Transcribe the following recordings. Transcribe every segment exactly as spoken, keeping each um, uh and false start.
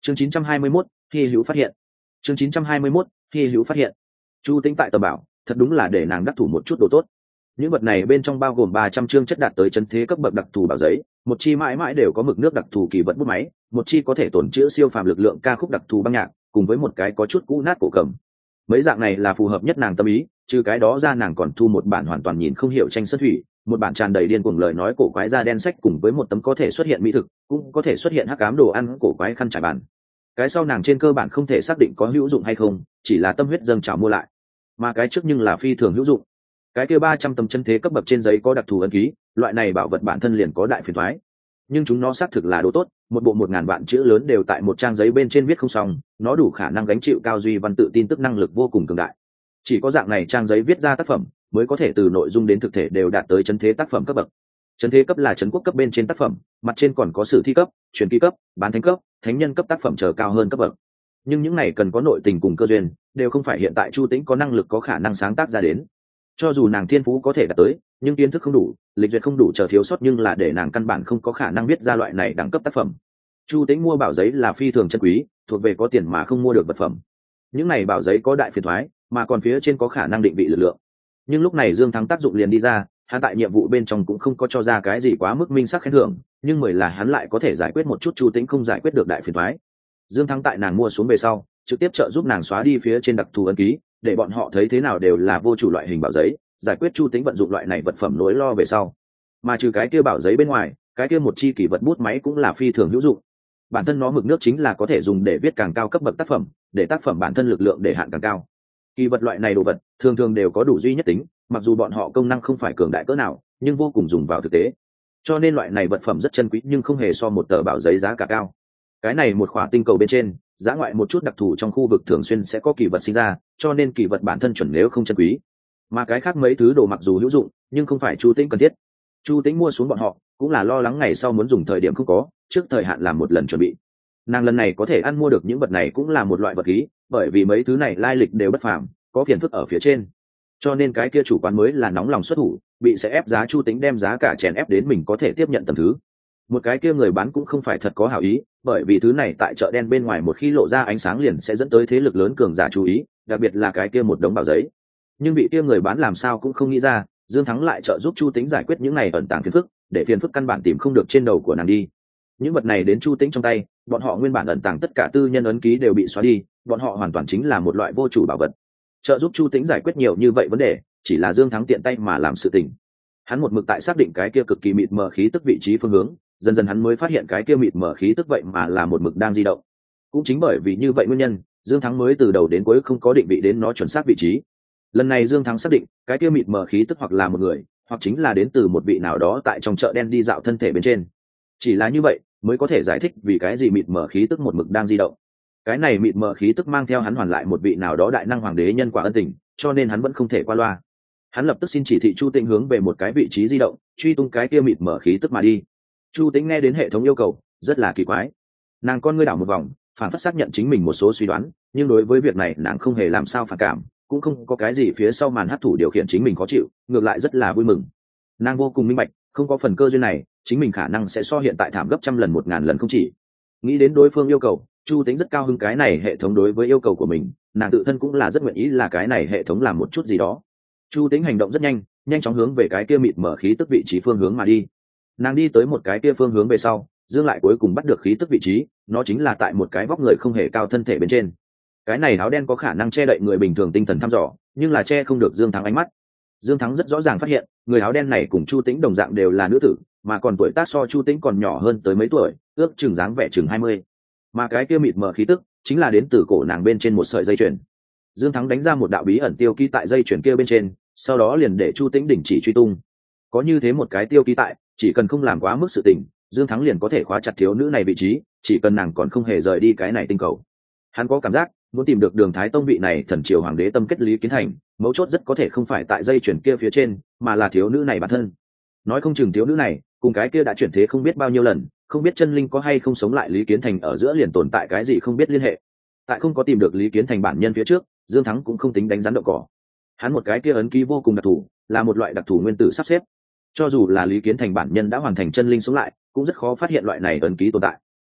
chương chín trăm hai mươi mốt, hy hữu phát hiện. chương chín trăm hai mươi mốt, hy hữu phát hiện. Chu Tĩnh tại tầm bảo thật đúng là để nàng đắc thủ một chút đồ tốt. Những vật này bên trong bao gồm ba trăm chương chất đạt tới chân thế cấp bậc đặc thù bảo giấy, một chi mãi mãi đều có mực nước đặc thù kỳ vật bút máy, một chi có thể tổn chữa siêu phàm lực lượng ca khúc đặc thù băng nhạc, cùng với một cái có chút cũ nát cổ cầm. Mấy dạng này là phù hợp nhất nàng tâm ý, trừ cái đó ra nàng còn thu một bản hoàn toàn nhìn không hiểu tranh sơn thủy, một bản tràn đầy điên cuồng lời nói cổ quái da đen sách, cùng với một tấm có thể xuất hiện mỹ thực, cũng có thể xuất hiện hắc ám đồ ăn cổ quái khăn trải bàn. Cái sau nàng trên cơ bản không thể xác định có hữu dụng hay không, chỉ là tâm huyết dâng trào mua lại. Mà cái trước nhưng là phi thường hữu dụng. Cái kia ba trăm tấm chân thế cấp bậc trên giấy có đặc thù ấn ký, loại này bảo vật bản thân liền có đại phiền toái. Nhưng chúng nó xác thực là đồ tốt, một bộ một ngàn vạn chữ lớn đều tại một trang giấy bên trên viết không xong, nó đủ khả năng gánh chịu cao duy văn tự tin tức năng lực vô cùng cường đại. Chỉ có dạng này trang giấy viết ra tác phẩm, mới có thể từ nội dung đến thực thể đều đạt tới chân thế tác phẩm cấp bậc. Chân thế cấp là chân quốc cấp bên trên tác phẩm, mặt trên còn có sử thi cấp, truyền kỳ cấp, bán thánh cấp, thánh nhân cấp tác phẩm trở cao hơn cấp bậc. Nhưng những này cần có nội tình cùng cơ duyên, đều không phải hiện tại Chu Tĩnh có năng lực có khả năng sáng tác ra đến. Cho dù nàng thiên phú có thể đạt tới, nhưng kiến thức không đủ, lịch duyệt không đủ, chờ thiếu sót, nhưng là để nàng căn bản không có khả năng viết ra loại này đẳng cấp tác phẩm. Chu Tĩnh mua bảo giấy là phi thường chân quý, thuộc về có tiền mà không mua được vật phẩm. Những này bảo giấy có đại phiền thoái, mà còn phía trên có khả năng định vị lực lượng. Nhưng lúc này Dương Thắng tác dụng liền đi ra, hắn tại nhiệm vụ bên trong cũng không có cho ra cái gì quá mức minh sắc khen thưởng, nhưng mười là hắn lại có thể giải quyết một chút Chu Tĩnh không giải quyết được đại phiền thoái. Dương Thắng tại nàng mua xuống về sau, trực tiếp trợ giúp nàng xóa đi phía trên đặc thù ấn ký, để bọn họ thấy thế nào đều là vô chủ loại hình bảo giấy, giải quyết Chu Tĩnh vận dụng loại này vật phẩm nỗi lo về sau. Mà trừ cái kia bảo giấy bên ngoài, cái kia một chi kỳ vật bút máy cũng là phi thường hữu dụng. Bản thân nó mực nước chính là có thể dùng để viết càng cao cấp bậc tác phẩm, để tác phẩm bản thân lực lượng để hạn càng cao. Kỳ vật loại này đồ vật thường thường đều có đủ duy nhất tính, mặc dù bọn họ công năng không phải cường đại cỡ nào, nhưng vô cùng dùng vào thực tế. Cho nên loại này vật phẩm rất chân quý, nhưng không hề so một tờ bảo giấy giá cả cao. Cái này một khỏa tinh cầu bên trên, giá ngoại một chút đặc thù trong khu vực thường xuyên sẽ có kỳ vật sinh ra, cho nên kỳ vật bản thân chuẩn nếu không chân quý. Mà cái khác mấy thứ đồ mặc dù hữu dụng, nhưng không phải Chu Tĩnh cần thiết. Chu Tĩnh mua xuống bọn họ, cũng là lo lắng ngày sau muốn dùng thời điểm không có, trước thời hạn làm một lần chuẩn bị. Nàng lần này có thể ăn mua được những vật này cũng là một loại vật khí, bởi vì mấy thứ này lai lịch đều bất phàm, có phiền phức ở phía trên. Cho nên cái kia chủ quán mới là nóng lòng xuất thủ, bị sẽ ép giá Chu Tĩnh đem giá cả chèn ép đến mình có thể tiếp nhận tầm thứ. Một cái kia người bán cũng không phải thật có hảo ý, bởi vì thứ này tại chợ đen bên ngoài một khi lộ ra ánh sáng liền sẽ dẫn tới thế lực lớn cường giả chú ý, đặc biệt là cái kia một đống bảo giấy. Nhưng bị kia người bán làm sao cũng không nghĩ ra, Dương Thắng lại trợ giúp Chu Tĩnh giải quyết những này ẩn tàng phiền phức, để phiền phức căn bản tìm không được trên đầu của nàng đi. Những vật này đến Chu Tĩnh trong tay, bọn họ nguyên bản ẩn tàng tất cả tư nhân ấn ký đều bị xóa đi, bọn họ hoàn toàn chính là một loại vô chủ bảo vật. Trợ giúp Chu Tĩnh giải quyết nhiều như vậy vấn đề, chỉ là Dương Thắng tiện tay mà làm sự tình. Hắn một mực tại xác định cái kia cực kỳ mịt mờ khí tức vị trí phương hướng, dần dần hắn mới phát hiện cái kia mịt mờ khí tức vậy mà là một mực đang di động. Cũng chính bởi vì như vậy nguyên nhân, Dương Thắng mới từ đầu đến cuối không có định vị đến nó chuẩn xác vị trí. Lần này Dương Thắng xác định cái kia mịt mờ khí tức hoặc là một người, hoặc chính là đến từ một vị nào đó tại trong chợ đen đi dạo thân thể bên trên. Chỉ là như vậy mới có thể giải thích vì cái gì mịt mờ khí tức một mực đang di động. Cái này mịt mờ khí tức mang theo hắn hoàn lại một vị nào đó đại năng hoàng đế nhân quả ân tình, cho nên hắn vẫn không thể qua loa. Hắn lập tức xin chỉ thị Chu Tĩnh hướng về một cái vị trí di động, truy tung cái kia mịt mờ khí tức mà đi. Chu Tĩnh nghe đến hệ thống yêu cầu, rất là kỳ quái. Nàng con ngươi đảo một vòng, phản phất xác nhận chính mình một số suy đoán, nhưng đối với việc này nàng không hề làm sao phản cảm, cũng không có cái gì phía sau màn hấp thủ điều khiển chính mình khó chịu, ngược lại rất là vui mừng. Nàng vô cùng minh bạch, không có phần cơ duyên này, chính mình khả năng sẽ so hiện tại thảm gấp trăm lần một ngàn lần không chỉ. Nghĩ đến đối phương yêu cầu, Chu Tĩnh rất cao hứng cái này hệ thống đối với yêu cầu của mình, nàng tự thân cũng là rất nguyện ý là cái này hệ thống làm một chút gì đó. Chu Tĩnh hành động rất nhanh, nhanh chóng hướng về cái kia mịt mở khí tức vị trí phương hướng mà đi. Nàng đi tới một cái kia phương hướng về sau, Dương lại cuối cùng bắt được khí tức vị trí, nó chính là tại một cái vóc người không hề cao thân thể bên trên. Cái này áo đen có khả năng che đậy người bình thường tinh thần thăm dò, nhưng là che không được Dương Thắng ánh mắt. Dương Thắng rất rõ ràng phát hiện, người áo đen này cùng Chu Tĩnh đồng dạng đều là nữ tử, mà còn tuổi tác so Chu Tĩnh còn nhỏ hơn tới mấy tuổi, ước chừng dáng vẻ chừng hai mươi. Mà cái kia mịt mờ khí tức chính là đến từ cổ nàng bên trên một sợi dây chuyền. Dương Thắng đánh ra một đạo bí ẩn tiêu ký tại dây chuyền kia bên trên, sau đó liền để Chu Tĩnh đình chỉ truy tung. Có như thế một cái tiêu ký tại, chỉ cần không làm quá mức sự tình, Dương Thắng liền có thể khóa chặt thiếu nữ này vị trí, chỉ cần nàng còn không hề rời đi cái này tinh cầu. Hắn có cảm giác muốn tìm được Đường Thái Tông vị này thần triều hoàng đế tâm kết Lý Kiến Thành, mấu chốt rất có thể không phải tại dây chuyển kia phía trên, mà là thiếu nữ này bản thân. Nói không chừng thiếu nữ này cùng cái kia đã chuyển thế không biết bao nhiêu lần, không biết chân linh có hay không sống lại Lý Kiến Thành ở giữa liền tồn tại cái gì không biết liên hệ. Tại không có tìm được Lý Kiến Thành bản nhân phía trước, Dương Thắng cũng không tính đánh rắn đậu cỏ. Hắn một cái kia ấn ký vô cùng đặc thù, là một loại đặc thù nguyên tử sắp xếp. Cho dù là Lý Kiến Thành bản nhân đã hoàn thành chân linh sống lại, cũng rất khó phát hiện loại này ấn ký tồn tại.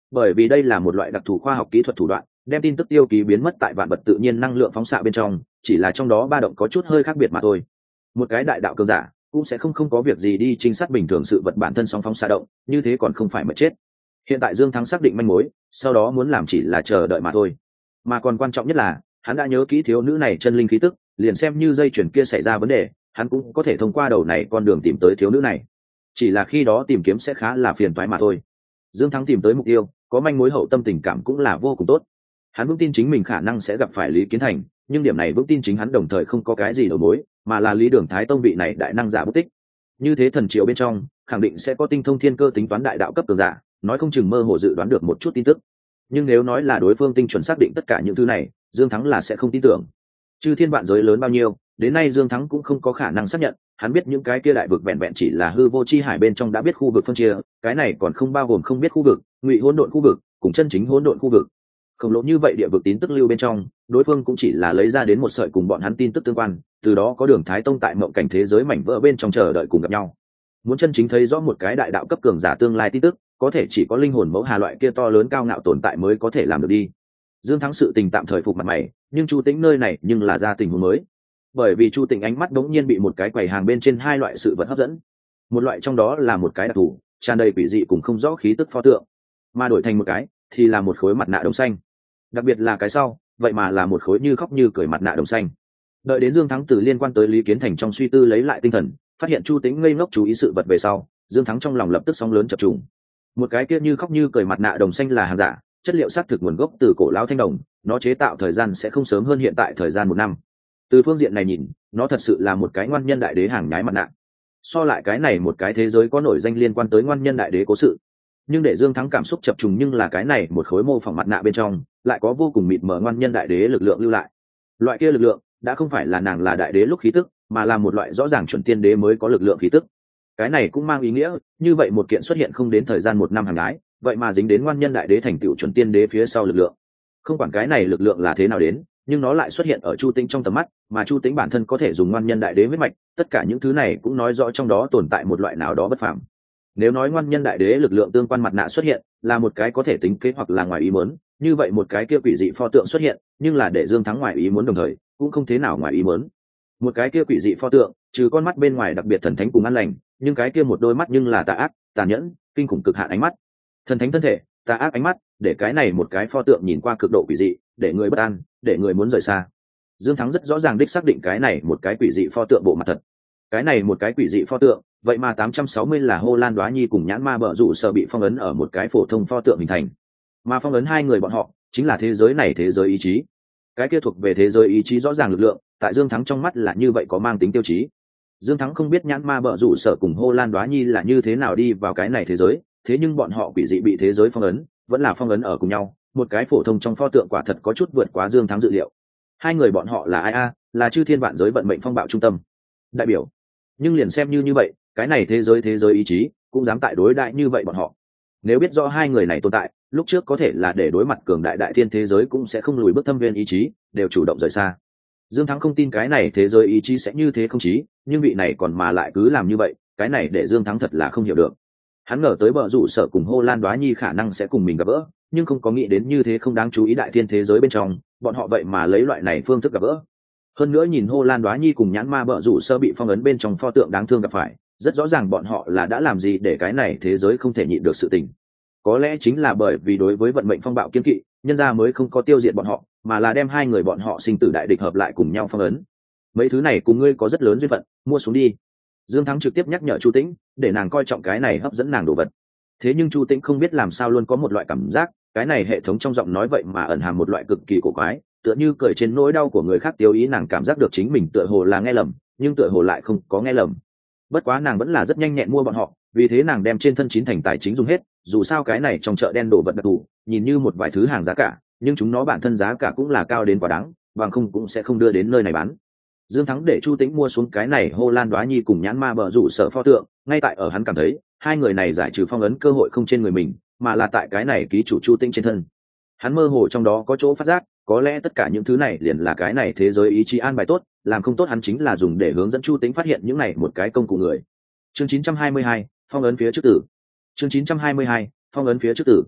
bởi vì đây là một loại đặc thù khoa học kỹ thuật thủ đoạn, đem tin tức tiêu ký biến mất tại vạn vật tự nhiên năng lượng phóng xạ bên trong, chỉ là trong đó ba động có chút hơi khác biệt mà thôi. Một cái đại đạo cường giả cũng sẽ không không có việc gì đi trinh sát bình thường sự vật bản thân song phóng xạ động, như thế còn không phải mất chết. Hiện tại Dương Thắng xác định manh mối, sau đó muốn làm chỉ là chờ đợi mà thôi. Mà còn quan trọng nhất là, hắn đã nhớ kỹ thiếu nữ này chân linh khí tức, liền xem như dây chuyền kia xảy ra vấn đề, hắn cũng có thể thông qua đầu này con đường tìm tới thiếu nữ này. Chỉ là khi đó tìm kiếm sẽ khá là phiền toái mà thôi. Dương Thắng tìm tới mục tiêu, có manh mối hậu tâm tình cảm cũng là vô cùng tốt. Hắn vững tin chính mình khả năng sẽ gặp phải Lý Kiến Thành, nhưng điểm này vững tin chính hắn đồng thời không có cái gì đầu mối, mà là Lý Đường Thái Tông vị này đại năng giả bất tích. Như thế thần triều bên trong, khẳng định sẽ có tinh thông thiên cơ tính toán đại đạo cấp cường giả, nói không chừng mơ hồ dự đoán được một chút tin tức. Nhưng nếu nói là đối phương tinh chuẩn xác định tất cả những thứ này, Dương Thắng là sẽ không tin tưởng. Chư thiên vạn giới lớn bao nhiêu, đến nay Dương Thắng cũng không có khả năng xác nhận. Hắn biết những cái kia đại vực vẹn vẹn chỉ là hư vô chi hải bên trong đã biết khu vực phân chia, cái này còn không bao gồm không biết khu vực, ngụy hỗn độn khu vực, cùng chân chính hỗn độn khu vực. Khổng lồ như vậy địa vực tín tức lưu bên trong, đối phương cũng chỉ là lấy ra đến một sợi cùng bọn hắn tin tức tương quan, từ đó có Đường Thái Tông tại mộng cảnh thế giới mảnh vỡ bên trong chờ đợi cùng gặp nhau. Muốn chân chính thấy rõ một cái đại đạo cấp cường giả tương lai tin tức, có thể chỉ có linh hồn mẫu hà loại kia to lớn cao ngạo tồn tại mới có thể làm được đi. Dương Thắng sự tình tạm thời phục mặt mày, nhưng Chu Tĩnh nơi này nhưng là ra tình huống mới. Bởi vì Chu Tĩnh ánh mắt đống nhiên bị một cái quầy hàng bên trên hai loại sự vật hấp dẫn. Một loại trong đó là một cái đặc thù, tràn đầy quỷ dị cùng không rõ khí tức pho tượng, mà đổi thành một cái thì là một khối mặt nạ đồng xanh. Đặc biệt là cái sau, vậy mà là một khối như khóc như cười mặt nạ đồng xanh. Đợi đến Dương Thắng từ liên quan tới Lý Kiến Thành trong suy tư lấy lại tinh thần, phát hiện Chu Tĩnh ngây ngốc chú ý sự vật về sau, Dương Thắng trong lòng lập tức sóng lớn chập trùng. Một cái kia như khóc như cười mặt nạ đồng xanh là hàng giả, chất liệu xác thực nguồn gốc từ cổ lão thanh đồng, nó chế tạo thời gian sẽ không sớm hơn hiện tại thời gian một năm. Từ phương diện này nhìn, nó thật sự là một cái ngoan nhân đại đế hàng nhái mặt nạ. So lại cái này một cái thế giới có nổi danh liên quan tới ngoan nhân đại đế cố sự. Nhưng để Dương Thắng cảm xúc chập trùng nhưng là cái này một khối mô phỏng mặt nạ bên trong, lại có vô cùng mịt mờ ngoan nhân đại đế lực lượng lưu lại. Loại kia lực lượng đã không phải là nàng là đại đế lúc khí tức, mà là một loại rõ ràng chuẩn tiên đế mới có lực lượng khí tức. Cái này cũng mang ý nghĩa, như vậy một kiện xuất hiện không đến thời gian một năm hàng nhái, vậy mà dính đến ngoan nhân đại đế thành tựu chuẩn tiên đế phía sau lực lượng. Không quản cái này lực lượng là thế nào đến, nhưng nó lại xuất hiện ở Chu Tĩnh trong tầm mắt, mà Chu Tĩnh bản thân có thể dùng ngoan nhân đại đế huyết mạch, tất cả những thứ này cũng nói rõ trong đó tồn tại một loại nào đó bất phàm. Nếu nói ngoan nhân đại đế lực lượng tương quan mặt nạ xuất hiện là một cái có thể tính kế hoặc là ngoài ý muốn, như vậy một cái kia quỷ dị pho tượng xuất hiện, nhưng là để Dương Thắng ngoài ý muốn đồng thời, cũng không thế nào ngoài ý muốn. Một cái kia quỷ dị pho tượng, trừ con mắt bên ngoài đặc biệt thần thánh cùng an lành, nhưng cái kia một đôi mắt nhưng là tà ác, tàn nhẫn, kinh khủng cực hạn ánh mắt. Thần thánh thân thể, tà ác ánh mắt, để cái này một cái pho tượng nhìn qua cực độ quỷ dị, để người bất an, để người muốn rời xa. Dương Thắng rất rõ ràng đích xác định cái này một cái quỷ dị pho tượng bộ mặt thật. Cái này một cái quỷ dị pho tượng, vậy mà tám trăm sáu mươi là Hô Lan Đoá Nhi cùng Nhãn Ma Bợ Rủ Sở bị phong ấn ở một cái phổ thông pho tượng hình thành. Mà phong ấn hai người bọn họ, chính là thế giới này thế giới ý chí. Cái kia thuộc về thế giới ý chí rõ ràng lực lượng, tại Dương Thắng trong mắt là như vậy có mang tính tiêu chí. Dương Thắng không biết Nhãn Ma Bợ Rủ Sở cùng Hô Lan Đoá Nhi là như thế nào đi vào cái này thế giới, thế nhưng bọn họ quỷ dị bị thế giới phong ấn, vẫn là phong ấn ở cùng nhau, một cái phổ thông trong pho tượng quả thật có chút vượt quá Dương Thắng dự liệu. Hai người bọn họ là ai a? Là chư thiên vạn giới vận mệnh phong bạo trung tâm đại biểu. Nhưng liền xem như như vậy, cái này thế giới thế giới ý chí cũng dám tại đối đại như vậy bọn họ. Nếu biết rõ hai người này tồn tại, lúc trước có thể là để đối mặt cường đại đại thiên thế giới cũng sẽ không lùi bước thâm viên ý chí, đều chủ động rời xa. Dương Thắng không tin cái này thế giới ý chí sẽ như thế không chí, nhưng vị này còn mà lại cứ làm như vậy, cái này để Dương Thắng thật là không hiểu được. Hắn ngờ tới Bợ Rủ Sở cùng Hô Lan Đoá Nhi khả năng sẽ cùng mình gặp gỡ, nhưng không có nghĩ đến như thế không đáng chú ý đại thiên thế giới bên trong, bọn họ vậy mà lấy loại này phương thức gặp gỡ. Hơn nữa nhìn Hô Lan Đoá Nhi cùng Nhãn Ma Bợ Rủ Sơ bị phong ấn bên trong pho tượng đáng thương gặp phải, rất rõ ràng bọn họ là đã làm gì để cái này thế giới không thể nhịn được sự tình. Có lẽ chính là bởi vì đối với vận mệnh phong bạo kiên kỵ, nhân ra mới không có tiêu diệt bọn họ, mà là đem hai người bọn họ sinh tử đại địch hợp lại cùng nhau phong ấn. Mấy thứ này cùng ngươi có rất lớn duyên phận, mua xuống đi. Dương Thắng trực tiếp nhắc nhở Chu Tĩnh, để nàng coi trọng cái này hấp dẫn nàng đồ vật. Thế nhưng Chu Tĩnh không biết làm sao luôn có một loại cảm giác, cái này hệ thống trong giọng nói vậy mà ẩn hàm một loại cực kỳ cổ quái, tựa như cười trên nỗi đau của người khác tiêu ý nàng cảm giác được chính mình tựa hồ là nghe lầm, nhưng tựa hồ lại không có nghe lầm. Bất quá nàng vẫn là rất nhanh nhẹn mua bọn họ, vì thế nàng đem trên thân chín thành tài chính dùng hết, dù sao cái này trong chợ đen đồ vật đặc thù, nhìn như một vài thứ hàng giá cả, nhưng chúng nó bản thân giá cả cũng là cao đến quá đáng, bằng không cũng sẽ không đưa đến nơi này bán. Dương Thắng để Chu Tĩnh mua xuống cái này Hô Lan Đoá Nhi cùng Nhãn Ma Bợ Rủ Sở pho tượng, ngay tại ở hắn cảm thấy, hai người này giải trừ phong ấn cơ hội không trên người mình, mà là tại cái này ký chủ Chu Tĩnh trên thân. Hắn mơ hồ trong đó có chỗ phát giác, có lẽ tất cả những thứ này liền là cái này thế giới ý chí an bài tốt, làm không tốt hắn chính là dùng để hướng dẫn Chu Tĩnh phát hiện những này một cái công cụ người. Chương chín trăm hai mươi hai, phong ấn phía trước tử. Chương chín trăm hai mươi hai, phong ấn phía trước tử.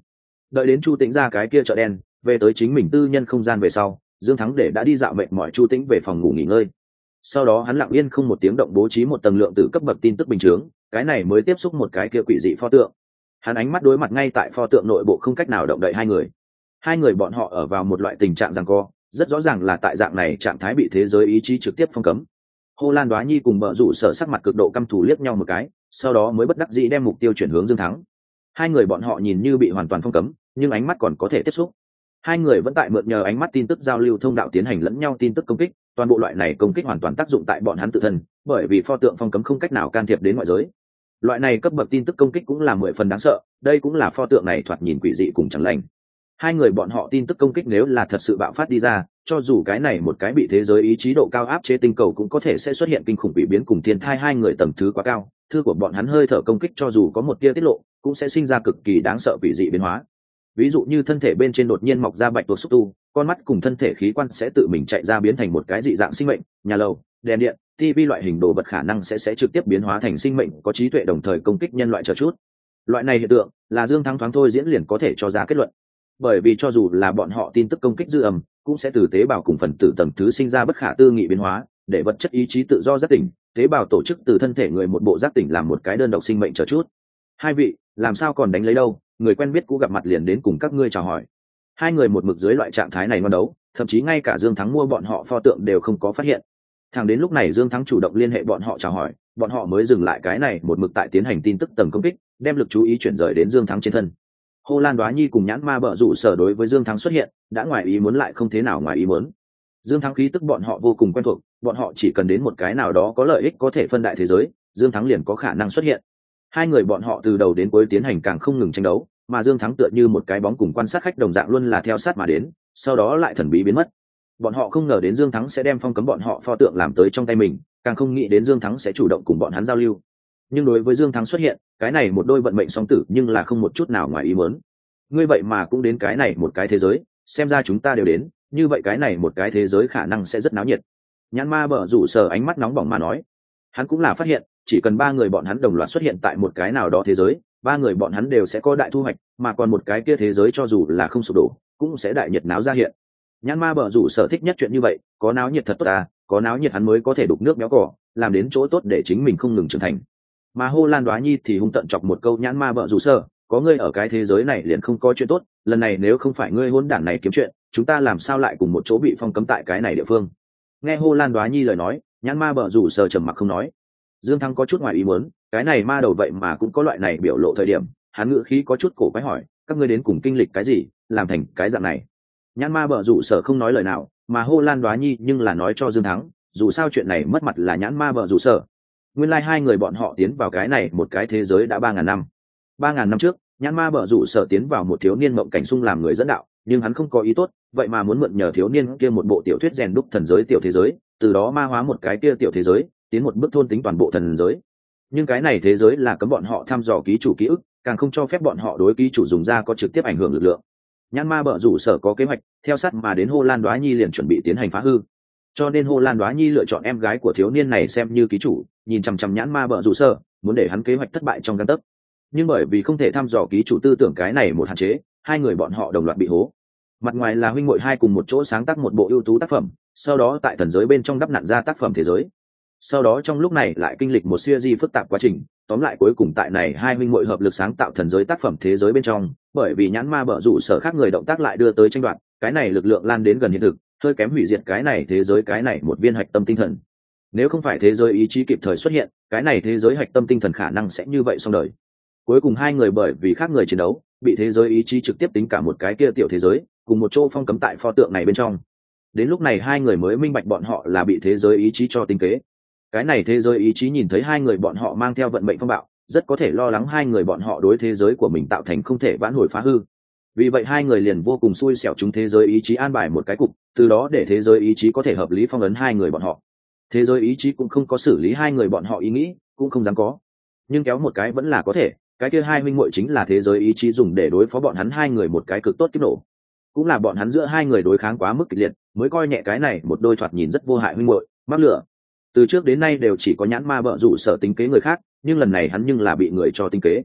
Đợi đến Chu Tĩnh ra cái kia chợ đen về tới chính mình tư nhân không gian về sau, Dương Thắng để đã đi dạo mệt mỏi Chu Tĩnh về phòng ngủ nghỉ ngơi. Sau đó hắn lặng yên không một tiếng động bố trí một tầng lượng tử cấp bậc tin tức bình chướng, cái này mới tiếp xúc một cái kia quỷ dị pho tượng. Hắn ánh mắt đối mặt ngay tại pho tượng nội bộ không cách nào động đậy hai người. Hai người bọn họ ở vào một loại tình trạng giằng co, rất rõ ràng là tại dạng này trạng thái bị thế giới ý chí trực tiếp phong cấm. Hồ Lan Đoá Nhi cùng Bợ Rủ Sở sắc mặt cực độ căm thù liếc nhau một cái, sau đó mới bất đắc dĩ đem mục tiêu chuyển hướng Dương Thắng. Hai người bọn họ nhìn như bị hoàn toàn phong cấm, nhưng ánh mắt còn có thể tiếp xúc. Hai người vẫn tại mượn nhờ ánh mắt tin tức giao lưu thông đạo tiến hành lẫn nhau tin tức công kích, toàn bộ loại này công kích hoàn toàn tác dụng tại bọn hắn tự thân, bởi vì pho tượng phong cấm không cách nào can thiệp đến ngoại giới. Loại này cấp bậc tin tức công kích cũng là mười phần đáng sợ, đây cũng là pho tượng này thoạt nhìn quỷ dị cùng chẳng lành. Hai người bọn họ tin tức công kích nếu là thật sự bạo phát đi ra, cho dù cái này một cái bị thế giới ý chí độ cao áp chế tinh cầu cũng có thể sẽ xuất hiện kinh khủng bị biến cùng thiên thai. Hai người tầng thứ quá cao, thư của bọn hắn hơi thở công kích cho dù có một tia tiết lộ cũng sẽ sinh ra cực kỳ đáng sợ quỷ dị biến hóa. Ví dụ như thân thể bên trên đột nhiên mọc ra bạch tuộc xúc tu, con mắt cùng thân thể khí quan sẽ tự mình chạy ra biến thành một cái dị dạng sinh mệnh, nhà lầu, đèn điện, tivi loại hình đồ vật khả năng sẽ sẽ trực tiếp biến hóa thành sinh mệnh có trí tuệ đồng thời công kích nhân loại chờ chút. Loại này hiện tượng là Dương Thắng thoáng thôi diễn liền có thể cho ra kết luận, bởi vì cho dù là bọn họ tin tức công kích dư âm cũng sẽ từ tế bào cùng phần tử tầng thứ sinh ra bất khả tư nghị biến hóa, để vật chất ý chí tự do giác tỉnh, tế bào tổ chức từ thân thể người một bộ giác tỉnh làm một cái đơn độc sinh mệnh chờ chút. Hai vị làm sao còn đánh lấy đâu, người quen biết cũ gặp mặt liền đến cùng các ngươi chào hỏi. Hai người một mực dưới loại trạng thái này ngon đấu, thậm chí ngay cả Dương Thắng mua bọn họ pho tượng đều không có phát hiện. Thẳng đến lúc này Dương Thắng chủ động liên hệ bọn họ chào hỏi, bọn họ mới dừng lại cái này một mực tại tiến hành tin tức tầng công kích, đem lực chú ý chuyển rời đến Dương Thắng trên thân. Hồ Lan Đoá Nhi cùng Nhãn Ma Bợ Rủ Sở đối với Dương Thắng xuất hiện đã ngoài ý muốn lại không thế nào ngoài ý muốn. Dương Thắng khí tức bọn họ vô cùng quen thuộc, bọn họ chỉ cần đến một cái nào đó có lợi ích có thể phân đại thế giới, Dương Thắng liền có khả năng xuất hiện. Hai người bọn họ từ đầu đến cuối tiến hành càng không ngừng tranh đấu, mà Dương Thắng tựa như một cái bóng cùng quan sát khách đồng dạng luôn là theo sát mà đến, sau đó lại thần bí biến mất. Bọn họ không ngờ đến Dương Thắng sẽ đem phong cấm bọn họ pho tượng làm tới trong tay mình, càng không nghĩ đến Dương Thắng sẽ chủ động cùng bọn hắn giao lưu. Nhưng đối với Dương Thắng xuất hiện, cái này một đôi vận mệnh song tử nhưng là không một chút nào ngoài ý muốn. Ngươi vậy mà cũng đến cái này một cái thế giới, xem ra chúng ta đều đến, như vậy cái này một cái thế giới khả năng sẽ rất náo nhiệt. Nhãn Ma Bợ Rủ Sở ánh mắt nóng bỏng mà nói. Hắn cũng là phát hiện, chỉ cần ba người bọn hắn đồng loạt xuất hiện tại một cái nào đó thế giới, ba người bọn hắn đều sẽ có đại thu hoạch, mà còn một cái kia thế giới cho dù là không sụp đổ, cũng sẽ đại nhiệt náo ra hiện. Nhãn Ma Bợ Rủ Sở thích nhất chuyện như vậy, có náo nhiệt thật tốt à, có náo nhiệt hắn mới có thể đục nước béo cỏ, làm đến chỗ tốt để chính mình không ngừng trưởng thành. Mà Hồ Lan Đoá Nhi thì hung tận chọc một câu Nhãn Ma Bợ Rủ Sở, có ngươi ở cái thế giới này liền không có chuyện tốt, lần này nếu không phải ngươi hỗn đản này kiếm chuyện, chúng ta làm sao lại cùng một chỗ bị phong cấm tại cái này địa phương. Nghe Hồ Lan Đoá Nhi lời nói, Nhãn Ma Bợ Rủ Sở trầm mặc không nói. Dương Thắng có chút ngoài ý muốn, cái này ma đầu vậy mà cũng có loại này biểu lộ thời điểm, hắn ngữ khí có chút cổ quái hỏi, các ngươi đến cùng kinh lịch cái gì, làm thành cái dạng này. Nhãn Ma Bợ Rủ Sở không nói lời nào, mà Hồ Lan Đoá Nhi nhưng là nói cho Dương Thắng, dù sao chuyện này mất mặt là Nhãn Ma Bợ Rủ Sở. Nguyên lai like hai người bọn họ tiến vào cái này một cái thế giới đã ba ngàn năm. Ba ngàn năm trước, Nhãn Ma Bợ Rủ Sở tiến vào một thiếu niên mộng cảnh sung làm người dẫn đạo, nhưng hắn không có ý tốt, vậy mà muốn mượn nhờ thiếu niên kia một bộ tiểu thuyết rèn đúc thần giới tiểu thế giới, từ đó ma hóa một cái kia tiểu thế giới, tiến một bước thôn tính toàn bộ thần giới. Nhưng cái này thế giới là cấm bọn họ thăm dò ký chủ ký ức, càng không cho phép bọn họ đối ký chủ dùng ra có trực tiếp ảnh hưởng lực lượng. Nhãn Ma Bợ Rủ Sở có kế hoạch, theo sát mà đến Hồ Lan Đoá Nhi liền chuẩn bị tiến hành phá hư. Cho nên Hồ Lan Đoá Nhi lựa chọn em gái của thiếu niên này xem như ký chủ, nhìn chằm chằm Nhãn Ma Bợ Rủ Sở, muốn để hắn kế hoạch thất bại trong gang tấc. Nhưng bởi vì không thể thăm dò ký chủ tư tưởng cái này một hạn chế, hai người bọn họ đồng loạt bị hố. Mặt ngoài là huynh muội hai cùng một chỗ sáng tác một bộ ưu tú tác phẩm, sau đó tại thần giới bên trong đắp nặn ra tác phẩm thế giới. Sau đó trong lúc này lại kinh lịch một series phức tạp quá trình, tóm lại cuối cùng tại này hai huynh muội hợp lực sáng tạo thần giới tác phẩm thế giới bên trong, bởi vì Nhãn Ma Bợ Rủ Sở khác người động tác lại đưa tới tranh đoạt, cái này lực lượng lan đến gần hiện thực, hơi kém hủy diệt cái này thế giới cái này một viên hạch tâm tinh thần. Nếu không phải thế giới ý chí kịp thời xuất hiện, cái này thế giới hạch tâm tinh thần khả năng sẽ như vậy xong đời. Cuối cùng hai người bởi vì khác người chiến đấu, bị thế giới ý chí trực tiếp tính cả một cái kia tiểu thế giới, cùng một chỗ phong cấm tại pho tượng này bên trong. Đến lúc này hai người mới minh bạch bọn họ là bị thế giới ý chí cho tính kế. Cái này thế giới ý chí nhìn thấy hai người bọn họ mang theo vận mệnh phong bạo, rất có thể lo lắng hai người bọn họ đối thế giới của mình tạo thành không thể vãn hồi phá hư. Vì vậy hai người liền vô cùng xui xẻo chúng thế giới ý chí an bài một cái cục, từ đó để thế giới ý chí có thể hợp lý phong ấn hai người bọn họ. Thế giới ý chí cũng không có xử lý hai người bọn họ ý nghĩ, cũng không dám có. Nhưng kéo một cái vẫn là có thể, cái kia hai huynh muội chính là thế giới ý chí dùng để đối phó bọn hắn hai người một cái cực tốt kiếp nổ. Cũng là bọn hắn giữa hai người đối kháng quá mức kịch liệt, mới coi nhẹ cái này một đôi thoạt nhìn rất vô hại huynh muội, mắc lửa. Từ trước đến nay đều chỉ có Nhãn Ma Bợ Rủ Sở tính kế người khác, nhưng lần này hắn nhưng là bị người cho tính kế.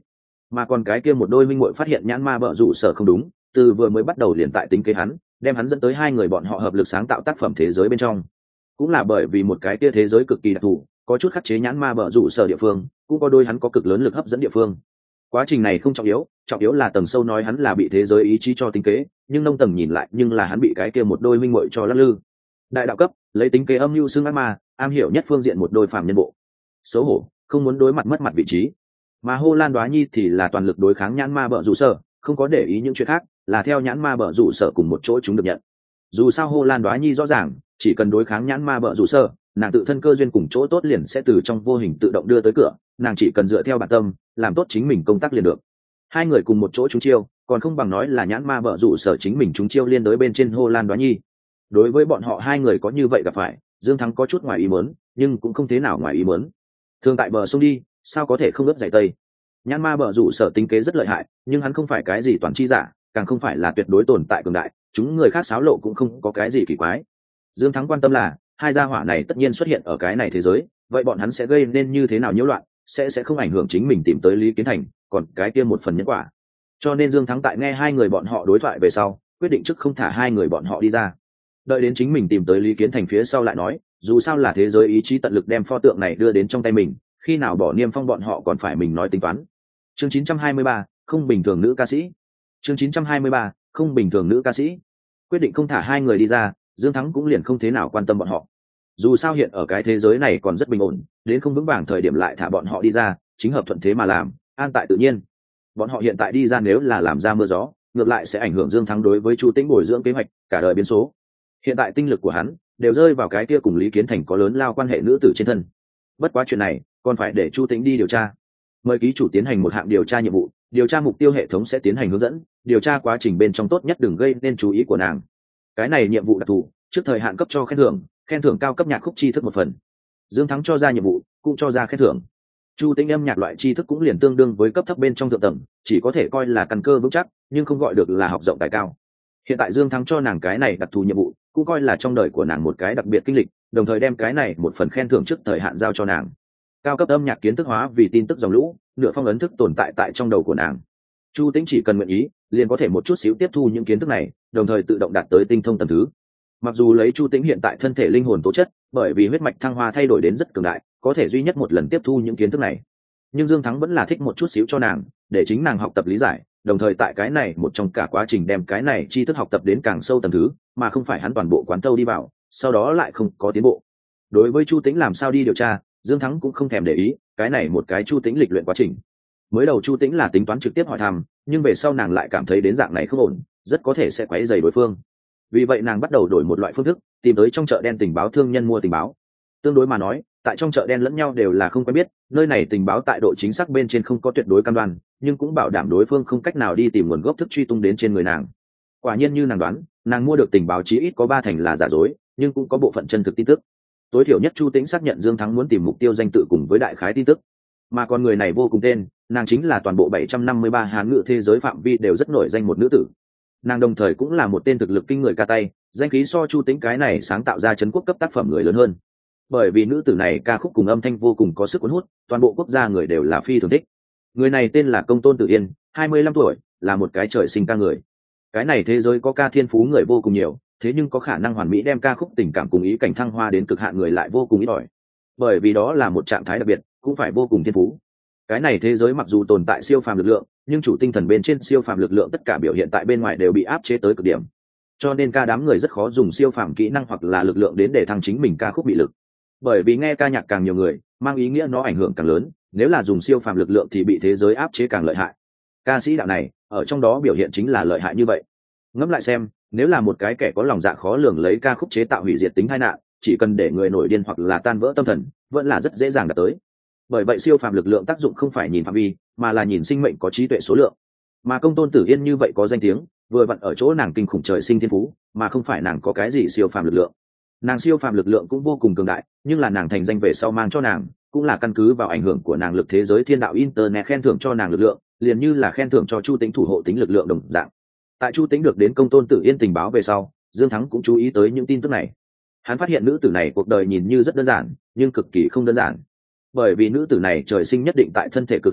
mà còn cái kia một đôi minh muội phát hiện nhãn ma bợ rủ sở không đúng, từ vừa mới bắt đầu liền tại tính kế hắn, đem hắn dẫn tới hai người bọn họ hợp lực sáng tạo tác phẩm thế giới bên trong. Cũng là bởi vì một cái kia thế giới cực kỳ đặc thù, có chút khắc chế nhãn ma bợ rủ sở địa phương, cũng có đôi hắn có cực lớn lực hấp dẫn địa phương. Quá trình này không trọng yếu, trọng yếu là tầng sâu nói hắn là bị thế giới ý chí cho tính kế, nhưng nông tầng nhìn lại nhưng là hắn bị cái kia một đôi minh muội cho lắc lư. Đại đạo cấp, lấy tính kế âm mưu xưng ác ma, am hiểu nhất phương diện một đôi phàm nhân bộ. Xấu hổ, không muốn đối mặt mất mặt vị trí. Mà Hồ Lan Đoá Nhi thì là toàn lực đối kháng nhãn ma bợ rủ sở, không có để ý những chuyện khác, là theo nhãn ma bợ rủ sở cùng một chỗ chúng được nhận. Dù sao Hồ Lan Đoá Nhi rõ ràng, chỉ cần đối kháng nhãn ma bợ rủ sở, nàng tự thân cơ duyên cùng chỗ tốt liền sẽ từ trong vô hình tự động đưa tới cửa, nàng chỉ cần dựa theo bản tâm, làm tốt chính mình công tác liền được. Hai người cùng một chỗ trúng chiêu, còn không bằng nói là nhãn ma bợ rủ sở chính mình trúng chiêu liên đối bên trên Hồ Lan Đoá Nhi. Đối với bọn họ hai người có như vậy gặp phải, Dương Thắng có chút ngoài ý muốn, nhưng cũng không thế nào ngoài ý muốn. Thường tại bờ sông đi, sao có thể không ướp giày tây. Nhãn ma bợ rủ sở tính kế rất lợi hại, nhưng hắn không phải cái gì toàn chi giả, càng không phải là tuyệt đối tồn tại cường đại, chúng người khác xáo lộ cũng không có cái gì kỳ quái. Dương Thắng quan tâm là hai gia hỏa này tất nhiên xuất hiện ở cái này thế giới, vậy bọn hắn sẽ gây nên như thế nào nhiễu loạn, sẽ sẽ không ảnh hưởng chính mình tìm tới Lý Kiến Thành, còn cái kia một phần nhân quả. Cho nên Dương Thắng tại nghe hai người bọn họ đối thoại về sau, quyết định trước không thả hai người bọn họ đi ra, đợi đến chính mình tìm tới Lý Kiến Thành phía sau lại nói, dù sao là thế giới ý chí tận lực đem pho tượng này đưa đến trong tay mình, khi nào bỏ niêm phong bọn họ còn phải mình nói tính toán. Chương chín trăm hai mươi ba, không bình thường nữ ca sĩ. Chương chín trăm hai mươi ba, không bình thường nữ ca sĩ. Quyết định không thả hai người đi ra, Dương Thắng cũng liền không thế nào quan tâm bọn họ. Dù sao hiện ở cái thế giới này còn rất bình ổn, đến không vững vàng thời điểm lại thả bọn họ đi ra, chính hợp thuận thế mà làm, an tại tự nhiên. Bọn họ hiện tại đi ra nếu là làm ra mưa gió, ngược lại sẽ ảnh hưởng Dương Thắng đối với Chu Tĩnh bồi dưỡng kế hoạch, cả đời biến số. Hiện tại tinh lực của hắn đều rơi vào cái kia cùng Lý Kiến Thành có lớn lao quan hệ nữ tử trên thân. Bất quá chuyện này còn phải để Chu Tĩnh đi điều tra. Mời ký chủ tiến hành một hạng điều tra nhiệm vụ, điều tra mục tiêu hệ thống sẽ tiến hành hướng dẫn, điều tra quá trình bên trong tốt nhất đừng gây nên chú ý của nàng. Cái này nhiệm vụ đặc thù, trước thời hạn cấp cho khen thưởng, khen thưởng cao cấp nhạc khúc tri thức một phần. Dương Thắng cho ra nhiệm vụ, cũng cho ra khen thưởng. Chu Tĩnh âm nhạc loại tri thức cũng liền tương đương với cấp thấp bên trong thượng tầng, chỉ có thể coi là căn cơ vững chắc, nhưng không gọi được là học rộng tài cao. Hiện tại Dương Thắng cho nàng cái này đặc thù nhiệm vụ, cũng coi là trong đời của nàng một cái đặc biệt kinh lịch, đồng thời đem cái này một phần khen thưởng trước thời hạn giao cho nàng. Cao cấp âm nhạc kiến thức hóa vì tin tức dòng lũ, nửa phong ấn thức tồn tại tại trong đầu của nàng. Chu Tĩnh chỉ cần nguyện ý, liền có thể một chút xíu tiếp thu những kiến thức này, đồng thời tự động đạt tới tinh thông tầng thứ. Mặc dù lấy Chu Tĩnh hiện tại thân thể linh hồn tố chất, bởi vì huyết mạch thăng hoa thay đổi đến rất cường đại, có thể duy nhất một lần tiếp thu những kiến thức này. Nhưng Dương Thắng vẫn là thích một chút xíu cho nàng, để chính nàng học tập lý giải, đồng thời tại cái này một trong cả quá trình đem cái này tri thức học tập đến càng sâu tầng thứ, mà không phải hắn toàn bộ quán thâu đi vào, sau đó lại không có tiến bộ. Đối với Chu Tĩnh làm sao đi điều tra, Dương Thắng cũng không thèm để ý, cái này một cái Chu Tĩnh lịch luyện quá trình. Mới đầu Chu Tĩnh là tính toán trực tiếp hỏi thăm, nhưng về sau nàng lại cảm thấy đến dạng này không ổn, rất có thể sẽ quấy rầy đối phương. Vì vậy nàng bắt đầu đổi một loại phương thức, tìm tới trong chợ đen tình báo thương nhân mua tình báo. Tương đối mà nói, tại trong chợ đen lẫn nhau đều là không quen biết, nơi này tình báo tại độ chính xác bên trên không có tuyệt đối cam đoan, nhưng cũng bảo đảm đối phương không cách nào đi tìm nguồn gốc thức truy tung đến trên người nàng. Quả nhiên như nàng đoán, nàng mua được tình báo chí ít có ba thành là giả dối, nhưng cũng có bộ phận chân thực tin tức. Tối thiểu nhất Chu Tĩnh xác nhận Dương Thắng muốn tìm mục tiêu danh tự cùng với đại khái tin tức, mà con người này vô cùng tên, nàng chính là toàn bộ bảy trăm năm mươi ba hán ngữ thế giới phạm vi đều rất nổi danh một nữ tử. Nàng đồng thời cũng là một tên thực lực kinh người ca tay, danh khí so Chu Tĩnh cái này sáng tạo ra trấn quốc cấp tác phẩm người lớn hơn. Bởi vì nữ tử này ca khúc cùng âm thanh vô cùng có sức cuốn hút, toàn bộ quốc gia người đều là phi thường thích. Người này tên là Công Tôn Tử Yên, hai mươi lăm tuổi, là một cái trời sinh ca người. Cái này thế giới có ca thiên phú người vô cùng nhiều, thế nhưng có khả năng hoàn mỹ đem ca khúc tình cảm cùng ý cảnh thăng hoa đến cực hạn người lại vô cùng ít ỏi. Bởi vì đó là một trạng thái đặc biệt, cũng phải vô cùng thiên phú. Cái này thế giới mặc dù tồn tại siêu phàm lực lượng, nhưng chủ tinh thần bên trên siêu phàm lực lượng tất cả biểu hiện tại bên ngoài đều bị áp chế tới cực điểm. Cho nên ca đám người rất khó dùng siêu phàm kỹ năng hoặc là lực lượng đến để thăng chính mình ca khúc bị lực. Bởi vì nghe ca nhạc càng nhiều người, mang ý nghĩa nó ảnh hưởng càng lớn, nếu là dùng siêu phàm lực lượng thì bị thế giới áp chế càng lợi hại. Ca sĩ đạo này, ở trong đó biểu hiện chính là lợi hại như vậy. Ngẫm lại xem, nếu là một cái kẻ có lòng dạ khó lường lấy ca khúc chế tạo hủy diệt tính tai nạn, chỉ cần để người nổi điên hoặc là tan vỡ tâm thần, vẫn là rất dễ dàng đạt tới. Bởi vậy siêu phàm lực lượng tác dụng không phải nhìn phạm vi, mà là nhìn sinh mệnh có trí tuệ số lượng. Mà Công Tôn Tử Yên như vậy có danh tiếng, vừa vặn ở chỗ nàng kinh khủng trời sinh thiên phú, mà không phải nàng có cái gì siêu phàm lực lượng. Nàng siêu phàm lực lượng cũng vô cùng cường đại, nhưng là nàng thành danh về sau mang cho nàng, cũng là căn cứ vào ảnh hưởng của nàng lực thế giới thiên đạo internet khen thưởng cho nàng lực lượng, liền như là khen thưởng cho Chu Tĩnh thủ hộ tính lực lượng đồng dạng. Tại Chu Tĩnh được đến Công Tôn Tử Yên tình báo về sau, Dương Thắng cũng chú ý tới những tin tức này. Hắn phát hiện nữ tử này cuộc đời nhìn như rất đơn giản, nhưng cực kỳ không đơn giản. Bởi vì nữ tử này trời sinh nhất định tại thân thể cực hàn người,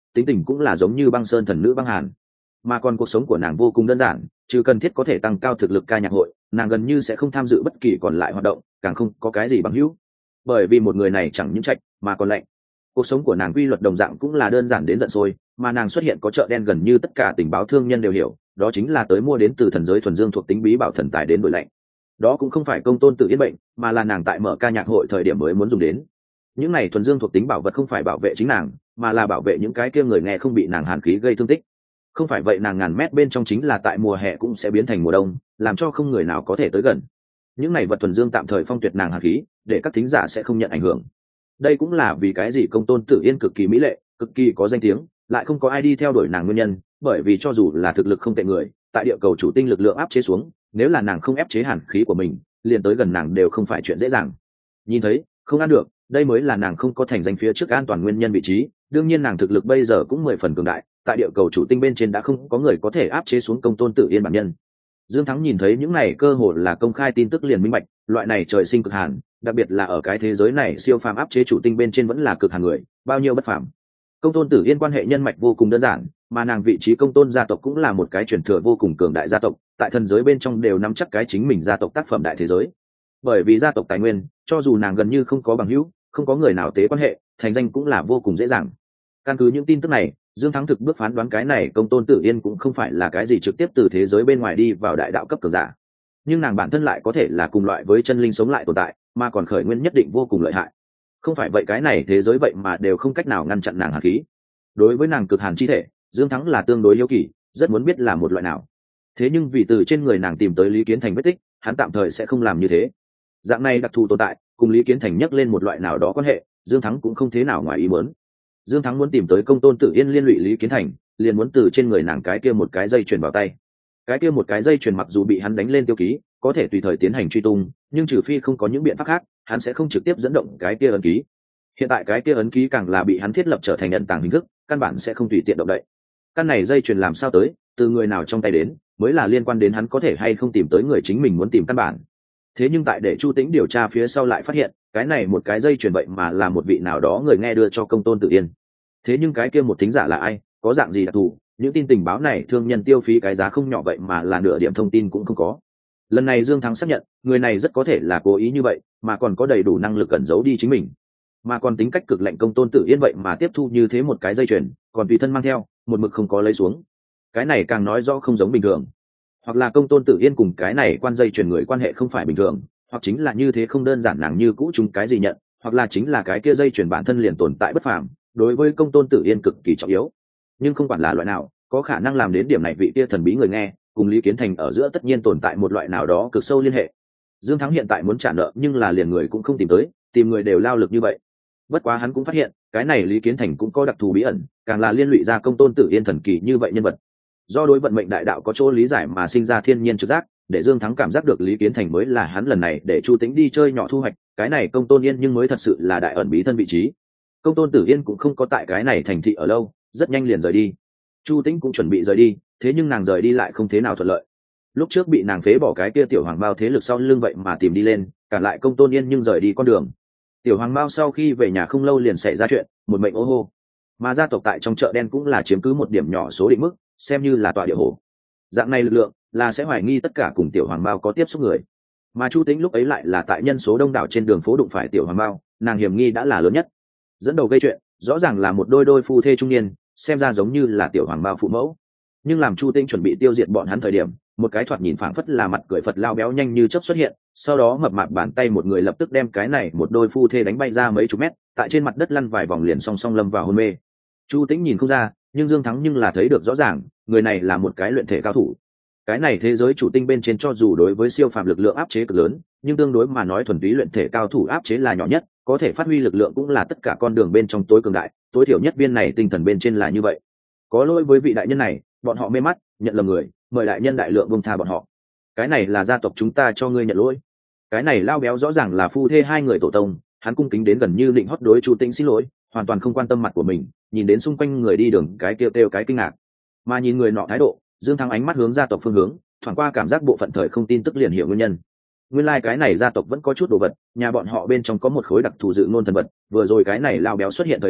tính tình cũng là giống như băng sơn thần nữ băng hàn. Mà còn cuộc sống của nàng vô cùng đơn giản, trừ cần thiết có thể tăng cao thực lực ca nhạc hội, nàng gần như sẽ không tham dự bất kỳ còn lại hoạt động, càng không có cái gì bằng hữu. Bởi vì một người này chẳng những trạch mà còn lạnh. Cuộc sống của nàng quy luật đồng dạng cũng là đơn giản đến giận sôi, mà nàng xuất hiện có chợ đen gần như tất cả tình báo thương nhân đều hiểu, đó chính là tới mua đến từ thần giới thuần dương thuộc tính bí bảo thần tài đến đổi lạnh. Đó cũng không phải công tôn tự yên bệnh, mà là nàng tại mở ca nhạc hội thời điểm mới muốn dùng đến. Những này thuần dương thuộc tính bảo vật không phải bảo vệ chính nàng, mà là bảo vệ những cái kia người nghe không bị nàng hàn khí gây thương tích. Không phải vậy nàng ngàn mét bên trong chính là tại mùa hè cũng sẽ biến thành mùa đông, làm cho không người nào có thể tới gần. Những này vật thuần dương tạm thời phong tuyệt nàng hàn khí, để các thính giả sẽ không nhận ảnh hưởng. Đây cũng là vì cái gì công tôn tử yên cực kỳ mỹ lệ, cực kỳ có danh tiếng, lại không có ai đi theo đuổi nàng nguyên nhân, bởi vì cho dù là thực lực không tệ người, tại địa cầu chủ tinh lực lượng áp chế xuống, nếu là nàng không ép chế hàn khí của mình, liền tới gần nàng đều không phải chuyện dễ dàng. Nhìn thấy, không ăn được, đây mới là nàng không có thành danh phía trước an toàn nguyên nhân vị trí. Đương nhiên nàng thực lực bây giờ cũng mười phần cường đại, tại địa cầu chủ tinh bên trên đã không có người có thể áp chế xuống công tôn tử yên bản nhân. Dương Thắng nhìn thấy những này cơ hội là công khai tin tức liền minh bạch, loại này trời sinh cực hàn, đặc biệt là ở cái thế giới này siêu phàm áp chế chủ tinh bên trên vẫn là cực hàn người, bao nhiêu bất phàm. Công tôn tử yên quan hệ nhân mạch vô cùng đơn giản, mà nàng vị trí công tôn gia tộc cũng là một cái truyền thừa vô cùng cường đại gia tộc, tại thần giới bên trong đều nắm chắc cái chính mình gia tộc tác phẩm đại thế giới. Bởi vì gia tộc tài nguyên, cho dù nàng gần như không có bằng hữu, không có người nào tế quan hệ, thành danh cũng là vô cùng dễ dàng. Căn cứ những tin tức này, Dương Thắng thực bước phán đoán cái này công tôn tử yên cũng không phải là cái gì trực tiếp từ thế giới bên ngoài đi vào đại đạo cấp cường giả, nhưng nàng bản thân lại có thể là cùng loại với chân linh sống lại tồn tại, mà còn khởi nguyên nhất định vô cùng lợi hại. Không phải vậy cái này thế giới vậy mà đều không cách nào ngăn chặn nàng hàn khí. Đối với nàng cực hàn chi thể, Dương Thắng là tương đối hiếu kỳ, rất muốn biết là một loại nào. Thế nhưng vì từ trên người nàng tìm tới Lý Kiến Thành vết tích, hắn tạm thời sẽ không làm như thế. Dạng này đặc thù tồn tại, cùng Lý Kiến Thành nhắc lên một loại nào đó quan hệ, Dương Thắng cũng không thế nào ngoài ý muốn. Dương Thắng muốn tìm tới công tôn tử yên liên lụy Lý Kiến Thành, liền muốn từ trên người nàng cái kia một cái dây chuyền vào tay. Cái kia một cái dây chuyền mặc dù bị hắn đánh lên tiêu ký, có thể tùy thời tiến hành truy tung, nhưng trừ phi không có những biện pháp khác, hắn sẽ không trực tiếp dẫn động cái kia ấn ký. Hiện tại cái kia ấn ký càng là bị hắn thiết lập trở thành ẩn tàng hình thức, căn bản sẽ không tùy tiện động đậy. Căn này dây chuyền làm sao tới, từ người nào trong tay đến, mới là liên quan đến hắn có thể hay không tìm tới người chính mình muốn tìm căn bản. Thế nhưng tại để Chu Tĩnh điều tra phía sau lại phát hiện, cái này một cái dây chuyền vậy mà là một vị nào đó người nghe đưa cho công tôn tự yên. Thế nhưng cái kia một thính giả là ai, có dạng gì đặc thù, những tin tình báo này thương nhân tiêu phí cái giá không nhỏ vậy mà là nửa điểm thông tin cũng không có. Lần này Dương Thắng xác nhận, người này rất có thể là cố ý như vậy, mà còn có đầy đủ năng lực ẩn giấu đi chính mình, mà còn tính cách cực lạnh công tôn tử yên vậy mà tiếp thu như thế một cái dây chuyền, còn tùy thân mang theo, một mực không có lấy xuống. Cái này càng nói rõ không giống bình thường, hoặc là công tôn tử yên cùng cái này quan dây chuyền người quan hệ không phải bình thường, hoặc chính là như thế không đơn giản nàng như cũ chúng cái gì nhận, hoặc là chính là cái kia dây chuyền bản thân liền tồn tại bất phàm, đối với công tôn tử yên cực kỳ trọng yếu. Nhưng không quản là loại nào, có khả năng làm đến điểm này vị kia thần bí người nghe cùng Lý Kiến Thành ở giữa tất nhiên tồn tại một loại nào đó cực sâu liên hệ. Dương Thắng hiện tại muốn trả nợ nhưng là liền người cũng không tìm tới, tìm người đều lao lực như vậy. Bất quá hắn cũng phát hiện, cái này Lý Kiến Thành cũng có đặc thù bí ẩn, càng là liên lụy ra công tôn tử yên thần kỳ như vậy nhân vật. Do đối vận mệnh đại đạo có chỗ lý giải mà sinh ra thiên nhiên trực giác, để Dương Thắng cảm giác được Lý Kiến Thành mới là hắn lần này để Chu Tĩnh đi chơi nhỏ thu hoạch, cái này công tôn yên nhưng mới thật sự là đại ẩn bí thân vị trí. Công tôn tử yên cũng không có tại cái này thành thị ở lâu, rất nhanh liền rời đi. Chu Tĩnh cũng chuẩn bị rời đi, thế nhưng nàng rời đi lại không thế nào thuận lợi. Lúc trước bị nàng phế bỏ cái kia tiểu hoàng bao thế lực sau lưng vậy mà tìm đi lên, cản lại công tôn yên nhưng rời đi con đường. Tiểu hoàng bao sau khi về nhà không lâu liền xảy ra chuyện, một mệnh ô hô. Mà gia tộc tại trong chợ đen cũng là chiếm cứ một điểm nhỏ số định mức, xem như là tọa địa hồ. Dạng này lực lượng là sẽ hoài nghi tất cả cùng tiểu hoàng bao có tiếp xúc người. Mà Chu Tĩnh lúc ấy lại là tại nhân số đông đảo trên đường phố đụng phải tiểu hoàng bao, nàng hiểm nghi đã là lớn nhất. Dẫn đầu gây chuyện, rõ ràng là một đôi đôi phu thê trung niên, xem ra giống như là tiểu hoàng bao phụ mẫu. Nhưng làm Chu Tĩnh chuẩn bị tiêu diệt bọn hắn thời điểm, một cái thoạt nhìn phảng phất là mặt cười Phật lao béo nhanh như chớp xuất hiện, sau đó mập mạp bàn tay một người lập tức đem cái này một đôi phu thê đánh bay ra mấy chục mét, tại trên mặt đất lăn vài vòng liền song song lâm vào hôn mê. Chu Tĩnh nhìn không ra, nhưng Dương Thắng nhưng là thấy được rõ ràng, người này là một cái luyện thể cao thủ. Cái này thế giới chủ tinh bên trên cho dù đối với siêu phàm lực lượng áp chế cực lớn, nhưng tương đối mà nói thuần túy luyện thể cao thủ áp chế là nhỏ nhất, có thể phát huy lực lượng cũng là tất cả con đường bên trong tối cường đại, tối thiểu nhất viên này tinh thần bên trên là như vậy. Có lỗi với vị đại nhân này, bọn họ mê mắt, nhận lầm người, mời đại nhân đại lượng buông tha bọn họ. Cái này là gia tộc chúng ta cho ngươi nhận lỗi. Cái này lao béo rõ ràng là phu thê hai người tổ tông, hắn cung kính đến gần như định hót đối Chu Tĩnh xin lỗi, hoàn toàn không quan tâm mặt của mình, nhìn đến xung quanh người đi đường cái kêu kêu cái kinh ngạc, mà nhìn người nọ thái độ, Dương Thắng ánh mắt hướng gia tộc phương hướng, thoáng qua cảm giác bộ phận thời không tin tức liền hiểu nguyên nhân. Nguyên lai like cái này gia tộc vẫn có chút đồ vật, nhà bọn họ bên trong có một khối đặc thù dự ngôn thần vật, vừa rồi cái này lao béo xuất hiện thời điểm,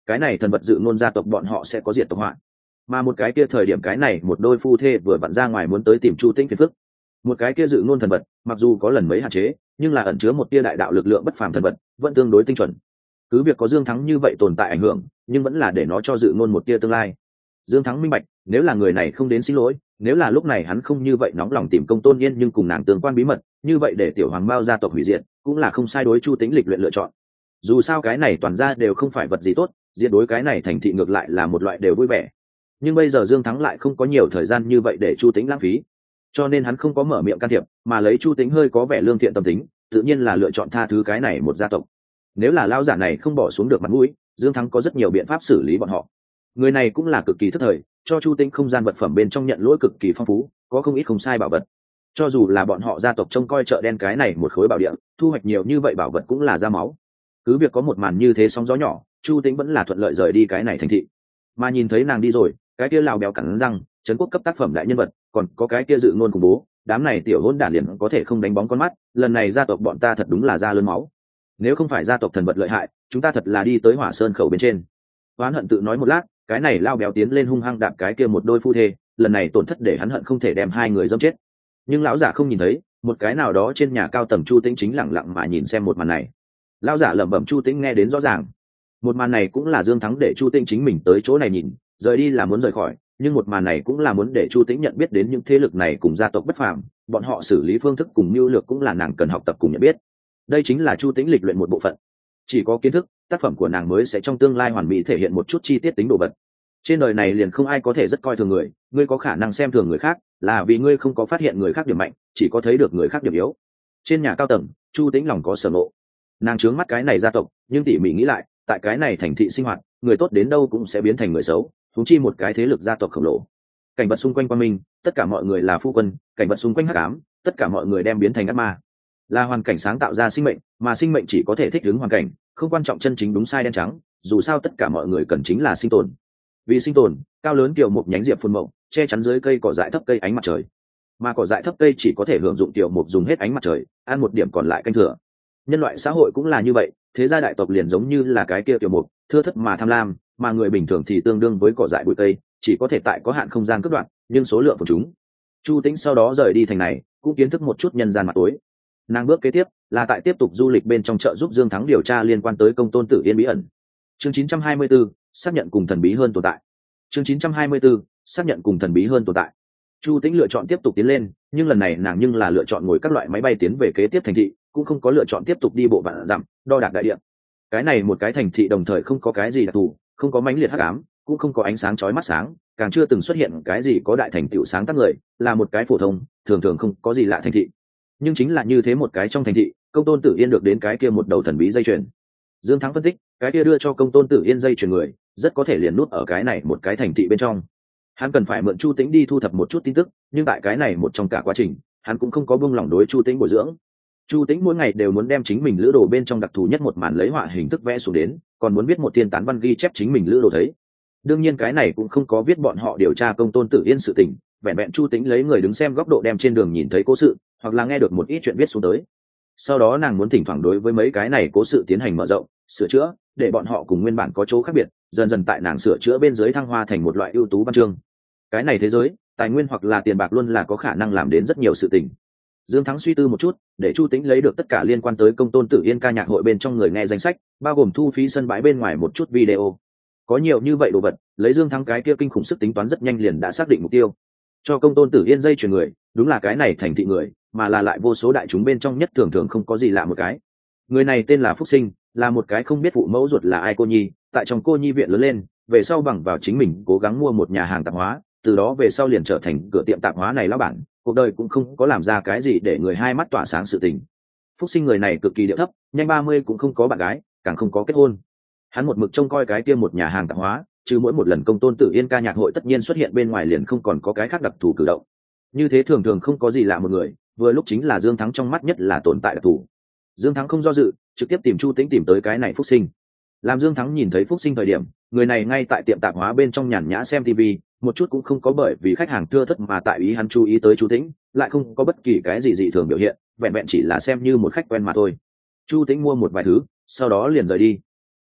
cái này thần vật dự ngôn gia tộc bọn họ sẽ có diệt tộc họa. Mà một cái kia thời điểm cái này một đôi phu thê vừa vặn ra ngoài muốn tới tìm Chu Tĩnh phiền phức. Một cái kia dự ngôn thần vật mặc dù có lần mấy hạn chế, nhưng là ẩn chứa một tia đại đạo lực lượng bất phàm thần vật vẫn tương đối tinh chuẩn. Cứ việc có Dương Thắng như vậy tồn tại ảnh hưởng, nhưng vẫn là để nó cho dự ngôn một tia tương lai. Dương Thắng minh bạch, nếu là người này không đến xin lỗi, nếu là lúc này hắn không như vậy nóng lòng tìm Công Tôn Yên nhưng cùng nàng tương quan bí mật, như vậy để tiểu hoàng bao gia tộc hủy diệt, cũng là không sai đối Chu Tĩnh lịch luyện lựa chọn. Dù sao cái này toàn ra đều không phải vật gì tốt, diệt đối cái này thành thị ngược lại là một loại đều vui vẻ. Nhưng bây giờ Dương Thắng lại không có nhiều thời gian như vậy để Chu Tĩnh lãng phí, cho nên hắn không có mở miệng can thiệp, mà lấy Chu Tĩnh hơi có vẻ lương thiện tâm tính, tự nhiên là lựa chọn tha thứ cái này một gia tộc. Nếu là lão giả này không bỏ xuống được mặt mũi, Dương Thắng có rất nhiều biện pháp xử lý bọn họ. Người này cũng là cực kỳ thất thời, cho Chu Tĩnh không gian vật phẩm bên trong nhận lỗi cực kỳ phong phú, có không ít không sai bảo vật. Cho dù là bọn họ gia tộc trông coi chợ đen cái này một khối bảo địa, thu hoạch nhiều như vậy bảo vật cũng là ra máu. Cứ việc có một màn như thế sóng gió nhỏ, Chu Tĩnh vẫn là thuận lợi rời đi cái này thành thị. Mà nhìn thấy nàng đi rồi, cái kia lào béo cắn răng, trấn quốc cấp tác phẩm đại nhân vật, còn có cái kia dự ngôn khủng bố, đám này tiểu hỗn đản liền có thể không đánh bóng con mắt, lần này gia tộc bọn ta thật đúng là ra lớn máu. Nếu không phải gia tộc thần vật lợi hại, chúng ta thật là đi tới Hỏa Sơn khẩu bên trên. Oán hận tự nói một lát, cái này lao béo tiến lên hung hăng đạp cái kia một đôi phu thê, lần này tổn thất để hắn hận không thể đem hai người dẫm chết. Nhưng lão giả không nhìn thấy, một cái nào đó trên nhà cao tầng Chu Tĩnh chính lặng lặng mà nhìn xem một màn này. Lão giả lẩm bẩm Chu Tĩnh nghe đến rõ ràng. Một màn này cũng là Dương Thắng để Chu Tĩnh chính mình tới chỗ này nhìn, rời đi là muốn rời khỏi, nhưng một màn này cũng là muốn để Chu Tĩnh nhận biết đến những thế lực này cùng gia tộc bất phàm, bọn họ xử lý phương thức cùng mưu lược cũng là nàng cần học tập cùng nhận biết. Đây chính là Chu Tĩnh lịch luyện một bộ phận. Chỉ có kiến thức, tác phẩm của nàng mới sẽ trong tương lai hoàn mỹ thể hiện một chút chi tiết tính đồ vật. Trên đời này liền không ai có thể rất coi thường người, ngươi có khả năng xem thường người khác, là vì ngươi không có phát hiện người khác điểm mạnh, chỉ có thấy được người khác điểm yếu. Trên nhà cao tầng, Chu Tĩnh lòng có sở ngộ. Nàng trướng mắt cái này gia tộc, nhưng tỉ mỉ nghĩ lại, tại cái này thành thị sinh hoạt, người tốt đến đâu cũng sẽ biến thành người xấu, huống chi một cái thế lực gia tộc khổng lồ. Cảnh vật xung quanh quang minh, tất cả mọi người là phu quân, cảnh vật xung quanh hắc ám, tất cả mọi người đem biến thành ác ma. Là hoàn cảnh sáng tạo ra sinh mệnh, mà sinh mệnh chỉ có thể thích ứng hoàn cảnh, không quan trọng chân chính đúng sai đen trắng, dù sao tất cả mọi người cần chính là sinh tồn. Vì sinh tồn, cao lớn tiểu mục nhánh diệp phun mậu, che chắn dưới cây cỏ dại thấp cây ánh mặt trời. Mà cỏ dại thấp cây chỉ có thể hưởng dụng tiểu mục dùng hết ánh mặt trời, ăn một điểm còn lại canh thừa. Nhân loại xã hội cũng là như vậy, thế gia đại tộc liền giống như là cái kia tiểu mục, thưa thất mà tham lam, mà người bình thường thì tương đương với cỏ dại bụi cây, chỉ có thể tại có hạn không gian cất đoạn, nhưng số lượng của chúng. Chu Tĩnh sau đó rời đi thành này, cũng kiến thức một chút nhân gian mặt tối. Nàng bước kế tiếp là tại tiếp tục du lịch bên trong chợ giúp Dương Thắng điều tra liên quan tới Công Tôn Tử Yên bí ẩn. Chương chín trăm hai mươi 4, xác nhận cùng thần bí hơn tồn tại. Chương chín trăm hai mươi 4, xác nhận cùng thần bí hơn tồn tại. Chu Tĩnh lựa chọn tiếp tục tiến lên, nhưng lần này nàng nhưng là lựa chọn ngồi các loại máy bay tiến về kế tiếp thành thị, cũng không có lựa chọn tiếp tục đi bộ vạn dặm, đo đạc đại địa. Cái này một cái thành thị đồng thời không có cái gì đặc thù, không có mãnh liệt hắc ám, cũng không có ánh sáng chói mắt sáng, càng chưa từng xuất hiện cái gì có đại thành tựu sáng tác người, là một cái phổ thông, thường thường không có gì lạ thành thị. Nhưng chính là như thế một cái trong thành thị, Công Tôn Tử Yên được đến cái kia một đầu thần bí dây chuyền. Dương Thắng phân tích, cái kia đưa cho Công Tôn Tử Yên dây chuyền người, rất có thể liền nút ở cái này một cái thành thị bên trong. Hắn cần phải mượn Chu Tĩnh đi thu thập một chút tin tức, nhưng tại cái này một trong cả quá trình, hắn cũng không có buông lỏng đối Chu Tĩnh bồi dưỡng. Chu Tĩnh mỗi ngày đều muốn đem chính mình lữ đồ bên trong đặc thù nhất một màn lấy họa hình thức vẽ xuống đến, còn muốn viết một thiên tán văn ghi chép chính mình lữ đồ thấy. Đương nhiên cái này cũng không có viết bọn họ điều tra Công Tôn Tử Yên sự tình, vẹn vẹn Chu Tĩnh lấy người đứng xem góc độ đem trên đường nhìn thấy cố sự, hoặc là nghe được một ít chuyện viết xuống tới. Sau đó nàng muốn thỉnh thoảng đối với mấy cái này cố sự tiến hành mở rộng, sửa chữa, để bọn họ cùng nguyên bản có chỗ khác biệt, dần dần tại nàng sửa chữa bên dưới thăng hoa thành một loại ưu tú văn chương. Cái này thế giới, tài nguyên hoặc là tiền bạc luôn là có khả năng làm đến rất nhiều sự tình. Dương Thắng suy tư một chút, để Chu Tĩnh lấy được tất cả liên quan tới Công Tôn Tử Yên ca nhạc hội bên trong người nghe danh sách, bao gồm thu phí sân bãi bên ngoài một chút video. Có nhiều như vậy đồ vật, lấy Dương Thắng cái kia kinh khủng sức tính toán rất nhanh liền đã xác định mục tiêu. Cho Công Tôn Tử Yên dây chuyền người, đúng là cái này thành thị người, mà là lại vô số đại chúng bên trong nhất thường thường không có gì lạ một cái. Người này tên là Phúc Sinh, là một cái không biết phụ mẫu ruột là ai cô nhi, tại trong cô nhi viện lớn lên, về sau bằng vào chính mình cố gắng mua một nhà hàng tạp hóa, từ đó về sau liền trở thành cửa tiệm tạp hóa này lão bản, cuộc đời cũng không có làm ra cái gì để người hai mắt tỏa sáng sự tình. Phúc Sinh người này cực kỳ điệu thấp, nhanh ba mươi cũng không có bạn gái, càng không có kết hôn. Hắn một mực trông coi cái kia một nhà hàng tạp hóa, chứ mỗi một lần Công Tôn Tử Yên ca nhạc hội tất nhiên xuất hiện bên ngoài liền không còn có cái khác đặc thù cử động. Như thế thường thường không có gì lạ một người, vừa lúc chính là Dương Thắng trong mắt nhất là tồn tại đặc thù. Dương Thắng không do dự, trực tiếp tìm Chu Tĩnh tìm tới cái này Phúc Sinh. Làm Dương Thắng nhìn thấy Phúc Sinh thời điểm, người này ngay tại tiệm tạp hóa bên trong nhàn nhã xem ti vi, một chút cũng không có bởi vì khách hàng thưa thớt mà tại ý hắn chú ý tới Chu Tĩnh, lại không có bất kỳ cái gì dị thường biểu hiện, vẹn vẹn chỉ là xem như một khách quen mà thôi. Chu Tĩnh mua một vài thứ, sau đó liền rời đi.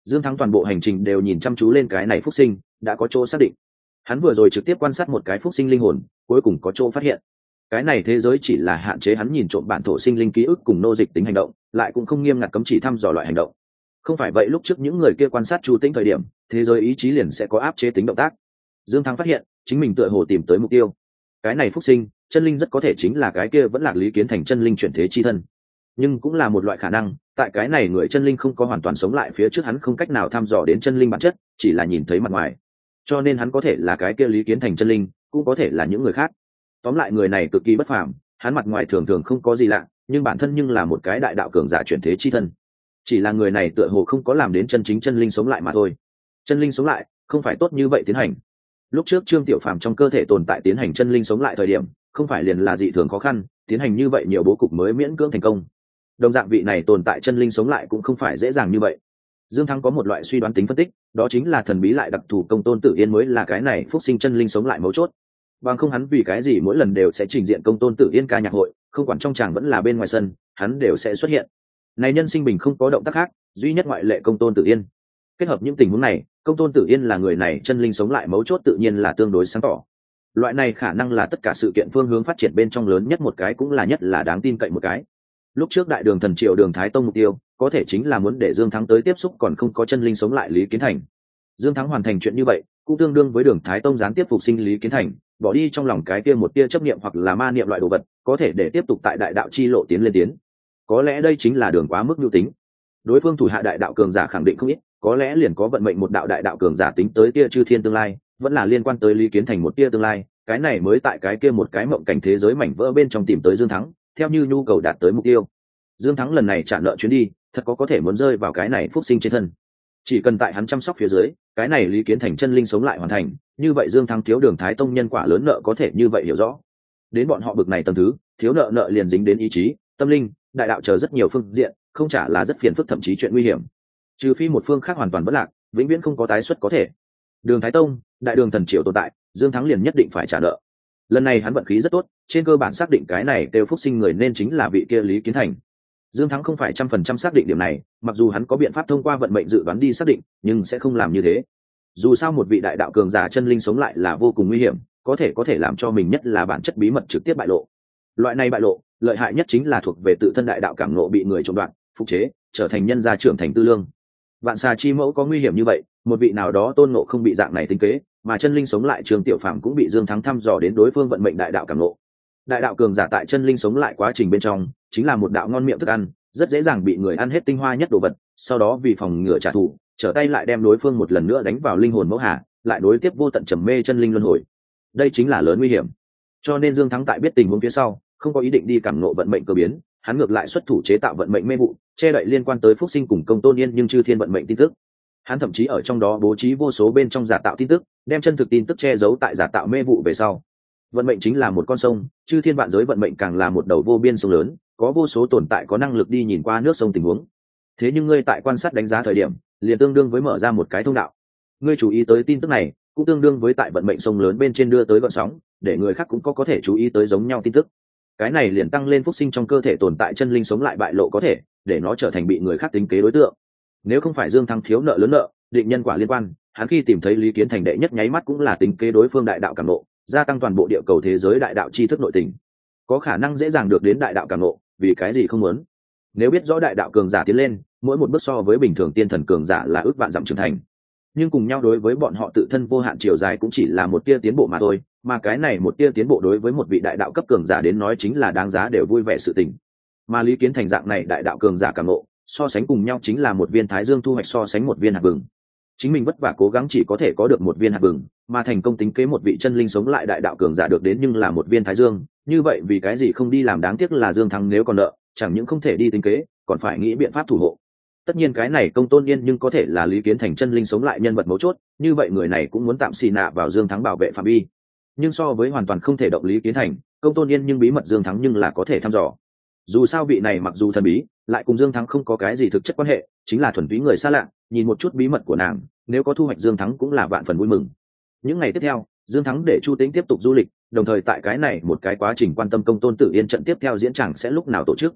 Dương Thắng toàn bộ hành trình đều nhìn chăm chú lên cái này phúc sinh, đã có chỗ xác định. Hắn vừa rồi trực tiếp quan sát một cái phúc sinh linh hồn, cuối cùng có chỗ phát hiện. Cái này thế giới chỉ là hạn chế hắn nhìn trộm bản thổ sinh linh ký ức cùng nô dịch tính hành động, lại cũng không nghiêm ngặt cấm chỉ thăm dò loại hành động. Không phải vậy lúc trước những người kia quan sát Chu Tĩnh thời điểm, thế giới ý chí liền sẽ có áp chế tính động tác. Dương Thắng phát hiện, chính mình tựa hồ tìm tới mục tiêu. Cái này phúc sinh, chân linh rất có thể chính là cái kia vẫn lạc Lý Kiến Thành chân linh chuyển thế chi thân. Nhưng cũng là một loại khả năng, tại cái này người chân linh không có hoàn toàn sống lại phía trước hắn không cách nào thăm dò đến chân linh bản chất, chỉ là nhìn thấy mặt ngoài. Cho nên hắn có thể là cái kia Lý Kiến Thành chân linh, cũng có thể là những người khác. Tóm lại người này cực kỳ bất phàm, hắn mặt ngoài thường thường không có gì lạ, nhưng bản thân nhưng là một cái đại đạo cường giả chuyển thế chi thân. Chỉ là người này tựa hồ không có làm đến chân chính chân linh sống lại mà thôi. Chân linh sống lại không phải tốt như vậy tiến hành. Lúc trước Trương Tiểu Phàm trong cơ thể tồn tại tiến hành chân linh sống lại thời điểm, không phải liền là dị thường khó khăn, tiến hành như vậy nhiều bố cục mới miễn cưỡng thành công. Đồng dạng vị này tồn tại chân linh sống lại cũng không phải dễ dàng như vậy. Dương Thắng có một loại suy đoán tính phân tích, đó chính là thần bí lại đặc thù công tôn Tử Yên mới là cái này phúc sinh chân linh sống lại mấu chốt. Bằng không hắn vì cái gì mỗi lần đều sẽ trình diện công tôn Tử Yên ca nhạc hội, không quản trong tràng vẫn là bên ngoài sân, hắn đều sẽ xuất hiện. Này nhân sinh bình không có động tác khác, duy nhất ngoại lệ công tôn Tử Yên. Kết hợp những tình huống này, công tôn Tử Yên là người này chân linh sống lại mấu chốt tự nhiên là tương đối sáng tỏ. Loại này khả năng là tất cả sự kiện phương hướng phát triển bên trong lớn nhất một cái, cũng là nhất là đáng tin cậy một cái. Lúc trước đại đường thần triều Đường Thái Tông mục tiêu có thể chính là muốn để Dương Thắng tới tiếp xúc còn không có chân linh sống lại Lý Kiến Thành. Dương Thắng hoàn thành chuyện như vậy cũng tương đương với Đường Thái Tông gián tiếp phục sinh Lý Kiến Thành, bỏ đi trong lòng cái kia một tia chấp niệm hoặc là ma niệm loại đồ vật, có thể để tiếp tục tại đại đạo chi lộ tiến lên tiến. Có lẽ đây chính là đường quá mức nhu tính. Đối phương thủ hạ đại đạo cường giả khẳng định không ít, có lẽ liền có vận mệnh một đạo đại đạo cường giả tính tới tia chư thiên tương lai, vẫn là liên quan tới Lý Kiến Thành một tia tương lai, cái này mới tại cái kia một cái mộng cảnh thế giới mảnh vỡ bên trong tìm tới Dương Thắng, theo như nhu cầu đạt tới mục tiêu. Dương Thắng lần này trả nợ chuyến đi, thật có có thể muốn rơi vào cái này phúc sinh trên thân. Chỉ cần tại hắn chăm sóc phía dưới, cái này Lý Kiến Thành chân linh sống lại hoàn thành, như vậy Dương Thắng thiếu Đường Thái Tông nhân quả lớn nợ có thể như vậy hiểu rõ. Đến bọn họ bực này tầng thứ, thiếu nợ nợ liền dính đến ý chí, tâm linh, đại đạo chờ rất nhiều phương diện, không trả là rất phiền phức thậm chí chuyện nguy hiểm. Trừ phi một phương khác hoàn toàn bất lạc, vĩnh viễn không có tái xuất có thể. Đường Thái Tông, đại đường thần triều tồn tại, Dương Thắng liền nhất định phải trả nợ. Lần này hắn vận khí rất tốt, trên cơ bản xác định cái này đều phúc sinh người nên chính là vị kia Lý Kiến Thành. Dương Thắng không phải trăm phần trăm xác định điểm này, mặc dù hắn có biện pháp thông qua vận mệnh dự đoán đi xác định, nhưng sẽ không làm như thế. Dù sao một vị đại đạo cường giả chân linh sống lại là vô cùng nguy hiểm, có thể có thể làm cho mình nhất là bản chất bí mật trực tiếp bại lộ. Loại này bại lộ, lợi hại nhất chính là thuộc về tự thân đại đạo cảm ngộ bị người trộm đoạt, phục chế, trở thành nhân gia trưởng thành tư lương. Vạn xà chi mẫu có nguy hiểm như vậy, một vị nào đó tôn ngộ không bị dạng này tính kế, mà chân linh sống lại Trương Tiểu Phàm cũng bị Dương Thắng thăm dò đến đối phương vận mệnh đại đạo cảm ngộ. Đại đạo cường giả tại chân linh sống lại quá trình bên trong, chính là một đạo ngon miệng thức ăn, rất dễ dàng bị người ăn hết tinh hoa nhất đồ vật, sau đó vì phòng ngừa trả thù, trở tay lại đem đối phương một lần nữa đánh vào linh hồn mẫu hà, lại đối tiếp vô tận trầm mê chân linh luân hồi. Đây chính là lớn nguy hiểm. Cho nên Dương Thắng tại biết tình huống phía sau, không có ý định đi cảm ngộ vận mệnh cơ biến, hắn ngược lại xuất thủ chế tạo vận mệnh mê vụ, che đậy liên quan tới phúc sinh cùng công tôn yên nhưng chư thiên vận mệnh tin tức. Hắn thậm chí ở trong đó bố trí vô số bên trong giả tạo tin tức, đem chân thực tin tức che giấu tại giả tạo mê vụ về sau. Vận mệnh chính là một con sông, chư thiên vạn giới vận mệnh càng là một đầu vô biên sông lớn, có vô số tồn tại có năng lực đi nhìn qua nước sông tình huống. Thế nhưng ngươi tại quan sát đánh giá thời điểm, liền tương đương với mở ra một cái thông đạo. Ngươi chú ý tới tin tức này, cũng tương đương với tại vận mệnh sông lớn bên trên đưa tới gợn sóng, để người khác cũng có có thể chú ý tới giống nhau tin tức. Cái này liền tăng lên phúc sinh trong cơ thể tồn tại chân linh sống lại bại lộ có thể, để nó trở thành bị người khác tính kế đối tượng. Nếu không phải Dương Thắng thiếu nợ lớn nợ, định nhân quả liên quan, hắn khi tìm thấy Lý Kiến Thành đệ nhất nháy mắt cũng là tính kế đối phương đại đạo cảm ngộ, gia tăng toàn bộ địa cầu thế giới đại đạo tri thức nội tình. Có khả năng dễ dàng được đến đại đạo cảm ngộ, vì cái gì không muốn? Nếu biết rõ đại đạo cường giả tiến lên, mỗi một bước so với bình thường tiên thần cường giả là ước vạn dặm trưởng thành. Nhưng cùng nhau đối với bọn họ tự thân vô hạn chiều dài cũng chỉ là một tia tiến bộ mà thôi, mà cái này một tia tiến bộ đối với một vị đại đạo cấp cường giả đến nói chính là đáng giá đều vui vẻ sự tình. Mà Lý Kiến Thành dạng này đại đạo cường giả cảm ngộ, so sánh cùng nhau chính là một viên thái dương thu hoạch so sánh một viên hạt bừng. Chính mình vất vả cố gắng chỉ có thể có được một viên hạt bừng, mà thành công tính kế một vị chân linh sống lại đại đạo cường giả được đến nhưng là một viên thái dương, như vậy vì cái gì không đi làm? Đáng tiếc là Dương Thắng nếu còn nợ, chẳng những không thể đi tính kế, còn phải nghĩ biện pháp thủ hộ. Tất nhiên cái này công tôn yên nhưng có thể là Lý Kiến Thành chân linh sống lại nhân vật mấu chốt, như vậy người này cũng muốn tạm xì nạ vào Dương Thắng bảo vệ phạm vi. Nhưng so với hoàn toàn không thể động Lý Kiến Thành, công tôn yên nhưng bí mật Dương Thắng nhưng là có thể thăm dò. Dù sao vị này mặc dù thần bí, lại cùng Dương Thắng không có cái gì thực chất quan hệ, chính là thuần túy người xa lạ, nhìn một chút bí mật của nàng, nếu có thu hoạch Dương Thắng cũng là vạn phần vui mừng. Những ngày tiếp theo, Dương Thắng để Chu Tĩnh tiếp tục du lịch, đồng thời tại cái này một cái quá trình quan tâm công tôn Tử Yên trận tiếp theo diễn chẳng sẽ lúc nào tổ chức.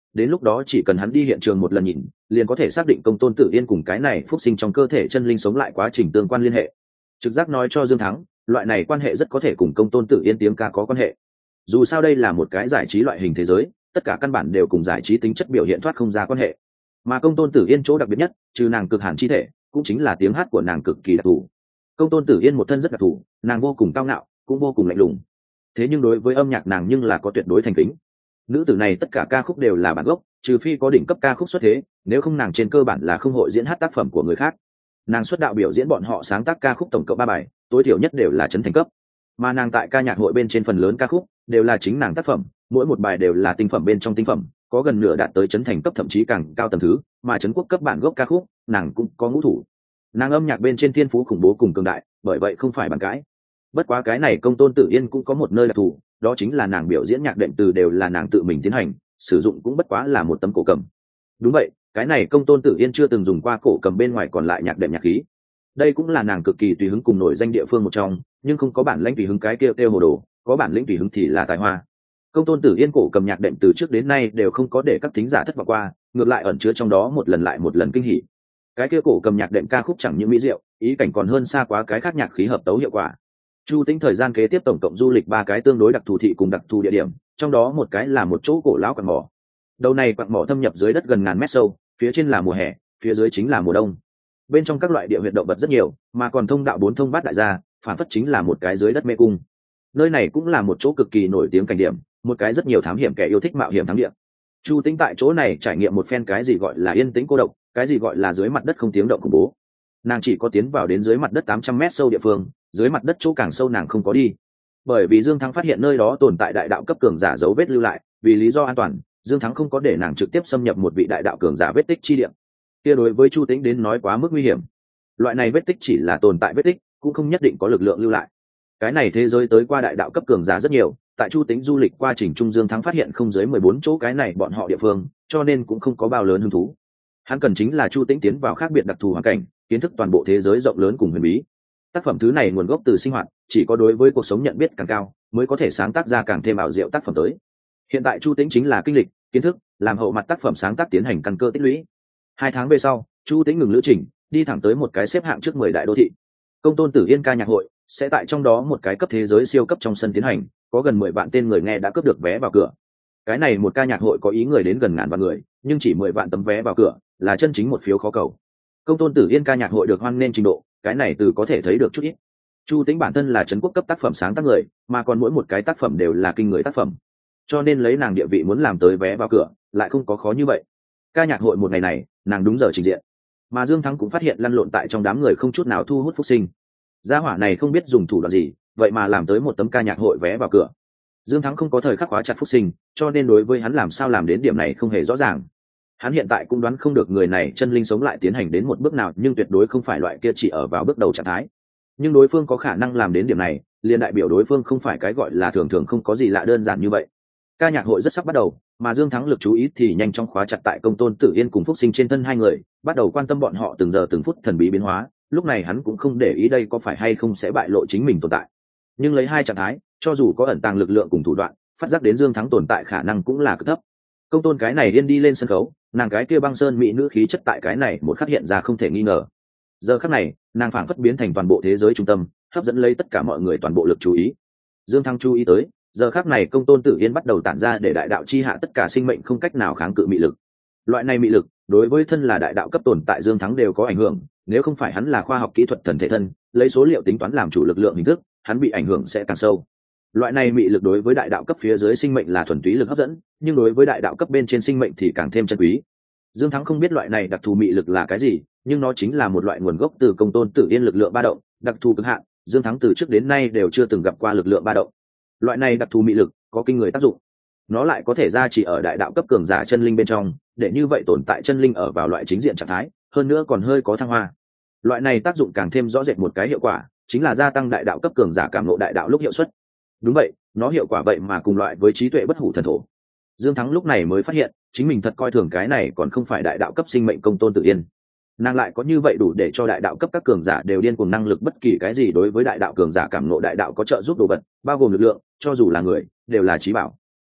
đến lúc đó chỉ cần hắn đi hiện trường một lần nhìn liền có thể xác định công tôn tử yên cùng cái này phúc sinh trong cơ thể chân linh sống lại quá trình tương quan liên hệ. Trực giác nói cho Dương Thắng loại này quan hệ rất có thể cùng công tôn tử yên tiếng ca có quan hệ. Dù sao đây là một cái giải trí loại hình thế giới, tất cả căn bản đều cùng giải trí tính chất biểu hiện thoát không ra quan hệ. Mà công tôn tử yên chỗ đặc biệt nhất trừ nàng cực hàn chi thể cũng chính là tiếng hát của nàng cực kỳ đặc thù. Công tôn tử yên một thân rất đặc thù, nàng vô cùng cao ngạo cũng vô cùng lạnh lùng, thế nhưng đối với âm nhạc nàng nhưng là có tuyệt đối thành kính. Nữ tử này tất cả ca khúc đều là bản gốc, trừ phi có đỉnh cấp ca khúc xuất thế, nếu không nàng trên cơ bản là không hội diễn hát tác phẩm của người khác. Nàng xuất đạo biểu diễn bọn họ sáng tác ca khúc tổng cộng ba bài, tối thiểu nhất đều là chấn thành cấp. Mà nàng tại ca nhạc hội bên trên phần lớn ca khúc đều là chính nàng tác phẩm, mỗi một bài đều là tinh phẩm bên trong tinh phẩm, có gần nửa đạt tới chấn thành cấp thậm chí càng cao tầng thứ, mà chấn quốc cấp bản gốc ca khúc, nàng cũng có ngũ thủ. Nàng âm nhạc bên trên thiên phú khủng bố cùng cường đại, bởi vậy không phải bàn cãi. Bất quá cái này công tôn tử yên cũng có một nơi đặc thù, đó chính là nàng biểu diễn nhạc đệm từ đều là nàng tự mình tiến hành, sử dụng cũng bất quá là một tấm cổ cầm. Đúng vậy, cái này công tôn tử yên chưa từng dùng qua cổ cầm bên ngoài còn lại nhạc đệm nhạc khí. Đây cũng là nàng cực kỳ tùy hứng cùng nổi danh địa phương một trong, nhưng không có bản lĩnh tùy hứng cái kia kêu hồ đồ, có bản lĩnh tùy hứng thì là tài hoa. Công tôn tử yên cổ cầm nhạc đệm từ trước đến nay đều không có để các thính giả thất vọng qua, ngược lại ẩn chứa trong đó một lần lại một lần kinh hỉ. Cái kia cổ cầm nhạc đệm ca khúc chẳng những mỹ diệu, ý cảnh còn hơn xa quá cái khác nhạc khí hợp tấu hiệu quả. Chu Tĩnh thời gian kế tiếp tổng cộng du lịch ba cái tương đối đặc thù thị cùng đặc thù địa điểm, trong đó một cái là một chỗ cổ lão quặng mỏ. Đầu này quặng mỏ thâm nhập dưới đất gần ngàn mét sâu, phía trên là mùa hè, phía dưới chính là mùa đông. Bên trong các loại địa huyệt động vật rất nhiều, mà còn thông đạo bốn thông bát đại gia, phản phất chính là một cái dưới đất mê cung. Nơi này cũng là một chỗ cực kỳ nổi tiếng cảnh điểm, một cái rất nhiều thám hiểm kẻ yêu thích mạo hiểm thắng địa. Chu Tĩnh tại chỗ này trải nghiệm một phen cái gì gọi là yên tĩnh cô độc, cái gì gọi là dưới mặt đất không tiếng động khủng bố. Nàng chỉ có tiến vào đến dưới mặt đất tám trăm mét sâu địa phương, dưới mặt đất chỗ càng sâu nàng không có đi, bởi vì Dương Thắng phát hiện nơi đó tồn tại đại đạo cấp cường giả dấu vết lưu lại, vì lý do an toàn Dương Thắng không có để nàng trực tiếp xâm nhập một vị đại đạo cường giả vết tích chi địa. Kia đối với Chu Tĩnh đến nói quá mức nguy hiểm, loại này vết tích chỉ là tồn tại vết tích, cũng không nhất định có lực lượng lưu lại. Cái này thế giới tới qua đại đạo cấp cường giả rất nhiều, tại Chu Tĩnh du lịch quá trình trung Dương Thắng phát hiện không dưới mười bốn chỗ cái này bọn họ địa phương, cho nên cũng không có bao lớn hứng thú. Hắn cần chính là Chu Tĩnh tiến vào khác biệt đặc thù hoàn cảnh, kiến thức toàn bộ thế giới rộng lớn cùng huyền bí. Tác phẩm thứ này nguồn gốc từ sinh hoạt, chỉ có đối với cuộc sống nhận biết càng cao mới có thể sáng tác ra càng thêm ảo diệu tác phẩm tới. Hiện tại Chu Tĩnh chính là kinh lịch, kiến thức, làm hậu mặt tác phẩm sáng tác tiến hành căn cơ tích lũy. Hai tháng về sau, Chu Tĩnh ngừng lữ trình, đi thẳng tới một cái xếp hạng trước mười đại đô thị. Công tôn Tử Yên ca nhạc hội sẽ tại trong đó một cái cấp thế giới siêu cấp trong sân tiến hành, có gần mười vạn tên người nghe đã cướp được vé vào cửa. Cái này một ca nhạc hội có ý người đến gần ngàn vạn người, nhưng chỉ mười vạn tấm vé vào cửa, là chân chính một phiếu khó cầu. Công tôn Tử Yên ca nhạc hội được hoan nghênh trình độ, cái này từ có thể thấy được chút ít. Chu Tĩnh bản thân là trấn quốc cấp tác phẩm sáng tác người, mà còn mỗi một cái tác phẩm đều là kinh người tác phẩm, cho nên lấy nàng địa vị muốn làm tới vé vào cửa lại không có khó như vậy. Ca nhạc hội một ngày này nàng đúng giờ trình diện, mà Dương Thắng cũng phát hiện lăn lộn tại trong đám người không chút nào thu hút phúc sinh. Gia hỏa này không biết dùng thủ đoạn gì, vậy mà làm tới một tấm ca nhạc hội vé vào cửa. Dương Thắng không có thời khắc khóa chặt phúc sinh, cho nên đối với hắn làm sao làm đến điểm này không hề rõ ràng. Hắn hiện tại cũng đoán không được người này chân linh sống lại tiến hành đến một bước nào, nhưng tuyệt đối không phải loại kia chỉ ở vào bước đầu trạng thái. Nhưng đối phương có khả năng làm đến điểm này, liền đại biểu đối phương không phải cái gọi là thường thường không có gì lạ đơn giản như vậy. Ca nhạc hội rất sắp bắt đầu, mà Dương Thắng lực chú ý thì nhanh chóng khóa chặt tại công tôn Tử Yên cùng phúc sinh trên thân hai người, bắt đầu quan tâm bọn họ từng giờ từng phút thần bí biến hóa. Lúc này hắn cũng không để ý đây có phải hay không sẽ bại lộ chính mình tồn tại, nhưng lấy hai trạng thái, cho dù có ẩn tàng lực lượng cùng thủ đoạn, phát giác đến Dương Thắng tồn tại khả năng cũng là cực thấp. Công tôn cái này điên đi lên sân khấu, nàng cái kia băng sơn mỹ nữ khí chất tại cái này một khắc hiện ra không thể nghi ngờ. Giờ khắc này nàng phảng phất biến thành toàn bộ thế giới trung tâm, hấp dẫn lấy tất cả mọi người toàn bộ lực chú ý. Dương Thắng chú ý tới, giờ khắc này công tôn Tử Yên bắt đầu tản ra để đại đạo chi hạ tất cả sinh mệnh không cách nào kháng cự mị lực. Loại này mị lực đối với thân là đại đạo cấp tồn tại Dương Thắng đều có ảnh hưởng, nếu không phải hắn là khoa học kỹ thuật thần thể thân, lấy số liệu tính toán làm chủ lực lượng hình thức, hắn bị ảnh hưởng sẽ càng sâu. Loại này mị lực đối với đại đạo cấp phía dưới sinh mệnh là thuần túy lực hấp dẫn, nhưng đối với đại đạo cấp bên trên sinh mệnh thì càng thêm chân quý. Dương Thắng không biết loại này đặc thù mị lực là cái gì, nhưng nó chính là một loại nguồn gốc từ công tôn Tử Yên lực lượng ba động, đặc thù cực hạn, Dương Thắng từ trước đến nay đều chưa từng gặp qua lực lượng ba động. Loại này đặc thù mị lực có kinh người tác dụng, nó lại có thể ra chỉ ở đại đạo cấp cường giả chân linh bên trong, để như vậy tồn tại chân linh ở vào loại chính diện trạng thái, hơn nữa còn hơi có thăng hoa. Loại này tác dụng càng thêm rõ rệt một cái hiệu quả, chính là gia tăng đại đạo cấp cường giả cảm ngộ đại đạo lúc hiệu suất. Đúng vậy, nó hiệu quả vậy mà cùng loại với trí tuệ bất hủ thần thổ. Dương Thắng lúc này mới phát hiện chính mình thật coi thường cái này còn không phải đại đạo cấp sinh mệnh công tôn Tử Yên. Nàng lại có như vậy đủ để cho đại đạo cấp các cường giả đều điên cuồng năng lực, bất kỳ cái gì đối với đại đạo cường giả cảm ngộ đại đạo có trợ giúp đồ vật, bao gồm lực lượng, cho dù là người đều là trí bảo.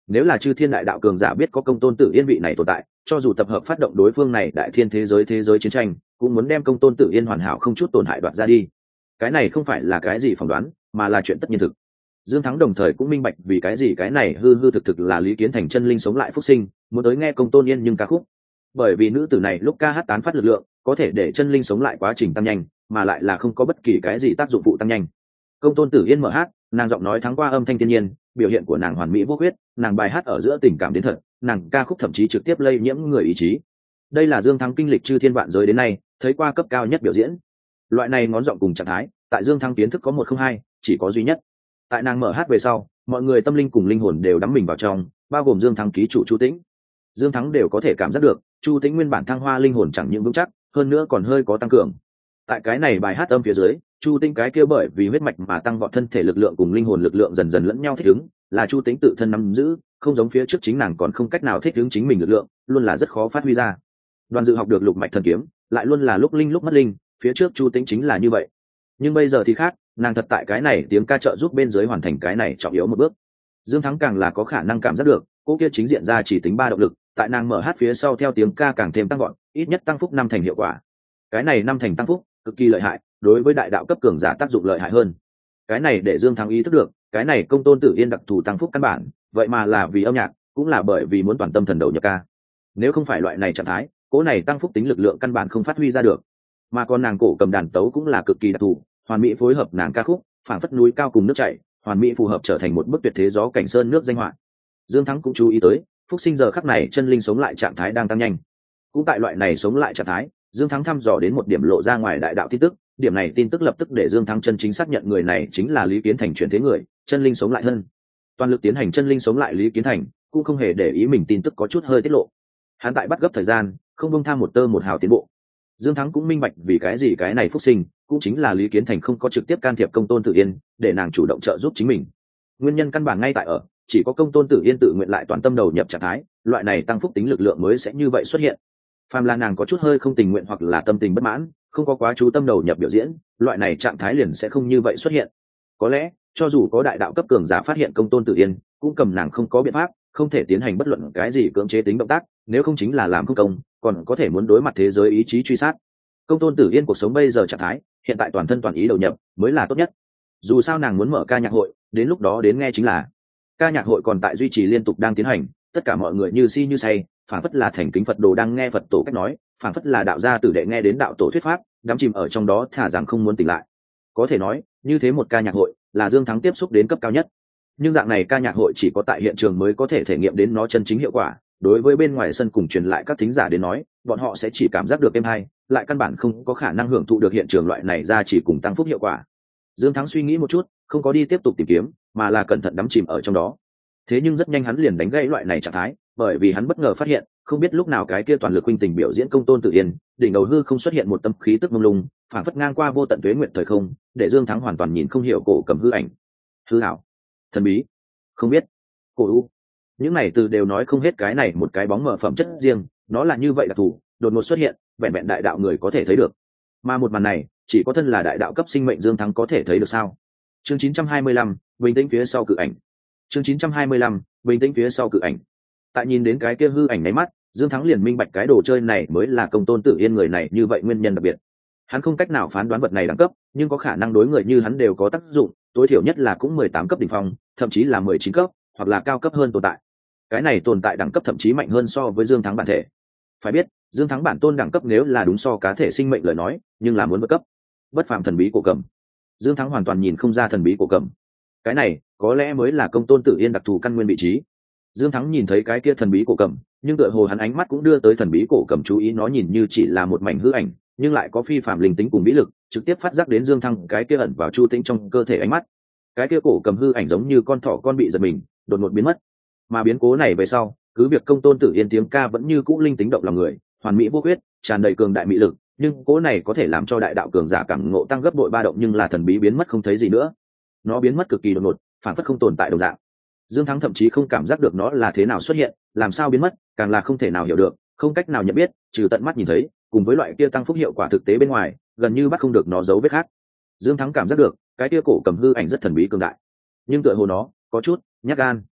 Nếu là chư thiên đại đạo cường giả biết có công tôn tử yên vị này tồn tại, cho dù tập hợp phát động đối phương này đại thiên thế giới thế giới chiến tranh, cũng muốn đem công tôn tử yên hoàn hảo không chút tổn hại đoạt ra đi. Cái này không phải là cái gì phỏng đoán, mà là chuyện tất nhiên thực. Dương Thắng đồng thời cũng minh bạch vì cái gì cái này hư hư thực thực là Lý Kiến Thành chân linh sống lại phúc sinh, muốn tới nghe công tôn yên nhưng ca khúc. Bởi vì nữ tử này lúc ca hát tán phát lực lượng, có thể để chân linh sống lại quá trình tăng nhanh, mà lại là không có bất kỳ cái gì tác dụng phụ tăng nhanh. Công tôn tử yên mở hát, nàng giọng nói thắng qua âm thanh thiên nhiên, biểu hiện của nàng hoàn mỹ vô khuyết, nàng bài hát ở giữa tình cảm đến thật, nàng ca khúc thậm chí trực tiếp lây nhiễm người ý chí. Đây là Dương Thắng kinh lịch chư thiên vạn giới đến nay thấy qua cấp cao nhất biểu diễn. Loại này ngón giọng cùng trạng thái, tại Dương Thắng kiến thức có một không hai, chỉ có duy nhất. Tại nàng mở hát về sau, mọi người tâm linh cùng linh hồn đều đắm mình vào trong, bao gồm Dương Thắng ký chủ Chu Tĩnh. Dương Thắng đều có thể cảm giác được, Chu Tĩnh nguyên bản thăng hoa linh hồn chẳng những vững chắc, hơn nữa còn hơi có tăng cường. Tại cái này bài hát âm phía dưới, Chu Tĩnh cái kia bởi vì huyết mạch mà tăng vọt thân thể lực lượng cùng linh hồn lực lượng dần dần lẫn nhau thích ứng, là Chu Tĩnh tự thân nắm giữ, không giống phía trước chính nàng còn không cách nào thích ứng chính mình lực lượng, luôn là rất khó phát huy ra. Đoàn Dự học được lục mạch thần kiếm, lại luôn là lúc linh lúc mất linh, phía trước Chu Tĩnh chính là như vậy. Nhưng bây giờ thì khác, nàng thật tại cái này tiếng ca trợ giúp bên dưới hoàn thành cái này trọng yếu một bước. Dương Thắng càng là có khả năng cảm giác được, cô kia chính diện ra chỉ tính ba động lực, tại nàng mở hát phía sau theo tiếng ca càng thêm tăng gọn, ít nhất tăng phúc năm thành hiệu quả. Cái này năm thành tăng phúc, cực kỳ lợi hại, đối với đại đạo cấp cường giả tác dụng lợi hại hơn. Cái này để Dương Thắng ý thức được, cái này công tôn tử yên đặc thù tăng phúc căn bản, vậy mà là vì âm nhạc, cũng là bởi vì muốn toàn tâm thần đầu nhập ca. Nếu không phải loại này trạng thái, cố này tăng phúc tính lực lượng căn bản không phát huy ra được. Mà còn nàng cổ cầm đàn tấu cũng là cực kỳ đặc thù, hoàn mỹ phối hợp nàng ca khúc, phảng phất núi cao cùng nước chảy, hoàn mỹ phù hợp trở thành một bức tuyệt thế gió cảnh sơn nước danh họa. Dương Thắng cũng chú ý tới, phúc sinh giờ khắc này chân linh sống lại trạng thái đang tăng nhanh. Cũng tại loại này sống lại trạng thái, Dương Thắng thăm dò đến một điểm lộ ra ngoài đại đạo tin tức, điểm này tin tức lập tức để Dương Thắng chân chính xác nhận người này chính là Lý Kiến Thành chuyển thế người, chân linh sống lại thân. Toàn lực tiến hành chân linh sống lại Lý Kiến Thành, cũng không hề để ý mình tin tức có chút hơi tiết lộ. Hắn tại bắt gấp thời gian, không buông tham một tơ một hào tiến bộ. Dương Thắng cũng minh bạch vì cái gì cái này phúc sinh, cũng chính là Lý Kiến Thành không có trực tiếp can thiệp công tôn Tử Yên, để nàng chủ động trợ giúp chính mình. Nguyên nhân căn bản ngay tại ở, chỉ có công tôn Tử Yên tự nguyện lại toàn tâm đầu nhập trạng thái, loại này tăng phúc tính lực lượng mới sẽ như vậy xuất hiện. Phàm là nàng có chút hơi không tình nguyện hoặc là tâm tình bất mãn, không có quá chú tâm đầu nhập biểu diễn, loại này trạng thái liền sẽ không như vậy xuất hiện. Có lẽ, cho dù có đại đạo cấp cường giả phát hiện công tôn Tử Yên, cũng cầm nàng không có biện pháp, không thể tiến hành bất luận cái gì cưỡng chế tính động tác, nếu không chính là làm không công, còn có thể muốn đối mặt thế giới ý chí truy sát. Công tôn Tử Yên cuộc sống bây giờ trạng thái, hiện tại toàn thân toàn ý đầu nhập mới là tốt nhất. Dù sao nàng muốn mở ca nhạc hội, đến lúc đó đến nghe chính là. Ca nhạc hội còn tại duy trì liên tục đang tiến hành, tất cả mọi người như si như say, phảng phất là thành kính Phật đồ đang nghe Phật tổ cách nói, phảng phất là đạo gia tử đệ nghe đến đạo tổ thuyết pháp, đắm chìm ở trong đó thả rằng không muốn tỉnh lại. Có thể nói, như thế một ca nhạc hội là Dương Thắng tiếp xúc đến cấp cao nhất. Nhưng dạng này ca nhạc hội chỉ có tại hiện trường mới có thể thể nghiệm đến nó chân chính hiệu quả, đối với bên ngoài sân cùng truyền lại các thính giả đến nói, bọn họ sẽ chỉ cảm giác được êm hay, lại căn bản không có khả năng hưởng thụ được hiện trường loại này ra chỉ cùng tăng phúc hiệu quả. Dương Thắng suy nghĩ một chút, không có đi tiếp tục tìm kiếm, mà là cẩn thận đắm chìm ở trong đó. Thế nhưng rất nhanh hắn liền đánh gãy loại này trạng thái, bởi vì hắn bất ngờ phát hiện, không biết lúc nào cái kia toàn lực huynh tình biểu diễn công tôn Tử Yên, đỉnh đầu hư không xuất hiện một tâm khí tức mông lung, phản phất ngang qua vô tận tuế nguyện thời không, để Dương Thắng hoàn toàn nhìn không hiểu cổ cầm hư ảnh. Hư ảo, thần bí, không biết, cổ u. Những này từ đều nói không hết cái này một cái bóng mờ phẩm chất riêng, nó là như vậy đặc thù, đột ngột xuất hiện, vẹn vẹn đại đạo người có thể thấy được. Mà một màn này, chỉ có thân là đại đạo cấp sinh mệnh Dương Thắng có thể thấy được sao? Chương chín trăm hai mươi lăm, bình tĩnh phía sau cự ảnh. Chương chín trăm hai mươi lăm, bình tĩnh phía sau cự ảnh. Tại nhìn đến cái kia hư ảnh nháy mắt, Dương Thắng liền minh bạch cái đồ chơi này mới là công tôn Tử Yên người này như vậy nguyên nhân đặc biệt. Hắn không cách nào phán đoán vật này đẳng cấp, nhưng có khả năng đối người như hắn đều có tác dụng, tối thiểu nhất là cũng mười tám cấp đỉnh phong, thậm chí là mười chín cấp, hoặc là cao cấp hơn tồn tại. Cái này tồn tại đẳng cấp thậm chí mạnh hơn so với Dương Thắng bản thể. Phải biết, Dương Thắng bản tôn đẳng cấp nếu là đúng so cá thể sinh mệnh lời nói, nhưng là muốn vượt cấp. Bất phàm thần bí cổ cầm. Dương Thắng hoàn toàn nhìn không ra thần bí cổ cầm. Cái này, có lẽ mới là công tôn Tử Yên đặc thù căn nguyên vị trí. Dương Thắng nhìn thấy cái kia thần bí cổ cầm, nhưng tựa hồ hắn ánh mắt cũng đưa tới thần bí cổ cầm chú ý, nó nhìn như chỉ là một mảnh hư ảnh, nhưng lại có phi phàm linh tính cùng bí lực, trực tiếp phát giác đến Dương Thắng cái kia ẩn vào chu tĩnh trong cơ thể ánh mắt. Cái kia cổ cầm hư ảnh giống như con thỏ con bị giật mình, đột ngột biến mất. Mà biến cố này về sau, cứ việc công tôn Tử Yên tiếng ca vẫn như cũ linh tính động lòng người, hoàn mỹ vô khuyết, tràn đầy cường đại mỹ lực, nhưng cố này có thể làm cho đại đạo cường giả cảm ngộ tăng gấp bội ba động, nhưng là thần bí biến mất không thấy gì nữa. Nó biến mất cực kỳ đột ngột, phản phất không tồn tại đồng dạng. Dương Thắng thậm chí không cảm giác được nó là thế nào xuất hiện, làm sao biến mất, càng là không thể nào hiểu được, không cách nào nhận biết, trừ tận mắt nhìn thấy, cùng với loại kia tăng phúc hiệu quả thực tế bên ngoài, gần như bắt không được nó dấu vết khác. Dương Thắng cảm giác được, cái kia cổ cầm hư ảnh rất thần bí cường đại, nhưng tựa hồ nó có chút nhát gan.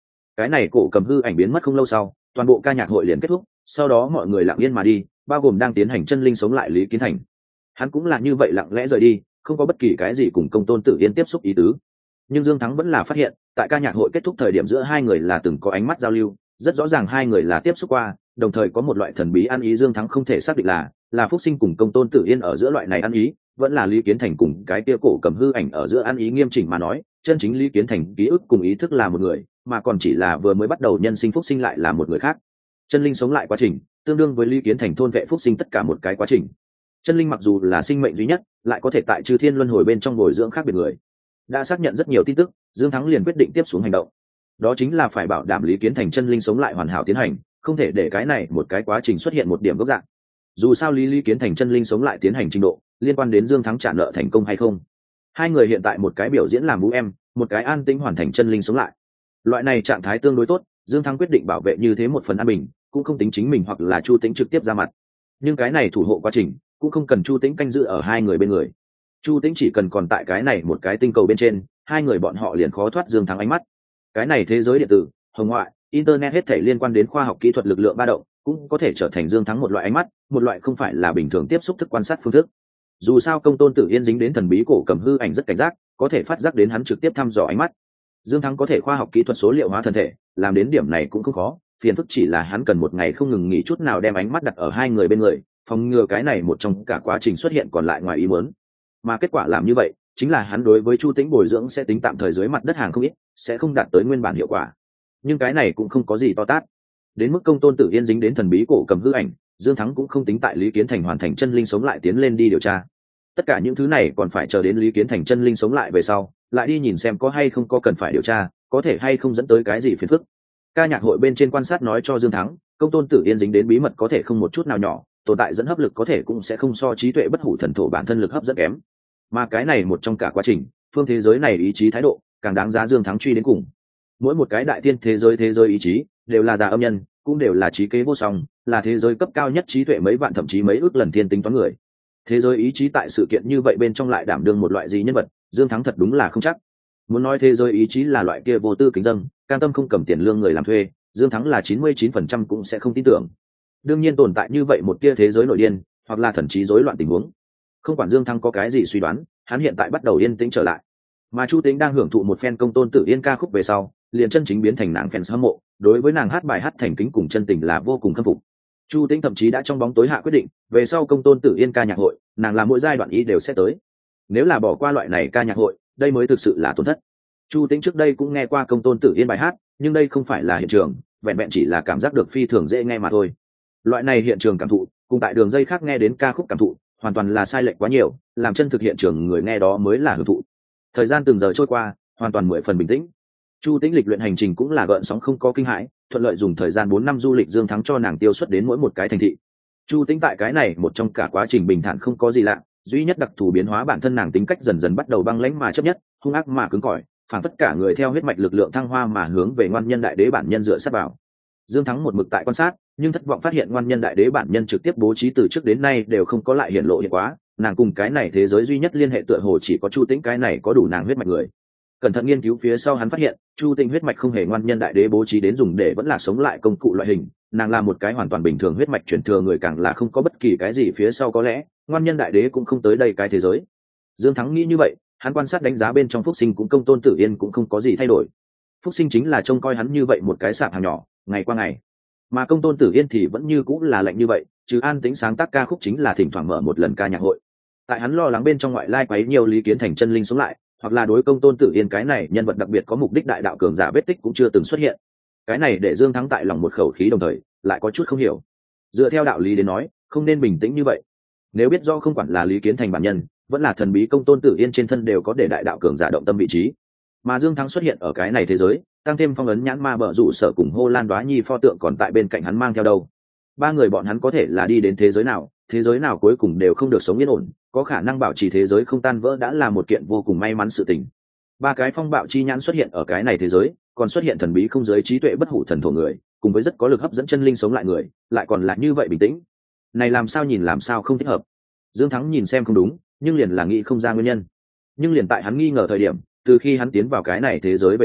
cái này cổ cầm hư ảnh biến mất không lâu sau, toàn bộ ca nhạc hội liền kết thúc, sau đó mọi người lặng yên mà đi, bao gồm đang tiến hành chân linh sống lại Lý Kiến Thành. Hắn cũng là như vậy lặng lẽ rời đi, không có bất kỳ cái gì cùng Công Tôn Tử Yên tiếp xúc ý tứ. Nhưng Dương Thắng vẫn là phát hiện, tại ca nhạc hội kết thúc thời điểm giữa hai người là từng có ánh mắt giao lưu, rất rõ ràng hai người là tiếp xúc qua, đồng thời có một loại thần bí ăn ý. Dương Thắng không thể xác định là là Phúc Sinh cùng Công Tôn Tử Yên ở giữa loại này ăn ý, vẫn là Lý Kiến Thành cùng cái kia cổ cầm hư ảnh ở giữa ăn ý. Nghiêm chỉnh mà nói, chân chính Lý Kiến Thành ký ức cùng ý thức là một người, mà còn chỉ là vừa mới bắt đầu nhân sinh Phúc Sinh lại là một người khác. Chân linh sống lại quá trình tương đương với Lý Kiến Thành thôn vệ Phúc Sinh tất cả một cái quá trình. Chân linh mặc dù là sinh mệnh duy nhất, lại có thể tại chư thiên luân hồi bên trong bồi dưỡng khác biệt người. Đã xác nhận rất nhiều tin tức, Dương Thắng liền quyết định tiếp xuống hành động. Đó chính là phải bảo đảm Lý Kiến Thành chân linh sống lại hoàn hảo tiến hành, không thể để cái này một cái quá trình xuất hiện một điểm gốc dạng. Dù sao Lý Lý Kiến Thành chân linh sống lại tiến hành trình độ liên quan đến Dương Thắng trả nợ thành công hay không. Hai người hiện tại một cái biểu diễn làm vũ em, một cái an tĩnh hoàn thành chân linh sống lại. Loại này trạng thái tương đối tốt, Dương Thắng quyết định bảo vệ như thế một phần an bình, cũng không tính chính mình hoặc là Chu Tĩnh trực tiếp ra mặt. Nhưng cái này thủ hộ quá trình cũng không cần Chu Tĩnh canh giữ ở hai người bên người. Chu Tĩnh chỉ cần còn tại cái này một cái tinh cầu bên trên, hai người bọn họ liền khó thoát Dương Thắng ánh mắt. Cái này thế giới điện tử, hồng ngoại, internet hết thảy liên quan đến khoa học kỹ thuật lực lượng ba động, cũng có thể trở thành Dương Thắng một loại ánh mắt, một loại không phải là bình thường tiếp xúc thức quan sát phương thức. Dù sao Công Tôn Tử Yên dính đến thần bí cổ cầm hư ảnh rất cảnh giác, có thể phát giác đến hắn trực tiếp thăm dò ánh mắt. Dương Thắng có thể khoa học kỹ thuật số liệu hóa thân thể, làm đến điểm này cũng không khó, phiền phức chỉ là hắn cần một ngày không ngừng nghỉ chút nào đem ánh mắt đặt ở hai người bên người, phòng ngừa cái này một trong cả quá trình xuất hiện còn lại ngoài ý muốn. Mà kết quả làm như vậy, chính là hắn đối với Chu Tĩnh bồi dưỡng sẽ tính tạm thời dưới mặt đất hàng không ít, sẽ không đạt tới nguyên bản hiệu quả. Nhưng cái này cũng không có gì to tát. Đến mức Công Tôn Tử Yên dính đến thần bí cổ cầm hư ảnh, Dương Thắng cũng không tính tại Lý Kiến Thành hoàn thành chân linh sống lại tiến lên đi điều tra. Tất cả những thứ này còn phải chờ đến Lý Kiến Thành chân linh sống lại về sau, lại đi nhìn xem có hay không có cần phải điều tra, có thể hay không dẫn tới cái gì phiền phức. Ca nhạc hội bên trên quan sát nói cho Dương Thắng, Công Tôn Tử Yên dính đến bí mật có thể không một chút nào nhỏ, tồn tại dẫn hấp lực có thể cũng sẽ không so trí tuệ bất hủ thần thổ bản thân lực hấp dẫn kém. Mà cái này một trong cả quá trình, phương thế giới này ý chí thái độ càng đáng giá Dương Thắng truy đến cùng. Mỗi một cái đại tiên thế giới thế giới ý chí đều là già âm nhân, cũng đều là trí kế vô song, là thế giới cấp cao nhất trí tuệ mấy vạn thậm chí mấy ước lần thiên tính toán người. Thế giới ý chí tại sự kiện như vậy bên trong lại đảm đương một loại gì nhân vật, Dương Thắng thật đúng là không chắc. Muốn nói thế giới ý chí là loại kia vô tư kính dâng, cam tâm không cầm tiền lương người làm thuê, Dương Thắng là chín mươi chín phần trăm cũng sẽ không tin tưởng. Đương nhiên tồn tại như vậy một tia thế giới nội điên, hoặc là thần trí rối loạn tình huống. Không quản Dương Thắng có cái gì suy đoán, hắn hiện tại bắt đầu yên tĩnh trở lại. Mà Chu Tĩnh đang hưởng thụ một phen Công Tôn Tử Yên ca khúc về sau, liền chân chính biến thành nàng fans hâm mộ, đối với nàng hát bài hát thành kính cùng chân tình là vô cùng khâm phục. Chu Tĩnh thậm chí đã trong bóng tối hạ quyết định, về sau Công Tôn Tử Yên ca nhạc hội, nàng làm mỗi giai đoạn ý đều sẽ tới. Nếu là bỏ qua loại này ca nhạc hội, đây mới thực sự là tổn thất. Chu Tĩnh trước đây cũng nghe qua Công Tôn Tử Yên bài hát, nhưng đây không phải là hiện trường, vẹn vẹn chỉ là cảm giác được phi thường dễ nghe mà thôi. Loại này hiện trường cảm thụ, cùng tại đường dây khác nghe đến ca khúc cảm thụ, hoàn toàn là sai lệch quá nhiều, làm chân thực hiện trường người nghe đó mới là hưởng thụ. Thời gian từng giờ trôi qua, hoàn toàn mười phần bình tĩnh. Chu Tĩnh lịch luyện hành trình cũng là gợn sóng không có kinh hãi, thuận lợi dùng thời gian bốn năm du lịch Dương Thắng cho nàng tiêu xuất đến mỗi một cái thành thị. Chu Tĩnh tại cái này một trong cả quá trình bình thản không có gì lạ, duy nhất đặc thù biến hóa bản thân nàng tính cách dần dần bắt đầu băng lãnh mà chấp nhất, hung ác mà cứng cỏi, phản tất cả người theo huyết mạch lực lượng thăng hoa mà hướng về ngoan nhân đại đế bản nhân dựa sát vào. Dương Thắng một mực tại quan sát, nhưng thất vọng phát hiện ngoan nhân đại đế bản nhân trực tiếp bố trí từ trước đến nay đều không có lại hiện lộ hiện quá, nàng cùng cái này thế giới duy nhất liên hệ tựa hồ chỉ có Chu Tĩnh cái này có đủ nàng huyết mạch người. Cẩn thận nghiên cứu phía sau hắn phát hiện, Chu Tĩnh huyết mạch không hề ngoan nhân đại đế bố trí đến dùng để vẫn là sống lại công cụ loại hình, nàng là một cái hoàn toàn bình thường huyết mạch chuyển thừa người, càng là không có bất kỳ cái gì phía sau, có lẽ ngoan nhân đại đế cũng không tới đây cái thế giới. Dương Thắng nghĩ như vậy, hắn quan sát đánh giá bên trong Phúc Sinh cũng Công Tôn Tử Yên cũng không có gì thay đổi. Phúc Sinh chính là trông coi hắn như vậy một cái sạp hàng nhỏ, ngày qua ngày, mà Công Tôn Tử Yên thì vẫn như cũng là lạnh như vậy, chứ an tĩnh sáng tác ca khúc chính là thỉnh thoảng mở một lần ca nhạc hội. Tại hắn lo lắng bên trong ngoại lai quấy nhiều Lý Kiến Thành chân linh sống lại, hoặc là đối Công Tôn Tử Yên cái này nhân vật đặc biệt có mục đích đại đạo cường giả vết tích cũng chưa từng xuất hiện. Cái này để Dương Thắng tại lòng một khẩu khí, đồng thời lại có chút không hiểu. Dựa theo đạo lý đến nói, không nên bình tĩnh như vậy. Nếu biết do không quản là Lý Kiến Thành bản nhân, vẫn là thần bí Công Tôn Tử Yên trên thân đều có để đại đạo cường giả động tâm vị trí, mà Dương Thắng xuất hiện ở cái này thế giới, tăng thêm phong ấn nhãn ma bợ rủ sở cùng Hô Lan Đoá Nhi pho tượng còn tại bên cạnh hắn mang theo đâu. Ba người bọn hắn có thể là đi đến thế giới nào, thế giới nào cuối cùng đều không được sống yên ổn, có khả năng bảo trì thế giới không tan vỡ đã là một kiện vô cùng may mắn sự tình. Ba cái phong bạo chi nhãn xuất hiện ở cái này thế giới, còn xuất hiện thần bí không giới trí tuệ bất hủ thần thổ người, cùng với rất có lực hấp dẫn chân linh sống lại người, lại còn là như vậy bình tĩnh. Này làm sao nhìn làm sao không thích hợp. Dương Thắng nhìn xem không đúng, nhưng liền là nghĩ không ra nguyên nhân. Nhưng liền tại hắn nghi ngờ thời điểm, từ khi hắn tiến vào cái này thế giới về sau,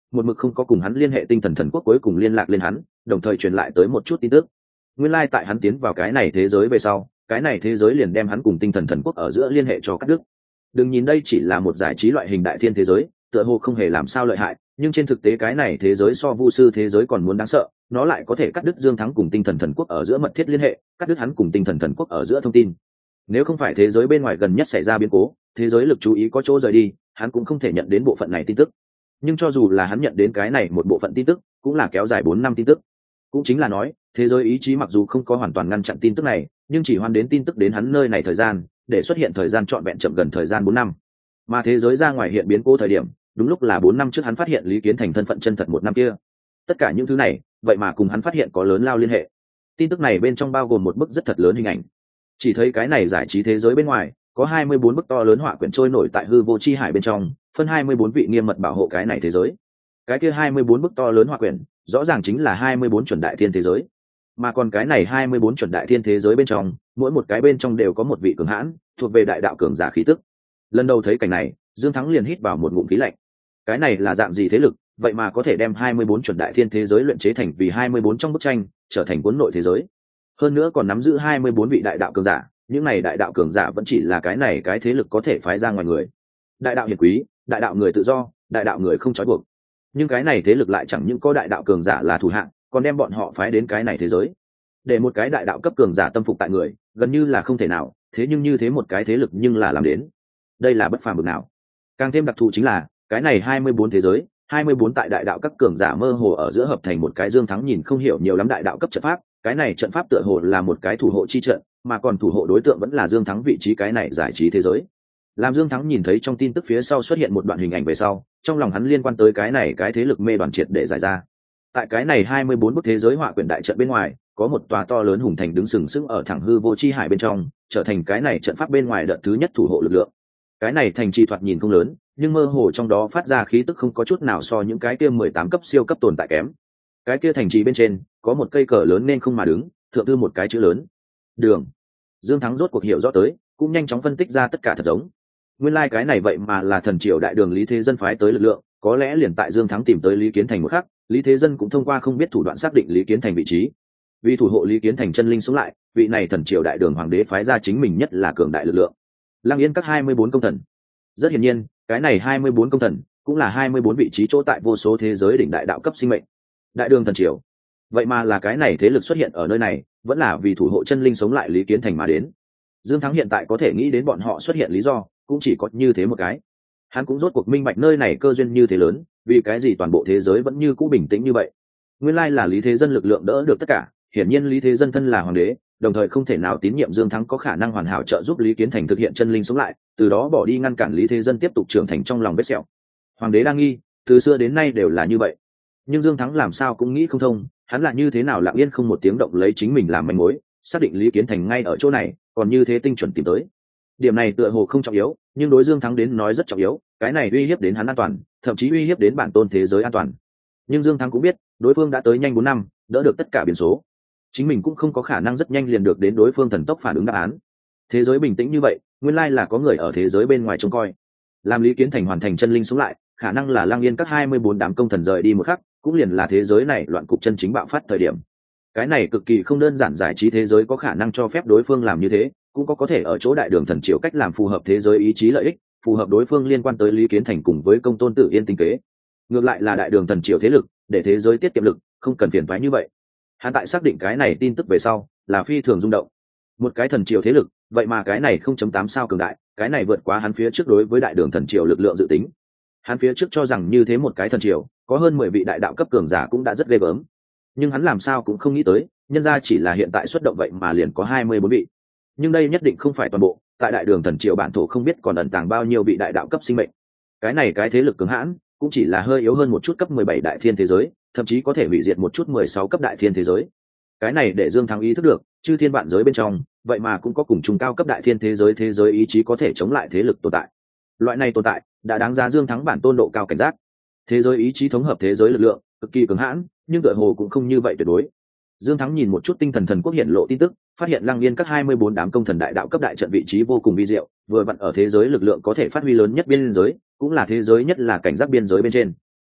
một mực không có cùng hắn liên hệ tinh thần thần quốc cuối cùng liên lạc lên hắn, đồng thời truyền lại tới một chút tin tức. Nguyên lai like tại hắn tiến vào cái này thế giới về sau, cái này thế giới liền đem hắn cùng tinh thần thần quốc ở giữa liên hệ cho cắt đứt. Đừng nhìn đây chỉ là một giải trí loại hình đại thiên thế giới, tựa hồ không hề làm sao lợi hại, nhưng trên thực tế cái này thế giới so vu sư thế giới còn muốn đáng sợ, nó lại có thể cắt đứt Dương Thắng cùng tinh thần thần quốc ở giữa mật thiết liên hệ, cắt đứt hắn cùng tinh thần thần quốc ở giữa thông tin. Nếu không phải thế giới bên ngoài gần nhất xảy ra biến cố, thế giới lực chú ý có chỗ rời đi, hắn cũng không thể nhận đến bộ phận này tin tức. Nhưng cho dù là hắn nhận đến cái này một bộ phận tin tức, cũng là kéo dài bốn năm tin tức. Cũng chính là nói, thế giới ý chí mặc dù không có hoàn toàn ngăn chặn tin tức này, nhưng chỉ hoan đến tin tức đến hắn nơi này thời gian, để xuất hiện thời gian trọn vẹn chậm gần thời gian bốn năm. Mà thế giới ra ngoài hiện biến cố thời điểm, đúng lúc là bốn năm trước hắn phát hiện Lý Kiến Thành thân phận chân thật một năm kia. Tất cả những thứ này, vậy mà cùng hắn phát hiện có lớn lao liên hệ. Tin tức này bên trong bao gồm một bức rất thật lớn hình ảnh. Chỉ thấy cái này giải trí thế giới bên ngoài, có hai mươi bốn bức to lớn họa quyển trôi nổi tại hư vô chi hải bên trong, phân hai mươi bốn vị nghiêm mật bảo hộ cái này thế giới. Cái kia hai mươi bốn bức to lớn họa quyển, rõ ràng chính là hai mươi bốn chuẩn đại thiên thế giới. Mà còn cái này hai mươi bốn chuẩn đại thiên thế giới bên trong, mỗi một cái bên trong đều có một vị cường hãn, thuộc về đại đạo cường giả khí tức. Lần đầu thấy cảnh này, Dương Thắng liền hít vào một ngụm khí lạnh. Cái này là dạng gì thế lực, vậy mà có thể đem hai mươi bốn chuẩn đại thiên thế giới luyện chế thành vì hai mươi bốn trong bức tranh, trở thành cuốn nội thế giới. Hơn nữa còn nắm giữ hai mươi bốn vị đại đạo cường giả, những này đại đạo cường giả vẫn chỉ là cái này cái thế lực có thể phái ra ngoài người. Đại đạo hiển quý, đại đạo người tự do, đại đạo người không trói buộc. Nhưng cái này thế lực lại chẳng những có đại đạo cường giả là thủ hạng, còn đem bọn họ phái đến cái này thế giới. Để một cái đại đạo cấp cường giả tâm phục tại người, gần như là không thể nào, thế nhưng như thế một cái thế lực nhưng là làm đến. Đây là bất phàm bực nào. Càng thêm đặc thù chính là, cái này hai mươi bốn thế giới, hai mươi bốn tại đại đạo các cường giả mơ hồ ở giữa hợp thành một cái Dương Thắng nhìn không hiểu nhiều lắm đại đạo cấp trận pháp, cái này trận pháp tựa hồ là một cái thủ hộ chi trận, mà còn thủ hộ đối tượng vẫn là Dương Thắng vị trí cái này giải trí thế giới. Làm Dương Thắng nhìn thấy trong tin tức phía sau xuất hiện một đoạn hình ảnh về sau, trong lòng hắn liên quan tới cái này cái thế lực mê đoàn triệt để giải ra. Tại cái này hai mươi bốn bức thế giới họa quyển đại trận bên ngoài, có một tòa to lớn hùng thành đứng sừng sững ở thẳng hư vô chi hải bên trong, trở thành cái này trận pháp bên ngoài đợt thứ nhất thủ hộ lực lượng. Cái này thành trì thoạt nhìn không lớn, nhưng mơ hồ trong đó phát ra khí tức không có chút nào so những cái kia mười tám cấp siêu cấp tồn tại kém. Cái kia thành trì bên trên có một cây cờ lớn nên không mà đứng, thượng thư một cái chữ lớn đường. Dương Thắng rốt cuộc hiểu rõ tới, cũng nhanh chóng phân tích ra tất cả thật giống. Nguyên lai like cái này vậy mà là thần triều đại đường Lý Thế Dân phái tới lực lượng, có lẽ liền tại Dương Thắng tìm tới Lý Kiến Thành một khắc, Lý Thế Dân cũng thông qua không biết thủ đoạn xác định Lý Kiến Thành vị trí. Vì thủ hộ Lý Kiến Thành chân linh sống lại, vị này thần triều đại đường hoàng đế phái ra chính mình nhất là cường đại lực lượng. Lăng Yên các hai mươi bốn công thần. Rất hiển nhiên, cái này hai mươi bốn công thần cũng là hai mươi bốn vị trí chỗ tại vô số thế giới đỉnh đại đạo cấp sinh mệnh. Đại đường thần triều. Vậy mà là cái này thế lực xuất hiện ở nơi này, vẫn là vì thủ hộ chân linh sống lại Lý Kiến Thành mà đến. Dương Thắng hiện tại có thể nghĩ đến bọn họ xuất hiện lý do, cũng chỉ có như thế một cái. Hắn cũng rốt cuộc minh bạch nơi này cơ duyên như thế lớn, vì cái gì toàn bộ thế giới vẫn như cũ bình tĩnh như vậy. Nguyên lai là Lý Thế Dân lực lượng đỡ được tất cả, hiển nhiên Lý Thế Dân thân là hoàng đế, đồng thời không thể nào tín nhiệm Dương Thắng có khả năng hoàn hảo trợ giúp Lý Kiến Thành thực hiện chân linh sống lại, từ đó bỏ đi ngăn cản Lý Thế Dân tiếp tục trưởng thành trong lòng vết sẹo. Hoàng đế đang nghi, từ xưa đến nay đều là như vậy. Nhưng Dương Thắng làm sao cũng nghĩ không thông, hắn là như thế nào lặng yên không một tiếng động lấy chính mình làm manh mối, xác định Lý Kiến Thành ngay ở chỗ này, còn như thế tinh chuẩn tìm tới. Điểm này tựa hồ không trọng yếu, nhưng đối Dương Thắng đến nói rất trọng yếu, cái này uy hiếp đến hắn an toàn, thậm chí uy hiếp đến bản tôn thế giới an toàn. Nhưng Dương Thắng cũng biết, đối phương đã tới nhanh bốn năm, đỡ được tất cả biến số. Chính mình cũng không có khả năng rất nhanh liền được đến đối phương thần tốc phản ứng đáp án. Thế giới bình tĩnh như vậy, nguyên lai là có người ở thế giới bên ngoài trông coi. Làm Lý Kiến Thành hoàn thành chân linh sống lại, khả năng là Lăng Yên các hai mươi bốn đám công thần rời đi một khắc, cũng liền là thế giới này loạn cục chân chính bạo phát thời điểm. Cái này cực kỳ không đơn giản, giải trí thế giới có khả năng cho phép đối phương làm như thế, cũng có có thể ở chỗ đại đường thần triều cách làm phù hợp thế giới ý chí lợi ích, phù hợp đối phương liên quan tới Lý Kiến Thành cùng với công tôn Tử Yên tinh kế. Ngược lại là đại đường thần triều thế lực, để thế giới tiết kiệm lực, không cần phiền toái như vậy. Hắn tại xác định cái này tin tức về sau, là phi thường rung động. Một cái thần triều thế lực, vậy mà cái này không chấm tám sao cường đại, cái này vượt quá hắn phía trước đối với đại đường thần triều lực lượng dự tính. Hắn phía trước cho rằng như thế một cái thần triều, có hơn mười vị đại đạo cấp cường giả cũng đã rất ghê gớm. Nhưng hắn làm sao cũng không nghĩ tới, nhân ra chỉ là hiện tại xuất động vậy mà liền có hai mươi bốn vị. Nhưng đây nhất định không phải toàn bộ, tại đại đường thần triều bản thổ không biết còn ẩn tàng bao nhiêu vị đại đạo cấp sinh mệnh. Cái này cái thế lực cứng hãn, cũng chỉ là hơi yếu hơn một chút cấp mười bảy đại thiên thế giới, thậm chí có thể hủy diệt một chút mười sáu cấp đại thiên thế giới. Cái này để Dương Thắng ý thức được, chư thiên vạn giới bên trong, vậy mà cũng có cùng chung cao cấp đại thiên thế giới thế giới ý chí có thể chống lại thế lực tồn tại. Loại này tồn tại đã đáng giá Dương Thắng bản tôn độ cao cảnh giác. Thế giới ý chí thống hợp thế giới lực lượng, cực kỳ cứng hãn, nhưng tựa hồ cũng không như vậy tuyệt đối. Dương Thắng nhìn một chút tinh thần thần quốc hiện lộ tin tức, phát hiện Lăng Yên các hai mươi bốn đám công thần đại đạo cấp đại trận vị trí vô cùng vi diệu, vừa vặn ở thế giới lực lượng có thể phát huy lớn nhất biên giới, cũng là thế giới nhất là cảnh giác biên giới bên trên.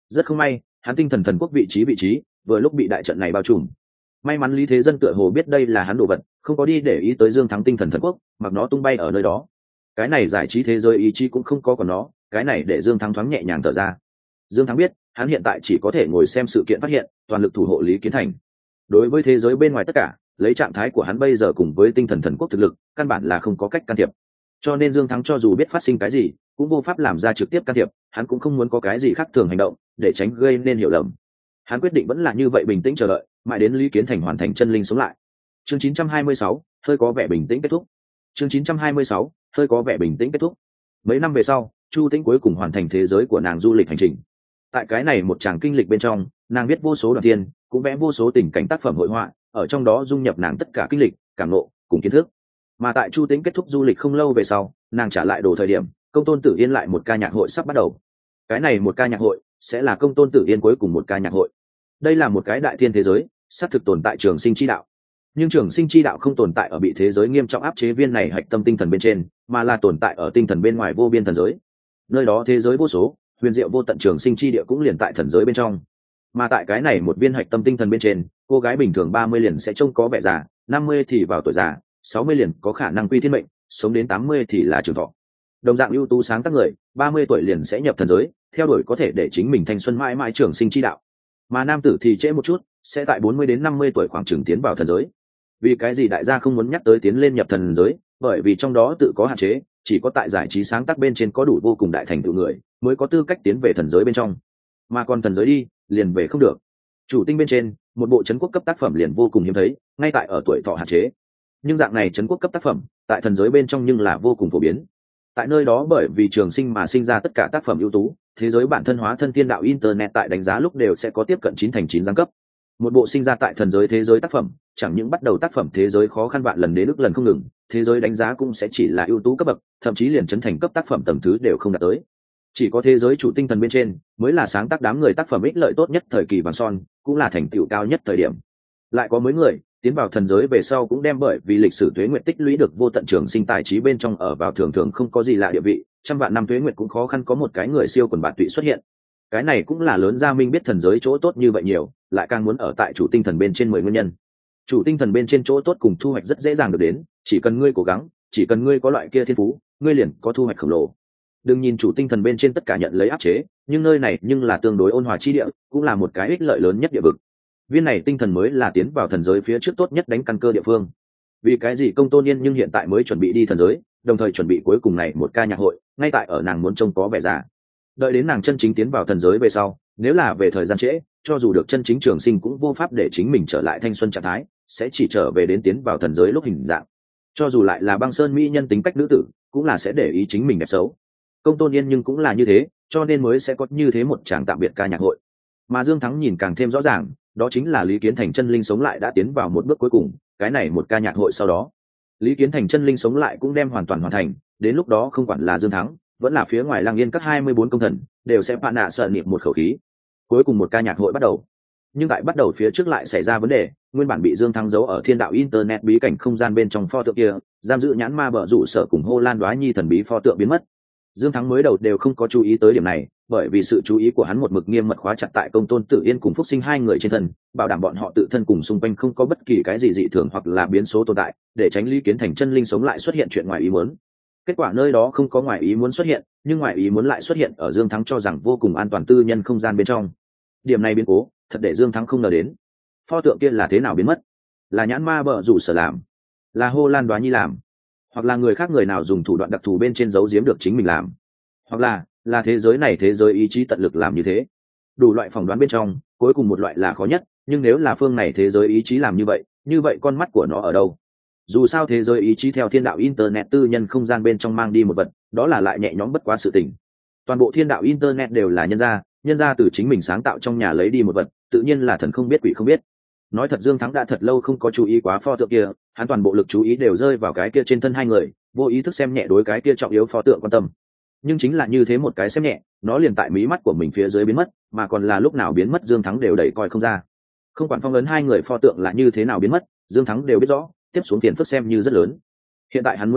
Rất không may, hắn tinh thần thần quốc vị trí vị trí vừa lúc bị đại trận này bao trùm. May mắn Lý Thế Dân tựa hồ biết đây là hắn đồ vật, không có đi để ý tới Dương Thắng tinh thần thần quốc, mặc nó tung bay ở nơi đó. Cái này giải trí thế giới ý chí cũng không có của nó, cái này để Dương Thắng thoáng nhẹ nhàng thở ra. Dương Thắng biết, hắn hiện tại chỉ có thể ngồi xem sự kiện phát hiện, toàn lực thủ hộ Lý Kiến Thành. Đối với thế giới bên ngoài tất cả, lấy trạng thái của hắn bây giờ cùng với tinh thần thần quốc thực lực, căn bản là không có cách can thiệp. Cho nên Dương Thắng cho dù biết phát sinh cái gì, cũng vô pháp làm ra trực tiếp can thiệp, hắn cũng không muốn có cái gì khác thường hành động, để tránh gây nên hiểu lầm. Hắn quyết định vẫn là như vậy bình tĩnh chờ đợi, mãi đến Lý Kiến Thành hoàn thành chân linh sống lại. Chương chín trăm hai mươi sáu, hơi có vẻ bình tĩnh kết thúc. Chương chín trăm hai mươi sáu, hơi có vẻ bình tĩnh kết thúc. Mấy năm về sau, Chu Tĩnh cuối cùng hoàn thành thế giới của nàng du lịch hành trình. Tại cái này một tràng kinh lịch bên trong, nàng viết vô số đoạn thiên, cũng vẽ vô số tình cảnh tác phẩm hội họa, ở trong đó dung nhập nàng tất cả kinh lịch, cảm ngộ cùng kiến thức. Mà tại Chu Tĩnh kết thúc du lịch không lâu về sau, nàng trả lại đồ thời điểm, Công Tôn Tử Yên lại một ca nhạc hội sắp bắt đầu. Cái này một ca nhạc hội sẽ là Công Tôn Tử Yên cuối cùng một ca nhạc hội. Đây là một cái đại thiên thế giới, xác thực tồn tại trường sinh chi đạo. Nhưng trường sinh chi đạo không tồn tại ở bị thế giới nghiêm trọng áp chế viên này hạch tâm tinh thần bên trên, mà là tồn tại ở tinh thần bên ngoài vô biên thần giới. Nơi đó thế giới vô số, huyền diệu vô tận trường sinh chi địa cũng liền tại thần giới bên trong. Mà tại cái này một viên hạch tâm tinh thần bên trên, cô gái bình thường ba mươi liền sẽ trông có vẻ già, năm mươi thì vào tuổi già, sáu mươi liền có khả năng quy thiên mệnh, sống đến tám mươi thì là trường thọ. Đồng dạng ưu tú sáng tác người, ba mươi tuổi liền sẽ nhập thần giới, theo đuổi có thể để chính mình thanh xuân mãi mãi trường sinh chi đạo. Mà nam tử thì trễ một chút, sẽ tại bốn mươi đến năm mươi tuổi khoảng chừng tiến vào thần giới. Vì cái gì đại gia không muốn nhắc tới tiến lên nhập thần giới, bởi vì trong đó tự có hạn chế, chỉ có tại giải trí sáng tác bên trên có đủ vô cùng đại thành tựu người mới có tư cách tiến về thần giới bên trong, mà còn thần giới đi liền về không được. Chủ tinh bên trên một bộ trấn quốc cấp tác phẩm liền vô cùng hiếm thấy, ngay tại ở tuổi thọ hạn chế. Nhưng dạng này trấn quốc cấp tác phẩm tại thần giới bên trong nhưng là vô cùng phổ biến. Tại nơi đó bởi vì trường sinh mà sinh ra tất cả tác phẩm ưu tú, thế giới bản thân hóa thân thiên đạo internet tại đánh giá lúc đều sẽ có tiếp cận chín thành chín giáng cấp. Một bộ sinh ra tại thần giới thế giới tác phẩm, chẳng những bắt đầu tác phẩm thế giới khó khăn vạn lần đến ức lần không ngừng, thế giới đánh giá cũng sẽ chỉ là ưu tú cấp bậc, thậm chí liền chấn thành cấp tác phẩm tầm thứ đều không đạt tới. Chỉ có thế giới chủ tinh thần bên trên mới là sáng tác đám người tác phẩm ích lợi tốt nhất thời kỳ vàng son, cũng là thành tựu cao nhất thời điểm. Lại có mấy người tiến vào thần giới về sau cũng đem bởi vì lịch sử tuế nguyệt tích lũy được vô tận trường sinh tài trí bên trong ở vào thường thường không có gì lạ địa vị, trăm vạn năm tuế nguyệt cũng khó khăn có một cái người siêu quần bạn tụy xuất hiện. Cái này cũng là lớn gia minh biết thần giới chỗ tốt như vậy nhiều, lại càng muốn ở tại chủ tinh thần bên trên mười nguyên nhân. Chủ tinh thần bên trên chỗ tốt cùng thu hoạch rất dễ dàng được đến, chỉ cần ngươi cố gắng, chỉ cần ngươi có loại kia thiên phú, ngươi liền có thu hoạch khổng lồ. Đừng nhìn chủ tinh thần bên trên tất cả nhận lấy áp chế, nhưng nơi này nhưng là tương đối ôn hòa chi địa, cũng là một cái ích lợi lớn nhất địa vực. Viên này tinh thần mới là tiến vào thần giới phía trước tốt nhất đánh căn cơ địa phương. Vì cái gì Công Tôn Yên nhưng hiện tại mới chuẩn bị đi thần giới, đồng thời chuẩn bị cuối cùng này một ca nhạc hội, ngay tại ở nàng muốn trông có vẻ già. Đợi đến nàng chân chính tiến vào thần giới về sau, nếu là về thời gian trễ, cho dù được chân chính trường sinh cũng vô pháp để chính mình trở lại thanh xuân trạng thái, sẽ chỉ trở về đến tiến vào thần giới lúc hình dạng. Cho dù lại là băng sơn mỹ nhân tính cách nữ tử, cũng là sẽ để ý chính mình đẹp xấu. Công Tôn Yên nhưng cũng là như thế, cho nên mới sẽ có như thế một tràng tạm biệt ca nhạc hội. Mà Dương Thắng nhìn càng thêm rõ ràng, đó chính là Lý Kiến Thành chân linh sống lại đã tiến vào một bước cuối cùng, cái này một ca nhạc hội sau đó, Lý Kiến Thành chân linh sống lại cũng đem hoàn toàn hoàn thành, đến lúc đó không quản là Dương Thắng, vẫn là phía ngoài Lăng Yên các hai mươi bốn công thần, đều sẽ phản nạ sợ niệm một khẩu khí. Cuối cùng một ca nhạc hội bắt đầu. Nhưng tại bắt đầu phía trước lại xảy ra vấn đề, nguyên bản bị Dương Thắng giấu ở thiên đạo internet bí cảnh không gian bên trong pho tượng kia, giam giữ nhãn ma bợ rủ sở cùng Hô Lan Đoá Nhi thần bí pho tượng biến mất. Dương Thắng mới đầu đều không có chú ý tới điểm này, bởi vì sự chú ý của hắn một mực nghiêm mật khóa chặt tại Công Tôn Tử Yên cùng Phúc Sinh hai người trên thân, bảo đảm bọn họ tự thân cùng xung quanh không có bất kỳ cái gì dị thường hoặc là biến số tồn tại, để tránh Lý Kiến Thành chân linh sống lại xuất hiện chuyện ngoài ý muốn. Kết quả nơi đó không có ngoài ý muốn xuất hiện, nhưng ngoài ý muốn lại xuất hiện ở Dương Thắng cho rằng vô cùng an toàn tư nhân không gian bên trong. Điểm này biến cố, thật để Dương Thắng không ngờ đến. Pho tượng kia là thế nào biến mất? Là nhãn ma bợ rủ sở làm, là Hô Lan Đoá Nhi làm, hoặc là người khác người nào dùng thủ đoạn đặc thù bên trên giấu giếm được chính mình làm, hoặc là là thế giới này thế giới ý chí tận lực làm như thế. Đủ loại phỏng đoán bên trong, cuối cùng một loại là khó nhất, nhưng nếu là phương này thế giới ý chí làm như vậy, như vậy con mắt của nó ở đâu? Dù sao thế giới ý chí theo thiên đạo internet tư nhân không gian bên trong mang đi một vật, đó là lại nhẹ nhõm bất quá sự tình. Toàn bộ thiên đạo internet đều là nhân gia, nhân gia từ chính mình sáng tạo trong nhà lấy đi một vật, tự nhiên là thần không biết quỷ không biết. Nói thật Dương Thắng đã thật lâu không có chú ý quá pho tượng kia, hắn toàn bộ lực chú ý đều rơi vào cái kia trên thân hai người, vô ý thức xem nhẹ đối cái kia trọng yếu pho tượng quan tâm. Nhưng chính là như thế một cái xem nhẹ, nó liền tại mí mắt của mình phía dưới biến mất, mà còn là lúc nào biến mất Dương Thắng đều đẩy coi không ra. Không quản phong ấn hai người pho tượng là như thế nào biến mất, Dương Thắng đều biết rõ, tiếp xuống tiền phức xem như rất lớn. Hiện tại hắn muốn làm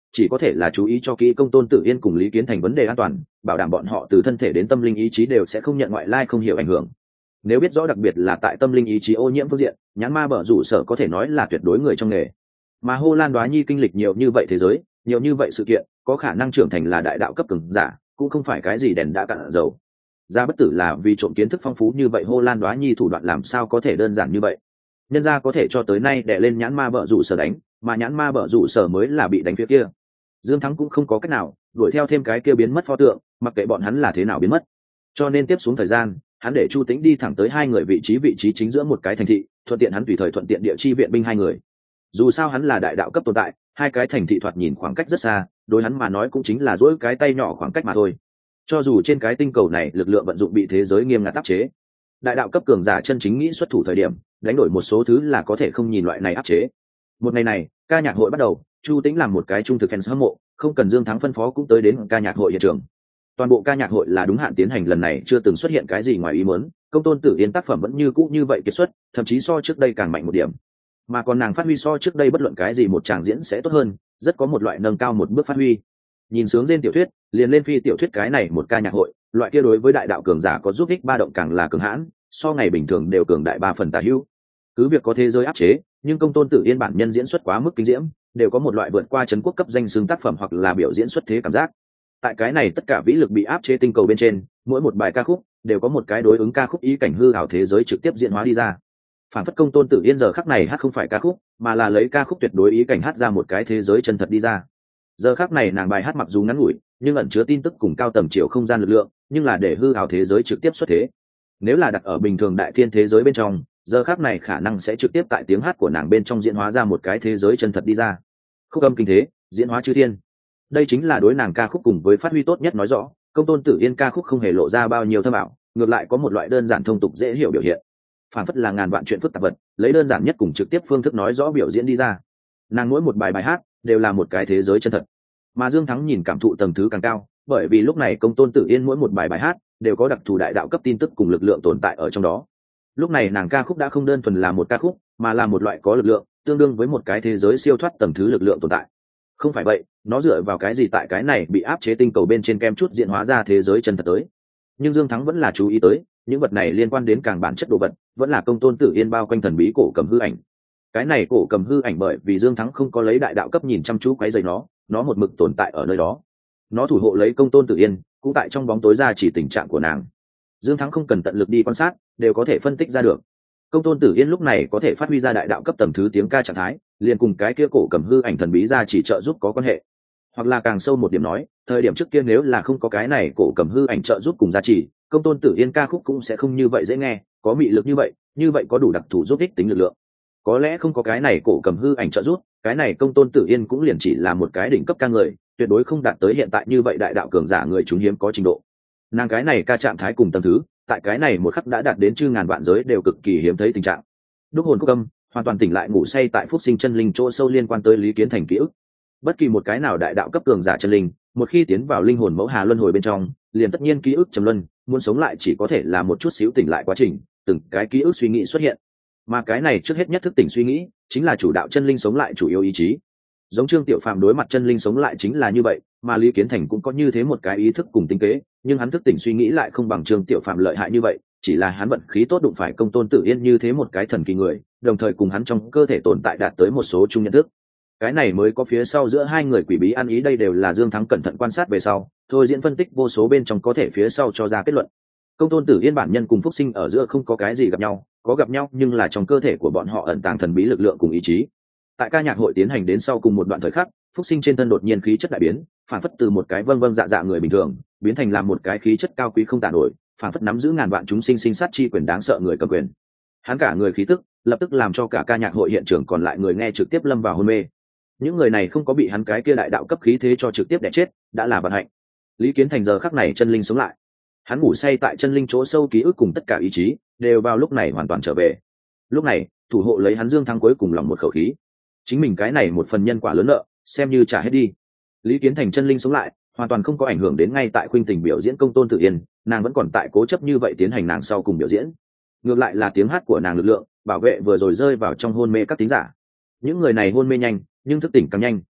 chỉ có thể là chú ý cho kỹ Công Tôn Tử Yên cùng Lý Kiến Thành vấn đề an toàn, bảo đảm bọn họ từ thân thể đến tâm linh ý chí đều sẽ không nhận ngoại lai không hiểu ảnh hưởng. Nếu biết rõ đặc biệt là tại tâm linh ý chí ô nhiễm phương diện, nhãn ma bở rủ sở có thể nói là tuyệt đối người trong nghề. Mà Hồ Lan Đoá Nhi kinh lịch nhiều như vậy thế giới, nhiều như vậy sự kiện, có khả năng trưởng thành là đại đạo cấp cường giả, cũng không phải cái gì đèn đã cạn dầu. Gia bất tử là vì trộm kiến thức phong phú như vậy, Hồ Lan Đoá Nhi thủ đoạn làm sao có thể đơn giản như vậy. Nhân gia có thể cho tới nay đè lên nhãn ma bở rủ sở đánh, mà nhãn ma bở rủ sở mới là bị đánh phía kia. Dương Thắng cũng không có cách nào đuổi theo thêm cái kia biến mất pho tượng, mặc kệ bọn hắn là thế nào biến mất. Cho nên tiếp xuống thời gian, hắn để Chu Tĩnh đi thẳng tới hai người vị trí vị trí chính giữa một cái thành thị, thuận tiện hắn tùy thời thuận tiện địa chi viện binh hai người. Dù sao hắn là đại đạo cấp tồn tại, hai cái thành thị thoạt nhìn khoảng cách rất xa, đối hắn mà nói cũng chính là duỗi cái tay nhỏ khoảng cách mà thôi. Cho dù trên cái tinh cầu này lực lượng vận dụng bị thế giới nghiêm ngặt áp chế, đại đạo cấp cường giả chân chính nghĩ xuất thủ thời điểm, đánh đổi một số thứ là có thể không nhìn loại này áp chế. Một ngày này, ca nhạc hội bắt đầu, Chu Tĩnh làm một cái trung thực fans hâm mộ, không cần Dương Thắng phân phó cũng tới đến ca nhạc hội hiện trường. Toàn bộ ca nhạc hội là đúng hạn tiến hành, lần này chưa từng xuất hiện cái gì ngoài ý muốn, Công Tôn Tử Yên tác phẩm vẫn như cũ như vậy kiệt xuất, thậm chí so trước đây càng mạnh một điểm. Mà còn nàng phát huy so trước đây bất luận cái gì một tràng diễn sẽ tốt hơn, rất có một loại nâng cao một bước phát huy. Nhìn sướng trên tiểu thuyết, liền lên phi tiểu thuyết cái này một ca nhạc hội, loại kia đối với đại đạo cường giả có giúp ích ba động càng là cường hãn, so ngày bình thường đều cường đại ba phần tả hữu. Cứ việc có thế giới áp chế, nhưng Công Tôn Tử Yên bản nhân diễn xuất quá mức kinh diễm, đều có một loại vượt qua trấn quốc cấp danh xưng tác phẩm hoặc là biểu diễn xuất thế cảm giác. Tại cái này tất cả vĩ lực bị áp chế tinh cầu bên trên, mỗi một bài ca khúc đều có một cái đối ứng ca khúc ý cảnh hư ảo thế giới trực tiếp diễn hóa đi ra. Phản phất Công Tôn Tử Yên giờ khắc này hát không phải ca khúc, mà là lấy ca khúc tuyệt đối ý cảnh hát ra một cái thế giới chân thật đi ra. Giờ khắc này nàng bài hát mặc dù ngắn ngủi, nhưng ẩn chứa tin tức cùng cao tầm chiều không gian lực lượng, nhưng là để hư ảo thế giới trực tiếp xuất thế. Nếu là đặt ở bình thường đại thiên thế giới bên trong, giờ khắc này khả năng sẽ trực tiếp tại tiếng hát của nàng bên trong diễn hóa ra một cái thế giới chân thật đi ra. Khúc âm kinh thế, diễn hóa chư thiên. Đây chính là đối nàng ca khúc cùng với phát huy tốt nhất nói rõ. Công Tôn Tử Yên ca khúc không hề lộ ra bao nhiêu thâm ảo, ngược lại có một loại đơn giản thông tục dễ hiểu biểu hiện, phản phất là ngàn vạn chuyện phức tạp vật, lấy đơn giản nhất cùng trực tiếp phương thức nói rõ biểu diễn đi ra. Nàng mỗi một bài bài hát đều là một cái thế giới chân thật, mà Dương Thắng nhìn cảm thụ tầng thứ càng cao, bởi vì lúc này Công Tôn Tử Yên mỗi một bài bài hát đều có đặc thù đại đạo cấp tin tức cùng lực lượng tồn tại ở trong đó. Lúc này nàng ca khúc đã không đơn thuần là một ca khúc, mà là một loại có lực lượng, tương đương với một cái thế giới siêu thoát tầng thứ lực lượng tồn tại. Không phải vậy, nó dựa vào cái gì tại cái này bị áp chế tinh cầu bên trên kem chút diễn hóa ra thế giới chân thật tới. Nhưng Dương Thắng vẫn là chú ý tới, những vật này liên quan đến càng bản chất đồ vật, vẫn là Công Tôn Tử Yên bao quanh thần bí cổ cầm hư ảnh. Cái này cổ cầm hư ảnh bởi vì Dương Thắng không có lấy đại đạo cấp nhìn chăm chú quấy rầy nó, nó một mực tồn tại ở nơi đó. Nó thủ hộ lấy Công Tôn Tử Yên, cũng tại trong bóng tối ra chỉ tình trạng của nàng. Dương Thắng không cần tận lực đi quan sát, đều có thể phân tích ra được. Công Tôn Tử Yên lúc này có thể phát huy ra đại đạo cấp tầng thứ tiếng ca trạng thái, liền cùng cái kia cổ cầm hư ảnh thần bí ra chỉ trợ giúp có quan hệ. Hoặc là càng sâu một điểm nói, thời điểm trước kia nếu là không có cái này cổ cầm hư ảnh trợ giúp cùng gia trì, Công Tôn Tử Yên ca khúc cũng sẽ không như vậy dễ nghe, có mị lực như vậy, như vậy có đủ đặc thù giúp ích tính lực lượng. Có lẽ không có cái này cổ cầm hư ảnh trợ giúp, cái này Công Tôn Tử Yên cũng liền chỉ là một cái đỉnh cấp ca người, tuyệt đối không đạt tới hiện tại như vậy đại đạo cường giả người chúng hiếm có trình độ. Nàng cái này ca trạng thái cùng tầng thứ, tại cái này một khắc đã đạt đến chư ngàn vạn giới đều cực kỳ hiếm thấy tình trạng. Đúc hồn khúc âm, hoàn toàn tỉnh lại ngủ say tại phúc sinh chân linh chỗ sâu liên quan tới Lý Kiến Thành ký ức. Bất kỳ một cái nào đại đạo cấp cường giả chân linh, một khi tiến vào linh hồn mẫu hà luân hồi bên trong, liền tất nhiên ký ức trầm luân, muốn sống lại chỉ có thể là một chút xíu tỉnh lại quá trình, từng cái ký ức suy nghĩ xuất hiện. Mà cái này trước hết nhất thức tỉnh suy nghĩ, chính là chủ đạo chân linh sống lại chủ yếu ý chí. Giống Trương Tiểu Phàm đối mặt chân linh sống lại chính là như vậy, mà Lý Kiến Thành cũng có như thế một cái ý thức cùng tinh kế, nhưng hắn thức tỉnh suy nghĩ lại không bằng Trương Tiểu Phàm lợi hại như vậy, chỉ là hắn vận khí tốt đụng phải Công Tôn Tử Yên như thế một cái thần kỳ người, đồng thời cùng hắn trong cơ thể tồn tại đạt tới một số chung nhận thức. Cái này mới có phía sau giữa hai người quỷ bí ăn ý, đây đều là Dương Thắng cẩn thận quan sát về sau, thôi diễn phân tích vô số bên trong có thể phía sau cho ra kết luận. Công Tôn Tử Yên bản nhân cùng Phúc Sinh ở giữa không có cái gì gặp nhau, có gặp nhau nhưng là trong cơ thể của bọn họ ẩn tàng thần bí lực lượng cùng ý chí. Tại ca nhạc hội tiến hành đến sau cùng một đoạn thời khắc, Phúc Sinh trên thân đột nhiên khí chất đại biến, phản phất từ một cái vâng vâng dạ dạ người bình thường biến thành làm một cái khí chất cao quý không tả nổi, phản phất nắm giữ ngàn vạn chúng sinh sinh sát chi quyền đáng sợ người cầm quyền. Hắn cả người khí tức lập tức làm cho cả ca nhạc hội hiện trường còn lại người nghe trực tiếp lâm vào hôn mê. Những người này không có bị hắn cái kia đại đạo cấp khí thế cho trực tiếp đè chết, đã là vận hạnh. Lý Kiến Thành giờ khắc này chân linh sống lại, hắn ngủ say tại chân linh chỗ sâu ký ức cùng tất cả ý chí đều vào lúc này hoàn toàn trở về. Lúc này thủ hộ lấy hắn Dương Thắng cuối cùng lòng một khẩu khí, chính mình cái này một phần nhân quả lớn nợ xem như trả hết đi. Lý Kiến Thành chân linh sống lại, hoàn toàn không có ảnh hưởng đến ngay tại khuynh tình biểu diễn Công Tôn Tử Yên, nàng vẫn còn tại cố chấp như vậy tiến hành nàng sau cùng biểu diễn. Ngược lại là tiếng hát của nàng lực lượng bảo vệ vừa rồi rơi vào trong hôn mê các thính giả. Những người này hôn mê nhanh, nhưng thức tỉnh càng nhanh,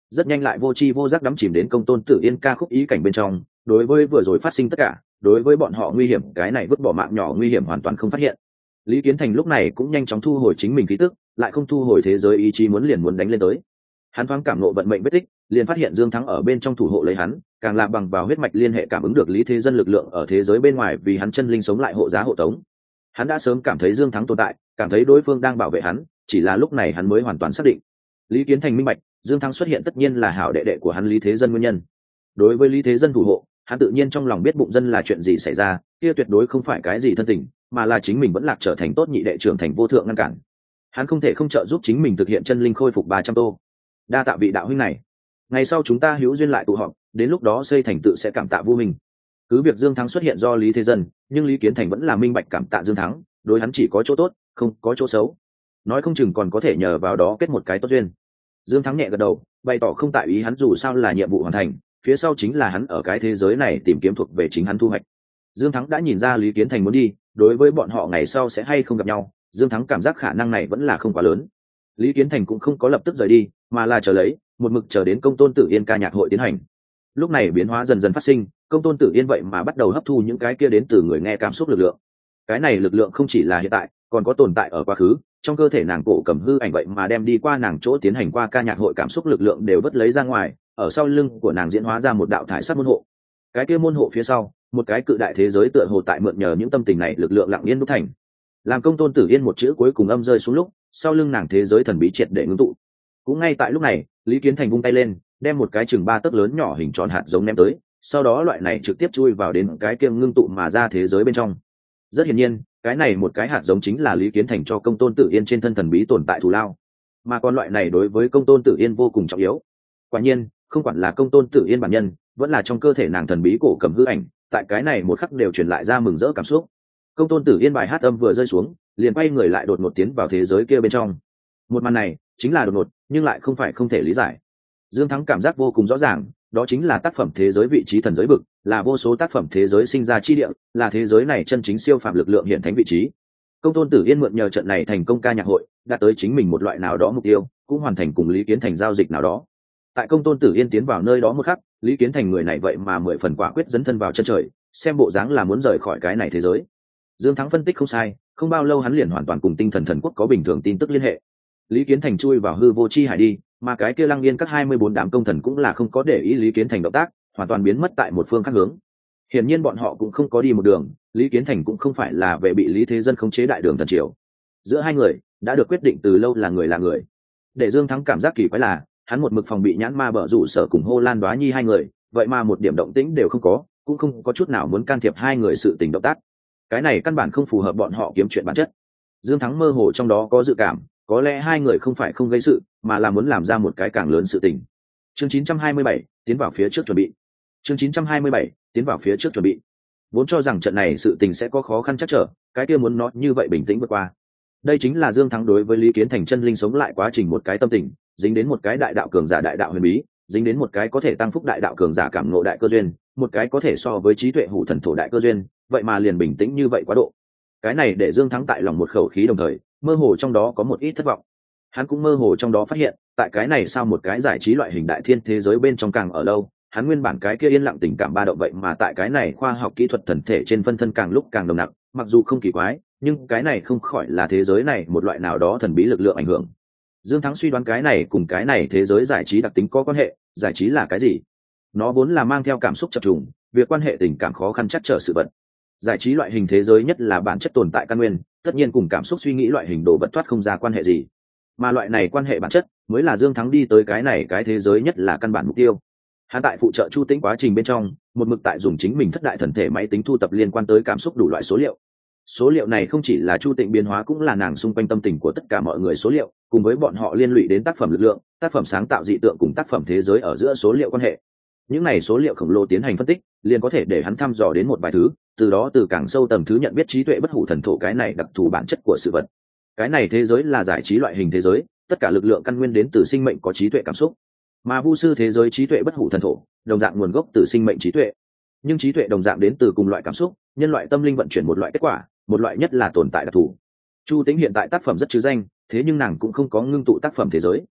rất nhanh lại vô tri vô giác đắm chìm đến công tôn tử yên ca khúc ý cảnh bên trong. Đối với vừa rồi phát sinh tất cả, đối với bọn họ nguy hiểm, cái này vứt bỏ mạng nhỏ nguy hiểm hoàn toàn không phát hiện. Lý Kiến Thành lúc này cũng nhanh chóng thu hồi chính mình khí tức, lại không thu hồi thế giới ý chí muốn liền muốn đánh lên tới. Hắn thoáng cảm ngộ vận mệnh vết tích, liền phát hiện Dương Thắng ở bên trong thủ hộ lấy hắn, càng là bằng vào huyết mạch liên hệ cảm ứng được Lý Thế Dân lực lượng ở thế giới bên ngoài, vì hắn chân linh sống lại hộ giá hộ tống. Hắn đã sớm cảm thấy Dương Thắng tồn tại, cảm thấy đối phương đang bảo vệ hắn, chỉ là lúc này hắn mới hoàn toàn xác định. Lý Kiến Thành minh bạch, Dương Thắng xuất hiện tất nhiên là hảo đệ đệ của hắn Lý Thế Dân nguyên nhân. Đối với Lý Thế Dân thủ hộ, hắn tự nhiên trong lòng biết bụng dân là chuyện gì xảy ra, kia tuyệt đối không phải cái gì thân tình, mà là chính mình vẫn lạc trở thành tốt nhị đệ trưởng thành vô thượng ngăn cản. Hắn không thể không trợ giúp chính mình thực hiện chân linh khôi phục ba trăm tô. Đa tạ vị đạo huynh này. Ngày sau chúng ta hữu duyên lại tụ họp, đến lúc đó xây thành tự sẽ cảm tạ vô mình. Cứ việc Dương Thắng xuất hiện do Lý Thế Dân, nhưng Lý Kiến Thành vẫn là minh bạch cảm tạ Dương Thắng, đối hắn chỉ có chỗ tốt, không có chỗ xấu. Nói không chừng còn có thể nhờ vào đó kết một cái tốt duyên. Dương Thắng nhẹ gật đầu, bày tỏ không tại ý hắn, dù sao là nhiệm vụ hoàn thành, phía sau chính là hắn ở cái thế giới này tìm kiếm thuộc về chính hắn thu hoạch. Dương Thắng đã nhìn ra Lý Kiến Thành muốn đi, đối với bọn họ ngày sau sẽ hay không gặp nhau, Dương Thắng cảm giác khả năng này vẫn là không quá lớn. Lý Kiến Thành cũng không có lập tức rời đi, mà là chờ lấy, một mực chờ đến Công Tôn Tử Yên ca nhạc hội tiến hành. Lúc này biến hóa dần dần phát sinh, Công Tôn Tử Yên vậy mà bắt đầu hấp thu những cái kia đến từ người nghe cảm xúc lực lượng. Cái này lực lượng không chỉ là hiện tại, còn có tồn tại ở quá khứ, trong cơ thể nàng cổ cầm hư ảnh vậy mà đem đi qua nàng chỗ tiến hành qua ca nhạc hội cảm xúc lực lượng đều vứt lấy ra ngoài, ở sau lưng của nàng diễn hóa ra một đạo thải sắc môn hộ. Cái kia môn hộ phía sau, một cái cự đại thế giới tựa hồ tại mượn nhờ những tâm tình này lực lượng lặng yên đúc thành. Làm Công Tôn Tử Yên một chữ cuối cùng âm rơi xuống lúc, sau lưng nàng thế giới thần bí triệt để ngưng tụ. Cũng ngay tại lúc này, Lý Kiến Thành vung tay lên, đem một cái chừng ba tấc lớn nhỏ hình tròn hạt giống ném tới, sau đó loại này trực tiếp chui vào đến cái kia ngưng tụ mà ra thế giới bên trong. Rất hiển nhiên, cái này một cái hạt giống chính là Lý Kiến Thành cho Công Tôn Tử Yên trên thân thần bí tồn tại thù lao, mà còn loại này đối với Công Tôn Tử Yên vô cùng trọng yếu. Quả nhiên, không quản là Công Tôn Tử Yên bản nhân, vẫn là trong cơ thể nàng thần bí cổ cầm hư ảnh, tại cái này một khắc đều truyền lại ra mừng rỡ cảm xúc. Công Tôn Tử Yên bài hát âm vừa rơi xuống, liền quay người lại đột ngột tiến vào thế giới kia bên trong. Một màn này chính là đột ngột, nhưng lại không phải không thể lý giải. Dương Thắng cảm giác vô cùng rõ ràng, đó chính là tác phẩm thế giới vị trí thần giới bực, là vô số tác phẩm thế giới sinh ra chi địa, là thế giới này chân chính siêu phàm lực lượng hiện thánh vị trí. Công Tôn Tử Yên mượn nhờ trận này thành công ca nhạc hội, đạt tới chính mình một loại nào đó mục tiêu, cũng hoàn thành cùng Lý Kiến Thành giao dịch nào đó. Tại Công Tôn Tử Yên tiến vào nơi đó một khắc, Lý Kiến Thành người này vậy mà mười phần quả quyết dấn thân vào chân trời, xem bộ dáng là muốn rời khỏi cái này thế giới. Dương Thắng phân tích không sai, không bao lâu hắn liền hoàn toàn cùng tinh thần thần quốc có bình thường tin tức liên hệ. Lý Kiến Thành chui vào hư vô chi hải đi, mà cái kia Lăng Yên các hai mươi bốn đám công thần cũng là không có để ý Lý Kiến Thành động tác, hoàn toàn biến mất tại một phương khác hướng. Hiển nhiên bọn họ cũng không có đi một đường, Lý Kiến Thành cũng không phải là về bị Lý Thế Dân khống chế đại đường thần triều. Giữa hai người đã được quyết định từ lâu là người là người. Để Dương Thắng cảm giác kỳ quái là, hắn một mực phòng bị nhãn ma bợ rủ sở cùng Hô Lan Đoá Nhi hai người, vậy mà một điểm động tĩnh đều không có, cũng không có chút nào muốn can thiệp hai người sự tình động tác. Cái này căn bản không phù hợp bọn họ kiếm chuyện bản chất. Dương Thắng mơ hồ trong đó có dự cảm, có lẽ hai người không phải không gây sự, mà là muốn làm ra một cái càng lớn sự tình. Chương chín trăm hai mươi bảy, tiến vào phía trước chuẩn bị. Chương chín trăm hai mươi bảy, tiến vào phía trước chuẩn bị. Vốn cho rằng trận này sự tình sẽ có khó khăn chắc trở, cái kia muốn nó như vậy bình tĩnh vượt qua. Đây chính là Dương Thắng đối với Lý Kiến Thành chân linh sống lại quá trình một cái tâm tình, dính đến một cái đại đạo cường giả đại đạo huyền bí, dính đến một cái có thể tăng phúc đại đạo cường giả cảm ngộ đại cơ duyên, một cái có thể so với trí tuệ hủ thần thổ đại cơ duyên, vậy mà liền bình tĩnh như vậy quá độ. Cái này để Dương Thắng tại lòng một khẩu khí, đồng thời mơ hồ trong đó có một ít thất vọng. Hắn cũng mơ hồ trong đó phát hiện, tại cái này sao một cái giải trí loại hình đại thiên thế giới bên trong càng ở lâu, hắn nguyên bản cái kia yên lặng tình cảm ba động vậy mà tại cái này khoa học kỹ thuật thần thể trên phân thân càng lúc càng nồng nặc, mặc dù không kỳ quái, nhưng cái này không khỏi là thế giới này một loại nào đó thần bí lực lượng ảnh hưởng. Dương Thắng suy đoán cái này cùng cái này thế giới giải trí đặc tính có quan hệ. Giải trí là cái gì? Nó vốn là mang theo cảm xúc chập trùng, việc quan hệ tình cảm khó khăn chắc trở sự vật. Giải trí loại hình thế giới nhất là bản chất tồn tại căn nguyên, tất nhiên cùng cảm xúc suy nghĩ loại hình đồ vật thoát không ra quan hệ gì, mà loại này quan hệ bản chất mới là Dương Thắng đi tới cái này cái thế giới nhất là căn bản mục tiêu. Hắn tại phụ trợ Chu Tĩnh quá trình bên trong, một mực tại dùng chính mình thất đại thần thể máy tính thu tập liên quan tới cảm xúc đủ loại số liệu. Số liệu này không chỉ là Chu Tĩnh biến hóa, cũng là nàng xung quanh tâm tình của tất cả mọi người số liệu, cùng với bọn họ liên lụy đến tác phẩm lực lượng, tác phẩm sáng tạo dị tượng cùng tác phẩm thế giới ở giữa số liệu quan hệ. Những này số liệu khổng lồ tiến hành phân tích, liền có thể để hắn thăm dò đến một vài thứ, từ đó từ càng sâu tầng thứ nhận biết trí tuệ bất hủ thần thổ cái này đặc thù bản chất của sự vật. Cái này thế giới là giải trí loại hình thế giới, tất cả lực lượng căn nguyên đến từ sinh mệnh có trí tuệ cảm xúc, mà vu sư thế giới trí tuệ bất hủ thần thổ đồng dạng nguồn gốc từ sinh mệnh trí tuệ, nhưng trí tuệ đồng dạng đến từ cùng loại cảm xúc, nhân loại tâm linh vận chuyển một loại kết quả, một loại nhất là tồn tại đặc thù. Chu Tĩnh hiện tại tác phẩm rất chứ danh, thế nhưng nàng cũng không có ngưng tụ tác phẩm thế giới.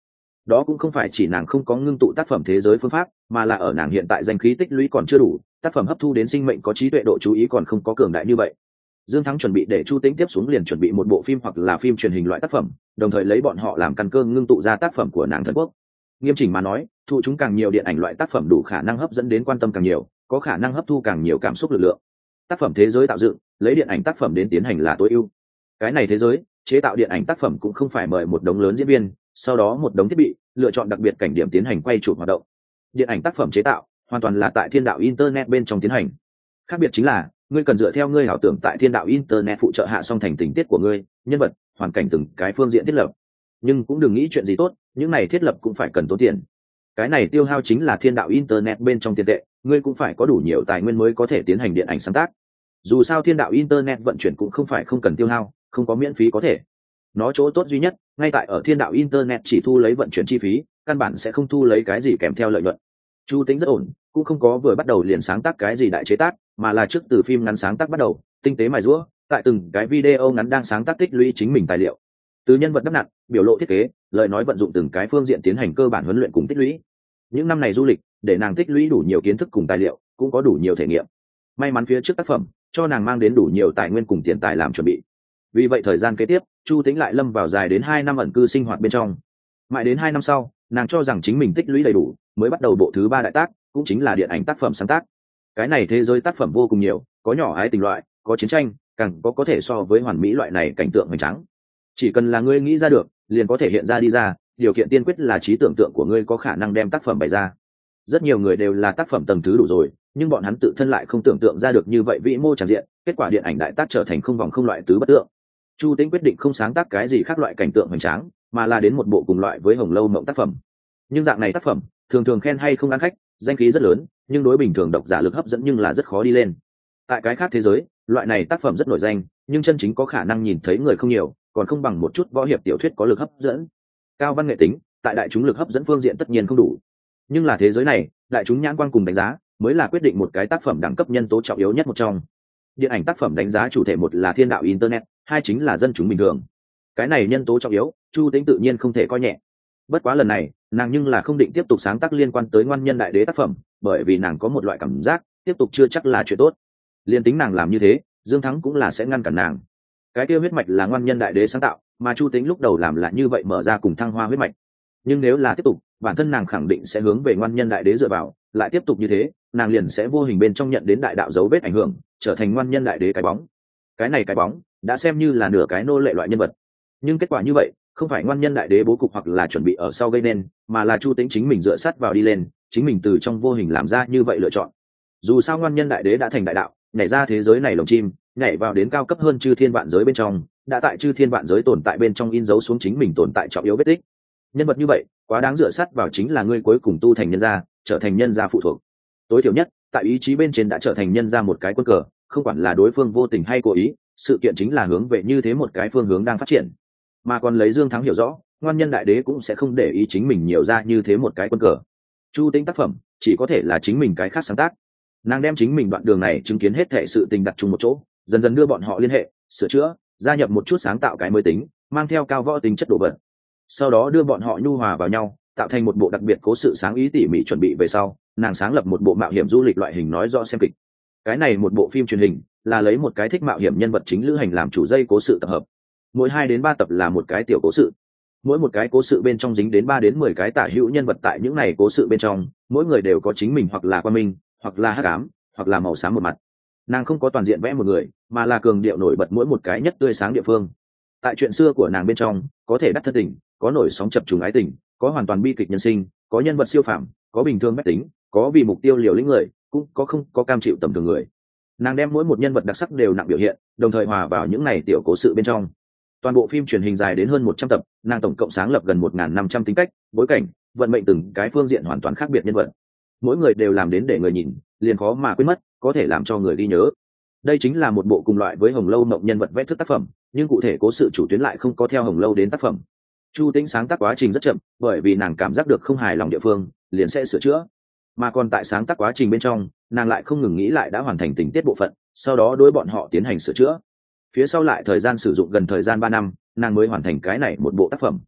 đó cũng không phải chỉ nàng không có ngưng tụ tác phẩm thế giới phương pháp, mà là ở nàng hiện tại danh khí tích lũy còn chưa đủ, tác phẩm hấp thu đến sinh mệnh có trí tuệ độ chú ý còn không có cường đại như vậy. Dương Thắng chuẩn bị để Chu Tĩnh tiếp xuống liền chuẩn bị một bộ phim hoặc là phim truyền hình loại tác phẩm, đồng thời lấy bọn họ làm căn cơ ngưng tụ ra tác phẩm của nàng thần quốc. Nghiêm chỉnh mà nói, thụ chúng càng nhiều điện ảnh loại tác phẩm đủ khả năng hấp dẫn đến quan tâm càng nhiều, có khả năng hấp thu càng nhiều cảm xúc lực lượng. Tác phẩm thế giới tạo dựng, lấy điện ảnh tác phẩm đến tiến hành là tối ưu. Cái này thế giới, chế tạo điện ảnh tác phẩm cũng không phải mời một đống lớn diễn viên, sau đó một đống thiết bị, lựa chọn đặc biệt cảnh điểm tiến hành quay chụp hoạt động. Điện ảnh tác phẩm chế tạo hoàn toàn là tại thiên đạo internet bên trong tiến hành. Khác biệt chính là, ngươi cần dựa theo ngươi ảo tưởng tại thiên đạo internet phụ trợ hạ song thành tình tiết của ngươi, nhân vật, hoàn cảnh từng cái phương diện thiết lập. Nhưng cũng đừng nghĩ chuyện gì tốt, những này thiết lập cũng phải cần tốn tiền. Cái này tiêu hao chính là thiên đạo internet bên trong tiền tệ, ngươi cũng phải có đủ nhiều tài nguyên mới có thể tiến hành điện ảnh sáng tác. Dù sao thiên đạo internet vận chuyển cũng không phải không cần tiêu hao, không có miễn phí có thể. Nó chỗ tốt duy nhất, ngay tại ở thiên đạo internet chỉ thu lấy vận chuyển chi phí, căn bản sẽ không thu lấy cái gì kèm theo lợi nhuận. Chu Tĩnh rất ổn, cũng không có vừa bắt đầu liền sáng tác cái gì đại chế tác, mà là trước từ phim ngắn sáng tác bắt đầu, tinh tế mài giũa, tại từng cái video ngắn đang sáng tác tích lũy chính mình tài liệu. Từ nhân vật đắp nặn, biểu lộ thiết kế, lời nói vận dụng từng cái phương diện tiến hành cơ bản huấn luyện cùng tích lũy. Những năm này du lịch, để nàng tích lũy đủ nhiều kiến thức cùng tài liệu, cũng có đủ nhiều thể nghiệm. May mắn phía trước tác phẩm, cho nàng mang đến đủ nhiều tài nguyên cùng tiền tài làm chuẩn bị. Vì vậy thời gian kế tiếp, Chu Tĩnh lại lâm vào dài đến hai năm ẩn cư sinh hoạt bên trong. Mãi đến hai năm sau, nàng cho rằng chính mình tích lũy đầy đủ, mới bắt đầu bộ thứ ba đại tác, cũng chính là điện ảnh tác phẩm sáng tác. Cái này thế giới tác phẩm vô cùng nhiều, có nhỏ ái tình loại, có chiến tranh, càng có có thể so với hoàn mỹ loại này cảnh tượng hoành tráng. Chỉ cần là ngươi nghĩ ra được, liền có thể hiện ra đi ra, điều kiện tiên quyết là trí tưởng tượng của ngươi có khả năng đem tác phẩm bày ra. Rất nhiều người đều là tác phẩm tầng thứ đủ rồi, nhưng bọn hắn tự thân lại không tưởng tượng ra được như vậy vĩ mô tràn diện, kết quả điện ảnh đại tác trở thành không vòng không loại tứ bất tượng. Chu Tĩnh quyết định không sáng tác cái gì khác loại cảnh tượng hoành tráng, mà là đến một bộ cùng loại với Hồng Lâu Mộng tác phẩm. Nhưng dạng này tác phẩm, thường thường khen hay không ăn khách, danh khí rất lớn, nhưng đối bình thường độc giả lực hấp dẫn nhưng là rất khó đi lên. Tại cái khác thế giới, loại này tác phẩm rất nổi danh, nhưng chân chính có khả năng nhìn thấy người không nhiều, còn không bằng một chút võ hiệp tiểu thuyết có lực hấp dẫn. Cao văn nghệ tính, tại đại chúng lực hấp dẫn phương diện tất nhiên không đủ. Nhưng là thế giới này, đại chúng nhãn quan cùng đánh giá, mới là quyết định một cái tác phẩm đẳng cấp nhân tố trọng yếu nhất một trong. Điện ảnh tác phẩm đánh giá chủ thể một là thiên đạo internet, hai chính là dân chúng bình thường. Cái này nhân tố trọng yếu, Chu Tĩnh tự nhiên không thể coi nhẹ. Bất quá lần này, nàng nhưng là không định tiếp tục sáng tác liên quan tới ngoan nhân đại đế tác phẩm, bởi vì nàng có một loại cảm giác, tiếp tục chưa chắc là chuyện tốt. Liên tính nàng làm như thế, Dương Thắng cũng là sẽ ngăn cản nàng. Cái kia huyết mạch là ngoan nhân đại đế sáng tạo, mà Chu Tĩnh lúc đầu làm là như vậy mở ra cùng thăng hoa huyết mạch. Nhưng nếu là tiếp tục, bản thân nàng khẳng định sẽ hướng về ngoan nhân đại đế dựa vào, lại tiếp tục như thế, nàng liền sẽ vô hình bên trong nhận đến đại đạo dấu vết ảnh hưởng, trở thành ngoan nhân đại đế cái bóng. Cái này cái bóng đã xem như là nửa cái nô lệ loại nhân vật. Nhưng kết quả như vậy, không phải ngoan nhân đại đế bố cục hoặc là chuẩn bị ở sau gây nên, mà là Chu Tĩnh chính mình dựa sát vào đi lên, chính mình từ trong vô hình làm ra như vậy lựa chọn. Dù sao ngoan nhân đại đế đã thành đại đạo, nhảy ra thế giới này lồng chim, nhảy vào đến cao cấp hơn chư thiên vạn giới bên trong, đã tại chư thiên vạn giới tồn tại bên trong in dấu xuống chính mình tồn tại trọng yếu vết tích. Nhân vật như vậy, quá đáng dựa sát vào chính là ngươi cuối cùng tu thành nhân gia, trở thành nhân gia phụ thuộc. Tối thiểu nhất, tại ý chí bên trên đã trở thành nhân gia một cái quân cờ, không quản là đối phương vô tình hay cố ý, sự kiện chính là hướng về như thế một cái phương hướng đang phát triển. Mà còn lấy Dương Thắng hiểu rõ, ngoan nhân đại đế cũng sẽ không để ý chính mình nhiều ra như thế một cái quân cờ. Chu Tĩnh tác phẩm chỉ có thể là chính mình cái khác sáng tác. Nàng đem chính mình đoạn đường này chứng kiến hết thể sự tình đặt chung một chỗ, dần dần đưa bọn họ liên hệ, sửa chữa, gia nhập một chút sáng tạo cái mới tính, mang theo cao võ tính chất đồ vật. Sau đó đưa bọn họ nhu hòa vào nhau, tạo thành một bộ đặc biệt cố sự sáng ý tỉ mỉ chuẩn bị về sau, nàng sáng lập một bộ mạo hiểm du lịch loại hình nói rõ xem kịch. Cái này một bộ phim truyền hình là lấy một cái thích mạo hiểm nhân vật chính lữ hành làm chủ dây cố sự tập hợp. Mỗi hai đến ba tập là một cái tiểu cố sự. Mỗi một cái cố sự bên trong dính đến ba đến mười cái tả hữu nhân vật, tại những này cố sự bên trong, mỗi người đều có chính mình hoặc là quang minh, hoặc là hắc ám, hoặc là màu xám một mặt. Nàng không có toàn diện vẽ một người, mà là cường điệu nổi bật mỗi một cái nhất tươi sáng địa phương. Tại chuyện xưa của nàng bên trong, có thể đắc thất tình, có nổi sóng chập trùng ái tình, có hoàn toàn bi kịch nhân sinh, có nhân vật siêu phàm, có bình thường mách tính, có vì mục tiêu liều lĩnh người, cũng có không có cam chịu tầm thường người. Nàng đem mỗi một nhân vật đặc sắc đều nặng biểu hiện, đồng thời hòa vào những này tiểu cố sự bên trong. Toàn bộ phim truyền hình dài đến hơn một trăm tập, nàng tổng cộng sáng lập gần một nghìn năm trăm tính cách, bối cảnh, vận mệnh từng cái phương diện hoàn toàn khác biệt nhân vật. Mỗi người đều làm đến để người nhìn, liền khó mà quên mất, có thể làm cho người ghi nhớ. Đây chính là một bộ cùng loại với Hồng Lâu Mộng nhân vật vẽ thước tác phẩm, nhưng cụ thể cố sự chủ tuyến lại không có theo Hồng Lâu đến tác phẩm. Chu Tĩnh sáng tác quá trình rất chậm, bởi vì nàng cảm giác được không hài lòng địa phương, liền sẽ sửa chữa. Mà còn tại sáng tác quá trình bên trong, nàng lại không ngừng nghĩ lại đã hoàn thành tình tiết bộ phận, sau đó đối bọn họ tiến hành sửa chữa. Phía sau lại thời gian sử dụng gần thời gian ba năm, nàng mới hoàn thành cái này một bộ tác phẩm.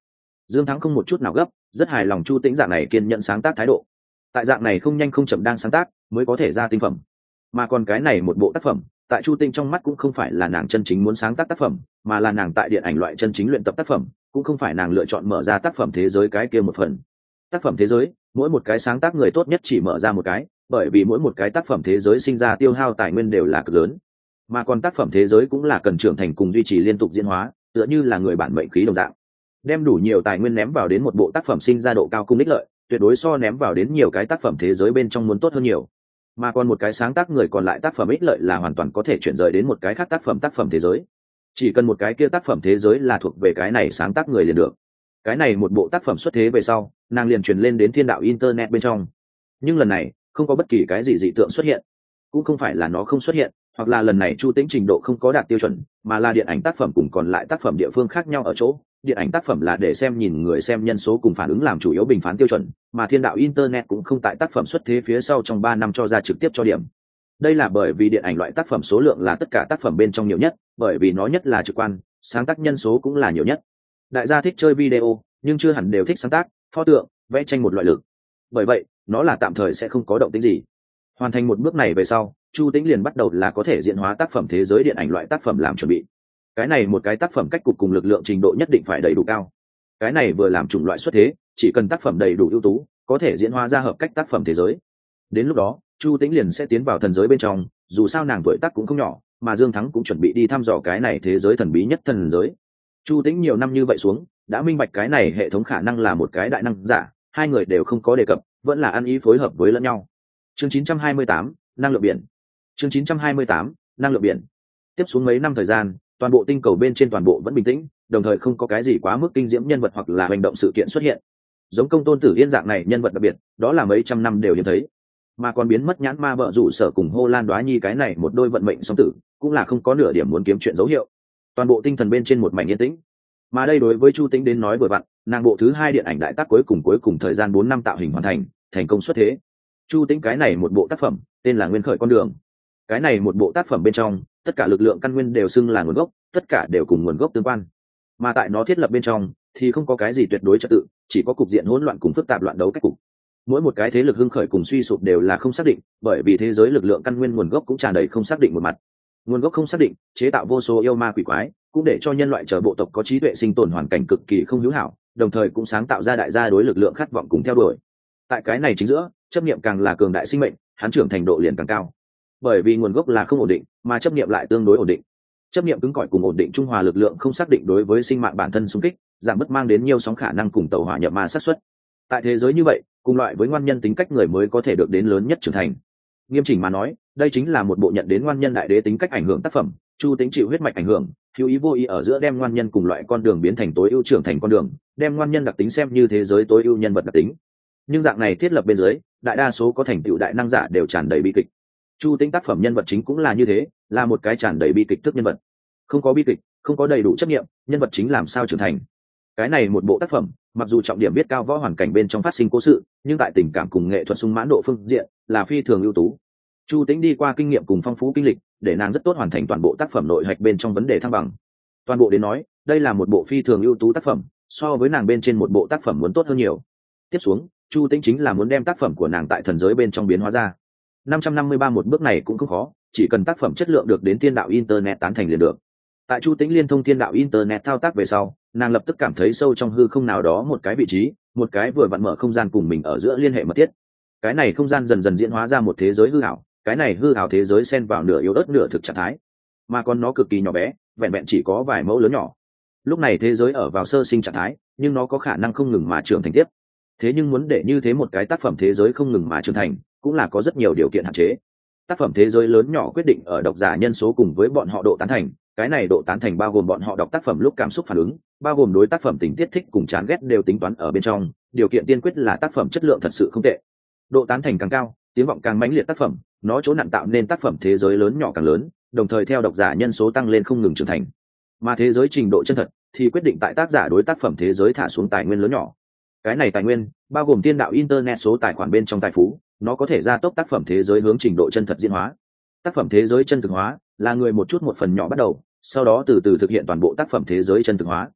Dương Thắng không một chút nào gấp, rất hài lòng Chu Tĩnh dạng này kiên nhẫn sáng tác thái độ. Tại dạng này không nhanh không chậm đang sáng tác mới có thể ra tinh phẩm. Mà còn cái này một bộ tác phẩm, tại Chu Tĩnh trong mắt cũng không phải là nàng chân chính muốn sáng tác tác phẩm, mà là nàng tại điện ảnh loại chân chính luyện tập tác phẩm, cũng không phải nàng lựa chọn mở ra tác phẩm thế giới cái kia một phần. Tác phẩm thế giới, mỗi một cái sáng tác người tốt nhất chỉ mở ra một cái, bởi vì mỗi một cái tác phẩm thế giới sinh ra tiêu hao tài nguyên đều là cực lớn. Mà còn tác phẩm thế giới cũng là cần trưởng thành cùng duy trì liên tục diễn hóa, tựa như là người bản mệnh khí đồng dạng. Đem đủ nhiều tài nguyên ném vào đến một bộ tác phẩm sinh ra độ cao cung ích lợi, tuyệt đối so ném vào đến nhiều cái tác phẩm thế giới bên trong muốn tốt hơn nhiều. Mà còn một cái sáng tác người còn lại tác phẩm ích lợi là hoàn toàn có thể chuyển rời đến một cái khác tác phẩm tác phẩm thế giới. Chỉ cần một cái kia tác phẩm thế giới là thuộc về cái này sáng tác người liền được. Cái này một bộ tác phẩm xuất thế về sau, nàng liền truyền lên đến thiên đạo internet bên trong. Nhưng lần này không có bất kỳ cái gì dị tượng xuất hiện, cũng không phải là nó không xuất hiện, hoặc là lần này Chu Tĩnh trình độ không có đạt tiêu chuẩn, mà là điện ảnh tác phẩm cùng còn lại tác phẩm địa phương khác nhau ở chỗ. Điện ảnh tác phẩm là để xem nhìn người xem nhân số cùng phản ứng làm chủ yếu bình phán tiêu chuẩn, mà thiên đạo internet cũng không tại tác phẩm xuất thế phía sau trong ba năm cho ra trực tiếp cho điểm. Đây là bởi vì điện ảnh loại tác phẩm số lượng là tất cả tác phẩm bên trong nhiều nhất, bởi vì nó nhất là trực quan, sáng tác nhân số cũng là nhiều nhất. Đại gia thích chơi video, nhưng chưa hẳn đều thích sáng tác, pho tượng, vẽ tranh một loại lực. Bởi vậy, nó là tạm thời sẽ không có động tĩnh gì. Hoàn thành một bước này về sau, Chu Tĩnh liền bắt đầu là có thể diễn hóa tác phẩm thế giới điện ảnh loại tác phẩm làm chuẩn bị. Cái này một cái tác phẩm cách cục cùng lực lượng trình độ nhất định phải đầy đủ cao. Cái này vừa làm chủng loại xuất thế, chỉ cần tác phẩm đầy đủ ưu tú, có thể diễn hóa ra hợp cách tác phẩm thế giới. Đến lúc đó, Chu Tĩnh liền sẽ tiến vào thần giới bên trong, dù sao nàng tuổi tác cũng không nhỏ, mà Dương Thắng cũng chuẩn bị đi thăm dò cái này thế giới thần bí nhất thần giới. Chu Tĩnh nhiều năm như vậy xuống, đã minh bạch cái này hệ thống khả năng là một cái đại năng giả, hai người đều không có đề cập, vẫn là ăn ý phối hợp với lẫn nhau. Chương chín trăm hai mươi tám, năng lượng biển. Chương chín trăm hai mươi tám, năng lượng biển. Tiếp xuống mấy năm thời gian, toàn bộ tinh cầu bên trên toàn bộ vẫn bình tĩnh, đồng thời không có cái gì quá mức kinh diễm nhân vật hoặc là hành động sự kiện xuất hiện. Giống Công Tôn Tử Yên dạng này nhân vật đặc biệt, đó là mấy trăm năm đều hiếm thấy. Mà còn biến mất nhãn ma bợ rủ sở cùng Hô Lan Đoá Nhi cái này một đôi vận mệnh song tử, cũng là không có nửa điểm muốn kiếm chuyện dấu hiệu. Toàn bộ tinh thần bên trên một mảnh yên tĩnh. Mà đây đối với Chu Tĩnh đến nói vừa vặn, nàng bộ thứ hai điện ảnh đại tác cuối cùng cuối cùng thời gian bốn năm tạo hình hoàn thành, thành công xuất thế. Chu Tĩnh cái này một bộ tác phẩm, tên là Nguyên Khởi Con Đường. Cái này một bộ tác phẩm bên trong, tất cả lực lượng căn nguyên đều xưng là nguồn gốc, tất cả đều cùng nguồn gốc tương quan. Mà tại nó thiết lập bên trong, thì không có cái gì tuyệt đối trật tự, chỉ có cục diện hỗn loạn cùng phức tạp loạn đấu cách cục. Mỗi một cái thế lực hưng khởi cùng suy sụp đều là không xác định, bởi vì thế giới lực lượng căn nguyên nguồn gốc cũng tràn đầy không xác định một mặt. Nguồn gốc không xác định, chế tạo vô số yêu ma quỷ quái, cũng để cho nhân loại trở bộ tộc có trí tuệ sinh tồn hoàn cảnh cực kỳ không hữu hảo, đồng thời cũng sáng tạo ra đại gia đối lực lượng khát vọng cùng theo đuổi. Tại cái này chính giữa, chấp niệm càng là cường đại sinh mệnh, hắn trưởng thành độ liền càng cao. Bởi vì nguồn gốc là không ổn định, mà chấp niệm lại tương đối ổn định. Chấp niệm cứng cỏi cùng ổn định trung hòa lực lượng không xác định đối với sinh mạng bản thân xung kích, giảm bớt mang đến nhiều sóng khả năng cùng tẩu hỏa nhập ma xác suất. Tại thế giới như vậy, cùng loại với ngoan nhân tính cách người mới có thể được đến lớn nhất trưởng thành. Nghiêm chỉnh mà nói, đây chính là một bộ nhận đến ngoan nhân đại đế tính cách ảnh hưởng tác phẩm. Chu Tĩnh chịu huyết mạch ảnh hưởng, hữu ý vô ý ở giữa đem ngoan nhân cùng loại con đường biến thành tối ưu trưởng thành con đường, đem ngoan nhân đặc tính xem như thế giới tối ưu nhân vật đặc tính. Nhưng dạng này thiết lập bên dưới, đại đa số có thành tựu đại năng giả đều tràn đầy bi kịch. Chu Tĩnh tác phẩm nhân vật chính cũng là như thế, là một cái tràn đầy bi kịch thức nhân vật. Không có bi kịch, không có đầy đủ chấp niệm, nhân vật chính làm sao trưởng thành? Cái này một bộ tác phẩm, mặc dù trọng điểm biết cao võ hoàn cảnh bên trong phát sinh cố sự, nhưng tại tình cảm cùng nghệ thuật sung mãn độ phương diện là phi thường ưu tú. Chu Tĩnh đi qua kinh nghiệm cùng phong phú kinh lịch, để nàng rất tốt hoàn thành toàn bộ tác phẩm nội hạch bên trong vấn đề thăng bằng. Toàn bộ đến nói, đây là một bộ phi thường ưu tú tác phẩm, so với nàng bên trên một bộ tác phẩm muốn tốt hơn nhiều. Tiếp xuống, Chu Tĩnh chính là muốn đem tác phẩm của nàng tại thần giới bên trong biến hóa ra. năm trăm năm mươi ba một bước này cũng không khó, chỉ cần tác phẩm chất lượng được đến thiên đạo internet tán thành liền được. Tại Chu Tĩnh liên thông thiên đạo internet thao tác về sau, nàng lập tức cảm thấy sâu trong hư không nào đó một cái vị trí, một cái vừa vặn mở không gian cùng mình ở giữa liên hệ mật thiết. Cái này không gian dần dần diễn hóa ra một thế giới hư ảo, cái này hư ảo thế giới xen vào nửa yếu ớt nửa thực trạng thái, mà còn nó cực kỳ nhỏ bé, vẹn vẹn chỉ có vài mẫu lớn nhỏ. Lúc này thế giới ở vào sơ sinh trạng thái, nhưng nó có khả năng không ngừng mà trưởng thành tiếp. Thế nhưng muốn để như thế một cái tác phẩm thế giới không ngừng mà trưởng thành, cũng là có rất nhiều điều kiện hạn chế. Tác phẩm thế giới lớn nhỏ quyết định ở độc giả nhân số cùng với bọn họ độ tán thành, cái này độ tán thành bao gồm bọn họ đọc tác phẩm lúc cảm xúc phản ứng, bao gồm đối tác phẩm tình tiết thích cùng chán ghét đều tính toán ở bên trong, điều kiện tiên quyết là tác phẩm chất lượng thật sự không tệ. Độ tán thành càng cao, tiếng vọng càng mãnh liệt tác phẩm, nó chỗ nặng tạo nên tác phẩm thế giới lớn nhỏ càng lớn, đồng thời theo độc giả nhân số tăng lên không ngừng trưởng thành. Mà thế giới trình độ chân thật thì quyết định tại tác giả đối tác phẩm thế giới thả xuống tài nguyên lớn nhỏ. Cái này tài nguyên bao gồm thiên đạo internet số tài khoản bên trong tài phú, nó có thể gia tốc tác phẩm thế giới hướng trình độ chân thật diễn hóa. Tác phẩm thế giới chân thực hóa là người một chút một phần nhỏ bắt đầu, sau đó từ từ thực hiện toàn bộ tác phẩm thế giới chân thực hóa.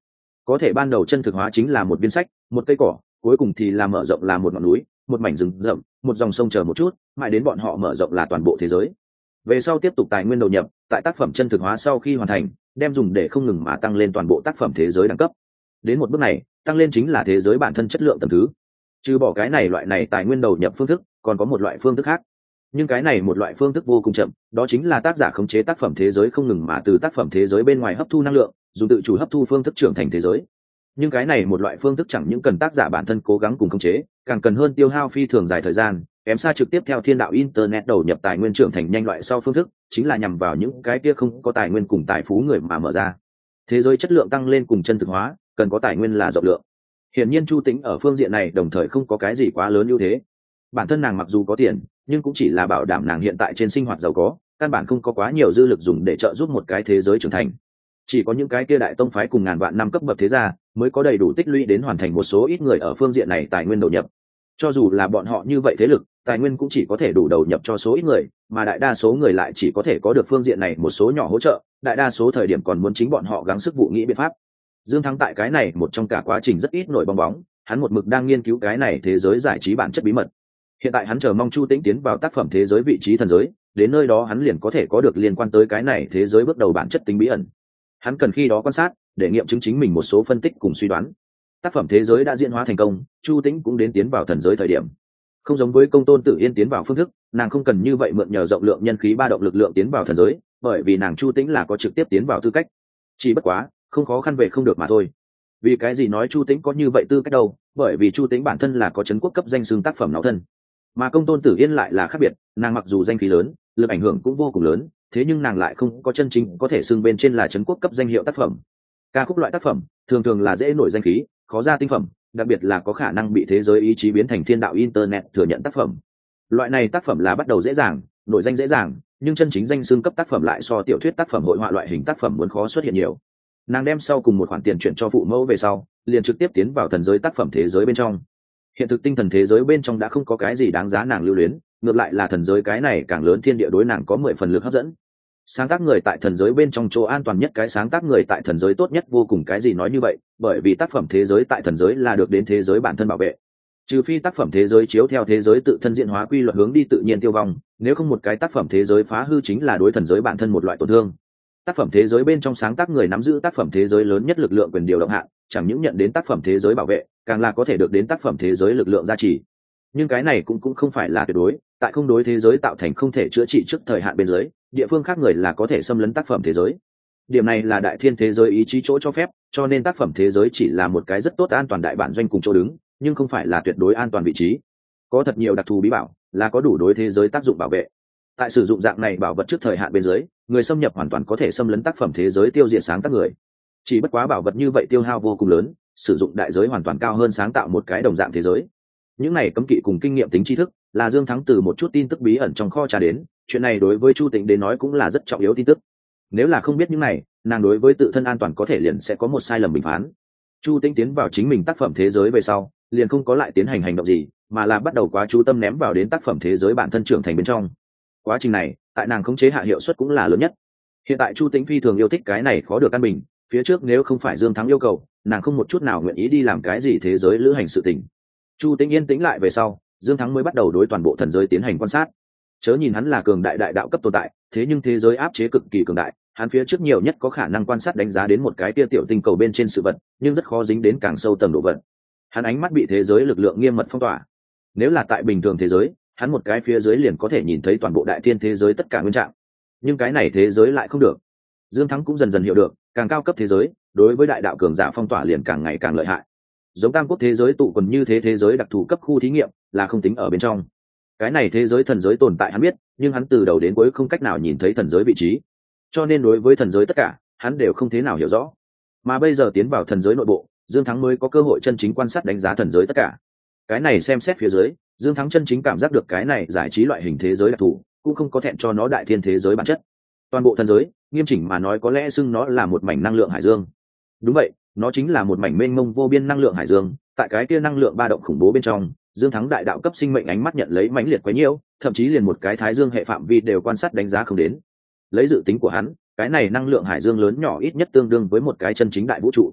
Có thể ban đầu chân thực hóa chính là một viên sách, một cây cỏ, cuối cùng thì là mở rộng là một ngọn núi, một mảnh rừng rậm, một dòng sông chờ một chút, mãi đến bọn họ mở rộng là toàn bộ thế giới. Về sau tiếp tục tài nguyên đầu nhập, tại tác phẩm chân thực hóa sau khi hoàn thành, đem dùng để không ngừng mà tăng lên toàn bộ tác phẩm thế giới đẳng cấp. Đến một bước này, tăng lên chính là thế giới bản thân chất lượng tầng thứ. Trừ bỏ cái này loại này tài nguyên đầu nhập phương thức, còn có một loại phương thức khác. Nhưng cái này một loại phương thức vô cùng chậm, đó chính là tác giả khống chế tác phẩm thế giới không ngừng mà từ tác phẩm thế giới bên ngoài hấp thu năng lượng, dùng tự chủ hấp thu phương thức trưởng thành thế giới. Nhưng cái này một loại phương thức chẳng những cần tác giả bản thân cố gắng cùng khống chế, càng cần hơn tiêu hao phi thường dài thời gian, kém xa trực tiếp theo thiên đạo internet đầu nhập tài nguyên trưởng thành nhanh loại sau phương thức, chính là nhằm vào những cái kia không có tài nguyên cùng tài phú người mà mở ra. Thế giới chất lượng tăng lên cùng chân thực hóa, cần có tài nguyên là rộng lượng. Hiển nhiên Chu Tĩnh ở phương diện này đồng thời không có cái gì quá lớn ưu thế. Bản thân nàng mặc dù có tiền, nhưng cũng chỉ là bảo đảm nàng hiện tại trên sinh hoạt giàu có, căn bản không có quá nhiều dư lực dùng để trợ giúp một cái thế giới trưởng thành. Chỉ có những cái kia đại tông phái cùng ngàn vạn năm cấp bậc thế gia mới có đầy đủ tích lũy đến hoàn thành một số ít người ở phương diện này tài nguyên đầu nhập. Cho dù là bọn họ như vậy thế lực, tài nguyên cũng chỉ có thể đủ đầu nhập cho số ít người, mà đại đa số người lại chỉ có thể có được phương diện này một số nhỏ hỗ trợ, đại đa số thời điểm còn muốn chính bọn họ gắng sức vụ nghĩ biện pháp. Dương Thắng tại cái này một trong cả quá trình rất ít nổi bong bóng, hắn một mực đang nghiên cứu cái này thế giới giải trí bản chất bí mật. Hiện tại hắn chờ mong Chu Tĩnh tiến vào tác phẩm thế giới vị trí thần giới, đến nơi đó hắn liền có thể có được liên quan tới cái này thế giới bước đầu bản chất tính bí ẩn. Hắn cần khi đó quan sát, để nghiệm chứng chính mình một số phân tích cùng suy đoán. Tác phẩm thế giới đã diễn hóa thành công, Chu Tĩnh cũng đến tiến vào thần giới thời điểm. Không giống với Công Tôn Tử Yên tiến vào phương thức, nàng không cần như vậy mượn nhờ rộng lượng nhân khí ba động lực lượng tiến vào thần giới, bởi vì nàng Chu Tĩnh là có trực tiếp tiến vào tư cách. Chỉ bất quá, không khó khăn về không được mà thôi. Vì cái gì nói Chu Tĩnh có như vậy tư cách đâu? Bởi vì Chu Tĩnh bản thân là có trấn quốc cấp danh xưng tác phẩm não thân, mà Công Tôn Tử Yên lại là khác biệt, nàng mặc dù danh khí lớn, lực ảnh hưởng cũng vô cùng lớn, thế nhưng nàng lại không có chân chính có thể xưng bên trên là trấn quốc cấp danh hiệu tác phẩm. Ca khúc loại tác phẩm thường thường là dễ nổi danh khí, khó ra tinh phẩm, đặc biệt là có khả năng bị thế giới ý chí biến thành thiên đạo internet thừa nhận tác phẩm. Loại này tác phẩm là bắt đầu dễ dàng, nổi danh dễ dàng, nhưng chân chính danh xưng cấp tác phẩm lại so tiểu thuyết tác phẩm hội họa loại hình tác phẩm muốn khó xuất hiện nhiều. Nàng đem sau cùng một khoản tiền chuyển cho phụ mẫu về sau, liền trực tiếp tiến vào thần giới tác phẩm thế giới bên trong. Hiện thực tinh thần thế giới bên trong đã không có cái gì đáng giá nàng lưu luyến, ngược lại là thần giới cái này càng lớn thiên địa đối nàng có mười phần lực hấp dẫn. Sáng tác người tại thần giới bên trong chỗ an toàn nhất, cái sáng tác người tại thần giới tốt nhất vô cùng, cái gì nói như vậy, bởi vì tác phẩm thế giới tại thần giới là được đến thế giới bản thân bảo vệ. Trừ phi tác phẩm thế giới chiếu theo thế giới tự thân diễn hóa quy luật hướng đi tự nhiên tiêu vong, nếu không một cái tác phẩm thế giới phá hư chính là đối thần giới bản thân một loại tổn thương. Tác phẩm thế giới bên trong sáng tác người nắm giữ tác phẩm thế giới lớn nhất lực lượng quyền điều động hạn, chẳng những nhận đến tác phẩm thế giới bảo vệ, càng là có thể được đến tác phẩm thế giới lực lượng gia trì. Nhưng cái này cũng cũng không phải là tuyệt đối, tại không đối thế giới tạo thành không thể chữa trị trước thời hạn bên dưới, địa phương khác người là có thể xâm lấn tác phẩm thế giới. Điểm này là đại thiên thế giới ý chí chỗ cho phép, cho nên tác phẩm thế giới chỉ là một cái rất tốt an toàn đại bản doanh cùng chỗ đứng, nhưng không phải là tuyệt đối an toàn vị trí. Có thật nhiều đặc thù bí bảo là có đủ đối thế giới tác dụng bảo vệ. Tại sử dụng dạng này bảo vật trước thời hạn bên dưới, người xâm nhập hoàn toàn có thể xâm lấn tác phẩm thế giới, tiêu diệt sáng tác người. Chỉ bất quá bảo vật như vậy tiêu hao vô cùng lớn, sử dụng đại giới hoàn toàn cao hơn sáng tạo một cái đồng dạng thế giới. Những này cấm kỵ cùng kinh nghiệm tính tri thức là Dương Thắng từ một chút tin tức bí ẩn trong kho trà đến, chuyện này đối với Chu Tĩnh đến nói cũng là rất trọng yếu tin tức. Nếu là không biết những này, nàng đối với tự thân an toàn có thể liền sẽ có một sai lầm bình phán. Chu Tĩnh tiến vào chính mình tác phẩm thế giới về sau, liền không có lại tiến hành hành động gì, mà là bắt đầu quá chú tâm ném vào đến tác phẩm thế giới bản thân trưởng thành bên trong. Quá trình này, tại nàng khống chế hạ hiệu suất cũng là lớn nhất. Hiện tại Chu Tĩnh phi thường yêu thích cái này khó được căn bình, phía trước nếu không phải Dương Thắng yêu cầu, nàng không một chút nào nguyện ý đi làm cái gì thế giới lữ hành sự tình. Chu Tĩnh yên tĩnh lại về sau, Dương Thắng mới bắt đầu đối toàn bộ thần giới tiến hành quan sát. Chớ nhìn hắn là cường đại đại đạo cấp tồn tại, thế nhưng thế giới áp chế cực kỳ cường đại, hắn phía trước nhiều nhất có khả năng quan sát đánh giá đến một cái tia tiểu tinh cầu bên trên sự vật, nhưng rất khó dính đến càng sâu tầng độ vật. Hắn ánh mắt bị thế giới lực lượng nghiêm mật phong tỏa. Nếu là tại bình thường thế giới, hắn một cái phía dưới liền có thể nhìn thấy toàn bộ đại thiên thế giới tất cả nguyên trạng. Nhưng cái này thế giới lại không được. Dương Thắng cũng dần dần hiểu được, càng cao cấp thế giới, đối với đại đạo cường giả phong tỏa liền càng ngày càng lợi hại. Giống tam quốc thế giới tụ quần như thế thế giới đặc thù cấp khu thí nghiệm là không tính ở bên trong. Cái này thế giới thần giới tồn tại hắn biết, nhưng hắn từ đầu đến cuối không cách nào nhìn thấy thần giới vị trí, cho nên đối với thần giới tất cả hắn đều không thế nào hiểu rõ. Mà bây giờ tiến vào thần giới nội bộ, Dương Thắng mới có cơ hội chân chính quan sát đánh giá thần giới tất cả. Cái này xem xét phía dưới, Dương Thắng chân chính cảm giác được cái này giải trí loại hình thế giới đặc thù cũng không có thẹn cho nó đại thiên thế giới bản chất. Toàn bộ thần giới, nghiêm chỉnh mà nói có lẽ xưng nó là một mảnh năng lượng hải dương. Đúng vậy, nó chính là một mảnh mênh mông vô biên năng lượng hải dương. Tại cái kia năng lượng ba động khủng bố bên trong, Dương Thắng đại đạo cấp sinh mệnh ánh mắt nhận lấy mãnh liệt quá nhiều, thậm chí liền một cái thái dương hệ phạm vi đều quan sát đánh giá không đến. Lấy dự tính của hắn, cái này năng lượng hải dương lớn nhỏ ít nhất tương đương với một cái chân chính đại vũ trụ.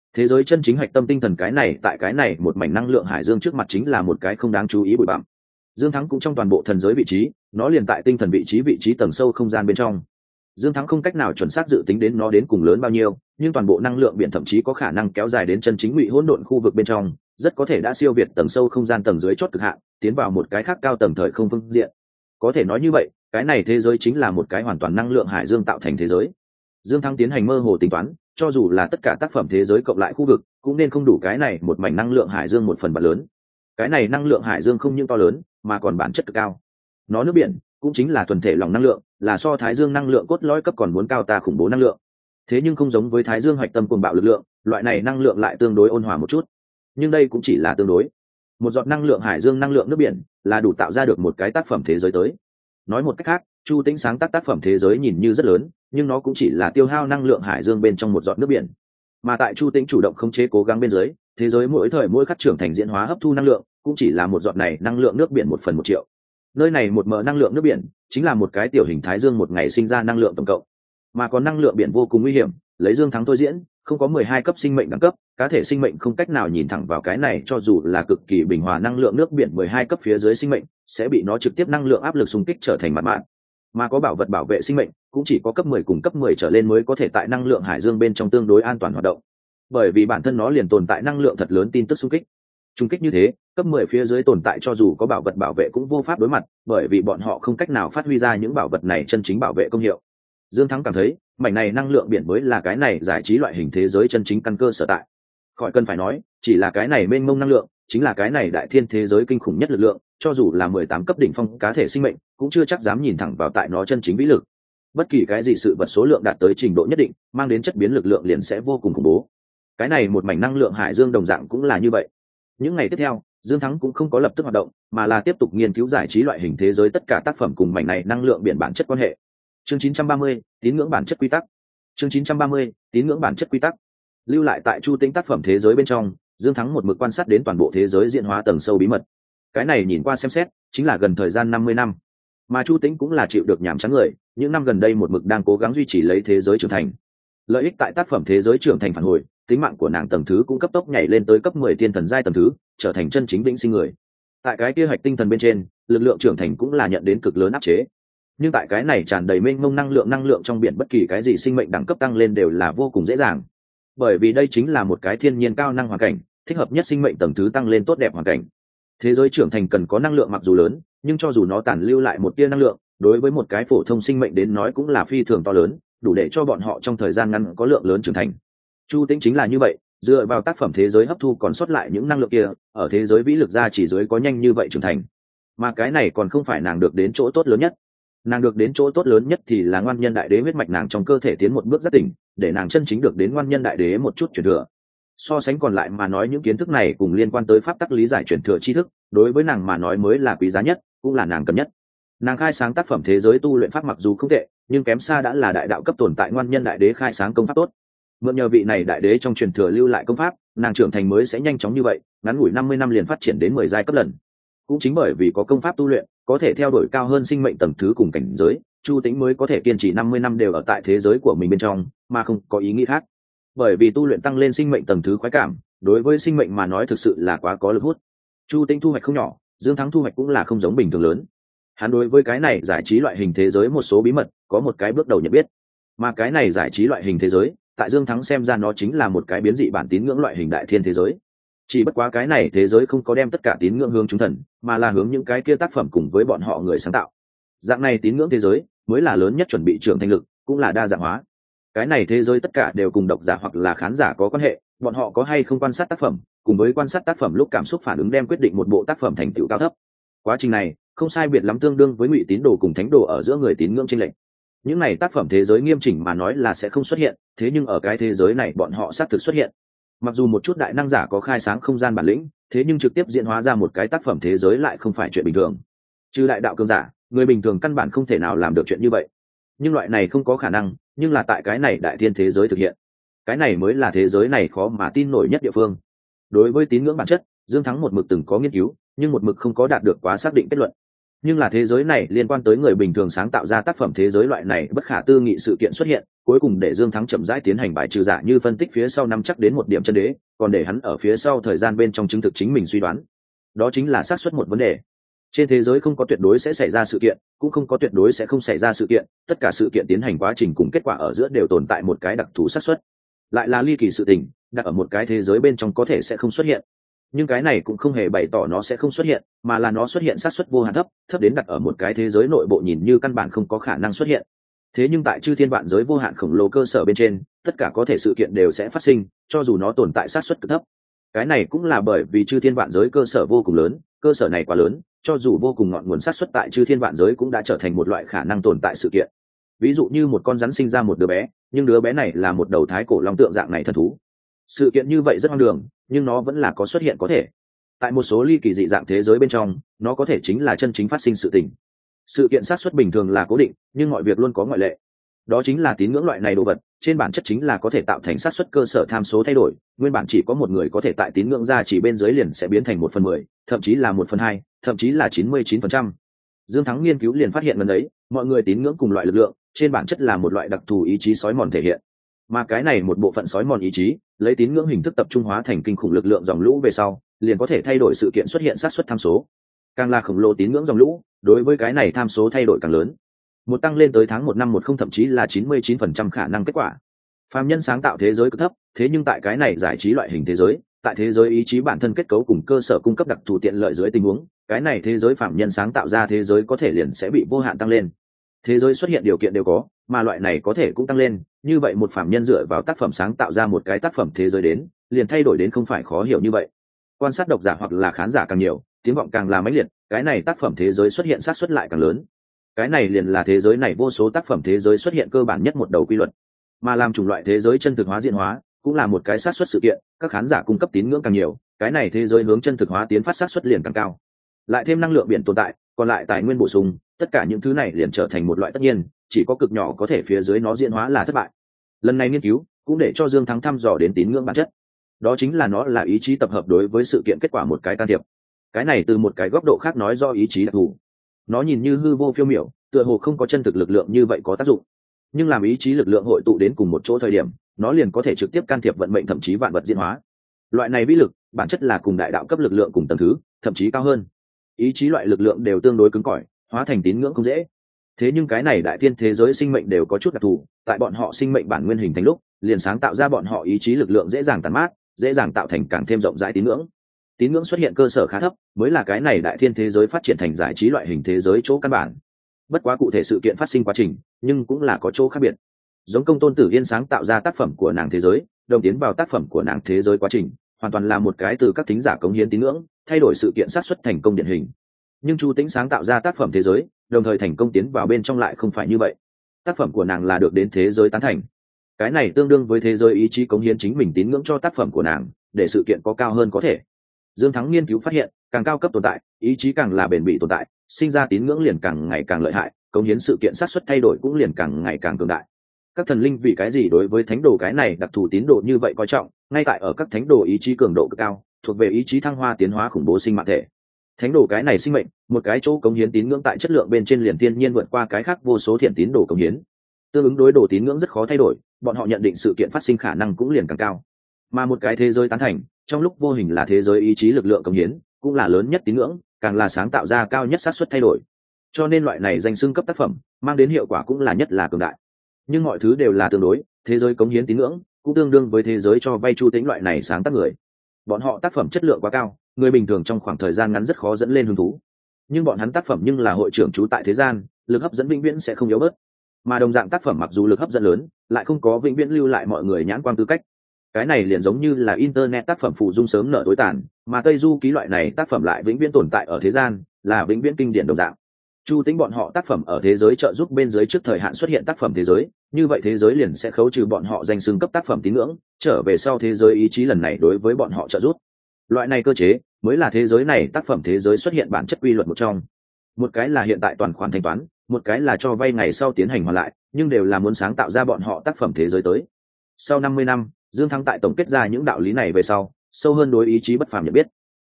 Thế giới chân chính hạch tâm tinh thần cái này tại cái này một mảnh năng lượng hải dương trước mặt chính là một cái không đáng chú ý bụi bặm. Dương Thắng cũng trong toàn bộ thần giới vị trí, nó liền tại tinh thần vị trí vị trí tầng sâu không gian bên trong. Dương Thắng không cách nào chuẩn xác dự tính đến nó đến cùng lớn bao nhiêu, nhưng toàn bộ năng lượng biển thậm chí có khả năng kéo dài đến chân chính ngụy hỗn độn khu vực bên trong, rất có thể đã siêu việt tầng sâu không gian tầng dưới chót cực hạn, tiến vào một cái khác cao tầng thời không phương diện. Có thể nói như vậy, cái này thế giới chính là một cái hoàn toàn năng lượng hải dương tạo thành thế giới. Dương Thắng tiến hành mơ hồ tính toán, cho dù là tất cả tác phẩm thế giới cộng lại khu vực, cũng nên không đủ cái này một mảnh năng lượng hải dương một phần ba lớn. Cái này năng lượng hải dương không những to lớn, mà còn bản chất cực cao. Nó nước biển cũng chính là thuần thể lòng năng lượng, là so thái dương năng lượng cốt lõi cấp còn muốn cao ta khủng bố năng lượng. Thế nhưng không giống với thái dương hoạch tâm cuồng bạo lực lượng, loại này năng lượng lại tương đối ôn hòa một chút. Nhưng đây cũng chỉ là tương đối. Một giọt năng lượng hải dương năng lượng nước biển là đủ tạo ra được một cái tác phẩm thế giới tới. Nói một cách khác, Chu Tĩnh sáng tác tác phẩm thế giới nhìn như rất lớn, nhưng nó cũng chỉ là tiêu hao năng lượng hải dương bên trong một giọt nước biển. Mà tại Chu Tĩnh chủ động khống chế cố gắng bên dưới, thế giới mỗi thời mỗi khắc trưởng thành diễn hóa hấp thu năng lượng, cũng chỉ là một giọt này năng lượng nước biển một phần một triệu. Nơi này một mờ năng lượng nước biển chính là một cái tiểu hình thái dương một ngày sinh ra năng lượng tổng cộng. Mà có năng lượng biển vô cùng nguy hiểm, lấy Dương Thắng thôi diễn, không có mười hai cấp sinh mệnh đẳng cấp, cá thể sinh mệnh không cách nào nhìn thẳng vào cái này, cho dù là cực kỳ bình hòa năng lượng nước biển mười hai cấp phía dưới sinh mệnh sẽ bị nó trực tiếp năng lượng áp lực xung kích trở thành mặt mạn. Mà có bảo vật bảo vệ sinh mệnh cũng chỉ có cấp mười cùng cấp mười trở lên mới có thể tại năng lượng hải dương bên trong tương đối an toàn hoạt động, bởi vì bản thân nó liền tồn tại năng lượng thật lớn tin tức xung kích. Xung kích như thế, cấp mười phía dưới tồn tại cho dù có bảo vật bảo vệ cũng vô pháp đối mặt, bởi vì bọn họ không cách nào phát huy ra những bảo vật này chân chính bảo vệ công hiệu. Dương Thắng cảm thấy, mảnh này năng lượng biển mới là cái này giải trí loại hình thế giới chân chính căn cơ sở tại. Khỏi cần phải nói, chỉ là cái này mênh mông năng lượng, chính là cái này đại thiên thế giới kinh khủng nhất lực lượng, cho dù là mười tám cấp đỉnh phong cá thể sinh mệnh, cũng chưa chắc dám nhìn thẳng vào tại nó chân chính vĩ lực. Bất kỳ cái gì sự vật số lượng đạt tới trình độ nhất định, mang đến chất biến lực lượng liền sẽ vô cùng khủng bố. Cái này một mảnh năng lượng hải dương đồng dạng cũng là như vậy. Những ngày tiếp theo, Dương Thắng cũng không có lập tức hoạt động, mà là tiếp tục nghiên cứu giải trí loại hình thế giới tất cả tác phẩm cùng mảnh này năng lượng biển bản chất quan hệ. Chương chín trăm ba mươi, tín ngưỡng bản chất quy tắc. Chương chín trăm ba mươi, tín ngưỡng bản chất quy tắc. Lưu lại tại Chu Tĩnh tác phẩm thế giới bên trong, Dương Thắng một mực quan sát đến toàn bộ thế giới diễn hóa tầng sâu bí mật. Cái này nhìn qua xem xét, chính là gần thời gian năm mươi năm. Mà Chu Tĩnh cũng là chịu được nhàm chán người, những năm gần đây một mực đang cố gắng duy trì lấy thế giới trưởng thành. Lợi ích tại tác phẩm thế giới trưởng thành phản hồi, tính mạng của nàng tầng thứ cũng cấp tốc nhảy lên tới cấp mười tiên thần giai tầng thứ, trở thành chân chính vĩnh sinh người. Tại cái kia hạch tinh thần bên trên, lực lượng trưởng thành cũng là nhận đến cực lớn áp chế. Nhưng tại cái này tràn đầy mênh mông năng lượng năng lượng trong biển, bất kỳ cái gì sinh mệnh đẳng cấp tăng lên đều là vô cùng dễ dàng, bởi vì đây chính là một cái thiên nhiên cao năng hoàn cảnh, thích hợp nhất sinh mệnh tầng thứ tăng lên tốt đẹp hoàn cảnh. Thế giới trưởng thành cần có năng lượng mặc dù lớn, nhưng cho dù nó tản lưu lại một tia năng lượng, đối với một cái phổ thông sinh mệnh đến nói cũng là phi thường to lớn, đủ để cho bọn họ trong thời gian ngắn có lượng lớn trưởng thành. Chu Tĩnh chính là như vậy, dựa vào tác phẩm thế giới hấp thu còn sót lại những năng lượng kia, ở thế giới vĩ lực gia chỉ dưới có nhanh như vậy trưởng thành. Mà cái này còn không phải nàng được đến chỗ tốt lớn nhất. Nàng được đến chỗ tốt lớn nhất thì là ngoan nhân đại đế huyết mạch nàng trong cơ thể tiến một bước rất tỉnh, để nàng chân chính được đến ngoan nhân đại đế một chút truyền thừa. So sánh còn lại mà nói, những kiến thức này cùng liên quan tới pháp tắc lý giải truyền thừa tri thức, đối với nàng mà nói mới là quý giá nhất, cũng là nàng cần nhất. Nàng khai sáng tác phẩm thế giới tu luyện pháp mặc dù không tệ, nhưng kém xa đã là đại đạo cấp tồn tại ngoan nhân đại đế khai sáng công pháp tốt. Mượn nhờ vị này đại đế trong truyền thừa lưu lại công pháp, nàng trưởng thành mới sẽ nhanh chóng như vậy, ngắn ngủi năm mươi năm liền phát triển đến mười giai cấp lần. Cũng chính bởi vì có công pháp tu luyện, có thể theo đuổi cao hơn sinh mệnh tầng thứ cùng cảnh giới, Chu Tĩnh mới có thể kiên trì năm mươi năm đều ở tại thế giới của mình bên trong, mà không có ý nghĩ khác. Bởi vì tu luyện tăng lên sinh mệnh tầng thứ khoái cảm, đối với sinh mệnh mà nói thực sự là quá có lực hút. Chu Tĩnh thu hoạch không nhỏ, Dương Thắng thu hoạch cũng là không giống bình thường lớn. Hắn đối với cái này giải trí loại hình thế giới một số bí mật, có một cái bước đầu nhận biết. Mà cái này giải trí loại hình thế giới, tại Dương Thắng xem ra nó chính là một cái biến dị bản tín ngưỡng loại hình đại thiên thế giới. Chỉ bất quá cái này thế giới không có đem tất cả tín ngưỡng hướng chúng thần, mà là hướng những cái kia tác phẩm cùng với bọn họ người sáng tạo. Dạng này tín ngưỡng thế giới mới là lớn nhất chuẩn bị trưởng thành lực, cũng là đa dạng hóa. Cái này thế giới tất cả đều cùng độc giả hoặc là khán giả có quan hệ, bọn họ có hay không quan sát tác phẩm, cùng với quan sát tác phẩm lúc cảm xúc phản ứng đem quyết định một bộ tác phẩm thành tựu cao thấp. Quá trình này không sai biệt lắm tương đương với ngụy tín đồ cùng thánh đồ ở giữa người tín ngưỡng chênh lệch. Những này tác phẩm thế giới nghiêm chỉnh mà nói là sẽ không xuất hiện, thế nhưng ở cái thế giới này bọn họ xác thực xuất hiện. Mặc dù một chút đại năng giả có khai sáng không gian bản lĩnh, thế nhưng trực tiếp diễn hóa ra một cái tác phẩm thế giới lại không phải chuyện bình thường. Trừ đại đạo cường giả, người bình thường căn bản không thể nào làm được chuyện như vậy. Nhưng loại này không có khả năng, nhưng là tại cái này đại thiên thế giới thực hiện. Cái này mới là thế giới này khó mà tin nổi nhất địa phương. Đối với tín ngưỡng bản chất, Dương Thắng một mực từng có nghiên cứu, nhưng một mực không có đạt được quá xác định kết luận. Nhưng là thế giới này liên quan tới người bình thường sáng tạo ra tác phẩm thế giới loại này bất khả tư nghị sự kiện xuất hiện, cuối cùng để Dương Thắng chậm rãi tiến hành bài trừ giả như phân tích phía sau năm chắc đến một điểm chân đế, còn để hắn ở phía sau thời gian bên trong chứng thực chính mình suy đoán. Đó chính là xác suất một vấn đề. Trên thế giới không có tuyệt đối sẽ xảy ra sự kiện, cũng không có tuyệt đối sẽ không xảy ra sự kiện, tất cả sự kiện tiến hành quá trình cùng kết quả ở giữa đều tồn tại một cái đặc thù xác suất. Lại là ly kỳ sự tình, đặt ở một cái thế giới bên trong có thể sẽ không xuất hiện. Nhưng cái này cũng không hề bày tỏ nó sẽ không xuất hiện, mà là nó xuất hiện xác suất vô hạn thấp, thấp đến đặt ở một cái thế giới nội bộ nhìn như căn bản không có khả năng xuất hiện. Thế nhưng tại chư thiên vạn giới vô hạn khổng lồ cơ sở bên trên, tất cả có thể sự kiện đều sẽ phát sinh, cho dù nó tồn tại xác suất cực thấp. Cái này cũng là bởi vì chư thiên vạn giới cơ sở vô cùng lớn, cơ sở này quá lớn, cho dù vô cùng ngọn nguồn xác suất tại chư thiên vạn giới cũng đã trở thành một loại khả năng tồn tại sự kiện. Ví dụ như một con rắn sinh ra một đứa bé, nhưng đứa bé này là một đầu thái cổ long tượng dạng này thần thú. Sự kiện như vậy rất hoang đường, nhưng nó vẫn là có xuất hiện có thể. Tại một số ly kỳ dị dạng thế giới bên trong, nó có thể chính là chân chính phát sinh sự tình. Sự kiện xác suất bình thường là cố định, nhưng mọi việc luôn có ngoại lệ. Đó chính là tín ngưỡng loại này đồ vật, trên bản chất chính là có thể tạo thành xác suất cơ sở tham số thay đổi, nguyên bản chỉ có một người có thể tại tín ngưỡng ra chỉ bên dưới liền sẽ biến thành một phần mười, thậm chí là một phần hai, thậm chí là chín mươi chín phần trăm. Dương Thắng nghiên cứu liền phát hiện lần đấy, mọi người tín ngưỡng cùng loại lực lượng, trên bản chất là một loại đặc thù ý chí sói mòn thể hiện. Mà cái này một bộ phận sói mòn ý chí, lấy tín ngưỡng hình thức tập trung hóa thành kinh khủng lực lượng dòng lũ về sau, liền có thể thay đổi sự kiện xuất hiện xác suất tham số. Càng là khổng lồ tín ngưỡng dòng lũ, đối với cái này tham số thay đổi càng lớn. Một tăng lên tới tháng một năm một không thậm chí là chín mươi chín phần trăm khả năng kết quả. Phàm nhân sáng tạo thế giới cực thấp, thế nhưng tại cái này giải trí loại hình thế giới, tại thế giới ý chí bản thân kết cấu cùng cơ sở cung cấp đặc thù tiện lợi dưới tình huống, cái này thế giới phàm nhân sáng tạo ra thế giới có thể liền sẽ bị vô hạn tăng lên. Thế giới xuất hiện điều kiện đều có, mà loại này có thể cũng tăng lên, như vậy một phàm nhân dựa vào tác phẩm sáng tạo ra một cái tác phẩm thế giới đến, liền thay đổi đến không phải khó hiểu như vậy. Quan sát độc giả hoặc là khán giả càng nhiều, tiếng vọng càng là mãnh liệt, cái này tác phẩm thế giới xuất hiện xác suất lại càng lớn. Cái này liền là thế giới này vô số tác phẩm thế giới xuất hiện cơ bản nhất một đầu quy luật. Mà làm chủng loại thế giới chân thực hóa diễn hóa, cũng là một cái xác suất sự kiện, các khán giả cung cấp tín ngưỡng càng nhiều, cái này thế giới hướng chân thực hóa tiến phát xác suất liền càng cao. Lại thêm năng lượng biển tồn tại, còn lại tài nguyên bổ sung, tất cả những thứ này liền trở thành một loại tất nhiên, chỉ có cực nhỏ có thể phía dưới nó diễn hóa là thất bại. Lần này nghiên cứu cũng để cho Dương Thắng thăm dò đến tín ngưỡng bản chất, đó chính là nó là ý chí tập hợp đối với sự kiện kết quả một cái can thiệp. Cái này từ một cái góc độ khác nói do ý chí đặc thù, nó nhìn như hư vô phiêu miểu, tựa hồ không có chân thực lực lượng như vậy có tác dụng, nhưng làm ý chí lực lượng hội tụ đến cùng một chỗ thời điểm, nó liền có thể trực tiếp can thiệp vận mệnh thậm chí vạn vật diễn hóa. Loại này vĩ lực bản chất là cùng đại đạo cấp lực lượng cùng tầng thứ, thậm chí cao hơn. Ý chí loại lực lượng đều tương đối cứng cỏi, hóa thành tín ngưỡng không dễ. Thế nhưng cái này đại thiên thế giới sinh mệnh đều có chút đặc thù, tại bọn họ sinh mệnh bản nguyên hình thành lúc, liền sáng tạo ra bọn họ ý chí lực lượng dễ dàng tàn mát, dễ dàng tạo thành càng thêm rộng rãi tín ngưỡng. Tín ngưỡng xuất hiện cơ sở khá thấp, mới là cái này đại thiên thế giới phát triển thành giải trí loại hình thế giới chỗ căn bản. Bất quá cụ thể sự kiện phát sinh quá trình, nhưng cũng là có chỗ khác biệt. Giống Công Tôn Tử Yên sáng tạo ra tác phẩm của nàng thế giới, đồng tiến vào tác phẩm của nàng thế giới quá trình, hoàn toàn là một cái từ các thính giả cống hiến tín ngưỡng, thay đổi sự kiện xác suất thành công điển hình. Nhưng Chu Tĩnh sáng tạo ra tác phẩm thế giới, đồng thời thành công tiến vào bên trong lại không phải như vậy. Tác phẩm của nàng là được đến thế giới tán thành. Cái này tương đương với thế giới ý chí cống hiến chính mình tín ngưỡng cho tác phẩm của nàng, để sự kiện có cao hơn có thể. Dương Thắng nghiên cứu phát hiện, càng cao cấp tồn tại, ý chí càng là bền bỉ tồn tại, sinh ra tín ngưỡng liền càng ngày càng lợi hại, cống hiến sự kiện xác suất thay đổi cũng liền càng ngày càng cường đại. Các thần linh vì cái gì đối với thánh đồ cái này đặc thù tín đồ như vậy coi trọng, ngay tại ở các thánh đồ ý chí cường độ cực cao, thuộc về ý chí thăng hoa tiến hóa khủng bố sinh mạng thể. Thánh đồ cái này sinh mệnh, một cái chỗ cống hiến tín ngưỡng tại chất lượng bên trên liền thiên nhiên vượt qua cái khác vô số thiện tín đồ cống hiến. Tương ứng đối đồ tín ngưỡng rất khó thay đổi, bọn họ nhận định sự kiện phát sinh khả năng cũng liền càng cao. Mà một cái thế giới tán thành, trong lúc vô hình là thế giới ý chí lực lượng cống hiến, cũng là lớn nhất tín ngưỡng, càng là sáng tạo ra cao nhất xác suất thay đổi. Cho nên loại này danh xưng cấp tác phẩm, mang đến hiệu quả cũng là nhất là cường đại. Nhưng mọi thứ đều là tương đối, thế giới cống hiến tín ngưỡng cũng tương đương với thế giới cho vay Chu Tĩnh loại này sáng tác người. Bọn họ tác phẩm chất lượng quá cao, người bình thường trong khoảng thời gian ngắn rất khó dẫn lên hứng thú. Nhưng bọn hắn tác phẩm nhưng là hội trưởng trú tại thế gian, lực hấp dẫn vĩnh viễn sẽ không yếu bớt. Mà đồng dạng tác phẩm mặc dù lực hấp dẫn lớn, lại không có vĩnh viễn lưu lại mọi người nhãn quan tư cách. Cái này liền giống như là internet tác phẩm phụ dung sớm nở tối tàn, mà Tây Du ký loại này tác phẩm lại vĩnh viễn tồn tại ở thế gian, là vĩnh viễn kinh điển đồng dạng. Chu Tĩnh bọn họ tác phẩm ở thế giới trợ giúp bên dưới trước thời hạn xuất hiện tác phẩm thế giới, như vậy thế giới liền sẽ khấu trừ bọn họ danh xưng cấp tác phẩm tín ngưỡng, trở về sau thế giới ý chí lần này đối với bọn họ trợ giúp. Loại này cơ chế mới là thế giới này tác phẩm thế giới xuất hiện bản chất quy luật một trong. Một cái là hiện tại toàn khoản thanh toán, một cái là cho vay ngày sau tiến hành hoàn lại, nhưng đều là muốn sáng tạo ra bọn họ tác phẩm thế giới tới. Sau năm mươi năm, Dương Thắng tại tổng kết ra những đạo lý này về sau, sâu hơn đối ý chí bất phàm nhận biết.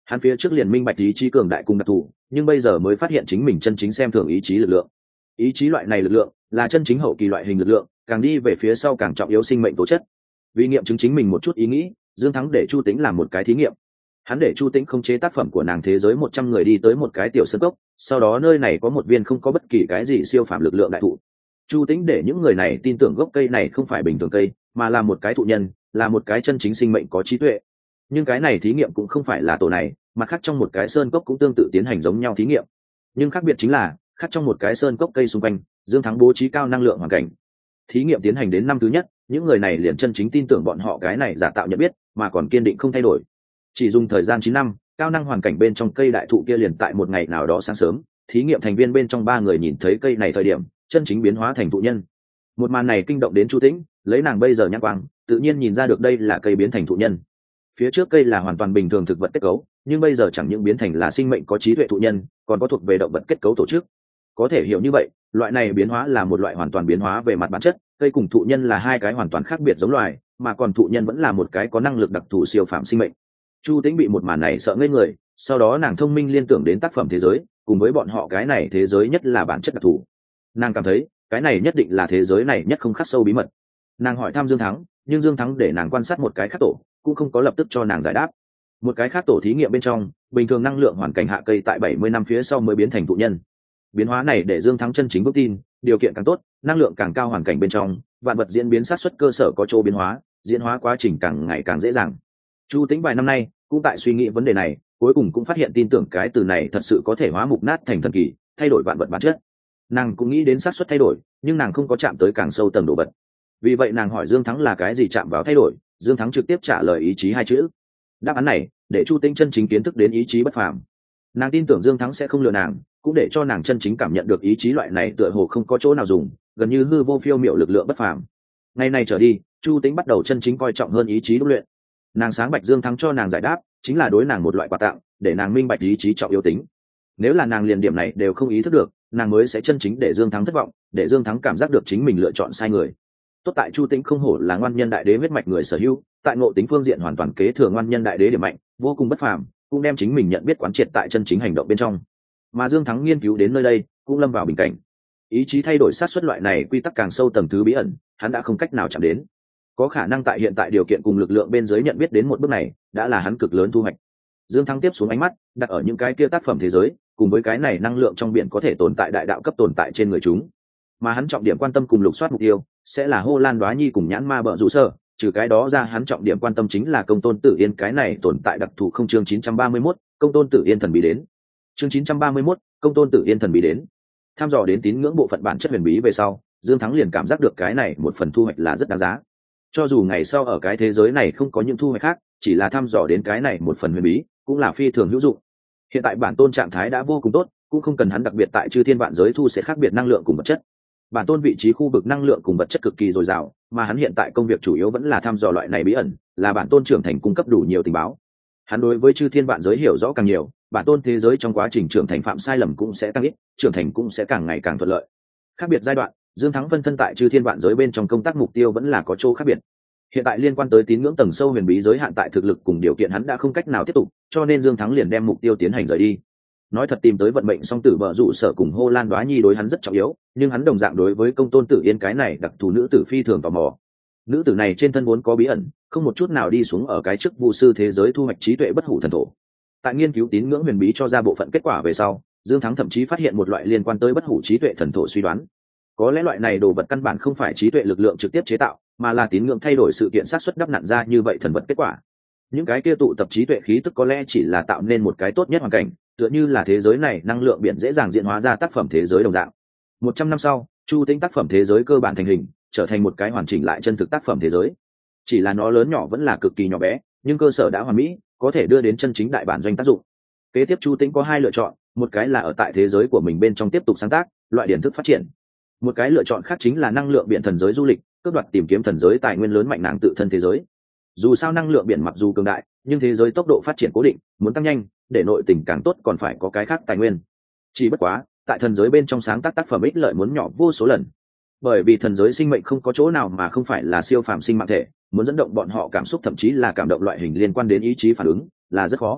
Hắn phía trước liền minh bạch ý chí cường đại cùng đặc thù, nhưng bây giờ mới phát hiện chính mình chân chính xem thường ý chí lực lượng. Ý chí loại này lực lượng là chân chính hậu kỳ loại hình lực lượng, càng đi về phía sau càng trọng yếu sinh mệnh tố chất. Vì nghiệm chứng chính mình một chút ý nghĩ, Dương Thắng để Chu Tĩnh làm một cái thí nghiệm. Hắn để Chu Tĩnh khống chế tác phẩm của nàng thế giới một trăm người đi tới một cái tiểu sơn cốc, sau đó nơi này có một viên không có bất kỳ cái gì siêu phàm lực lượng đại thụ. Chu Tĩnh để những người này tin tưởng gốc cây này không phải bình thường cây, mà là một cái thụ nhân, là một cái chân chính sinh mệnh có trí tuệ. Nhưng cái này thí nghiệm cũng không phải là tổ này, mà khác trong một cái sơn cốc cũng tương tự tiến hành giống nhau thí nghiệm. Nhưng khác biệt chính là, khác trong một cái sơn cốc cây xung quanh, Dương Thắng bố trí cao năng lượng hoàn cảnh. Thí nghiệm tiến hành đến năm thứ nhất, những người này liền chân chính tin tưởng bọn họ cái này giả tạo nhận biết, mà còn kiên định không thay đổi. Chỉ dùng thời gian chín năm, cao năng hoàn cảnh bên trong cây đại thụ kia liền tại một ngày nào đó sáng sớm, thí nghiệm thành viên bên trong ba người nhìn thấy cây này thời điểm, chân chính biến hóa thành thụ nhân. Một màn này kinh động đến Chu Tĩnh, lấy nàng bây giờ nhãn quang, tự nhiên nhìn ra được đây là cây biến thành thụ nhân. Phía trước cây là hoàn toàn bình thường thực vật kết cấu, nhưng bây giờ chẳng những biến thành là sinh mệnh có trí tuệ thụ nhân, còn có thuộc về động vật kết cấu tổ chức. Có thể hiểu như vậy, loại này biến hóa là một loại hoàn toàn biến hóa về mặt bản chất, cây cùng thụ nhân là hai cái hoàn toàn khác biệt giống loài, mà còn thụ nhân vẫn là một cái có năng lực đặc thù siêu phàm sinh mệnh. Chu Tĩnh bị một màn này sợ ngây người, sau đó nàng thông minh liên tưởng đến tác phẩm thế giới, cùng với bọn họ cái này thế giới nhất là bản chất đặc thù. Nàng cảm thấy, cái này nhất định là thế giới này nhất không khắc sâu bí mật. Nàng hỏi thăm Dương Thắng, nhưng Dương Thắng để nàng quan sát một cái khác tổ, cũng không có lập tức cho nàng giải đáp. Một cái khác tổ thí nghiệm bên trong, bình thường năng lượng hoàn cảnh hạ cây tại bảy mươi năm phía sau mới biến thành thụ nhân. Biến hóa này để Dương Thắng chân chính vững tin, điều kiện càng tốt, năng lượng càng cao hoàn cảnh bên trong, vạn vật diễn biến sát xuất cơ sở có chỗ biến hóa, diễn hóa quá trình càng ngày càng dễ dàng. Chu Tĩnh vài năm nay cũng tại suy nghĩ vấn đề này, cuối cùng cũng phát hiện tin tưởng cái từ này thật sự có thể hóa mục nát thành thần kỳ, thay đổi vạn vật bản chất. Nàng cũng nghĩ đến sát xuất thay đổi, nhưng nàng không có chạm tới càng sâu tầng đồ vật. Vì vậy nàng hỏi Dương Thắng là cái gì chạm vào thay đổi, Dương Thắng trực tiếp trả lời ý chí hai chữ. Đáp án này để Chu Tĩnh chân chính kiến thức đến ý chí bất phàm. Nàng tin tưởng Dương Thắng sẽ không lừa nàng, cũng để cho nàng chân chính cảm nhận được ý chí loại này tựa hồ không có chỗ nào dùng, gần như hư vô phiêu miểu lực lượng bất phàm. Ngày này trở đi, Chu Tĩnh bắt đầu chân chính coi trọng hơn ý chí đúc luyện. Nàng sáng bạch Dương Thắng cho nàng giải đáp, chính là đối nàng một loại quà tặng, để nàng minh bạch ý chí trọng yếu tính. Nếu là nàng liền điểm này đều không ý thức được, nàng mới sẽ chân chính để Dương Thắng thất vọng, để Dương Thắng cảm giác được chính mình lựa chọn sai người. Tốt tại Chu Tĩnh không hổ là ngoan nhân đại đế huyết mạch người sở hữu, tại ngộ tính phương diện hoàn toàn kế thừa ngoan nhân đại đế điểm mạnh, vô cùng bất phàm, cũng đem chính mình nhận biết quán triệt tại chân chính hành động bên trong. Mà Dương Thắng nghiên cứu đến nơi đây, cũng lâm vào bình cảnh. Ý chí thay đổi sát xuất loại này quy tắc càng sâu tầng thứ bí ẩn, hắn đã không cách nào chạm đến. Có khả năng tại hiện tại điều kiện cùng lực lượng bên dưới nhận biết đến một bước này, đã là hắn cực lớn thu hoạch. Dương Thắng tiếp xuống ánh mắt, đặt ở những cái kia tác phẩm thế giới, cùng với cái này năng lượng trong biển có thể tồn tại đại đạo cấp tồn tại trên người chúng. Mà hắn trọng điểm quan tâm cùng lục soát mục tiêu, sẽ là Hô Lan Đoá Nhi cùng Nhãn Ma Bợ Rủ Sơ, trừ cái đó ra hắn trọng điểm quan tâm chính là Công Tôn Tử Yên cái này tồn tại đặc thù không chương chín trăm ba mươi mốt, Công Tôn Tử Yên thần bí đến. Chương chín trăm ba mươi mốt, Công Tôn Tử Yên thần bí đến. Tham dò đến tín ngưỡng bộ phận bản chất huyền bí về sau, Dương Thắng liền cảm giác được cái này một phần thu hoạch là rất đáng giá. Cho dù ngày sau ở cái thế giới này không có những thu hoạch khác, chỉ là thăm dò đến cái này một phần huyền bí, cũng là phi thường hữu dụng. Hiện tại bản tôn trạng thái đã vô cùng tốt, cũng không cần hắn đặc biệt tại chư thiên vạn giới thu sẽ khác biệt năng lượng cùng vật chất. Bản tôn vị trí khu vực năng lượng cùng vật chất cực kỳ dồi dào, mà hắn hiện tại công việc chủ yếu vẫn là thăm dò loại này bí ẩn, là bản tôn trưởng thành cung cấp đủ nhiều tình báo. Hắn đối với chư thiên vạn giới hiểu rõ càng nhiều, bản tôn thế giới trong quá trình trưởng thành phạm sai lầm cũng sẽ tăng ít, trưởng thành cũng sẽ càng ngày càng thuận lợi. Khác biệt giai đoạn, Dương Thắng phân thân tại chư thiên vạn giới bên trong công tác mục tiêu vẫn là có chỗ khác biệt. Hiện tại liên quan tới tín ngưỡng tầng sâu huyền bí giới hạn tại thực lực cùng điều kiện hắn đã không cách nào tiếp tục, cho nên Dương Thắng liền đem mục tiêu tiến hành rời đi. Nói thật tìm tới vận mệnh song tử Bợ Rủ Sở cùng Hô Lan Đoá Nhi đối hắn rất trọng yếu, nhưng hắn đồng dạng đối với Công Tôn Tử Yên cái này đặc thù nữ tử phi thường tò mò. Nữ tử này trên thân vốn có bí ẩn, không một chút nào đi xuống ở cái chức vu sư thế giới thu hoạch trí tuệ bất hủ thần thổ. Tại nghiên cứu tín ngưỡng huyền bí cho ra bộ phận kết quả về sau, Dương Thắng thậm chí phát hiện một loại liên quan tới bất hủ trí tuệ thần thổ suy đoán. Có lẽ loại này đồ vật căn bản không phải trí tuệ lực lượng trực tiếp chế tạo, mà là tín ngưỡng thay đổi sự kiện xác suất đắp nặn ra như vậy thần vật kết quả. Những cái kia tụ tập trí tuệ khí tức có lẽ chỉ là tạo nên một cái tốt nhất hoàn cảnh, tựa như là thế giới này năng lượng biển dễ dàng diễn hóa ra tác phẩm thế giới đồng dạng. Một trăm năm sau, Chu Tĩnh tác phẩm thế giới cơ bản thành hình, trở thành một cái hoàn chỉnh lại chân thực tác phẩm thế giới. Chỉ là nó lớn nhỏ vẫn là cực kỳ nhỏ bé, nhưng cơ sở đã hoàn mỹ, có thể đưa đến chân chính đại bản doanh tác dụng. Kế tiếp Chu Tĩnh có hai lựa chọn, một cái là ở tại thế giới của mình bên trong tiếp tục sáng tác, loại điển thức phát triển. Một cái lựa chọn khác chính là năng lượng biển thần giới du lịch, cướp đoạt tìm kiếm thần giới tài nguyên lớn mạnh nàng tự thân thế giới. Dù sao năng lượng biển mặc dù cường đại, nhưng thế giới tốc độ phát triển cố định, muốn tăng nhanh, để nội tình càng tốt còn phải có cái khác tài nguyên. Chỉ bất quá, tại thần giới bên trong sáng tác tác phẩm ích lợi muốn nhỏ vô số lần. Bởi vì thần giới sinh mệnh không có chỗ nào mà không phải là siêu phàm sinh mạng thể, muốn dẫn động bọn họ cảm xúc thậm chí là cảm động loại hình liên quan đến ý chí phản ứng là rất khó.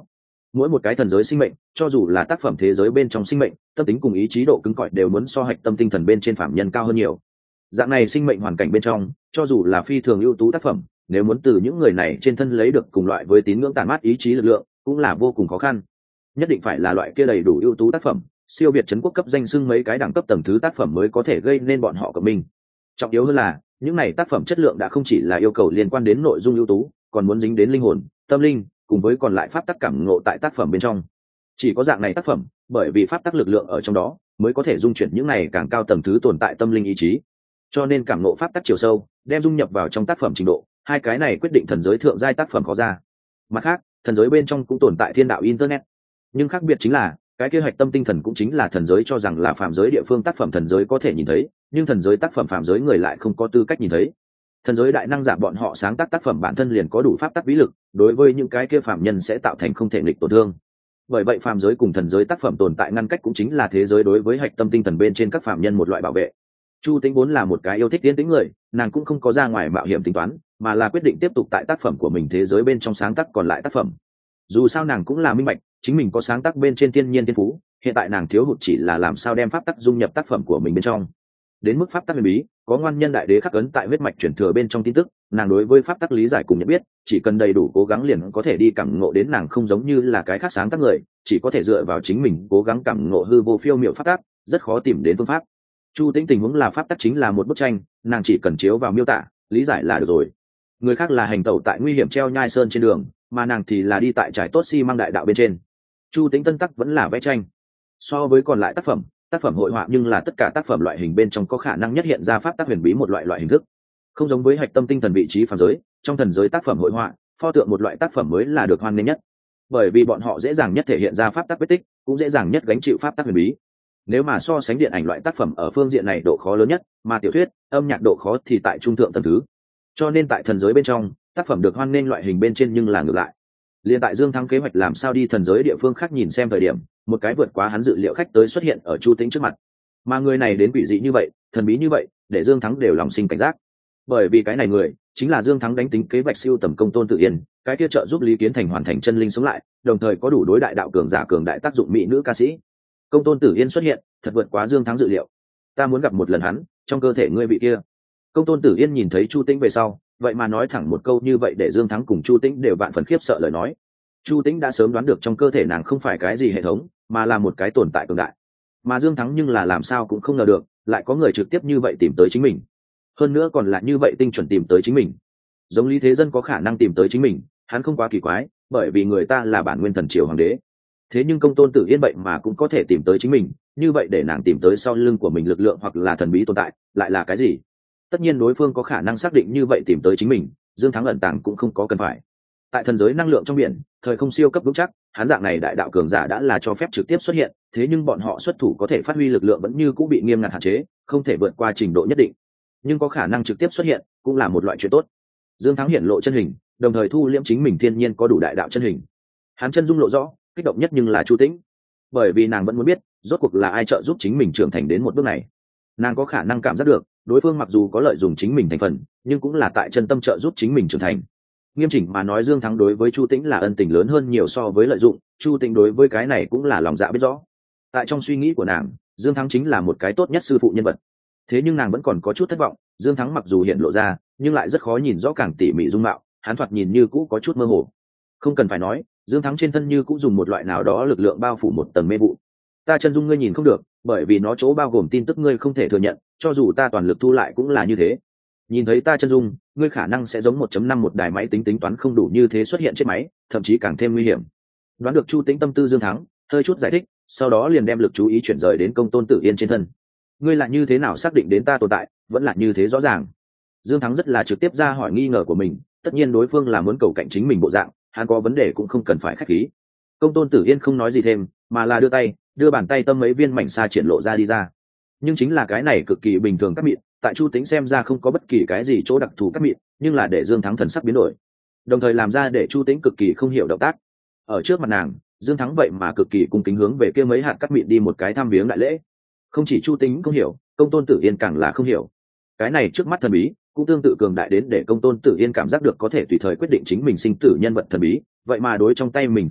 mỗi một cái thần giới sinh mệnh, cho dù là tác phẩm thế giới bên trong sinh mệnh, tâm tính cùng ý chí độ cứng cỏi đều muốn so hạch tâm tinh thần bên trên phạm nhân cao hơn nhiều. Dạng này sinh mệnh hoàn cảnh bên trong, cho dù là phi thường ưu tú tác phẩm, nếu muốn từ những người này trên thân lấy được cùng loại với tín ngưỡng tàn mát ý chí lực lượng, cũng là vô cùng khó khăn. Nhất định phải là loại kia đầy đủ ưu tú tác phẩm, siêu việt trấn quốc cấp danh xưng mấy cái đẳng cấp tầng thứ tác phẩm mới có thể gây nên bọn họ cộng minh. Trọng yếu hơn là, những này tác phẩm chất lượng đã không chỉ là yêu cầu liên quan đến nội dung ưu tú, còn muốn dính đến linh hồn, tâm linh, cùng với còn lại pháp tắc cảm ngộ tại tác phẩm bên trong. Chỉ có dạng này tác phẩm, bởi vì pháp tắc lực lượng ở trong đó, mới có thể dung chuyển những này càng cao tầng thứ tồn tại tâm linh ý chí. Cho nên cảm ngộ pháp tắc chiều sâu, đem dung nhập vào trong tác phẩm trình độ, hai cái này quyết định thần giới thượng giai tác phẩm có ra. Mặt khác, thần giới bên trong cũng tồn tại thiên đạo internet. Nhưng khác biệt chính là, cái kế hoạch tâm tinh thần cũng chính là thần giới cho rằng là phàm giới địa phương tác phẩm thần giới có thể nhìn thấy, nhưng thần giới tác phẩm phàm giới người lại không có tư cách nhìn thấy. Thần giới đại năng giả bọn họ sáng tác tác phẩm bản thân liền có đủ pháp tắc vĩ lực, đối với những cái kia phàm nhân sẽ tạo thành không thể nghịch tổn thương. Bởi vậy phàm giới cùng thần giới tác phẩm tồn tại ngăn cách cũng chính là thế giới đối với hạch tâm tinh thần bên trên các phàm nhân một loại bảo vệ. Chu Tĩnh vốn là một cái yêu thích tiến tĩnh người, nàng cũng không có ra ngoài mạo hiểm tính toán, mà là quyết định tiếp tục tại tác phẩm của mình thế giới bên trong sáng tác còn lại tác phẩm. Dù sao nàng cũng là minh bạch, chính mình có sáng tác bên trên thiên nhiên thiên phú, hiện tại nàng thiếu hụt chỉ là làm sao đem pháp tắc dung nhập tác phẩm của mình bên trong. Đến mức pháp tắc huyền bí, có ngoan nhân đại đế khắc ấn tại huyết mạch chuyển thừa bên trong tin tức, nàng đối với pháp tắc lý giải cùng nhận biết, chỉ cần đầy đủ cố gắng liền có thể đi cảm ngộ đến. Nàng không giống như là cái khác sáng tác người, chỉ có thể dựa vào chính mình cố gắng cảm ngộ hư vô phiêu miệu pháp tắc, rất khó tìm đến phương pháp. Chu Tĩnh tình huống là pháp tắc chính là một bức tranh, nàng chỉ cần chiếu vào miêu tả, lý giải là được rồi. Người khác là hành tẩu tại nguy hiểm treo nhai sơn trên đường, mà nàng thì là đi tại trải tốt xi măng đại đạo bên trên. Chu Tĩnh tân tắc vẫn là vẽ tranh. So với còn lại tác phẩm, tác phẩm hội họa nhưng là tất cả tác phẩm loại hình bên trong có khả năng nhất hiện ra pháp tắc huyền bí một loại loại hình thức. Không giống với hạch tâm tinh thần vị trí phàm giới, trong thần giới tác phẩm hội họa, pho tượng một loại tác phẩm mới là được hoan nghênh nhất, bởi vì bọn họ dễ dàng nhất thể hiện ra pháp tắc vết tích, cũng dễ dàng nhất gánh chịu pháp tắc huyền bí. Nếu mà so sánh điện ảnh loại tác phẩm ở phương diện này độ khó lớn nhất, mà tiểu thuyết, âm nhạc độ khó thì tại trung thượng tầng thứ. Cho nên tại thần giới bên trong, tác phẩm được hoan nghênh loại hình bên trên nhưng là ngược lại. Liên tại Dương Thắng kế hoạch làm sao đi thần giới địa phương khác nhìn xem thời điểm, một cái vượt quá hắn dự liệu khách tới xuất hiện ở Chu Tĩnh trước mặt. Mà người này đến quỷ dị như vậy, thần bí như vậy, để Dương Thắng đều lòng sinh cảnh giác. Bởi vì cái này người, chính là Dương Thắng đánh tính kế hoạch siêu tầm Công Tôn Tự Yên, cái kia trợ giúp Lý Kiến Thành hoàn thành chân linh sống lại, đồng thời có đủ đối đại đạo cường giả cường đại tác dụng mỹ nữ ca sĩ. Công Tôn Tử Yên xuất hiện, thật vượt quá Dương Thắng dự liệu. Ta muốn gặp một lần hắn, trong cơ thể ngươi vị kia. Công Tôn Tử Yên nhìn thấy Chu Tĩnh về sau, vậy mà nói thẳng một câu như vậy để Dương Thắng cùng Chu Tĩnh đều vạn phần khiếp sợ lời nói. Chu Tĩnh đã sớm đoán được trong cơ thể nàng không phải cái gì hệ thống, mà là một cái tồn tại cường đại. Mà Dương Thắng nhưng là làm sao cũng không ngờ được, lại có người trực tiếp như vậy tìm tới chính mình. Hơn nữa còn là như vậy tinh chuẩn tìm tới chính mình. Giống Lý Thế Dân có khả năng tìm tới chính mình, hắn không quá kỳ quái, bởi vì người ta là bản nguyên thần triều hoàng đế. Thế nhưng Công Tôn Tử Yên vậy mà cũng có thể tìm tới chính mình, như vậy để nàng tìm tới sau lưng của mình lực lượng hoặc là thần bí tồn tại, lại là cái gì? Tất nhiên đối phương có khả năng xác định như vậy tìm tới chính mình, Dương Thắng ẩn tàng cũng không có cần phải. Tại thần giới năng lượng trong biển, thời không siêu cấp vững chắc, hắn dạng này đại đạo cường giả đã là cho phép trực tiếp xuất hiện, thế nhưng bọn họ xuất thủ có thể phát huy lực lượng vẫn như cũ bị nghiêm ngặt hạn chế, không thể vượt qua trình độ nhất định. Nhưng có khả năng trực tiếp xuất hiện, cũng là một loại chuyện tốt. Dương Thắng hiển lộ chân hình, đồng thời thu liễm chính mình thiên nhiên có đủ đại đạo chân hình. Hắn chân dung lộ rõ, kích động nhất nhưng là Chu Tĩnh, bởi vì nàng vẫn muốn biết, rốt cuộc là ai trợ giúp chính mình trưởng thành đến một bước này. Nàng có khả năng cảm giác được, đối phương mặc dù có lợi dụng chính mình thành phần, nhưng cũng là tại chân tâm trợ giúp chính mình trưởng thành. Nghiêm chỉnh mà nói, Dương Thắng đối với Chu Tĩnh là ân tình lớn hơn nhiều so với lợi dụng, Chu Tĩnh đối với cái này cũng là lòng dạ biết rõ. Tại trong suy nghĩ của nàng, Dương Thắng chính là một cái tốt nhất sư phụ nhân vật. Thế nhưng nàng vẫn còn có chút thất vọng, Dương Thắng mặc dù hiện lộ ra, nhưng lại rất khó nhìn rõ càng tỉ mỉ dung mạo, hắn thoạt nhìn như cũ có chút mơ hồ. Không cần phải nói, Dương Thắng trên thân như cũ dùng một loại nào đó lực lượng bao phủ một tầng mê vụ. Ta chân dung ngươi nhìn không được, bởi vì nó chỗ bao gồm tin tức ngươi không thể thừa nhận, cho dù ta toàn lực thu lại cũng là như thế. Nhìn thấy ta chân dung, ngươi khả năng sẽ giống một chấm năm một đài máy tính tính toán không đủ như thế xuất hiện trên máy, thậm chí càng thêm nguy hiểm. Đoán được Chu Tĩnh tâm tư, Dương Thắng hơi chút giải thích, sau đó liền đem lực chú ý chuyển rời đến Công Tôn Tử Yên trên thân. Ngươi là như thế nào xác định đến ta tồn tại, vẫn là như thế rõ ràng. Dương Thắng rất là trực tiếp ra hỏi nghi ngờ của mình, tất nhiên đối phương là muốn cầu cạnh chính mình bộ dạng, hắn có vấn đề cũng không cần phải khách khí. Công Tôn Tử Yên không nói gì thêm, mà là đưa tay, đưa bàn tay tâm mấy viên mảnh sa triển lộ ra đi ra. Nhưng chính là cái này cực kỳ bình thường cắt mịn, tại Chu Tĩnh xem ra không có bất kỳ cái gì chỗ đặc thù cắt mịn, nhưng là để Dương Thắng thần sắc biến đổi, đồng thời làm ra để Chu Tĩnh cực kỳ không hiểu động tác. Ở trước mặt nàng, Dương Thắng vậy mà cực kỳ cung kính hướng về kia mấy hạt cắt mịn đi một cái thăm viếng đại lễ. Không chỉ Chu Tĩnh không hiểu, Công Tôn Tử Yên càng là không hiểu. Cái này trước mắt thần bí, cũng tương tự cường đại đến để Công Tôn Tử Yên cảm giác được có thể tùy thời quyết định chính mình sinh tử nhân vật thần bí, vậy mà đối trong tay mình cắt mịn,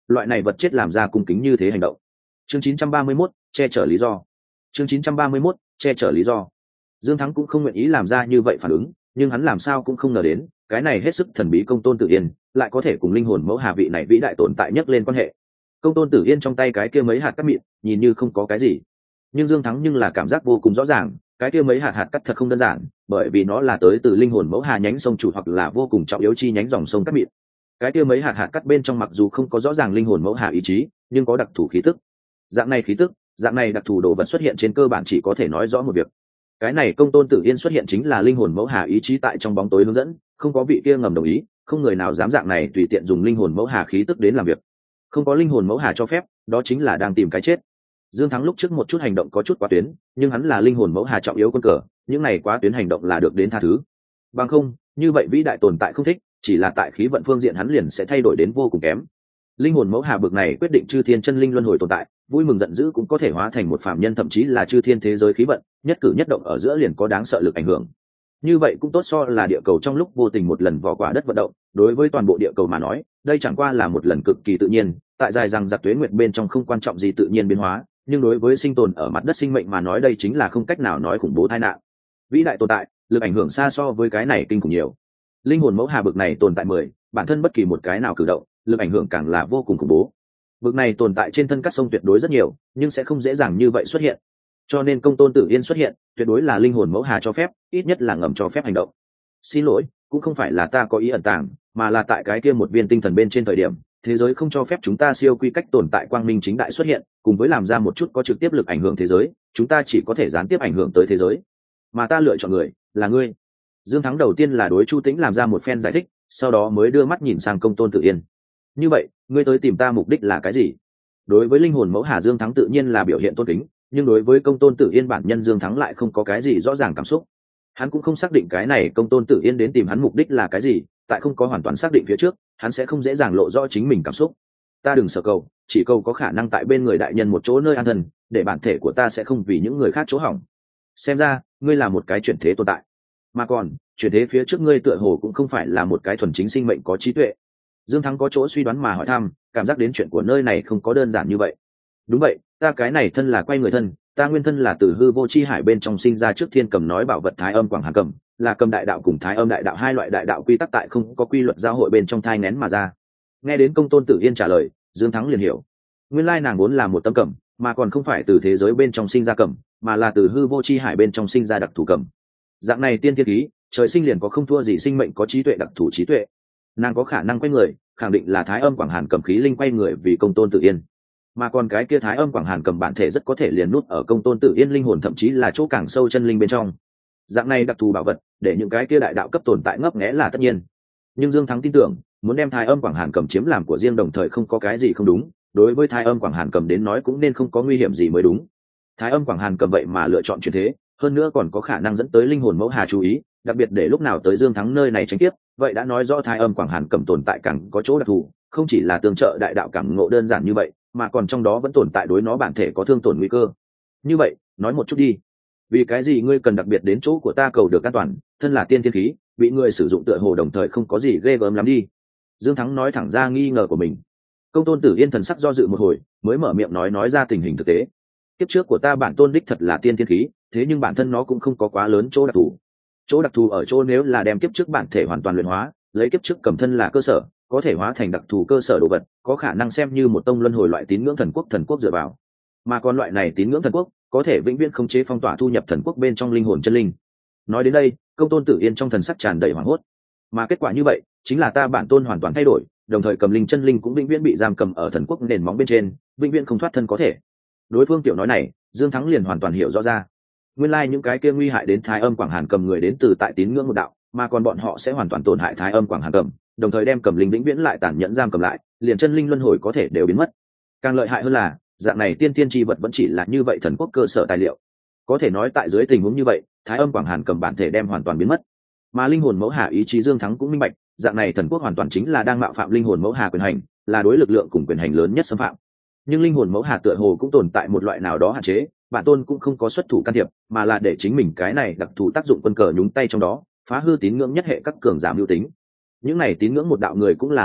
loại này vật chết làm ra cung kính như thế hành động. Chương chín trăm ba mươi mốt, che chở lý do. Chương chín trăm ba mươi mốt, che chở lý do. Dương Thắng cũng không nguyện ý làm ra như vậy phản ứng, nhưng hắn làm sao cũng không ngờ đến, cái này hết sức thần bí Công Tôn Tử Yên lại có thể cùng linh hồn mẫu hà vị này vĩ đại tồn tại nhất lên quan hệ. Công Tôn Tử Yên trong tay cái kia mấy hạt cát mịn, nhìn như không có cái gì, nhưng Dương Thắng nhưng là cảm giác vô cùng rõ ràng, cái kia mấy hạt hạt cát thật không đơn giản, bởi vì nó là tới từ linh hồn mẫu hà nhánh sông chủ hoặc là vô cùng trọng yếu chi nhánh dòng sông cát mịn. Cái kia mấy hạt hạt cát bên trong mặc dù không có rõ ràng linh hồn mẫu hà ý chí, nhưng có đặc thù khí tức. Dạng này khí tức, dạng này đặc thù đồ vật xuất hiện trên cơ bản chỉ có thể nói rõ một việc. Cái này Công Tôn Tử Yên xuất hiện chính là linh hồn mẫu hà ý chí tại trong bóng tối hướng dẫn, không có vị kia ngầm đồng ý, không người nào dám dạng này tùy tiện dùng linh hồn mẫu hà khí tức đến làm việc. Không có linh hồn mẫu hà cho phép, đó chính là đang tìm cái chết. Dương Thắng lúc trước một chút hành động có chút quá tuyến, nhưng hắn là linh hồn mẫu hà trọng yếu quân cờ, những này quá tuyến hành động là được đến tha thứ. Bằng không, như vậy vĩ đại tồn tại không thích, chỉ là tại khí vận phương diện hắn liền sẽ thay đổi đến vô cùng kém. Linh hồn mẫu hà bực này quyết định chư thiên chân linh luân hồi tồn tại, vui mừng giận dữ cũng có thể hóa thành một phàm nhân, thậm chí là chư thiên thế giới khí vận, nhất cử nhất động ở giữa liền có đáng sợ lực ảnh hưởng. Như vậy cũng tốt so là địa cầu trong lúc vô tình một lần vỏ quả đất vận động, đối với toàn bộ địa cầu mà nói, đây chẳng qua là một lần cực kỳ tự nhiên, tại dài rằng giặc tuế nguyệt bên trong không quan trọng gì tự nhiên biến hóa, nhưng đối với sinh tồn ở mặt đất sinh mệnh mà nói đây chính là không cách nào nói khủng bố tai nạn. Vĩ đại tồn tại, lực ảnh hưởng xa so với cái này kinh khủng nhiều. Linh hồn mẫu hà bực này tồn tại mười, bản thân bất kỳ một cái nào cử động, lực ảnh hưởng càng là vô cùng khủng bố. Bực này tồn tại trên thân các sông tuyệt đối rất nhiều, nhưng sẽ không dễ dàng như vậy xuất hiện. Cho nên Công Tôn Tử Yên xuất hiện, tuyệt đối là linh hồn mẫu hà cho phép, ít nhất là ngầm cho phép hành động. Xin lỗi, cũng không phải là ta có ý ẩn tàng, mà là tại cái kia một viên tinh thần bên trên thời điểm, thế giới không cho phép chúng ta siêu quy cách tồn tại quang minh chính đại xuất hiện, cùng với làm ra một chút có trực tiếp lực ảnh hưởng thế giới, chúng ta chỉ có thể gián tiếp ảnh hưởng tới thế giới. Mà ta lựa chọn người, là ngươi. Dương Thắng đầu tiên là đối Chu Tĩnh làm ra một phen giải thích, sau đó mới đưa mắt nhìn sang Công Tôn Tử Yên. Như vậy, ngươi tới tìm ta mục đích là cái gì? Đối với linh hồn mẫu hà Dương Thắng tự nhiên là biểu hiện tôn kính, nhưng đối với Công Tôn Tử Yên bản nhân Dương Thắng lại không có cái gì rõ ràng cảm xúc. Hắn cũng không xác định cái này Công Tôn Tử Yên đến tìm hắn mục đích là cái gì, tại không có hoàn toàn xác định phía trước, hắn sẽ không dễ dàng lộ rõ chính mình cảm xúc. Ta đừng sợ cầu, chỉ cầu có khả năng tại bên người đại nhân một chỗ nơi an thân, để bản thể của ta sẽ không vì những người khác chỗ hỏng. Xem ra, ngươi là một cái chuyển thế tồn tại, mà còn chuyển thế phía trước ngươi tựa hồ cũng không phải là một cái thuần chính sinh mệnh có trí tuệ. Dương Thắng có chỗ suy đoán mà hỏi thăm, cảm giác đến chuyện của nơi này không có đơn giản như vậy. Đúng vậy, ta cái này thân là quay người thân, ta nguyên thân là từ hư vô chi hải bên trong sinh ra trước thiên cầm nói bảo vật thái âm quảng hàn cầm, là cầm đại đạo cùng thái âm đại đạo hai loại đại đạo quy tắc tại không có quy luật giao hội bên trong thai nén mà ra. Nghe đến Công Tôn Tử Yên trả lời, Dương Thắng liền hiểu, nguyên lai nàng vốn là một tâm cầm, mà còn không phải từ thế giới bên trong sinh ra cầm, mà là từ hư vô chi hải bên trong sinh ra đặc thù cầm. Dạng này tiên thiên khí, trời sinh liền có không thua gì sinh mệnh có trí tuệ đặc thù trí tuệ. Nàng có khả năng quay người, khẳng định là thái âm quảng hàn cầm khí linh quay người vì Công Tôn Tử Yên. Mà còn cái kia thái âm quảng hàn cầm bản thể rất có thể liền nút ở Công Tôn Tử Yên linh hồn, thậm chí là chỗ càng sâu chân linh bên trong. Dạng này đặc thù bảo vật, để những cái kia đại đạo cấp tồn tại ngấp nghé là tất nhiên. Nhưng Dương Thắng tin tưởng, muốn đem thái âm quảng hàn cầm chiếm làm của riêng đồng thời không có cái gì không đúng, đối với thái âm quảng hàn cầm đến nói cũng nên không có nguy hiểm gì mới đúng. Thái âm quảng hàn cầm vậy mà lựa chọn chuyển thế, hơn nữa còn có khả năng dẫn tới linh hồn mẫu hà chú ý, đặc biệt để lúc nào tới Dương Thắng nơi này tránh tiếp, vậy đã nói rõ thái âm quảng hàn cầm tồn tại càng có chỗ đặc thù, không chỉ là tương trợ đại đạo cảm ngộ đơn giản như vậy, mà còn trong đó vẫn tồn tại đối nó bản thể có thương tổn nguy cơ. Như vậy, nói một chút đi, vì cái gì ngươi cần đặc biệt đến chỗ của ta cầu được an toàn, thân là tiên thiên khí, bị ngươi sử dụng tựa hồ đồng thời không có gì ghê gớm lắm đi. Dương Thắng nói thẳng ra nghi ngờ của mình. Công Tôn Tử Yên thần sắc do dự một hồi, mới mở miệng nói nói ra tình hình thực tế. Kiếp trước của ta bản tôn đích thật là tiên thiên khí, thế nhưng bản thân nó cũng không có quá lớn chỗ đặc thù. Chỗ đặc thù ở chỗ nếu là đem kiếp trước bản thể hoàn toàn luyện hóa, lấy kiếp trước cầm thân là cơ sở, có thể hóa thành đặc thù cơ sở đồ vật, có khả năng xem như một tông luân hồi loại tín ngưỡng thần quốc thần quốc dựa vào. Mà còn loại này tín ngưỡng thần quốc, có thể vĩnh viễn khống chế phong tỏa thu nhập thần quốc bên trong linh hồn chân linh. Nói đến đây, Công Tôn Tử Yên trong thần sắc tràn đầy hoảng hốt. Mà kết quả như vậy, chính là ta bản tôn hoàn toàn thay đổi, đồng thời cầm linh chân linh cũng vĩnh viễn bị giam cầm ở thần quốc nền móng bên trên, vĩnh viễn không thoát thân có thể. Đối phương tiểu nói này, Dương Thắng liền hoàn toàn hiểu rõ ra. Nguyên lai like những cái kia nguy hại đến thái âm quảng hàn cầm người đến từ tại tín ngưỡng một đạo, mà còn bọn họ sẽ hoàn toàn tổn hại thái âm quảng hàn cầm, đồng thời đem cầm linh vĩnh viễn lại tàn nhẫn giam cầm lại, liền chân linh luân hồi có thể đều biến mất. Càng lợi hại hơn là, dạng này tiên tiên chi vật vẫn chỉ là như vậy thần quốc cơ sở tài liệu. Có thể nói tại dưới tình huống như vậy, thái âm quảng hàn cầm bản thể đem hoàn toàn biến mất. Mà linh hồn mẫu hà ý chí Dương Thắng cũng minh bạch, dạng này thần quốc hoàn toàn chính là đang mạo phạm linh hồn mẫu hà quyền hành, là đối lực lượng cùng quyền hành lớn nhất xâm phạm. Nhưng linh hồn mẫu hà tựa hồ cũng tồn tại một loại nào đó hạn chế, bản tôn cũng không có xuất thủ can thiệp, mà là để chính mình cái này đặc thù tác dụng quân cờ nhúng tay trong đó, phá hư tín ngưỡng nhất hệ các cường giảm mưu tính. Những này tín ngưỡng một đạo người cũng là lớn mật,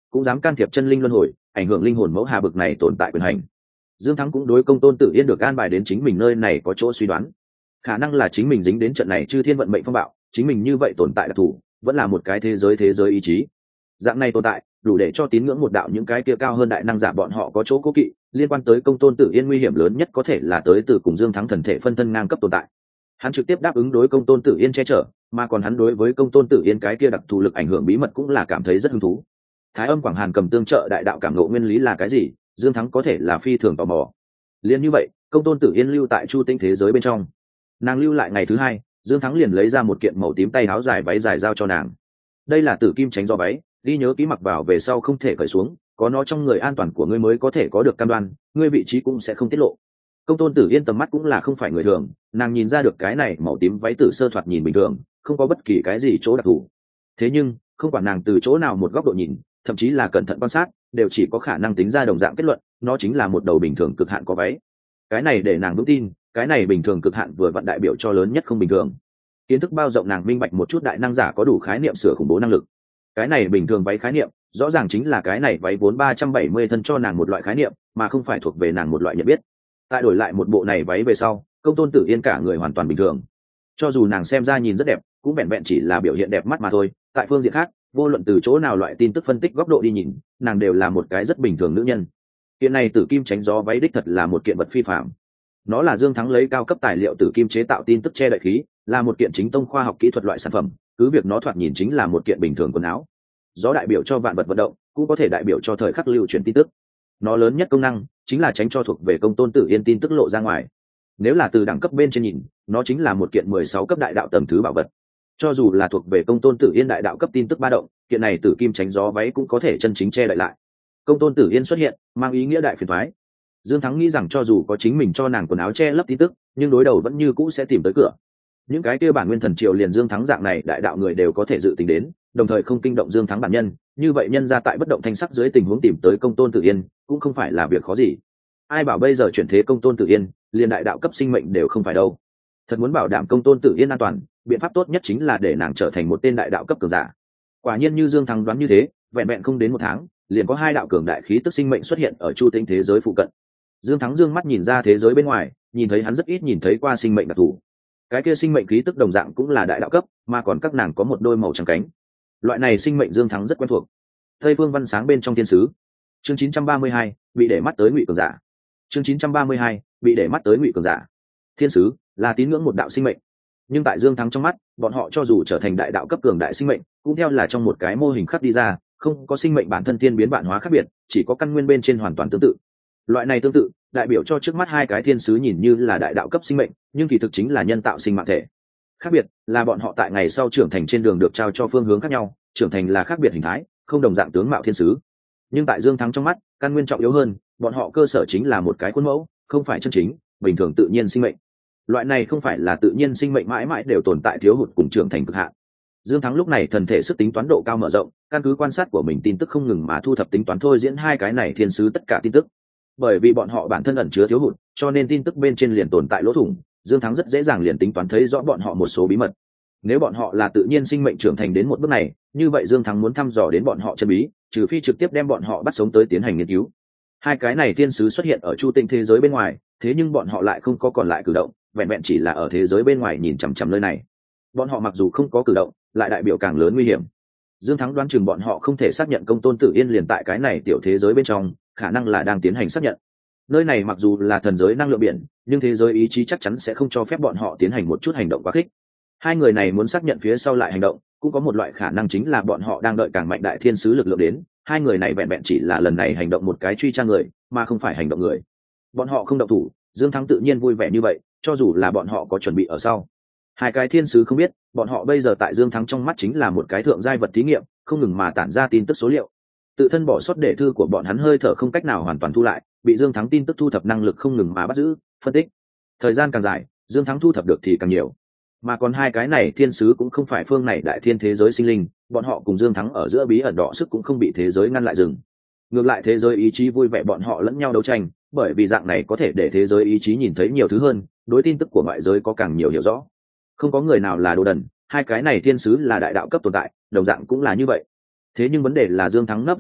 cũng dám can thiệp chân linh luân hồi, ảnh hưởng linh hồn mẫu hà bực này tồn tại quyền hành. Dương Thắng cũng đối Công Tôn Tử Yên được an bài đến chính mình nơi này có chỗ suy đoán, khả năng là chính mình dính đến trận này chư thiên vận mệnh phong bạo, chính mình như vậy tồn tại đặc thù, vẫn là một cái thế giới thế giới ý chí. Dạng này tồn tại, đủ để cho tín ngưỡng một đạo những cái kia cao hơn đại năng giả bọn họ có chỗ cố kỵ, liên quan tới Công Tôn Tử Yên nguy hiểm lớn nhất có thể là tới từ cùng Dương Thắng thần thể phân thân ngang cấp tồn tại. Hắn trực tiếp đáp ứng đối Công Tôn Tử Yên che chở, mà còn hắn đối với Công Tôn Tử Yên cái kia đặc thù lực ảnh hưởng bí mật cũng là cảm thấy rất hứng thú. Thái Âm Quảng Hàn cầm tương trợ đại đạo cảm ngộ nguyên lý là cái gì, Dương Thắng có thể là phi thường tò mò. Liên như vậy, Công Tôn Tử Yên lưu tại Chu Tinh thế giới bên trong. Nàng lưu lại ngày thứ hai, Dương Thắng liền lấy ra một kiện màu tím tay áo dài váy dài giao cho nàng. Đây là Tử Kim Tránh Gió váy, đi nhớ ký mặc vào về sau không thể cởi xuống, có nó trong người an toàn của ngươi mới có thể có được cam đoan, ngươi vị trí cũng sẽ không tiết lộ. Công Tôn Tử Yên tầm mắt cũng là không phải người thường, nàng nhìn ra được cái này màu tím váy tử sơ thoạt nhìn bình thường, không có bất kỳ cái gì chỗ đặc thù. Thế nhưng, không quản nàng từ chỗ nào một góc độ nhìn, thậm chí là cẩn thận quan sát, đều chỉ có khả năng tính ra đồng dạng kết luận, nó chính là một đầu bình thường cực hạn có váy. Cái này để nàng vững tin, cái này bình thường cực hạn vừa vặn đại biểu cho lớn nhất không bình thường. Kiến thức bao rộng nàng minh bạch một chút đại năng giả có đủ khái niệm sửa khủng bố năng lực. Cái này bình thường váy khái niệm, rõ ràng chính là cái này váy vốn ba trăm bảy mươi thân cho nàng một loại khái niệm, mà không phải thuộc về nàng một loại nhận biết. Tại đổi lại một bộ này váy về sau, Công Tôn Tử Yên cả người hoàn toàn bình thường. Cho dù nàng xem ra nhìn rất đẹp, cũng vẹn vẹn chỉ là biểu hiện đẹp mắt mà thôi. Tại phương diện khác, vô luận từ chỗ nào loại tin tức phân tích góc độ đi nhìn, nàng đều là một cái rất bình thường nữ nhân. Kiện này Tử Kim Tránh Gió váy đích thật là một kiện vật phi phàm. Nó là Dương Thắng lấy cao cấp tài liệu tử kim chế tạo tin tức che đậy khí, là một kiện chính tông khoa học kỹ thuật loại sản phẩm, cứ việc nó thoạt nhìn chính là một kiện bình thường quần áo. Gió đại biểu cho vạn vật vận động, cũng có thể đại biểu cho thời khắc lưu truyền tin tức. Nó lớn nhất công năng chính là tránh cho thuộc về Công Tôn Tử Yên tin tức lộ ra ngoài. Nếu là từ đẳng cấp bên trên nhìn, nó chính là một kiện mười sáu cấp đại đạo tầng thứ bảo vật. Cho dù là thuộc về Công Tôn Tử Yên đại đạo cấp tin tức ba động, kiện này Tử Kim Tránh Gió váy cũng có thể chân chính che đậy lại. Công Tôn Tử Yên xuất hiện, mang ý nghĩa đại phiền toái. Dương Thắng nghĩ rằng cho dù có chính mình cho nàng quần áo che lấp tin tức, nhưng đối đầu vẫn như cũ sẽ tìm tới cửa. Những cái kia bản nguyên thần triều liền Dương Thắng dạng này đại đạo người đều có thể dự tính đến, đồng thời không kinh động Dương Thắng bản nhân, như vậy nhân ra tại bất động thanh sắc dưới tình huống tìm tới Công Tôn Tử Yên, cũng không phải là việc khó gì. Ai bảo bây giờ chuyển thế Công Tôn Tử Yên, liền đại đạo cấp sinh mệnh đều không phải đâu. Thật muốn bảo đảm Công Tôn Tử Yên an toàn, biện pháp tốt nhất chính là để nàng trở thành một tên đại đạo cấp cường giả. Quả nhiên như Dương Thắng đoán như thế, vẹn vẹn không đến một tháng, liền có hai đạo cường đại khí tức sinh mệnh xuất hiện ở Chu Tinh thế giới phụ cận. Dương Thắng dương mắt nhìn ra thế giới bên ngoài, nhìn thấy hắn rất ít nhìn thấy qua sinh mệnh đặc thù. Cái kia sinh mệnh khí tức đồng dạng cũng là đại đạo cấp, mà còn các nàng có một đôi màu trắng cánh. Loại này sinh mệnh Dương Thắng rất quen thuộc. Tây Phương Văn Sáng bên trong thiên sứ. Chương chín trăm ba mươi hai, bị để mắt tới Ngụy cường giả. Chương chín trăm ba mươi hai, bị để mắt tới Ngụy cường giả. Thiên sứ là tín ngưỡng một đạo sinh mệnh, nhưng tại Dương Thắng trong mắt, bọn họ cho dù trở thành đại đạo cấp cường đại sinh mệnh, cũng theo là trong một cái mô hình khắc đi ra, không có sinh mệnh bản thân tiên biến bản hóa khác biệt, chỉ có căn nguyên bên trên hoàn toàn tương tự. Loại này tương tự đại biểu cho trước mắt hai cái thiên sứ nhìn như là đại đạo cấp sinh mệnh, nhưng kỳ thực chính là nhân tạo sinh mạng thể. Khác biệt là bọn họ tại ngày sau trưởng thành trên đường được trao cho phương hướng khác nhau, trưởng thành là khác biệt hình thái, không đồng dạng tướng mạo thiên sứ. Nhưng tại Dương Thắng trong mắt, căn nguyên trọng yếu hơn, bọn họ cơ sở chính là một cái khuôn mẫu, không phải chân chính bình thường tự nhiên sinh mệnh. Loại này không phải là tự nhiên sinh mệnh mãi mãi đều tồn tại thiếu hụt cùng trưởng thành cực hạn. Dương Thắng lúc này thần thể sức tính toán độ cao mở rộng, căn cứ quan sát của mình tin tức không ngừng mà thu thập tính toán thôi diễn hai cái này thiên sứ tất cả tin tức. Bởi vì bọn họ bản thân ẩn chứa thiếu hụt, cho nên tin tức bên trên liền tồn tại lỗ thủng, Dương Thắng rất dễ dàng liền tính toán thấy rõ bọn họ một số bí mật. Nếu bọn họ là tự nhiên sinh mệnh trưởng thành đến một bước này, như vậy Dương Thắng muốn thăm dò đến bọn họ chân bí, trừ phi trực tiếp đem bọn họ bắt sống tới tiến hành nghiên cứu. Hai cái này thiên sứ xuất hiện ở Chu Tinh thế giới bên ngoài, thế nhưng bọn họ lại không có còn lại cử động, vẹn vẹn chỉ là ở thế giới bên ngoài nhìn chằm chằm nơi này. Bọn họ mặc dù không có cử động, lại đại biểu càng lớn nguy hiểm. Dương Thắng đoán chừng bọn họ không thể xác nhận Công Tôn Tử Yên liền tại cái này tiểu thế giới bên trong, khả năng là đang tiến hành xác nhận. Nơi này mặc dù là thần giới năng lượng biển, nhưng thế giới ý chí chắc chắn sẽ không cho phép bọn họ tiến hành một chút hành động quá khích. Hai người này muốn xác nhận phía sau lại hành động, cũng có một loại khả năng chính là bọn họ đang đợi càng mạnh đại thiên sứ lực lượng đến. Hai người này vẹn vẹn chỉ là lần này hành động một cái truy tra người, mà không phải hành động người. Bọn họ không động thủ, Dương Thắng tự nhiên vui vẻ như vậy, cho dù là bọn họ có chuẩn bị ở sau. Hai cái thiên sứ không biết, bọn họ bây giờ tại Dương Thắng trong mắt chính là một cái thượng giai vật thí nghiệm, không ngừng mà tản ra tin tức số liệu. Tự thân bỏ sót để thư của bọn hắn hơi thở không cách nào hoàn toàn thu lại, bị Dương Thắng tin tức thu thập năng lực không ngừng mà bắt giữ, phân tích. Thời gian càng dài, Dương Thắng thu thập được thì càng nhiều. Mà còn hai cái này thiên sứ cũng không phải phương này đại thiên thế giới sinh linh, bọn họ cùng Dương Thắng ở giữa bí ẩn đỏ sức cũng không bị thế giới ngăn lại dừng. Ngược lại thế giới ý chí vui vẻ bọn họ lẫn nhau đấu tranh, bởi vì dạng này có thể để thế giới ý chí nhìn thấy nhiều thứ hơn, đối tin tức của ngoại giới có càng nhiều hiểu rõ. Không có người nào là đồ đần, hai cái này thiên sứ là đại đạo cấp tồn tại, đồng dạng cũng là như vậy. Thế nhưng vấn đề là Dương Thắng nấp rất kỹ,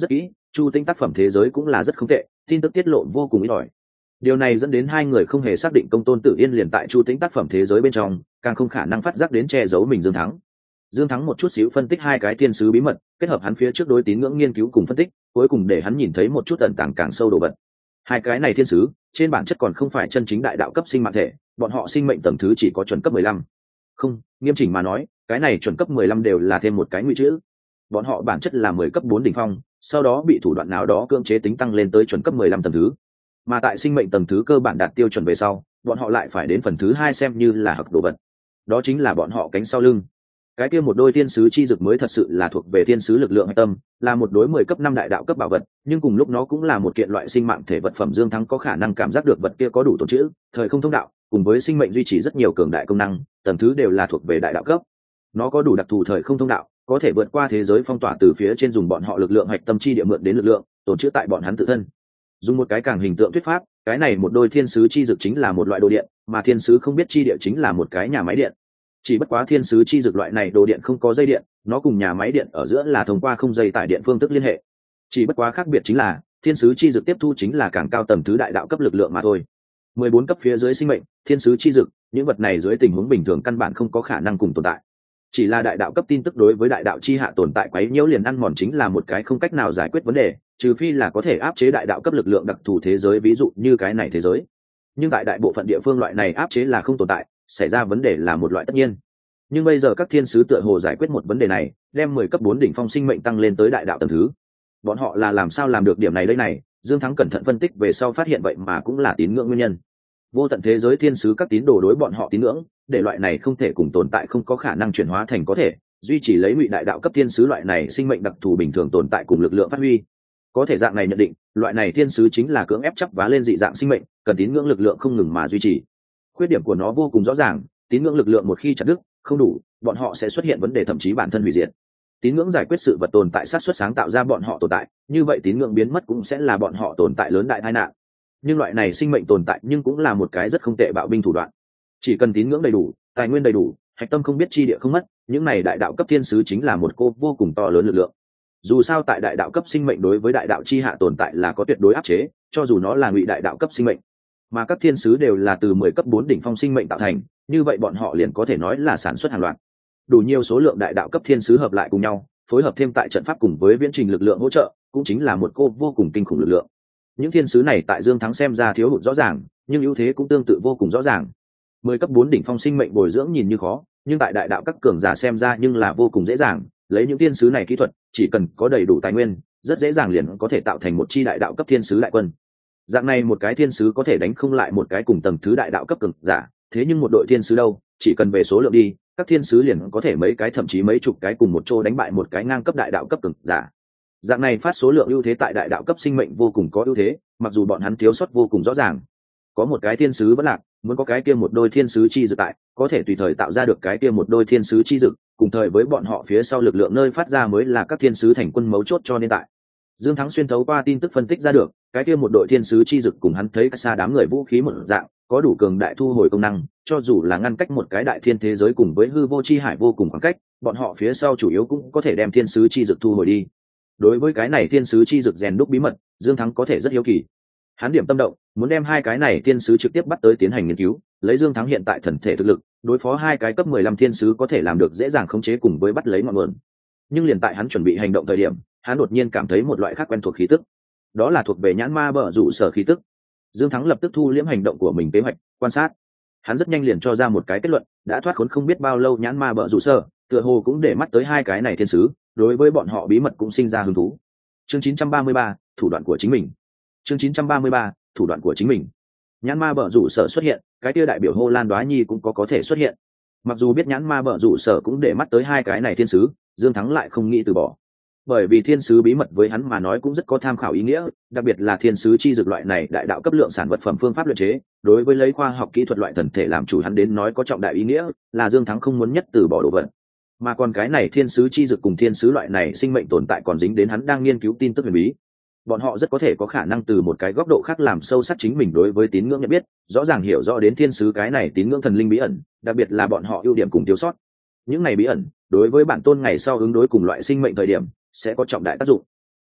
Chu Tĩnh tác phẩm thế giới cũng là rất không tệ, tin tức tiết lộ vô cùng ít ỏi. Điều này dẫn đến hai người không hề xác định Công Tôn Tử Yên liền tại Chu Tĩnh tác phẩm thế giới bên trong, càng không khả năng phát giác đến che giấu mình Dương Thắng. Dương Thắng một chút xíu phân tích hai cái thiên sứ bí mật, kết hợp hắn phía trước đối tín ngưỡng nghiên cứu cùng phân tích, cuối cùng để hắn nhìn thấy một chút ẩn tàng càng sâu đồ vật. Hai cái này thiên sứ, trên bản chất còn không phải chân chính đại đạo cấp sinh mạng thể, bọn họ sinh mệnh tầng thứ chỉ có chuẩn cấp mười lăm. Không, nghiêm chỉnh mà nói, cái này chuẩn cấp mười lăm đều là thêm một cái ngụy chữ. Bọn họ bản chất là mười cấp bốn đỉnh phong, sau đó bị thủ đoạn nào đó cưỡng chế tính tăng lên tới chuẩn cấp mười lăm tầng thứ. Mà tại sinh mệnh tầng thứ cơ bản đạt tiêu chuẩn về sau, bọn họ lại phải đến phần thứ hai xem như là hặc đồ vật. Đó chính là bọn họ cánh sau lưng. Cái kia một đôi thiên sứ chi dực mới thật sự là thuộc về thiên sứ lực lượng hạch tâm, là một đối mười cấp năm đại đạo cấp bảo vật, nhưng cùng lúc nó cũng là một kiện loại sinh mạng thể vật phẩm. Dương Thắng có khả năng cảm giác được vật kia có đủ tồn chữ, thời không thông đạo, cùng với sinh mệnh duy trì rất nhiều cường đại công năng, tầng thứ đều là thuộc về đại đạo cấp. Nó có đủ đặc thù thời không thông đạo, có thể vượt qua thế giới phong tỏa từ phía trên dùng bọn họ lực lượng hạch tâm chi địa mượn đến lực lượng, tồn chữ tại bọn hắn tự thân. Dùng một cái càng hình tượng thuyết pháp, cái này một đôi thiên sứ chi dực chính là một loại đồ điện, mà thiên sứ không biết chi địa chính là một cái nhà máy điện. Chỉ bất quá thiên sứ chi dực loại này đồ điện không có dây điện, nó cùng nhà máy điện ở giữa là thông qua không dây tải điện phương thức liên hệ. Chỉ bất quá khác biệt chính là thiên sứ chi dực tiếp thu chính là càng cao tầng thứ đại đạo cấp lực lượng mà thôi. mười bốn cấp phía dưới sinh mệnh, thiên sứ chi dực, những vật này dưới tình huống bình thường căn bản không có khả năng cùng tồn tại. Chỉ là đại đạo cấp tin tức đối với đại đạo chi hạ tồn tại quấy nhiễu liền ăn mòn chính là một cái không cách nào giải quyết vấn đề, trừ phi là có thể áp chế đại đạo cấp lực lượng đặc thù thế giới, ví dụ như cái này thế giới. Nhưng tại đại bộ phận địa phương loại này áp chế là không tồn tại, xảy ra vấn đề là một loại tất nhiên. Nhưng bây giờ các thiên sứ tựa hồ giải quyết một vấn đề này, đem mười cấp bốn đỉnh phong sinh mệnh tăng lên tới đại đạo tầng thứ. Bọn họ là làm sao làm được điểm này đây này? Dương Thắng cẩn thận phân tích về sau phát hiện vậy mà cũng là tín ngưỡng nguyên nhân. Vô tận thế giới thiên sứ các tín đồ đối bọn họ tín ngưỡng, để loại này không thể cùng tồn tại không có khả năng chuyển hóa thành có thể, duy trì lấy ngụy đại đạo cấp thiên sứ loại này sinh mệnh đặc thù bình thường tồn tại cùng lực lượng phát huy. Có thể dạng này nhận định, loại này thiên sứ chính là cưỡng ép chấp vá lên dị dạng sinh mệnh, cần tín ngưỡng lực lượng không ngừng mà duy trì. Khuyết điểm của nó vô cùng rõ ràng, tín ngưỡng lực lượng một khi chặt đứt, không đủ, bọn họ sẽ xuất hiện vấn đề thậm chí bản thân hủy diệt. Tín ngưỡng giải quyết sự vật tồn tại sát xuất sáng tạo ra bọn họ tồn tại, như vậy tín ngưỡng biến mất cũng sẽ là bọn họ tồn tại lớn đại tai nạn. Nhưng loại này sinh mệnh tồn tại nhưng cũng là một cái rất không tệ bạo binh thủ đoạn. Chỉ cần tín ngưỡng đầy đủ, tài nguyên đầy đủ, hạch tâm không biết chi địa không mất, những này đại đạo cấp thiên sứ chính là một cô vô cùng to lớn lực lượng. Dù sao tại đại đạo cấp sinh mệnh đối với đại đạo chi hạ tồn tại là có tuyệt đối áp chế, cho dù nó là ngụy đại đạo cấp sinh mệnh, mà các thiên sứ đều là từ mười cấp bốn đỉnh phong sinh mệnh tạo thành, như vậy bọn họ liền có thể nói là sản xuất hàng loạt. Đủ nhiều số lượng đại đạo cấp thiên sứ hợp lại cùng nhau, phối hợp thêm tại trận pháp cùng với viễn trình lực lượng hỗ trợ, cũng chính là một cô vô cùng kinh khủng lực lượng. Những thiên sứ này tại Dương Thắng xem ra thiếu hụt rõ ràng, nhưng ưu thế cũng tương tự vô cùng rõ ràng. Mười cấp bốn đỉnh phong sinh mệnh bồi dưỡng nhìn như khó, nhưng tại đại đạo các cường giả xem ra nhưng là vô cùng dễ dàng. Lấy những thiên sứ này kỹ thuật, chỉ cần có đầy đủ tài nguyên, rất dễ dàng liền có thể tạo thành một chi đại đạo cấp thiên sứ đại quân. Dạng này một cái thiên sứ có thể đánh không lại một cái cùng tầng thứ đại đạo cấp cường giả, thế nhưng một đội thiên sứ đâu, chỉ cần về số lượng đi, các thiên sứ liền có thể mấy cái thậm chí mấy chục cái cùng một chỗ đánh bại một cái ngang cấp đại đạo cấp cường giả. Dạng này phát số lượng ưu thế tại đại đạo cấp sinh mệnh vô cùng có ưu thế, mặc dù bọn hắn thiếu sót vô cùng rõ ràng. Có một cái thiên sứ vẫn lạc, muốn có cái kia một đôi thiên sứ chi dực tại, có thể tùy thời tạo ra được cái kia một đôi thiên sứ chi dực, cùng thời với bọn họ phía sau lực lượng nơi phát ra mới là các thiên sứ thành quân mấu chốt. Cho nên tại Dương Thắng xuyên thấu qua tin tức phân tích ra được, cái kia một đội thiên sứ chi dực cùng hắn thấy xa đám người vũ khí một dạng, có đủ cường đại thu hồi công năng, cho dù là ngăn cách một cái đại thiên thế giới cùng với hư vô chi hải vô cùng khoảng cách, bọn họ phía sau chủ yếu cũng có thể đem thiên sứ chi dực thu hồi đi. Đối với cái này thiên sứ chi dực rèn đúc bí mật, Dương Thắng có thể rất hiếu kỳ. Hắn điểm tâm động, muốn đem hai cái này thiên sứ trực tiếp bắt tới tiến hành nghiên cứu, lấy Dương Thắng hiện tại thần thể thực lực, đối phó hai cái cấp mười lăm thiên sứ có thể làm được dễ dàng khống chế cùng với bắt lấy ngọn nguồn. Nhưng liền tại hắn chuẩn bị hành động thời điểm, hắn đột nhiên cảm thấy một loại khác quen thuộc khí tức. Đó là thuộc về nhãn ma bợ rủ sở khí tức. Dương Thắng lập tức thu liễm hành động của mình kế hoạch, quan sát. Hắn rất nhanh liền cho ra một cái kết luận, đã thoát khốn không biết bao lâu nhãn ma bợ rủ sở, tựa hồ cũng để mắt tới hai cái này thiên sứ, đối với bọn họ bí mật cũng sinh ra hứng thú. Chương chín trăm ba mươi ba, thủ đoạn của chính mình. Chương chín trăm ba mươi ba, thủ đoạn của chính mình. Nhãn ma bợ rủ sở xuất hiện, cái kia đại biểu Hô Lan Đoá Nhi cũng có có thể xuất hiện. Mặc dù biết nhãn ma bợ rủ sở cũng để mắt tới hai cái này thiên sứ, Dương Thắng lại không nghĩ từ bỏ. Bởi vì thiên sứ bí mật với hắn mà nói cũng rất có tham khảo ý nghĩa, đặc biệt là thiên sứ chi dược loại này đại đạo cấp lượng sản vật phẩm phương pháp luyện chế, đối với lấy khoa học kỹ thuật loại thần thể làm chủ hắn đến nói có trọng đại ý nghĩa, là Dương Thắng không muốn nhất từ bỏ đồ vật. Mà còn cái này thiên sứ chi dược cùng thiên sứ loại này sinh mệnh tồn tại còn dính đến hắn đang nghiên cứu tin tức huyền bí. Bọn họ rất có thể có khả năng từ một cái góc độ khác làm sâu sắc chính mình đối với tín ngưỡng nhận biết, rõ ràng hiểu rõ đến thiên sứ cái này tín ngưỡng thần linh bí ẩn, đặc biệt là bọn họ ưu điểm cùng thiếu sót. Những này bí ẩn, đối với bản tôn ngày sau ứng đối cùng loại sinh mệnh thời điểm, sẽ có trọng đại tác dụng.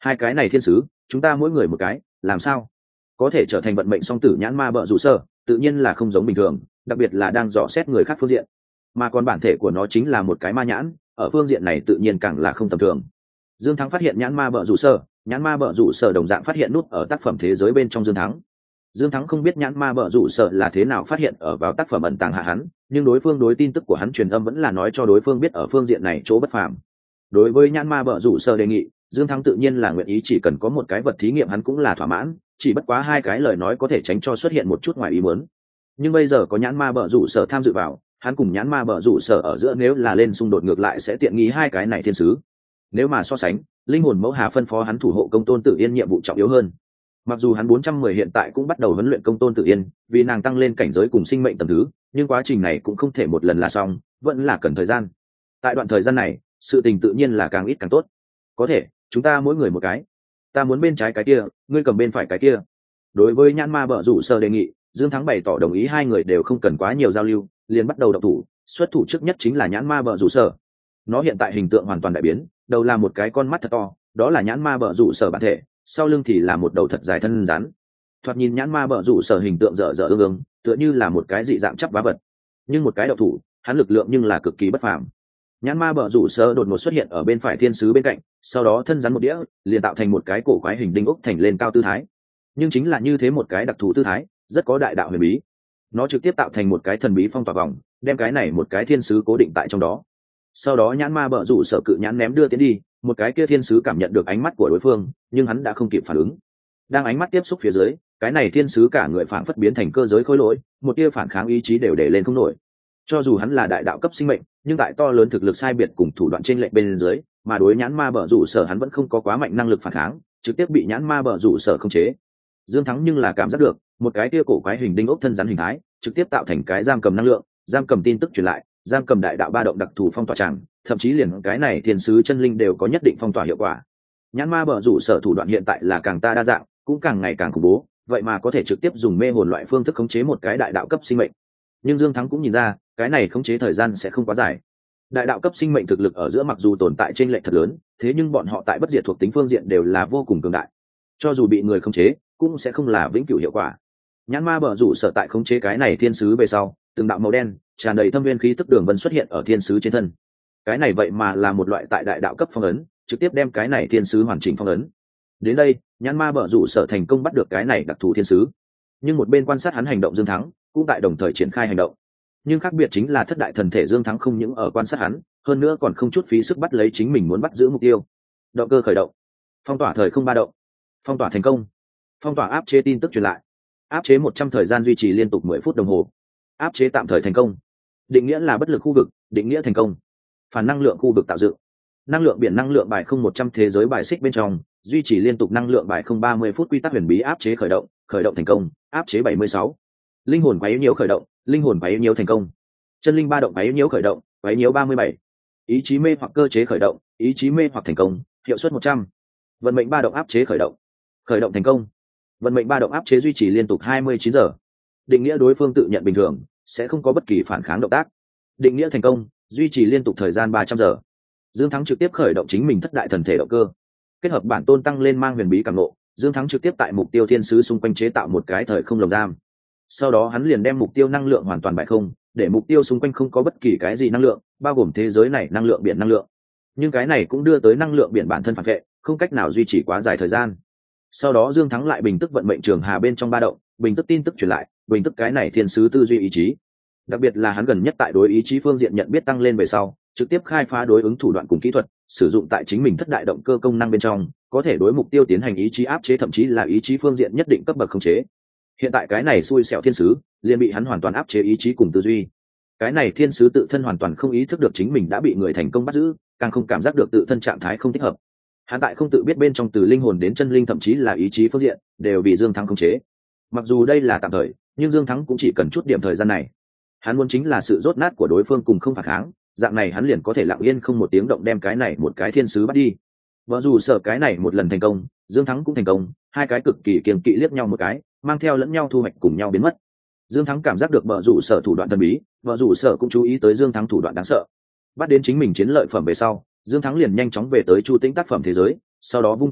Hai cái này thiên sứ chúng ta mỗi người một cái làm sao có thể trở thành vận mệnh song tử nhãn ma bợ rủ sở, tự nhiên là không giống bình thường, đặc biệt là đang dò xét người khác phương diện, mà còn bản thể của nó chính là một cái ma nhãn, ở phương diện này tự nhiên càng là không tầm thường. Dương Thắng phát hiện nhãn ma bợ rủ sở, nhãn ma bợ rủ sở đồng dạng phát hiện nút ở tác phẩm thế giới bên trong Dương Thắng. Dương Thắng không biết nhãn ma bợ rủ sở là thế nào phát hiện ở vào tác phẩm ẩn tàng hạ hắn, nhưng đối phương đối tin tức của hắn truyền âm vẫn là nói cho đối phương biết ở phương diện này chỗ bất phàm. Đối với nhãn ma bợ rủ sở đề nghị, Dương Thắng tự nhiên là nguyện ý, chỉ cần có một cái vật thí nghiệm hắn cũng là thỏa mãn, chỉ bất quá hai cái lời nói có thể tránh cho xuất hiện một chút ngoài ý muốn. Nhưng bây giờ có nhãn ma bợ rủ sở tham dự vào, hắn cùng nhãn ma bợ rủ sở ở giữa nếu là lên xung đột ngược lại sẽ tiện nghi hai cái này thiên sứ. Nếu mà so sánh, linh hồn mẫu hà phân phó hắn thủ hộ công tôn tự yên nhiệm vụ trọng yếu hơn. Mặc dù hắn bốn trăm mười hiện tại cũng bắt đầu huấn luyện công tôn tự yên, vì nàng tăng lên cảnh giới cùng sinh mệnh tầm thứ, nhưng quá trình này cũng không thể một lần là xong, vẫn là cần thời gian. Tại đoạn thời gian này, sự tình tự nhiên là càng ít càng tốt. Có thể, chúng ta mỗi người một cái. Ta muốn bên trái cái kia, ngươi cầm bên phải cái kia. Đối với nhãn ma bợ rủ sở đề nghị, Dương Thắng bày tỏ đồng ý, hai người đều không cần quá nhiều giao lưu, liền bắt đầu động thủ. Xuất thủ trước nhất chính là nhãn ma bợ rủ sở. Nó hiện tại hình tượng hoàn toàn đại biến, đầu là một cái con mắt thật to, đó là nhãn ma bợ rủ sở bản thể, sau lưng thì là một đầu thật dài thân rắn. Thoạt nhìn nhãn ma bợ rủ sở hình tượng dở dở ương ương, tựa như là một cái dị dạng chắp vá vật. Nhưng một cái động thủ, hắn lực lượng nhưng là cực kỳ bất phàm. Nhãn ma bợ rủ sở đột ngột xuất hiện ở bên phải thiên sứ bên cạnh, sau đó thân rắn một đĩa, liền tạo thành một cái cổ quái hình đinh ốc thành lên cao tư thái. Nhưng chính là như thế một cái đặc thù tư thái, rất có đại đạo huyền bí. Nó trực tiếp tạo thành một cái thần bí phong tỏa vòng, đem cái này một cái thiên sứ cố định tại trong đó. Sau đó nhãn ma bợ rủ sở cự nhãn ném đưa tiến đi, một cái kia thiên sứ cảm nhận được ánh mắt của đối phương, nhưng hắn đã không kịp phản ứng. Đang ánh mắt tiếp xúc phía dưới, cái này thiên sứ cả người phản phất biến thành cơ giới khối lỗi, một tia phản kháng ý chí đều để lên không nổi. Cho dù hắn là đại đạo cấp sinh mệnh, nhưng tại to lớn thực lực sai biệt cùng thủ đoạn trên lệnh bên dưới, mà đối nhãn ma bợ rủ sở hắn vẫn không có quá mạnh năng lực phản kháng, trực tiếp bị nhãn ma bợ rủ sở khống chế. Dương Thắng nhưng là cảm giác được, một cái kia cổ quái hình đinh ốc thân rắn hình thái, trực tiếp tạo thành cái giam cầm năng lượng, giam cầm tin tức truyền lại, giam cầm đại đạo ba động đặc thù phong tỏa tràng, thậm chí liền cái này thiên sứ chân linh đều có nhất định phong tỏa hiệu quả. Nhãn ma bợ rủ sở thủ đoạn hiện tại là càng ta đa dạng, cũng càng ngày càng khủng bố, vậy mà có thể trực tiếp dùng mê hồn loại phương thức khống chế một cái đại đạo cấp sinh mệnh. Nhưng Dương Thắng cũng nhìn ra, cái này khống chế thời gian sẽ không quá dài. Đại đạo cấp sinh mệnh thực lực ở giữa mặc dù tồn tại trên lệch thật lớn, thế nhưng bọn họ tại bất diệt thuộc tính phương diện đều là vô cùng cường đại. Cho dù bị người khống chế, cũng sẽ không là vĩnh cửu hiệu quả. Nhãn ma bợ rủ sở tại khống chế cái này thiên sứ về sau, từng đạo màu đen tràn đầy thâm viên khí tức đường vân xuất hiện ở thiên sứ trên thân. Cái này vậy mà là một loại tại đại đạo cấp phong ấn, trực tiếp đem cái này thiên sứ hoàn chỉnh phong ấn. Đến đây, nhãn ma bợ rủ sở thành công bắt được cái này đặc thù thiên sứ. Nhưng một bên quan sát hắn hành động Dương Thắng, cũng tại đồng thời triển khai hành động. Nhưng khác biệt chính là thất đại thần thể Dương Thắng không những ở quan sát hắn, hơn nữa còn không chút phí sức bắt lấy chính mình muốn bắt giữ mục tiêu. Động cơ khởi động, phong tỏa thời không ba động, phong tỏa thành công, phong tỏa áp chế tin tức truyền lại, áp chế một trăm thời gian duy trì liên tục mười phút đồng hồ, áp chế tạm thời thành công. Định nghĩa là bất lực khu vực, định nghĩa thành công. Phản năng lượng khu vực tạo dựng, năng lượng biển năng lượng bài không một trăm thế giới bài xích bên trong, duy trì liên tục năng lượng bài không ba mươi phút quy tắc huyền bí áp chế khởi động, khởi động thành công, áp chế bảy mươi sáu. Linh hồn quấy nhiễu khởi động, linh hồn quấy nhiễu thành công. Chân linh ba động quấy nhiễu khởi động, quấy nhiễu ba mươi bảy. Ý chí mê hoặc cơ chế khởi động, ý chí mê hoặc thành công, hiệu suất một trăm. Vận mệnh ba động áp chế khởi động, khởi động thành công. Vận mệnh ba động áp chế duy trì liên tục hai mươi chín giờ. Định nghĩa đối phương tự nhận bình thường, sẽ không có bất kỳ phản kháng động tác. Định nghĩa thành công, duy trì liên tục thời gian ba trăm giờ. Dương Thắng trực tiếp khởi động chính mình thất đại thần thể động cơ, kết hợp bản tôn tăng lên mang huyền bí cảm ngộ. Dương Thắng trực tiếp tại mục tiêu thiên sứ xung quanh chế tạo một cái thời không lồng giam. Sau đó hắn liền đem mục tiêu năng lượng hoàn toàn bại không, để mục tiêu xung quanh không có bất kỳ cái gì năng lượng, bao gồm thế giới này năng lượng biển năng lượng. Nhưng cái này cũng đưa tới năng lượng biển bản thân phản vệ, không cách nào duy trì quá dài thời gian. Sau đó Dương Thắng lại bình tức vận mệnh trường hà bên trong ba động, bình tức tin tức truyền lại, bình tức cái này thiên sứ tư duy ý chí. Đặc biệt là hắn gần nhất tại đối ý chí phương diện nhận biết tăng lên về sau, trực tiếp khai phá đối ứng thủ đoạn cùng kỹ thuật, sử dụng tại chính mình thất đại động cơ công năng bên trong, có thể đối mục tiêu tiến hành ý chí áp chế, thậm chí là ý chí phương diện nhất định cấp bậc khống chế. Hiện tại cái này xui xẻo thiên sứ liền bị hắn hoàn toàn áp chế ý chí cùng tư duy. Cái này thiên sứ tự thân hoàn toàn không ý thức được chính mình đã bị người thành công bắt giữ, càng không cảm giác được tự thân trạng thái không thích hợp. Hắn tại không tự biết bên trong từ linh hồn đến chân linh thậm chí là ý chí phương diện đều bị Dương Thắng khống chế. Mặc dù đây là tạm thời, nhưng Dương Thắng cũng chỉ cần chút điểm thời gian này. Hắn muốn chính là sự rốt nát của đối phương cùng không phản kháng, dạng này hắn liền có thể lặng yên không một tiếng động đem cái này một cái thiên sứ bắt đi. Vợ dù sợ cái này một lần thành công, Dương Thắng cũng thành công, hai cái cực kỳ kiềm kỵ liếc nhau một cái, mang theo lẫn nhau thu hoạch cùng nhau biến mất. Dương Thắng cảm giác được vợ dù sợ thủ đoạn thần bí, vợ dù sợ cũng chú ý tới Dương Thắng thủ đoạn đáng sợ. Bắt đến chính mình chiến lợi phẩm về sau, Dương Thắng liền nhanh chóng về tới Chu Tĩnh tác phẩm thế giới, sau đó vung tay lên,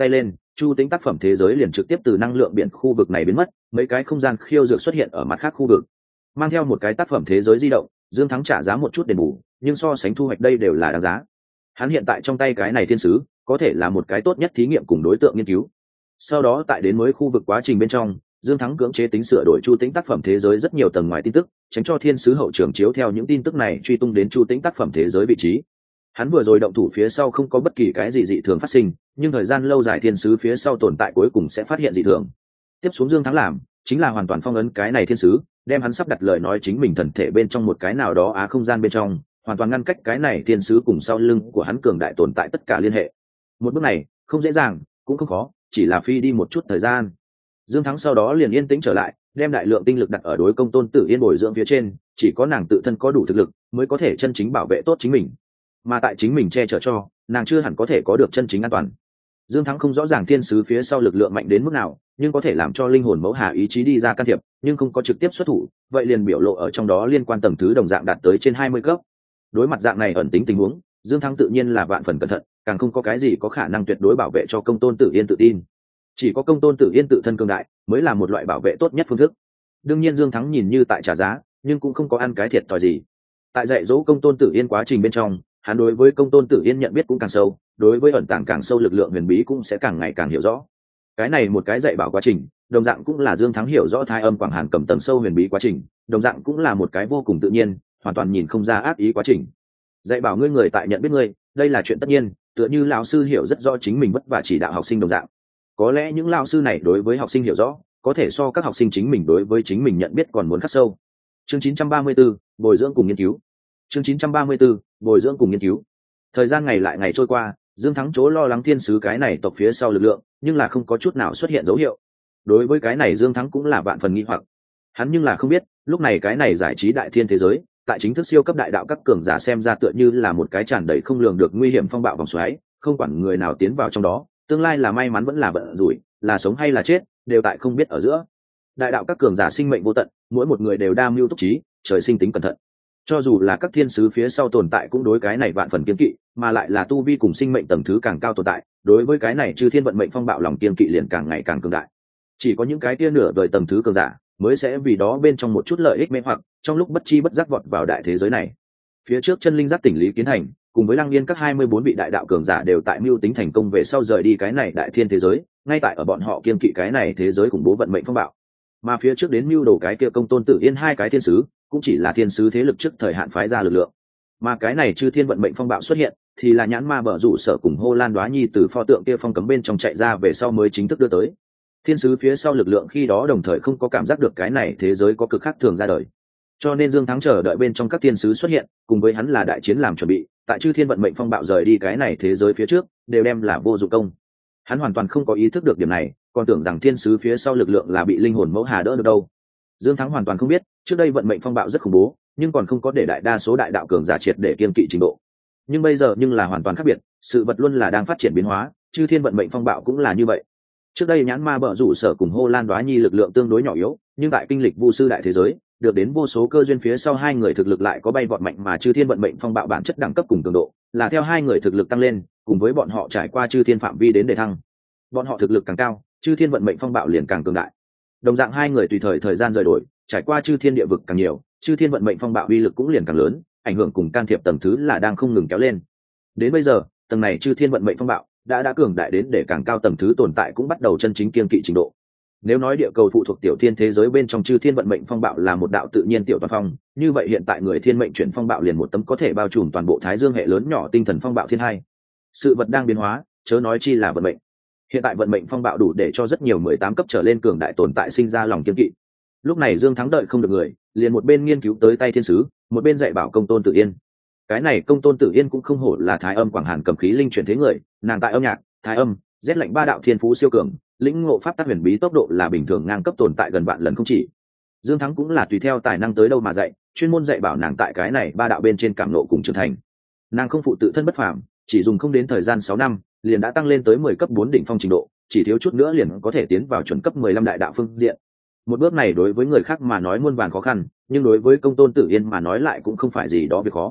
Chu Tĩnh tác phẩm thế giới liền trực tiếp từ năng lượng biển khu vực này biến mất, mấy cái không gian khiêu dược xuất hiện ở mặt khác khu vực. Mang theo một cái tác phẩm thế giới di động, Dương Thắng trả giá một chút đền bù, nhưng so sánh thu hoạch đây đều là đáng giá. Hắn hiện tại trong tay cái này thiên sứ, có thể là một cái tốt nhất thí nghiệm cùng đối tượng nghiên cứu. Sau đó tại đến mới khu vực quá trình bên trong, Dương Thắng cưỡng chế tính sửa đổi Chu Tĩnh tác phẩm thế giới rất nhiều tầng ngoài tin tức, tránh cho thiên sứ hậu trưởng chiếu theo những tin tức này truy tung đến Chu Tĩnh tác phẩm thế giới vị trí. Hắn vừa rồi động thủ phía sau không có bất kỳ cái gì dị thường phát sinh, nhưng thời gian lâu dài thiên sứ phía sau tồn tại cuối cùng sẽ phát hiện dị thường. Tiếp xuống Dương Thắng làm chính là hoàn toàn phong ấn cái này thiên sứ, đem hắn sắp đặt lời nói chính mình thần thể bên trong một cái nào đó á không gian bên trong, hoàn toàn ngăn cách cái này thiên sứ cùng sau lưng của hắn cường đại tồn tại tất cả liên hệ. Một bước này không dễ dàng, cũng không khó, chỉ là phi đi một chút thời gian. Dương Thắng sau đó liền yên tĩnh trở lại, đem đại lượng tinh lực đặt ở đối công Tôn Tử Yên bồi dưỡng phía trên, chỉ có nàng tự thân có đủ thực lực mới có thể chân chính bảo vệ tốt chính mình, mà tại chính mình che chở cho nàng chưa hẳn có thể có được chân chính an toàn. Dương Thắng không rõ ràng thiên sứ phía sau lực lượng mạnh đến mức nào, nhưng có thể làm cho linh hồn mẫu hà ý chí đi ra can thiệp, nhưng không có trực tiếp xuất thủ, vậy liền biểu lộ ở trong đó liên quan tầng thứ đồng dạng đạt tới trên hai mươi cấp. Đối mặt dạng này ẩn tính tình huống, Dương Thắng tự nhiên là vạn phần cẩn thận, càng không có cái gì có khả năng tuyệt đối bảo vệ cho công Tôn Tử Yên tự tin. Chỉ có công Tôn Tử Yên tự thân cường đại mới là một loại bảo vệ tốt nhất phương thức. Đương nhiên Dương Thắng nhìn như tại trả giá, nhưng cũng không có ăn cái thiệt thòi gì. Tại dạy dỗ công Tôn Tử Yên quá trình bên trong, hắn đối với công Tôn Tử Yên nhận biết cũng càng sâu, đối với ẩn tàng càng sâu lực lượng huyền bí cũng sẽ càng ngày càng hiểu rõ. Cái này một cái dạy bảo quá trình, đồng dạng cũng là Dương Thắng hiểu rõ Thái Âm Quảng Hàn cầm tầng sâu huyền bí quá trình, đồng dạng cũng là một cái vô cùng tự nhiên, hoàn toàn nhìn không ra ác ý quá trình. Dạy bảo ngươi người tại nhận biết ngươi, đây là chuyện tất nhiên, tựa như lão sư hiểu rất rõ chính mình vất vả chỉ đạo học sinh đồng dạng. Có lẽ những lão sư này đối với học sinh hiểu rõ, có thể so các học sinh chính mình đối với chính mình nhận biết còn muốn khắc sâu. Chương chín trăm ba mươi 4, bồi dưỡng cùng nghiên cứu. Chương chín trăm ba mươi 4, bồi dưỡng cùng nghiên cứu. Thời gian ngày lại ngày trôi qua, Dương Thắng chỗ lo lắng thiên sứ cái này tộc phía sau lực lượng, nhưng là không có chút nào xuất hiện dấu hiệu. Đối với cái này Dương Thắng cũng là vạn phần nghi hoặc. Hắn nhưng là không biết, lúc này cái này giải trí đại thiên thế giới, tại chính thức siêu cấp đại đạo các cường giả xem ra tựa như là một cái tràn đầy không lường được nguy hiểm phong bạo vòng xoáy, không quản người nào tiến vào trong đó, tương lai là may mắn vẫn là vận rủi, là sống hay là chết, đều tại không biết ở giữa. Đại đạo các cường giả sinh mệnh vô tận, mỗi một người đều đa mưu túc trí, trời sinh tính cẩn thận. Cho dù là các thiên sứ phía sau tồn tại cũng đối cái này vạn phần kiên kỵ, mà lại là tu vi cùng sinh mệnh tầng thứ càng cao tồn tại, đối với cái này chư thiên vận mệnh phong bạo lòng kiên kỵ liền càng ngày càng cường đại. Chỉ có những cái tia nửa đời tầng thứ cường giả mới sẽ vì đó bên trong một chút lợi ích mê hoặc, trong lúc bất chi bất giác vọt vào đại thế giới này. Phía trước chân linh giác tỉnh Lý Kiến Thành cùng với Lăng Yên các hai mươi bốn vị đại đạo cường giả đều tại mưu tính thành công về sau rời đi cái này đại thiên thế giới, ngay tại ở bọn họ kiên kỵ cái này thế giới khủng bố vận mệnh phong bạo. Mà phía trước đến mưu đồ cái kia công Tôn Tử Yên hai cái thiên sứ, cũng chỉ là thiên sứ thế lực trước thời hạn phái ra lực lượng. Mà cái này chư thiên vận mệnh phong bạo xuất hiện, thì là nhãn ma bở rủ sở cùng Hô Lan Đoá Nhi từ pho tượng kia phong cấm bên trong chạy ra về sau mới chính thức đưa tới. Thiên sứ phía sau lực lượng khi đó đồng thời không có cảm giác được cái này thế giới có cực khác thường ra đời, cho nên Dương Thắng chờ đợi bên trong các thiên sứ xuất hiện, cùng với hắn là đại chiến làm chuẩn bị, tại chư thiên vận mệnh phong bạo rời đi cái này thế giới phía trước, đều đem là vô dụng công. Hắn hoàn toàn không có ý thức được điểm này, còn tưởng rằng thiên sứ phía sau lực lượng là bị linh hồn mẫu hà đỡ được đâu. Dương Thắng hoàn toàn không biết, trước đây vận mệnh phong bạo rất khủng bố, nhưng còn không có để đại đa số đại đạo cường giả triệt để kiên kỵ trình độ. Nhưng bây giờ nhưng là hoàn toàn khác biệt, sự vật luôn là đang phát triển biến hóa, chư thiên vận mệnh phong bạo cũng là như vậy. Trước đây nhãn ma bở rủ sở cùng Hô Lan Đoá Nhi lực lượng tương đối nhỏ yếu, nhưng tại kinh lịch vu sư đại thế giới, được đến vô số cơ duyên phía sau hai người thực lực lại có bay vọt mạnh, mà chư thiên vận mệnh phong bạo bản chất đẳng cấp cùng cường độ là theo hai người thực lực tăng lên, cùng với bọn họ trải qua chư thiên phạm vi đến để thăng. Bọn họ thực lực càng cao, chư thiên vận mệnh phong bạo liền càng cường đại. Đồng dạng hai người tùy thời thời gian rời đổi, trải qua chư thiên địa vực càng nhiều, chư thiên vận mệnh phong bạo uy lực cũng liền càng lớn, ảnh hưởng cùng can thiệp tầng thứ là đang không ngừng kéo lên. Đến bây giờ, tầng này chư thiên vận mệnh phong bạo đã đã cường đại đến để càng cao tầng thứ tồn tại cũng bắt đầu chân chính kiên kỵ trình độ. Nếu nói địa cầu phụ thuộc tiểu thiên thế giới bên trong chư thiên vận mệnh phong bạo là một đạo tự nhiên tiểu toàn phong, như vậy hiện tại người thiên mệnh chuyển phong bạo liền một tấm có thể bao trùm toàn bộ thái dương hệ lớn nhỏ tinh thần phong bạo thiên hai. Sự vật đang biến hóa, chớ nói chi là vận mệnh. Hiện tại vận mệnh phong bạo đủ để cho rất nhiều mười tám cấp trở lên cường đại tồn tại sinh ra lòng kiên kỵ. Lúc này Dương Thắng đợi không được người, liền một bên nghiên cứu tới tay thiên sứ, một bên dạy bảo công Tôn Tử Yên. Cái này công Tôn Tử Yên cũng không hổ là Thái Âm Quảng Hàn cầm khí linh chuyển thế người, nàng tại âm nhạc, thái âm, rét lạnh ba đạo thiên phú siêu cường, lĩnh ngộ pháp tắc huyền bí tốc độ là bình thường ngang cấp tồn tại gần vạn lần không chỉ. Dương Thắng cũng là tùy theo tài năng tới đâu mà dạy, chuyên môn dạy bảo nàng tại cái này ba đạo bên trên cảm nộ cùng trưởng thành. Nàng không phụ tự thân bất phàm, chỉ dùng không đến thời gian sáu năm, liền đã tăng lên tới mười cấp bốn đỉnh phong trình độ, chỉ thiếu chút nữa liền có thể tiến vào chuẩn cấp mười lăm đại đạo phương diện. Một bước này đối với người khác mà nói muôn vàn khó khăn, nhưng đối với công Tôn Tử Yên mà nói lại cũng không phải gì đó việc khó.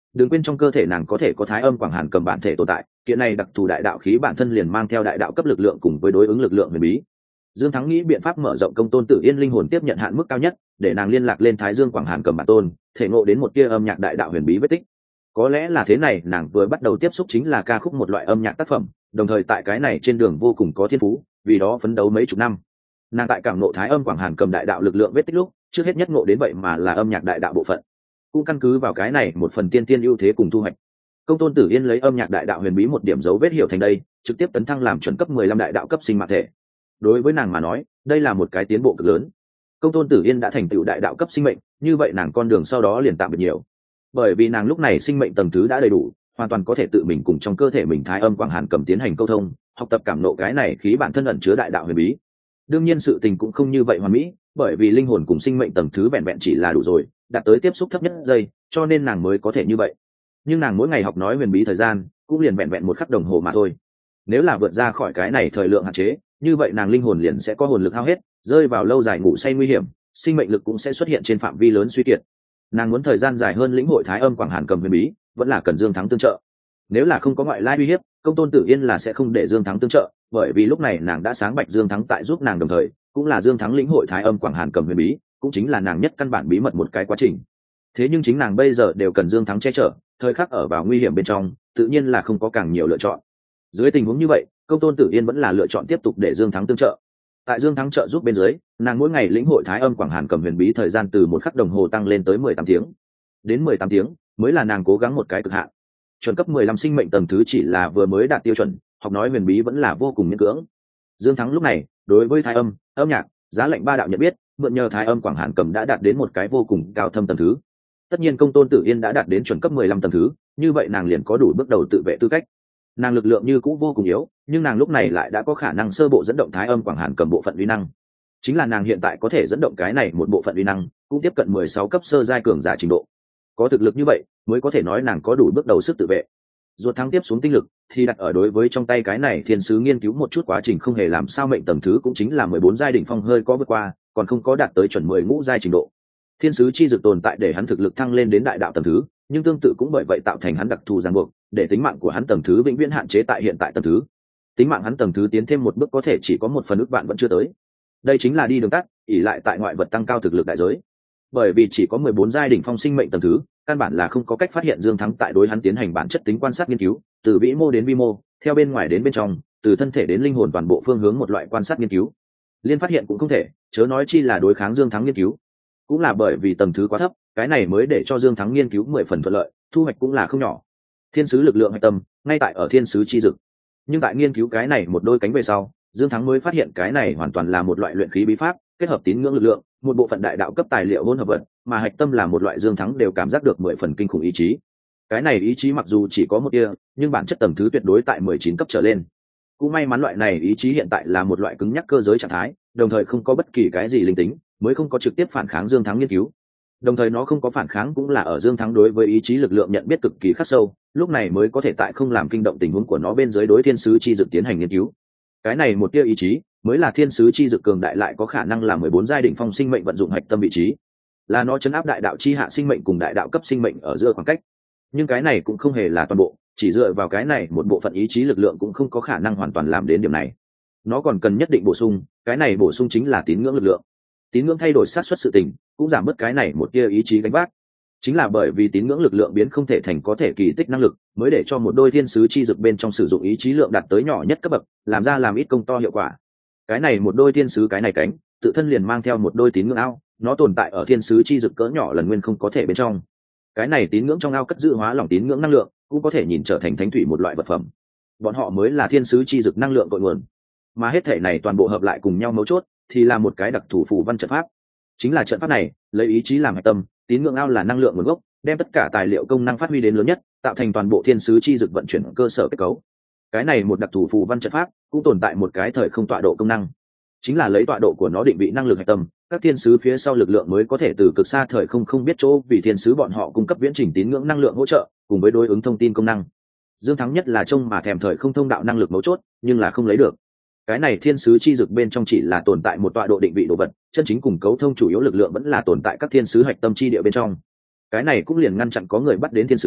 đừng quên trong cơ thể nàng có thể có thái âm quảng hàn cầm bản thể tồn tại, kiện này đặc thù đại đạo khí bản thân liền mang theo đại đạo cấp lực lượng cùng với đối ứng lực lượng huyền bí. Dương Thắng nghĩ biện pháp mở rộng Công Tôn Tử Yên linh hồn tiếp nhận hạn mức cao nhất, để nàng liên lạc lên Thái Dương Quảng Hàn cầm bản tôn, thể ngộ đến một tia âm nhạc đại đạo huyền bí vết tích. Có lẽ là thế này, nàng vừa bắt đầu tiếp xúc chính là ca khúc một loại âm nhạc tác phẩm, đồng thời tại cái này trên đường vô cùng có thiên phú, vì đó phấn đấu mấy chục năm. Nàng tại cảm ngộ Thái Âm Quảng Hàn cầm đại đạo lực lượng vết tích lúc, trước hết nhất ngộ đến vậy mà là âm nhạc đại đạo bộ phận. Cũng căn cứ vào cái này một phần tiên tiên ưu thế cùng thu hoạch, Công Tôn Tử Yên lấy âm nhạc đại đạo huyền bí một điểm dấu vết hiểu thành đây, trực tiếp tấn thăng làm chuẩn cấp mười lăm đại đạo cấp sinh mạng thể. Đối với nàng mà nói, đây là một cái tiến bộ cực lớn. Công Tôn Tử Yên đã thành tựu đại đạo cấp sinh mệnh, như vậy nàng con đường sau đó liền tạm biệt nhiều. Bởi vì nàng lúc này sinh mệnh tầng thứ đã đầy đủ, hoàn toàn có thể tự mình cùng trong cơ thể mình Thái Âm Quảng Hàn cầm tiến hành câu thông, học tập cảm nộ cái này khí bản thân ẩn chứa đại đạo huyền bí. Đương nhiên sự tình cũng không như vậy hoàn mỹ, bởi vì linh hồn cùng sinh mệnh tầng thứ vẹn vẹn chỉ là đủ rồi, đạt tới tiếp xúc thấp nhất giây, cho nên nàng mới có thể như vậy. Nhưng nàng mỗi ngày học nói huyền bí thời gian cũng liền vẹn vẹn một khắc đồng hồ mà thôi. Nếu là vượt ra khỏi cái này thời lượng hạn chế, như vậy nàng linh hồn liền sẽ có hồn lực hao hết, rơi vào lâu dài ngủ say nguy hiểm, sinh mệnh lực cũng sẽ xuất hiện trên phạm vi lớn suy kiệt. Nàng muốn thời gian dài hơn lĩnh hội Thái Âm Quảng Hàn cầm huyền bí, vẫn là cần Dương Thắng tương trợ. Nếu là không có ngoại lai uy hiếp, Công Tôn Tử Yên là sẽ không để Dương Thắng tương trợ, bởi vì lúc này nàng đã sáng bạch Dương Thắng tại giúp nàng đồng thời, cũng là Dương Thắng lĩnh hội Thái Âm Quảng Hàn cầm huyền bí, cũng chính là nàng nhất căn bản bí mật một cái quá trình. Thế nhưng chính nàng bây giờ đều cần Dương Thắng che chở, thời khắc ở vào nguy hiểm bên trong, tự nhiên là không có càng nhiều lựa chọn. Dưới tình huống như vậy, Công Tôn Tử Yên vẫn là lựa chọn tiếp tục để Dương Thắng tương trợ. Tại Dương Thắng trợ giúp bên dưới, nàng mỗi ngày lĩnh hội Thái Âm Quảng Hàn cầm huyền bí thời gian từ một khắc đồng hồ tăng lên tới mười tám tiếng. Đến mười tám tiếng mới là nàng cố gắng một cái cực hạn. Chuẩn cấp mười lăm sinh mệnh tầng thứ chỉ là vừa mới đạt tiêu chuẩn, học nói huyền bí vẫn là vô cùng miễn cưỡng. Dương Thắng lúc này, đối với Thái Âm, âm nhạc, giá lệnh ba đạo nhận biết, mượn nhờ Thái Âm Quảng Hàn cầm đã đạt đến một cái vô cùng cao thâm tầng thứ. Tất nhiên Công Tôn Tử Yên đã đạt đến chuẩn cấp mười lăm tầng thứ, như vậy nàng liền có đủ bước đầu tự vệ tư cách. Nàng lực lượng như cũ vô cùng yếu, nhưng nàng lúc này lại đã có khả năng sơ bộ dẫn động Thái Âm Quảng Hàn cầm bộ phận uy năng. Chính là nàng hiện tại có thể dẫn động cái này một bộ phận uy năng, cũng tiếp cận mười sáu cấp sơ giai cường giả trình độ. Có thực lực như vậy, mới có thể nói nàng có đủ bước đầu sức tự vệ. Ruột Thắng tiếp xuống tinh lực thì đặt ở đối với trong tay cái này thiên sứ nghiên cứu một chút quá trình không hề làm sao mệnh tầng thứ cũng chính là mười bốn giai đỉnh phong hơi có vượt qua, còn không có đạt tới chuẩn mười ngũ giai trình độ. Thiên sứ chi dược tồn tại để hắn thực lực thăng lên đến đại đạo tầng thứ, nhưng tương tự cũng bởi vậy tạo thành hắn đặc thù ràng buộc, để tính mạng của hắn tầng thứ vĩnh viễn hạn chế tại hiện tại tầng thứ. Tính mạng hắn tầng thứ tiến thêm một bước có thể chỉ có một phần ước vạn vẫn chưa tới. Đây chính là đi đường tắt, ỷ lại tại ngoại vật tăng cao thực lực đại giới. Bởi vì chỉ có mười bốn giai đỉnh phong sinh mệnh tầng thứ, căn bản là không có cách phát hiện Dương Thắng tại đối hắn tiến hành bản chất tính quan sát nghiên cứu, từ vĩ mô đến vi mô, theo bên ngoài đến bên trong, từ thân thể đến linh hồn toàn bộ phương hướng một loại quan sát nghiên cứu. Liên phát hiện cũng không thể, chớ nói chi là đối kháng Dương Thắng nghiên cứu. Cũng là bởi vì tầng thứ quá thấp, cái này mới để cho Dương Thắng nghiên cứu mười phần thuận lợi, thu hoạch cũng là không nhỏ. Thiên sứ lực lượng hạch tâm ngay tại ở thiên sứ chi dực, nhưng tại nghiên cứu cái này một đôi cánh về sau, Dương Thắng mới phát hiện cái này hoàn toàn là một loại luyện khí bí pháp, kết hợp tín ngưỡng lực lượng, một bộ phận đại đạo cấp tài liệu hỗn hợp vật, mà hạch tâm là một loại Dương Thắng đều cảm giác được mười phần kinh khủng ý chí. Cái này ý chí mặc dù chỉ có một tia, nhưng bản chất tầng thứ tuyệt đối tại mười chín cấp trở lên. Cũng may mắn loại này ý chí hiện tại là một loại cứng nhắc cơ giới trạng thái, đồng thời không có bất kỳ cái gì linh tính, mới không có trực tiếp phản kháng Dương Thắng nghiên cứu. Đồng thời nó không có phản kháng cũng là ở Dương Thắng đối với ý chí lực lượng nhận biết cực kỳ khắc sâu, lúc này mới có thể tại không làm kinh động tình huống của nó bên dưới đối thiên sứ chi dực tiến hành nghiên cứu. Cái này một tia ý chí mới là thiên sứ chi dực cường đại lại có khả năng là mười bốn giai đỉnh phong sinh mệnh vận dụng hạch tâm vị trí, là nó chấn áp đại đạo chi hạ sinh mệnh cùng đại đạo cấp sinh mệnh ở giữa khoảng cách. Nhưng cái này cũng không hề là toàn bộ, chỉ dựa vào cái này một bộ phận ý chí lực lượng cũng không có khả năng hoàn toàn làm đến điểm này. Nó còn cần nhất định bổ sung, cái này bổ sung chính là tín ngưỡng lực lượng. Tín ngưỡng thay đổi sát suất sự tình, cũng giảm bớt cái này một tia ý chí gánh vác. Chính là bởi vì tín ngưỡng lực lượng biến không thể thành có thể kỳ tích năng lực, mới để cho một đôi thiên sứ chi dực bên trong sử dụng ý chí lượng đạt tới nhỏ nhất cấp bậc, làm ra làm ít công to hiệu quả. Cái này một đôi thiên sứ cái này cánh, tự thân liền mang theo một đôi tín ngưỡng ao, nó tồn tại ở thiên sứ chi dực cỡ nhỏ lần nguyên không có thể bên trong. Cái này tín ngưỡng trong ao cất giữ hóa lỏng tín ngưỡng năng lượng, cũng có thể nhìn trở thành thánh thủy một loại vật phẩm. Bọn họ mới là thiên sứ chi dực năng lượng cội nguồn. Mà hết thể này toàn bộ hợp lại cùng nhau mấu chốt, thì là một cái đặc thủ phù văn trận pháp. Chính là trận pháp này, lấy ý chí làm hạch tâm, tín ngưỡng ao là năng lượng nguồn gốc, đem tất cả tài liệu công năng phát huy đến lớn nhất, tạo thành toàn bộ thiên sứ chi dực vận chuyển cơ sở kết cấu. Cái này một đặc thủ phù văn trận pháp cũng tồn tại một cái thời không tọa độ công năng, chính là lấy tọa độ của nó định vị năng lực hạch tâm, các thiên sứ phía sau lực lượng mới có thể từ cực xa thời không không biết chỗ vì thiên sứ bọn họ cung cấp viễn trình tín ngưỡng năng lượng hỗ trợ, cùng với đối ứng thông tin công năng. Dương Thắng nhất là trông mà thèm thời không thông đạo năng lực mấu chốt, nhưng là không lấy được. Cái này thiên sứ chi dực bên trong chỉ là tồn tại một tọa độ định vị đồ vật, chân chính cùng cấu thông chủ yếu lực lượng vẫn là tồn tại các thiên sứ hạch tâm chi địa bên trong. Cái này cũng liền ngăn chặn có người bắt đến thiên sứ,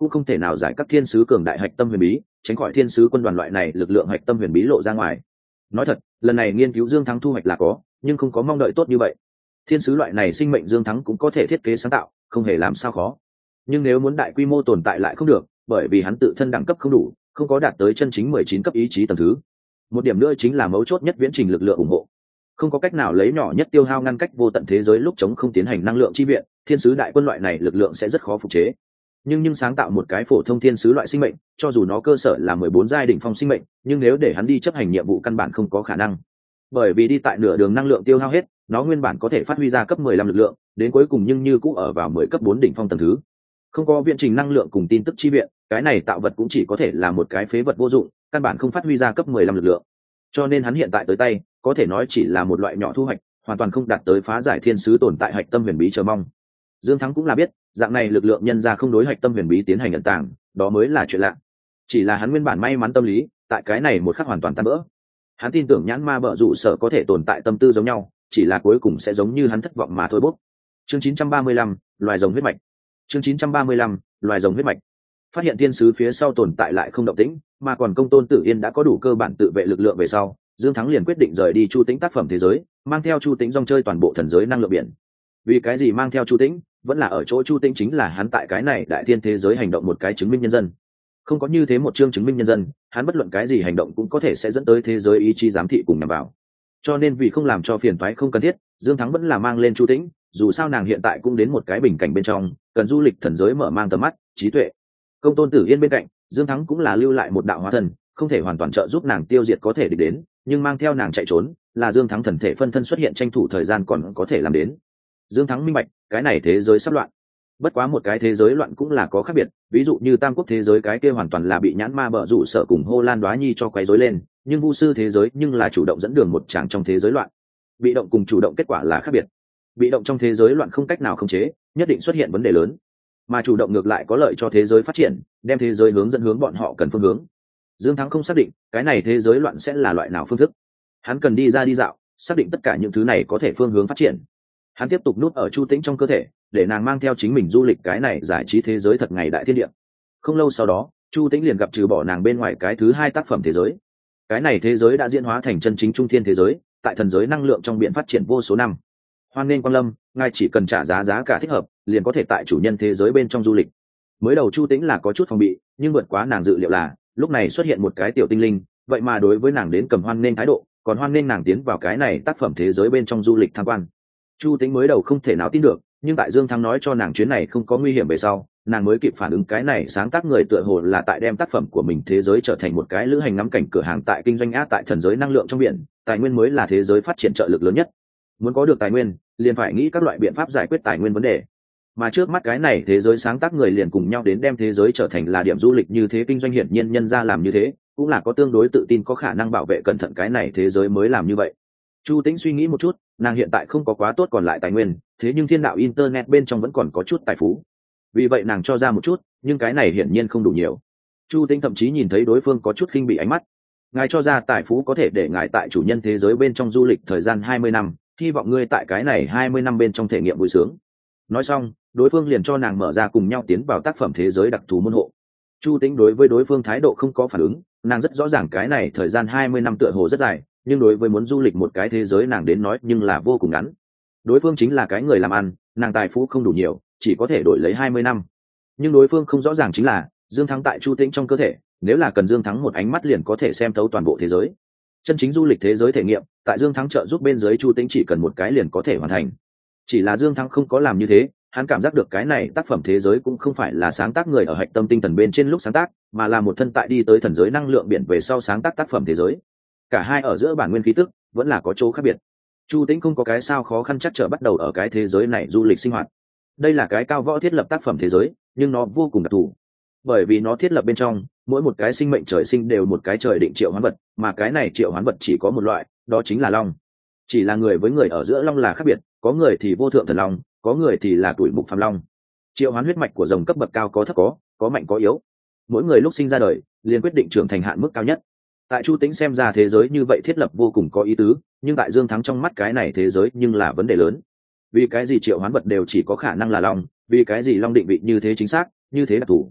cũng không thể nào giải các thiên sứ cường đại hạch tâm huyền bí, tránh khỏi thiên sứ quân đoàn loại này lực lượng hạch tâm huyền bí lộ ra ngoài. Nói thật, lần này nghiên cứu Dương Thắng thu hoạch là có, nhưng không có mong đợi tốt như vậy. Thiên sứ loại này sinh mệnh Dương Thắng cũng có thể thiết kế sáng tạo, không hề làm sao khó. Nhưng nếu muốn đại quy mô tồn tại lại không được, bởi vì hắn tự thân đẳng cấp không đủ, không có đạt tới chân chính mười chín cấp ý chí tầng thứ. Một điểm nữa chính là mấu chốt nhất viễn trình lực lượng ủng hộ. Không có cách nào lấy nhỏ nhất tiêu hao ngăn cách vô tận thế giới lúc chống không tiến hành năng lượng chi viện, thiên sứ đại quân loại này lực lượng sẽ rất khó phục chế. Nhưng nhưng sáng tạo một cái phổ thông thiên sứ loại sinh mệnh, cho dù nó cơ sở là mười bốn giai đỉnh phong sinh mệnh, nhưng nếu để hắn đi chấp hành nhiệm vụ căn bản không có khả năng. Bởi vì đi tại nửa đường năng lượng tiêu hao hết, nó nguyên bản có thể phát huy ra cấp mười lăm lực lượng, đến cuối cùng nhưng như cũng ở vào mười cấp bốn đỉnh phong tầng thứ. Không có viện trình năng lượng cùng tin tức chi viện, cái này tạo vật cũng chỉ có thể là một cái phế vật vô dụng, căn bản không phát huy ra cấp mười lăm lực lượng. Cho nên hắn hiện tại tới tay, có thể nói chỉ là một loại nhỏ thu hoạch, hoàn toàn không đạt tới phá giải thiên sứ tồn tại hạch tâm huyền bí chờ mong. Dương Thắng cũng là biết, dạng này lực lượng nhân ra không đối hạch tâm huyền bí tiến hành ẩn tàng, đó mới là chuyện lạ. Chỉ là hắn nguyên bản may mắn tâm lý, tại cái này một khắc hoàn toàn tan vỡ. Hắn tin tưởng nhãn ma bợ rủ sở có thể tồn tại tâm tư giống nhau, chỉ là cuối cùng sẽ giống như hắn thất vọng mà thôi bốc. Chương chín trăm ba mươi lăm, loài rồng huyết mạch. Chương chín trăm ba mươi lăm, loài rồng huyết mạch. Phát hiện thiên sứ phía sau tồn tại lại không động tĩnh, mà còn Công Tôn Tử Yên đã có đủ cơ bản tự vệ lực lượng về sau, Dương Thắng liền quyết định rời đi Chu Tĩnh tác phẩm thế giới, mang theo Chu Tĩnh rong chơi toàn bộ thần giới năng lượng biển. Vì cái gì mang theo Chu Tĩnh? Vẫn là ở chỗ Chu Tĩnh chính là hắn tại cái này đại thiên thế giới hành động một cái chứng minh nhân dân. Không có như thế một chương chứng minh nhân dân, hắn bất luận cái gì hành động cũng có thể sẽ dẫn tới thế giới ý chí giám thị cùng nhằm vào. Cho nên vì không làm cho phiền toái không cần thiết, Dương Thắng vẫn là mang lên Chu Tĩnh, dù sao nàng hiện tại cũng đến một cái bình cảnh bên trong, cần du lịch thần giới mở mang tầm mắt, trí tuệ. Công Tôn Tử Yên bên cạnh, Dương Thắng cũng là lưu lại một đạo hóa thần, không thể hoàn toàn trợ giúp nàng tiêu diệt có thể địch đến, nhưng mang theo nàng chạy trốn, là Dương Thắng thần thể phân thân xuất hiện tranh thủ thời gian còn có thể làm đến. Dương Thắng minh bạch, cái này thế giới sắp loạn. Bất quá một cái thế giới loạn cũng là có khác biệt, ví dụ như Tam Quốc thế giới cái kia hoàn toàn là bị nhãn ma bợ rủ sợ cùng Hô Lan Đoá Nhi cho quấy rối lên, nhưng Vu sư thế giới nhưng là chủ động dẫn đường một chàng trong thế giới loạn. Bị động cùng chủ động kết quả là khác biệt. Bị động trong thế giới loạn không cách nào khống chế, nhất định xuất hiện vấn đề lớn, mà chủ động ngược lại có lợi cho thế giới phát triển, đem thế giới hướng dẫn hướng bọn họ cần phương hướng. Dương Thắng không xác định cái này thế giới loạn sẽ là loại nào phương thức, hắn cần đi ra đi dạo, xác định tất cả những thứ này có thể phương hướng phát triển. Hắn tiếp tục núp ở Chu Tĩnh trong cơ thể, để nàng mang theo chính mình du lịch cái này giải trí thế giới thật ngày đại thiên địa. Không lâu sau đó, Chu Tĩnh liền gặp trừ bỏ nàng bên ngoài cái thứ hai tác phẩm thế giới. Cái này thế giới đã diễn hóa thành chân chính trung thiên thế giới, tại thần giới năng lượng trong biển phát triển vô số năm. Hoan nghênh Quang Lâm, ngài chỉ cần trả giá giá cả thích hợp, liền có thể tại chủ nhân thế giới bên trong du lịch. Mới đầu Chu Tĩnh là có chút phòng bị, nhưng vượt quá nàng dự liệu là, lúc này xuất hiện một cái tiểu tinh linh, vậy mà đối với nàng đến cầm hoan nghênh thái độ, còn hoan nghênh nàng tiến vào cái này tác phẩm thế giới bên trong du lịch tham quan. Chu Tĩnh mới đầu không thể nào tin được, nhưng tại Dương Thắng nói cho nàng chuyến này không có nguy hiểm về sau, nàng mới kịp phản ứng cái này sáng tác người tựa hồ là tại đem tác phẩm của mình thế giới trở thành một cái lữ hành ngắm cảnh cửa hàng tại kinh doanh á tại thần giới năng lượng trong biển, tài nguyên mới là thế giới phát triển trợ lực lớn nhất. Muốn có được tài nguyên, liền phải nghĩ các loại biện pháp giải quyết tài nguyên vấn đề. Mà trước mắt cái này thế giới sáng tác người liền cùng nhau đến đem thế giới trở thành là điểm du lịch như thế, kinh doanh hiển nhiên nhân ra làm như thế, cũng là có tương đối tự tin có khả năng bảo vệ cẩn thận cái này thế giới mới làm như vậy. Chu Tĩnh suy nghĩ một chút, nàng hiện tại không có quá tốt còn lại tài nguyên, thế nhưng thiên đạo internet bên trong vẫn còn có chút tài phú. Vì vậy nàng cho ra một chút, nhưng cái này hiển nhiên không đủ nhiều. Chu Tĩnh thậm chí nhìn thấy đối phương có chút khinh bị ánh mắt. Ngài cho ra tài phú có thể để ngài tại chủ nhân thế giới bên trong du lịch thời gian hai mươi năm, hy vọng ngươi tại cái này hai mươi năm bên trong thể nghiệm vui sướng. Nói xong, đối phương liền cho nàng mở ra cùng nhau tiến vào tác phẩm thế giới đặc thù môn hộ. Chu Tĩnh đối với đối phương thái độ không có phản ứng, nàng rất rõ ràng cái này thời gian hai mươi năm tựa hồ rất dài, nhưng đối với muốn du lịch một cái thế giới nàng đến nói nhưng là vô cùng ngắn. Đối phương chính là cái người làm ăn, nàng tài phú không đủ nhiều, chỉ có thể đổi lấy hai mươi năm. Nhưng đối phương không rõ ràng chính là, Dương Thắng tại Chu Tĩnh trong cơ thể, nếu là cần Dương Thắng một ánh mắt liền có thể xem thấu toàn bộ thế giới. Chân chính du lịch thế giới thể nghiệm, tại Dương Thắng trợ giúp bên dưới Chu Tĩnh chỉ cần một cái liền có thể hoàn thành. Chỉ là Dương Thắng không có làm như thế, hắn cảm giác được cái này tác phẩm thế giới cũng không phải là sáng tác người ở hạch tâm tinh thần bên trên lúc sáng tác, mà là một thân tại đi tới thần giới năng lượng biển về sau sáng tác tác phẩm thế giới. Cả hai ở giữa bản nguyên khí tức vẫn là có chỗ khác biệt. Chu Tĩnh không có cái sao khó khăn chắc trở bắt đầu ở cái thế giới này du lịch sinh hoạt. Đây là cái cao võ thiết lập tác phẩm thế giới, nhưng nó vô cùng đặc thù, bởi vì nó thiết lập bên trong mỗi một cái sinh mệnh trời sinh đều một cái trời định triệu hoán vật, mà cái này triệu hoán vật chỉ có một loại, đó chính là long. Chỉ là người với người ở giữa long là khác biệt, có người thì vô thượng thần long, có người thì là tuổi mục phàm long. Triệu hoán huyết mạch của rồng cấp bậc cao có thấp có, có mạnh có yếu. Mỗi người lúc sinh ra đời liền quyết định trưởng thành hạn mức cao nhất. Tại Chu Tĩnh xem ra thế giới như vậy thiết lập vô cùng có ý tứ, nhưng tại Dương Thắng trong mắt cái này thế giới nhưng là vấn đề lớn. Vì cái gì triệu hoán vật đều chỉ có khả năng là long, vì cái gì long định vị như thế chính xác, như thế đặc thù.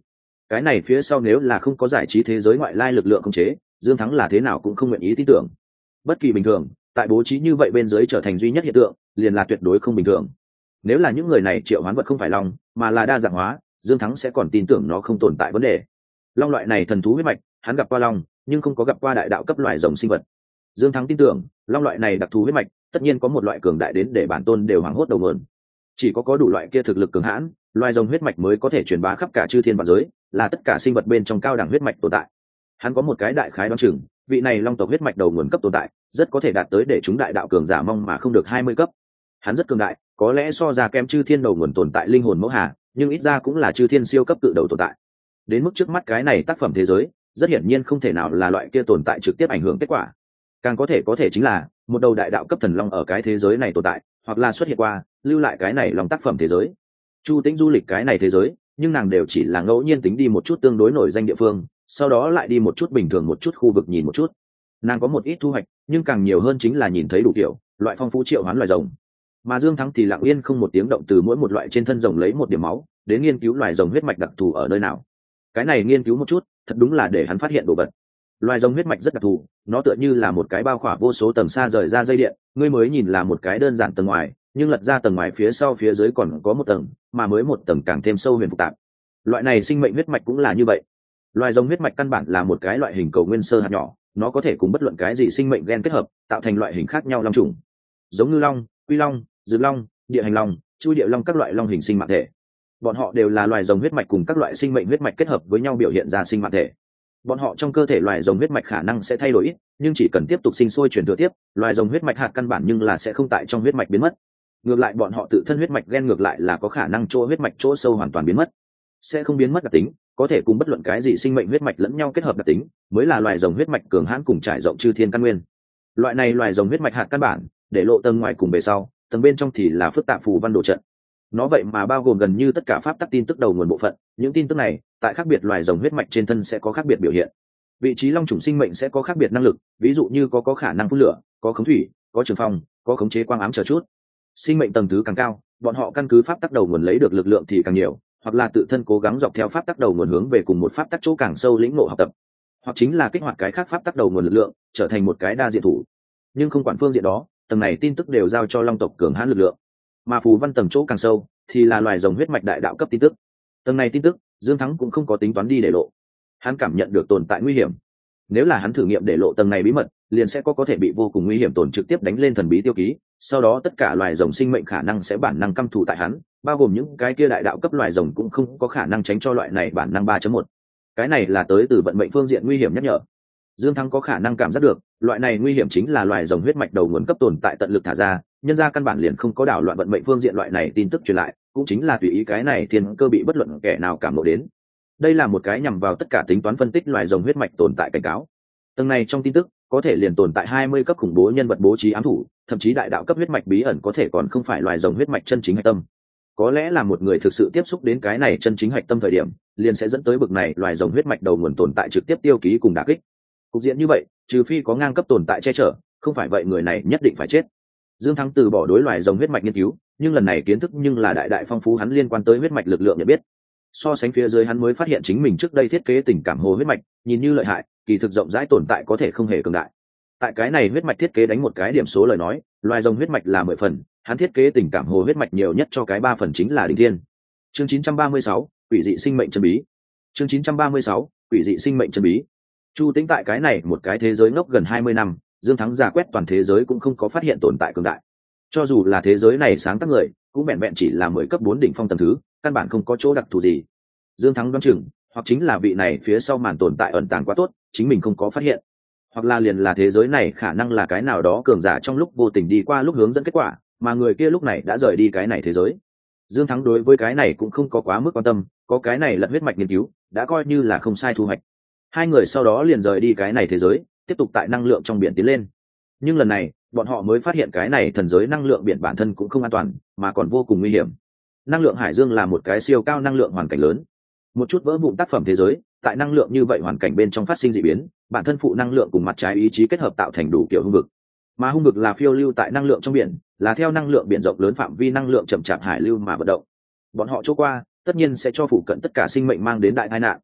cái này phía sau nếu là không có giải trí thế giới ngoại lai lực lượng khống chế, Dương Thắng là thế nào cũng không nguyện ý tin tưởng. Bất kỳ bình thường, tại bố trí như vậy bên dưới trở thành duy nhất hiện tượng, liền là tuyệt đối không bình thường. Nếu là những người này triệu hoán vật không phải long, mà là đa dạng hóa, Dương Thắng sẽ còn tin tưởng nó không tồn tại vấn đề. Long loại này thần thú huyết mạch, hắn gặp qua long, nhưng không có gặp qua đại đạo cấp loài rồng sinh vật. Dương Thắng tin tưởng, long loại này đặc thù huyết mạch, tất nhiên có một loại cường đại đến để bản tôn đều hoảng hốt đầu nguồn. Chỉ có có đủ loại kia thực lực cường hãn, loài rồng huyết mạch mới có thể truyền bá khắp cả chư thiên vạn giới, là tất cả sinh vật bên trong cao đẳng huyết mạch tồn tại. Hắn có một cái đại khái đoán chừng, vị này long tộc huyết mạch đầu nguồn cấp tồn tại, rất có thể đạt tới để chúng đại đạo cường giả mong mà không được hai mươi cấp. Hắn rất cường đại, có lẽ so ra kém chư thiên đầu nguồn tồn tại linh hồn mẫu hà, nhưng ít ra cũng là chư thiên siêu cấp tự đầu tồn tại. Đến mức trước mắt cái này tác phẩm thế giới, rất hiển nhiên không thể nào là loại kia tồn tại trực tiếp ảnh hưởng kết quả. Càng có thể có thể chính là một đầu đại đạo cấp thần long ở cái thế giới này tồn tại, hoặc là xuất hiện qua, lưu lại cái này lòng tác phẩm thế giới. Chu Tĩnh du lịch cái này thế giới, nhưng nàng đều chỉ là ngẫu nhiên tính đi một chút tương đối nổi danh địa phương, sau đó lại đi một chút bình thường một chút khu vực nhìn một chút. Nàng có một ít thu hoạch, nhưng càng nhiều hơn chính là nhìn thấy đủ kiểu loại phong phú triệu hoán loài rồng. Mà Dương Thắng thì lặng yên không một tiếng động từ mỗi một loại trên thân rồng lấy một điểm máu, đến nghiên cứu loài rồng huyết mạch đặc thù ở nơi nào. Cái này nghiên cứu một chút, thật đúng là để hắn phát hiện đồ vật. Loài rồng huyết mạch rất đặc thù, nó tựa như là một cái bao khỏa vô số tầng xa rời ra dây điện, ngươi mới nhìn là một cái đơn giản tầng ngoài, nhưng lật ra tầng ngoài phía sau phía dưới còn có một tầng, mà mới một tầng càng thêm sâu huyền phức tạp. Loại này sinh mệnh huyết mạch cũng là như vậy. Loài rồng huyết mạch căn bản là một cái loại hình cầu nguyên sơ hạt nhỏ, nó có thể cùng bất luận cái gì sinh mệnh gen kết hợp, tạo thành loại hình khác nhau long trùng, giống ngư long, quy long, dược long, địa hành long, chui địa long, các loại long hình sinh mạng thể. Bọn họ đều là loài rồng huyết mạch cùng các loại sinh mệnh huyết mạch kết hợp với nhau biểu hiện ra sinh mạng thể. Bọn họ trong cơ thể loài rồng huyết mạch khả năng sẽ thay đổi ít, nhưng chỉ cần tiếp tục sinh sôi truyền thừa tiếp, loài rồng huyết mạch hạt căn bản nhưng là sẽ không tại trong huyết mạch biến mất. Ngược lại bọn họ tự thân huyết mạch gen ngược lại là có khả năng chỗ huyết mạch chỗ sâu hoàn toàn biến mất, sẽ không biến mất đặc tính, có thể cùng bất luận cái gì sinh mệnh huyết mạch lẫn nhau kết hợp đặc tính, mới là loài rồng huyết mạch cường hãn cùng trải rộng chư thiên căn nguyên. Loại này loài rồng huyết mạch hạt căn bản, để lộ tầng ngoài cùng bề sau, tầng bên trong thì là phức tạp phù văn đồ trận. Nó vậy mà bao gồm gần như tất cả pháp tắc tin tức đầu nguồn bộ phận, những tin tức này tại khác biệt loài rồng huyết mạch trên thân sẽ có khác biệt biểu hiện. Vị trí long chủng sinh mệnh sẽ có khác biệt năng lực, ví dụ như có có khả năng phun lửa, có khống thủy, có trường phong, có khống chế quang ám chờ chút. Sinh mệnh tầng thứ càng cao, bọn họ căn cứ pháp tắc đầu nguồn lấy được lực lượng thì càng nhiều, hoặc là tự thân cố gắng dọc theo pháp tắc đầu nguồn hướng về cùng một pháp tắc chỗ càng sâu lĩnh ngộ học tập, hoặc chính là kích hoạt cái khác pháp tắc đầu nguồn lực lượng, trở thành một cái đa diện thủ. Nhưng không quản phương diện đó, tầng này tin tức đều giao cho long tộc cường hãn lực lượng, mà phù văn tầng chỗ càng sâu thì là loài rồng huyết mạch đại đạo cấp tin tức. Tầng này tin tức, Dương Thắng cũng không có tính toán đi để lộ. Hắn cảm nhận được tồn tại nguy hiểm. Nếu là hắn thử nghiệm để lộ tầng này bí mật, liền sẽ có có thể bị vô cùng nguy hiểm tổn trực tiếp đánh lên thần bí tiêu ký, sau đó tất cả loài rồng sinh mệnh khả năng sẽ bản năng căm thù tại hắn, bao gồm những cái kia đại đạo cấp loài rồng cũng không có khả năng tránh cho loại này bản năng ba chấm một. Cái này là tới từ vận mệnh phương diện nguy hiểm nhắc nhở. Dương Thắng có khả năng cảm giác được, loại này nguy hiểm chính là loài rồng huyết mạch đầu nguồn cấp tồn tại tận lực thả ra, nhân ra căn bản liền không có đảo loạn vận mệnh phương diện loại này tin tức truyền lại, cũng chính là tùy ý cái này thiên cơ bị bất luận kẻ nào cảm lộ đến. Đây là một cái nhằm vào tất cả tính toán phân tích loài rồng huyết mạch tồn tại cảnh cáo. Tầng này trong tin tức có thể liền tồn tại hai mươi cấp khủng bố nhân vật bố trí ám thủ, thậm chí đại đạo cấp huyết mạch bí ẩn có thể còn không phải loài rồng huyết mạch chân chính hạch tâm. Có lẽ là một người thực sự tiếp xúc đến cái này chân chính hạch tâm thời điểm, liền sẽ dẫn tới bực này loài rồng huyết mạch đầu nguồn tồn tại trực tiếp tiêu ký cùng đả kích. Cục diện như vậy, trừ phi có ngang cấp tồn tại che chở, không phải vậy người này nhất định phải chết. Dương Thắng từ bỏ đối loài rồng huyết mạch nghiên cứu, nhưng lần này kiến thức nhưng là đại đại phong phú hắn liên quan tới huyết mạch lực lượng nhận biết. So sánh phía dưới hắn mới phát hiện chính mình trước đây thiết kế tình cảm hồ huyết mạch, nhìn như lợi hại, kỳ thực rộng rãi tồn tại có thể không hề cường đại. Tại cái này huyết mạch thiết kế đánh một cái điểm số lời nói, loài rồng huyết mạch là mười phần, hắn thiết kế tình cảm hồ huyết mạch nhiều nhất cho cái ba phần chính là đỉnh thiên. Chương chín trăm ba mươi sáu, quỷ dị sinh mệnh chân bí. Chương chín trăm ba mươi sáu, quỷ dị sinh mệnh chân bí. Chu Tĩnh tại cái này một cái thế giới ngốc gần hai mươi năm, Dương Thắng giả quét toàn thế giới cũng không có phát hiện tồn tại cường đại. Cho dù là thế giới này sáng tác người, cũng vẹn vẹn chỉ là mười cấp bốn đỉnh phong tầng thứ, căn bản không có chỗ đặc thù gì. Dương Thắng đoán chừng, hoặc chính là vị này phía sau màn tồn tại ẩn tàng quá tốt, chính mình không có phát hiện, hoặc là liền là thế giới này khả năng là cái nào đó cường giả trong lúc vô tình đi qua lúc hướng dẫn kết quả, mà người kia lúc này đã rời đi cái này thế giới. Dương Thắng đối với cái này cũng không có quá mức quan tâm, có cái này lật huyết mạch nghiên cứu, đã coi như là không sai thu hoạch. Hai người sau đó liền rời đi cái này thế giới, tiếp tục tại năng lượng trong biển tiến lên. Nhưng lần này, bọn họ mới phát hiện cái này thần giới năng lượng biển bản thân cũng không an toàn, mà còn vô cùng nguy hiểm. Năng lượng hải dương là một cái siêu cao năng lượng hoàn cảnh lớn. Một chút vỡ vụn tác phẩm thế giới, tại năng lượng như vậy hoàn cảnh bên trong phát sinh dị biến, bản thân phụ năng lượng cùng mặt trái ý chí kết hợp tạo thành đủ kiểu hung vực. Mà hung vực là phiêu lưu tại năng lượng trong biển, là theo năng lượng biển rộng lớn phạm vi năng lượng chậm chạp hải lưu mà vận động. Bọn họ chỗ qua, tất nhiên sẽ cho phụ cận tất cả sinh mệnh mang đến đại tai nạn.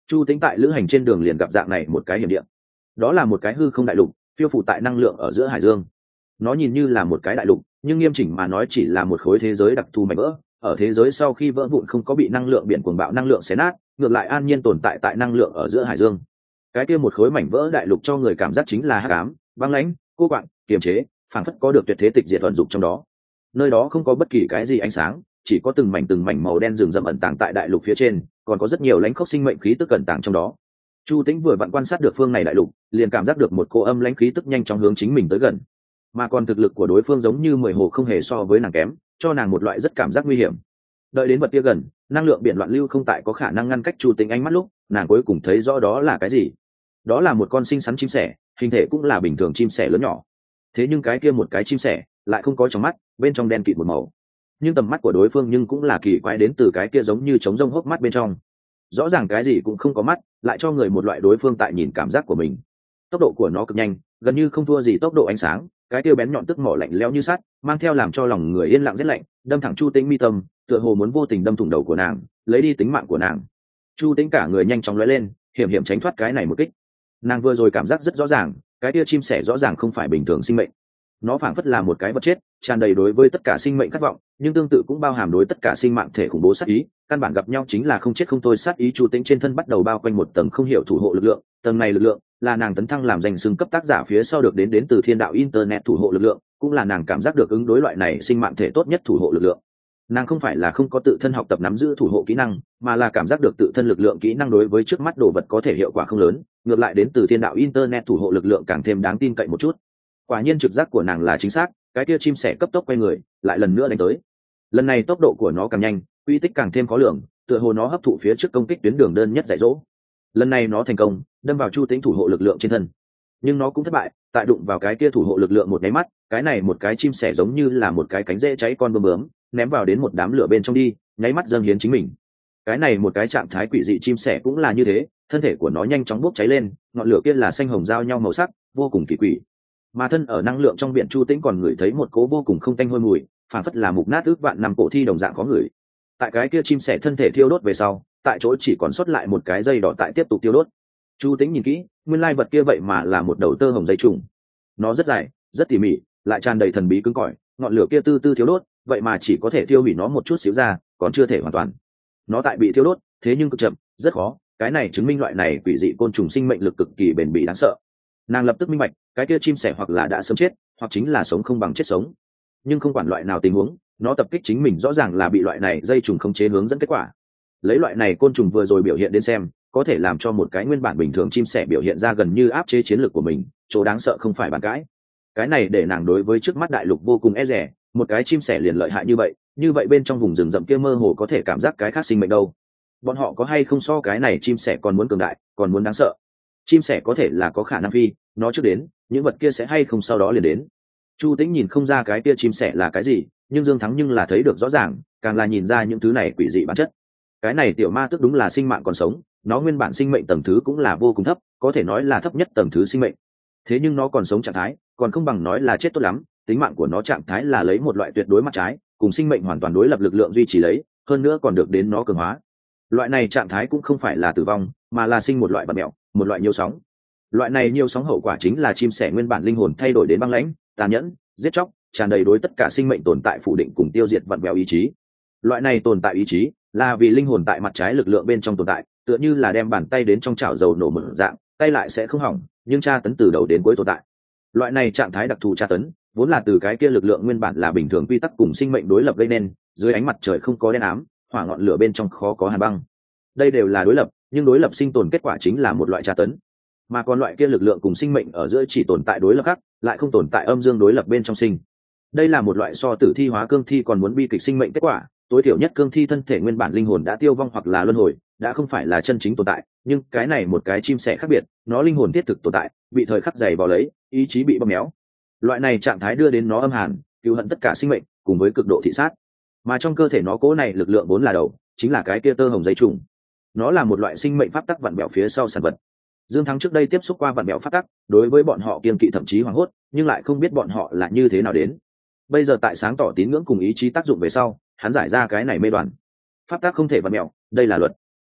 Chu Tĩnh tại lữ hành trên đường liền gặp dạng này một cái hiểm địa. Đó là một cái hư không đại lục, phiêu phù tại năng lượng ở giữa hải dương. Nó nhìn như là một cái đại lục, nhưng nghiêm chỉnh mà nói chỉ là một khối thế giới đặc thù mảnh vỡ. Ở thế giới sau khi vỡ vụn không có bị năng lượng biển cuồng bạo năng lượng xé nát, ngược lại an nhiên tồn tại tại năng lượng ở giữa hải dương. Cái kia một khối mảnh vỡ đại lục cho người cảm giác chính là hắc ám, băng lãnh, cô quạng, kiềm chế, phảng phất có được tuyệt thế tịch diệt vận dụng trong đó. Nơi đó không có bất kỳ cái gì ánh sáng, chỉ có từng mảnh từng mảnh màu đen rừng rậm ẩn tàng tại đại lục phía trên, còn có rất nhiều lãnh khốc sinh mệnh khí tức ẩn tàng trong đó. Chu Tĩnh vừa vặn quan sát được phương này đại lục, liền cảm giác được một cô âm lãnh khí tức nhanh chóng hướng chính mình tới gần. Mà còn thực lực của đối phương giống như mười hồ không hề so với nàng kém, cho nàng một loại rất cảm giác nguy hiểm. Đợi đến vật kia gần, năng lượng biển loạn lưu không tại có khả năng ngăn cách Chu Tĩnh ánh mắt lúc, nàng cuối cùng thấy rõ đó là cái gì. Đó là một con xinh xắn chim sẻ, hình thể cũng là bình thường chim sẻ lớn nhỏ. Thế nhưng cái kia một cái chim sẻ lại không có trong mắt, bên trong đen kịt một màu. Nhưng tầm mắt của đối phương nhưng cũng là kỳ quái đến từ cái kia giống như trống rông hốc mắt bên trong. Rõ ràng cái gì cũng không có mắt, lại cho người một loại đối phương tại nhìn cảm giác của mình. Tốc độ của nó cực nhanh, gần như không thua gì tốc độ ánh sáng, cái tiêu bén nhọn tức mỏ lạnh lẽo như sắt, mang theo làm cho lòng người yên lặng rét lạnh, đâm thẳng Chu Tĩnh mi tâm, tựa hồ muốn vô tình đâm thủng đầu của nàng, lấy đi tính mạng của nàng. Chu Tĩnh cả người nhanh chóng lóe lên, hiểm hiểm tránh thoát cái này một kích. Nàng vừa rồi cảm giác rất rõ ràng, cái tia chim sẻ rõ ràng không phải bình thường sinh mệnh. Nó phảng phất là một cái vật chết, tràn đầy đối với tất cả sinh mệnh khát vọng, nhưng tương tự cũng bao hàm đối tất cả sinh mạng thể khủng bố sát ý. Căn bản gặp nhau chính là không chết không thôi sát ý. Chu Tĩnh trên thân bắt đầu bao quanh một tầng không hiểu thủ hộ lực lượng, tầng này lực lượng là nàng tấn thăng làm danh xưng cấp tác giả phía sau được đến đến từ thiên đạo internet thủ hộ lực lượng, cũng là nàng cảm giác được ứng đối loại này sinh mạng thể tốt nhất thủ hộ lực lượng. Nàng không phải là không có tự thân học tập nắm giữ thủ hộ kỹ năng, mà là cảm giác được tự thân lực lượng kỹ năng đối với trước mắt đồ vật có thể hiệu quả không lớn, ngược lại đến từ thiên đạo internet thủ hộ lực lượng càng thêm đáng tin cậy một chút. Quả nhiên trực giác của nàng là chính xác, cái kia chim sẻ cấp tốc quay người, lại lần nữa đánh tới. Lần này tốc độ của nó càng nhanh, uy tích càng thêm khó lường, tựa hồ nó hấp thụ phía trước công kích tuyến đường đơn nhất dạy dỗ. Lần này nó thành công, đâm vào Chu Tĩnh thủ hộ lực lượng trên thân. Nhưng nó cũng thất bại, tại đụng vào cái kia thủ hộ lực lượng một cái mắt, cái này một cái chim sẻ giống như là một cái cánh dễ cháy con bướm bướm, ném vào đến một đám lửa bên trong đi, nháy mắt dâng hiến chính mình. Cái này một cái trạng thái quỷ dị chim sẻ cũng là như thế, thân thể của nó nhanh chóng bốc cháy lên, ngọn lửa kia là xanh hồng giao nhau màu sắc, vô cùng kỳ quỷ. Mà thân ở năng lượng trong biển Chu Tĩnh còn ngửi thấy một cố vô cùng không tanh hôi mùi, phản phất là mục nát ước vạn năm cổ thi đồng dạng có người. Tại cái kia chim sẻ thân thể thiêu đốt về sau, tại chỗ chỉ còn sót lại một cái dây đỏ tại tiếp tục tiêu đốt. Chu Tĩnh nhìn kỹ, nguyên lai vật kia vậy mà là một đầu tơ hồng dây trùng. Nó rất dài, rất tỉ mỉ, lại tràn đầy thần bí cứng cỏi, ngọn lửa kia tư tư thiêu đốt, vậy mà chỉ có thể tiêu hủy nó một chút xíu ra, còn chưa thể hoàn toàn. Nó tại bị thiêu đốt, thế nhưng cực chậm, rất khó, cái này chứng minh loại này quỷ dị côn trùng sinh mệnh lực cực kỳ bền bỉ đáng sợ. Nàng lập tức minh bạch, cái kia chim sẻ hoặc là đã sớm chết, hoặc chính là sống không bằng chết sống. Nhưng không quản loại nào tình huống, nó tập kích chính mình rõ ràng là bị loại này dây trùng khống chế hướng dẫn kết quả. Lấy loại này côn trùng vừa rồi biểu hiện đến xem, có thể làm cho một cái nguyên bản bình thường chim sẻ biểu hiện ra gần như áp chế chiến lược của mình, chỗ đáng sợ không phải bàn cãi. Cái này để nàng đối với trước mắt đại lục vô cùng e dè, một cái chim sẻ liền lợi hại như vậy, như vậy bên trong vùng rừng rậm kia mơ hồ có thể cảm giác cái khác sinh mệnh đâu. Bọn họ có hay không so cái này chim sẻ còn muốn cường đại, còn muốn đáng sợ. Chim sẻ có thể là có khả năng phi, nó trước đến, những vật kia sẽ hay không sau đó liền đến. Chu Tĩnh nhìn không ra cái kia chim sẻ là cái gì, nhưng Dương Thắng nhưng là thấy được rõ ràng, càng là nhìn ra những thứ này quỷ dị bản chất. Cái này tiểu ma tức đúng là sinh mạng còn sống, nó nguyên bản sinh mệnh tầng thứ cũng là vô cùng thấp, có thể nói là thấp nhất tầng thứ sinh mệnh. Thế nhưng nó còn sống trạng thái, còn không bằng nói là chết tốt lắm, tính mạng của nó trạng thái là lấy một loại tuyệt đối mặt trái, cùng sinh mệnh hoàn toàn đối lập lực lượng duy trì lấy, hơn nữa còn được đến nó cường hóa. Loại này trạng thái cũng không phải là tử vong, mà là sinh một loại vật mèo, một loại nhiều sóng. Loại này nhiều sóng hậu quả chính là chim sẻ nguyên bản linh hồn thay đổi đến băng lãnh, tàn nhẫn, giết chóc, tràn đầy đối tất cả sinh mệnh tồn tại phủ định cùng tiêu diệt vật mèo ý chí. Loại này tồn tại ý chí là vì linh hồn tại mặt trái lực lượng bên trong tồn tại, tựa như là đem bàn tay đến trong chảo dầu nổ mở dạng, tay lại sẽ không hỏng, nhưng tra tấn từ đầu đến cuối tồn tại. Loại này trạng thái đặc thù tra tấn vốn là từ cái kia lực lượng nguyên bản là bình thường quy tắc cùng sinh mệnh đối lập gây nên, dưới ánh mặt trời không có đen ám, hỏa ngọn lửa bên trong khó có hàn băng. Đây đều là đối lập, nhưng đối lập sinh tồn kết quả chính là một loại tra tấn. Mà còn loại kia lực lượng cùng sinh mệnh ở giữa chỉ tồn tại đối lập khác, lại không tồn tại âm dương đối lập bên trong sinh. Đây là một loại so tử thi hóa cương thi còn muốn bi kịch sinh mệnh kết quả, tối thiểu nhất cương thi thân thể nguyên bản linh hồn đã tiêu vong hoặc là luân hồi, đã không phải là chân chính tồn tại, nhưng cái này một cái chim sẻ khác biệt, nó linh hồn thiết thực tồn tại, bị thời khắc dày vào lấy, ý chí bị bóp méo. Loại này trạng thái đưa đến nó âm hàn, cứu hận tất cả sinh mệnh, cùng với cực độ thị sát. Mà trong cơ thể nó cố này lực lượng vốn là đầu, chính là cái kia tơ hồng dây trùng. Nó là một loại sinh mệnh pháp tắc vặn bẹo phía sau sản vật. Dương Thắng trước đây tiếp xúc qua vặn bẹo pháp tắc, đối với bọn họ kiên kỵ thậm chí hoảng hốt, nhưng lại không biết bọn họ là như thế nào đến. Bây giờ tại sáng tỏ tín ngưỡng cùng ý chí tác dụng về sau, hắn giải ra cái này mê đoàn. Pháp tắc không thể vặn bẹo, đây là luật.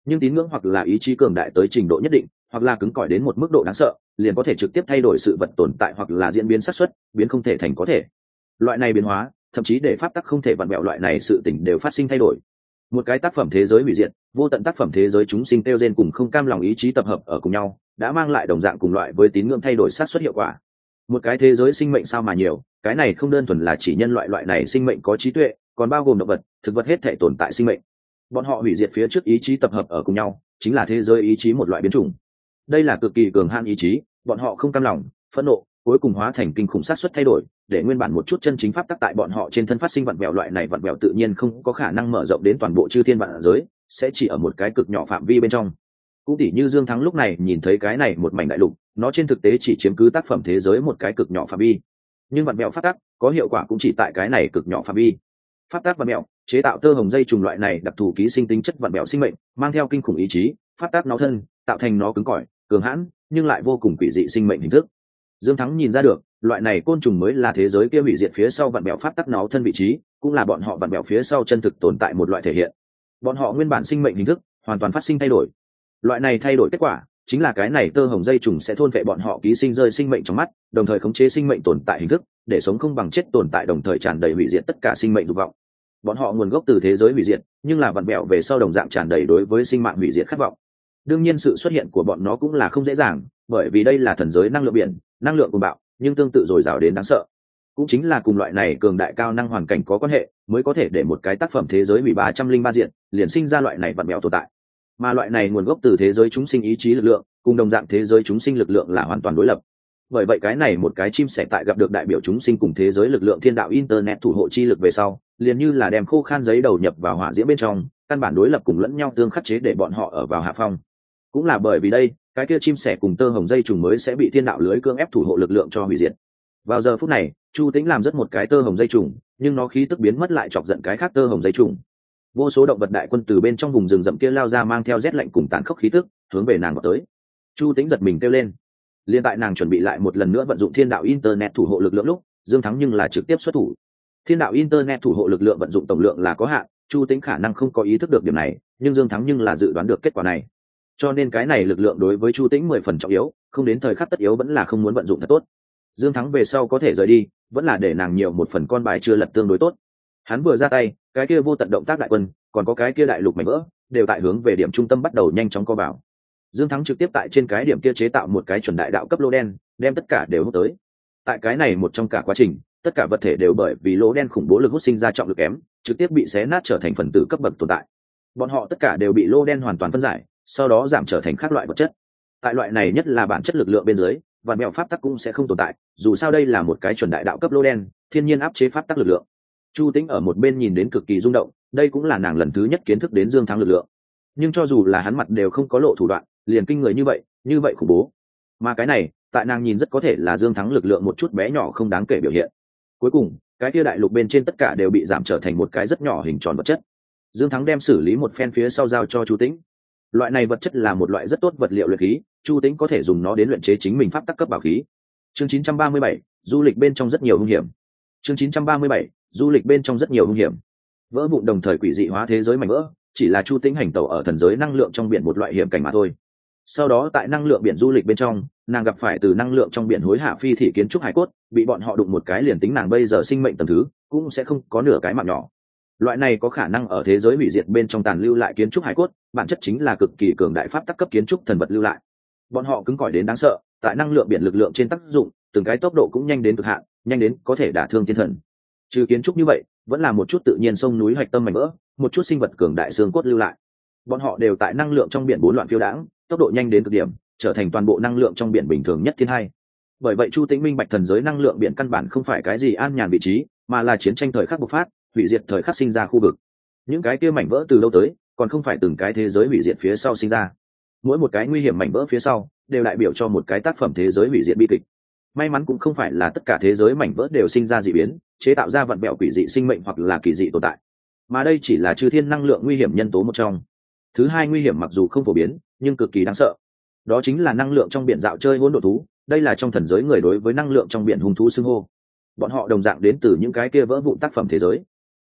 nhưng tín ngưỡng hoặc là ý chí cường đại tới trình độ nhất định, hoặc là cứng cỏi đến một mức độ đáng sợ, liền có thể trực tiếp thay đổi sự vật tồn tại hoặc là diễn biến xác suất, biến không thể thành có thể. Loại này biến hóa thậm chí để pháp tắc không thể vặn vẹo loại này sự tình đều phát sinh thay đổi. Một cái tác phẩm thế giới hủy diệt, vô tận tác phẩm thế giới chúng sinh tiêu gen cùng không cam lòng ý chí tập hợp ở cùng nhau, đã mang lại đồng dạng cùng loại với tín ngưỡng thay đổi xác suất hiệu quả. Một cái thế giới sinh mệnh sao mà nhiều, cái này không đơn thuần là chỉ nhân loại loại này sinh mệnh có trí tuệ, còn bao gồm động vật, thực vật hết thể tồn tại sinh mệnh. Bọn họ hủy diệt phía trước ý chí tập hợp ở cùng nhau, chính là thế giới ý chí một loại biến chủng. Đây là cực kỳ cường hãn ý chí, bọn họ không cam lòng, phẫn nộ, cuối cùng hóa thành kinh khủng sát suất thay đổi, để nguyên bản một chút chân chính pháp tắc tại bọn họ trên thân phát sinh vặn vẹo, loại này vặn vẹo tự nhiên không có khả năng mở rộng đến toàn bộ chư thiên vạn giới, sẽ chỉ ở một cái cực nhỏ phạm vi bên trong. Cũng tỉ như Dương Thắng lúc này nhìn thấy cái này một mảnh đại lục, nó trên thực tế chỉ chiếm cứ tác phẩm thế giới một cái cực nhỏ phạm vi, nhưng vặn vẹo pháp tắc có hiệu quả cũng chỉ tại cái này cực nhỏ phạm vi. Pháp tắc vặn vẹo chế tạo tơ hồng dây trùng loại này đặc thù ký sinh tính chất vặn vẹo sinh mệnh, mang theo kinh khủng ý chí, pháp tắc nó thân tạo thành nó cứng cỏi, cường hãn, nhưng lại vô cùng quỷ dị sinh mệnh hình thức. Dương Thắng nhìn ra được, loại này côn trùng mới là thế giới kia hủy diệt phía sau vặn vẹo pháp tắc nó thân vị trí, cũng là bọn họ vặn vẹo phía sau chân thực tồn tại một loại thể hiện. Bọn họ nguyên bản sinh mệnh hình thức hoàn toàn phát sinh thay đổi. Loại này thay đổi kết quả chính là cái này tơ hồng dây trùng sẽ thôn vệ bọn họ ký sinh rơi sinh mệnh trong mắt, đồng thời khống chế sinh mệnh tồn tại hình thức, để sống không bằng chết tồn tại, đồng thời tràn đầy hủy diệt tất cả sinh mệnh dục vọng. Bọn họ nguồn gốc từ thế giới hủy diệt, nhưng là vặn vẹo về sau đồng dạng tràn đầy đối với sinh mạng hủy diệt khát vọng. Đương nhiên sự xuất hiện của bọn nó cũng là không dễ dàng, bởi vì đây là thần giới năng lượng biển, năng lượng cuồng bạo, nhưng tương tự dồi dào đến đáng sợ. Cũng chính là cùng loại này cường đại cao năng hoàn cảnh có quan hệ, mới có thể để một cái tác phẩm thế giới hủy ba trăm linh ba diện, liền sinh ra loại này vặn vẹo tồn tại. Mà loại này nguồn gốc từ thế giới chúng sinh ý chí lực lượng, cùng đồng dạng thế giới chúng sinh lực lượng là hoàn toàn đối lập. Bởi vậy cái này một cái chim sẻ tại gặp được đại biểu chúng sinh cùng thế giới lực lượng thiên đạo internet thủ hộ chi lực về sau, liền như là đem khô khan giấy đầu nhập vào hỏa diễm bên trong, căn bản đối lập cùng lẫn nhau tương khắc chế để bọn họ ở vào hạ phong. Cũng là bởi vì đây, cái kia chim sẻ cùng tơ hồng dây trùng mới sẽ bị thiên đạo lưới cưỡng ép thủ hộ lực lượng cho hủy diệt. Vào giờ phút này, Chu Tĩnh làm rất một cái tơ hồng dây trùng, nhưng nó khí tức biến mất lại chọc giận cái khác tơ hồng dây trùng. Vô số động vật đại quân từ bên trong vùng rừng rậm kia lao ra, mang theo rét lạnh cùng tàn khốc khí tức, hướng về nàng vào tới. Chu Tĩnh giật mình kêu lên. Liên tại nàng chuẩn bị lại một lần nữa vận dụng thiên đạo internet thủ hộ lực lượng lúc, Dương Thắng nhưng là trực tiếp xuất thủ. Thiên đạo internet thủ hộ lực lượng vận dụng tổng lượng là có hạn, Chu Tĩnh khả năng không có ý thức được điểm này, nhưng Dương Thắng nhưng là dự đoán được kết quả này. Cho nên cái này lực lượng đối với Chu Tĩnh mười phần trọng yếu, không đến thời khắc tất yếu vẫn là không muốn vận dụng thật tốt. Dương Thắng về sau có thể rời đi, vẫn là để nàng nhiều một phần con bài chưa lật tương đối tốt. Hắn vừa ra tay, cái kia vô tận động tác đại quân, còn có cái kia đại lục mảnh vỡ, đều tại hướng về điểm trung tâm bắt đầu nhanh chóng co vào. Dương Thắng trực tiếp tại trên cái điểm kia chế tạo một cái chuẩn đại đạo cấp lỗ đen, đem tất cả đều hút tới. Tại cái này một trong cả quá trình, tất cả vật thể đều bởi vì lỗ đen khủng bố lực hút sinh ra trọng lực kém, trực tiếp bị xé nát trở thành phần tử cấp bậc tồn tại. Bọn họ tất cả đều bị lỗ đen hoàn toàn phân giải, sau đó giảm trở thành các loại vật chất. Tại loại này nhất là bản chất lực lượng bên dưới, và mẹo pháp tắc cũng sẽ không tồn tại, dù sao đây là một cái chuẩn đại đạo cấp lỗ đen, thiên nhiên áp chế pháp tắc lực lượng. Chu Tĩnh ở một bên nhìn đến cực kỳ rung động, đây cũng là nàng lần thứ nhất kiến thức đến Dương Thắng lực lượng. Nhưng cho dù là hắn mặt đều không có lộ thủ đoạn, liền kinh người như vậy, như vậy khủng bố. Mà cái này, tại nàng nhìn rất có thể là Dương Thắng lực lượng một chút bé nhỏ không đáng kể biểu hiện. Cuối cùng, cái kia đại lục bên trên tất cả đều bị giảm trở thành một cái rất nhỏ hình tròn vật chất. Dương Thắng đem xử lý một phen phía sau giao cho Chu Tĩnh. Loại này vật chất là một loại rất tốt vật liệu luyện khí, Chu Tĩnh có thể dùng nó đến luyện chế chính mình pháp tắc cấp bảo khí. Chương chín trăm ba mươi bảy, du lịch bên trong rất nhiều hung hiểm. Chương chín trăm ba mươi bảy, du lịch bên trong rất nhiều hung hiểm. Vỡ vụn đồng thời quỷ dị hóa thế giới mảnh vỡ, chỉ là Chu Tĩnh hành tẩu ở thần giới năng lượng trong biển một loại hiểm cảnh mà thôi. Sau đó tại năng lượng biển du lịch bên trong, nàng gặp phải từ năng lượng trong biển hối hạ phi thị kiến trúc hải cốt, bị bọn họ đụng một cái liền tính nàng bây giờ sinh mệnh tầng thứ, cũng sẽ không có nửa cái mạng nhỏ. Loại này có khả năng ở thế giới hủy diệt bên trong tàn lưu lại kiến trúc hải cốt, bản chất chính là cực kỳ cường đại pháp tắc cấp kiến trúc thần vật lưu lại. Bọn họ cứng cỏi đến đáng sợ, tại năng lượng biển lực lượng trên tác dụng, từng cái tốc độ cũng nhanh đến cực hạn, nhanh đến có thể đả thương thiên thần. Trừ kiến trúc như vậy, vẫn là một chút tự nhiên sông núi hạch tâm mảnh vỡ, một chút sinh vật cường đại xương cốt lưu lại. Bọn họ đều tại năng lượng trong biển bốn loạn phiêu đãng, tốc độ nhanh đến cực điểm, trở thành toàn bộ năng lượng trong biển bình thường nhất thiên hai. Bởi vậy Chu Tĩnh minh bạch thần giới năng lượng biển căn bản không phải cái gì an nhàn vị trí, mà là chiến tranh thời khắc bộc phát, hủy diệt thời khắc sinh ra khu vực. Những cái kia mảnh vỡ từ lâu tới, còn không phải từng cái thế giới hủy diệt phía sau sinh ra. Mỗi một cái nguy hiểm mảnh vỡ phía sau, đều đại biểu cho một cái tác phẩm thế giới hủy diệt bi kịch. May mắn cũng không phải là tất cả thế giới mảnh vỡ đều sinh ra dị biến, chế tạo ra vận bẹo quỷ dị sinh mệnh hoặc là kỳ dị tồn tại, mà đây chỉ là chư thiên năng lượng nguy hiểm nhân tố một trong. Thứ hai nguy hiểm mặc dù không phổ biến, nhưng cực kỳ đáng sợ. Đó chính là năng lượng trong biển dạo chơi hỗn độn thú, đây là trong thần giới người đối với năng lượng trong biển hung thú xưng hô. Bọn họ đồng dạng đến từ những cái kia vỡ vụn tác phẩm thế giới.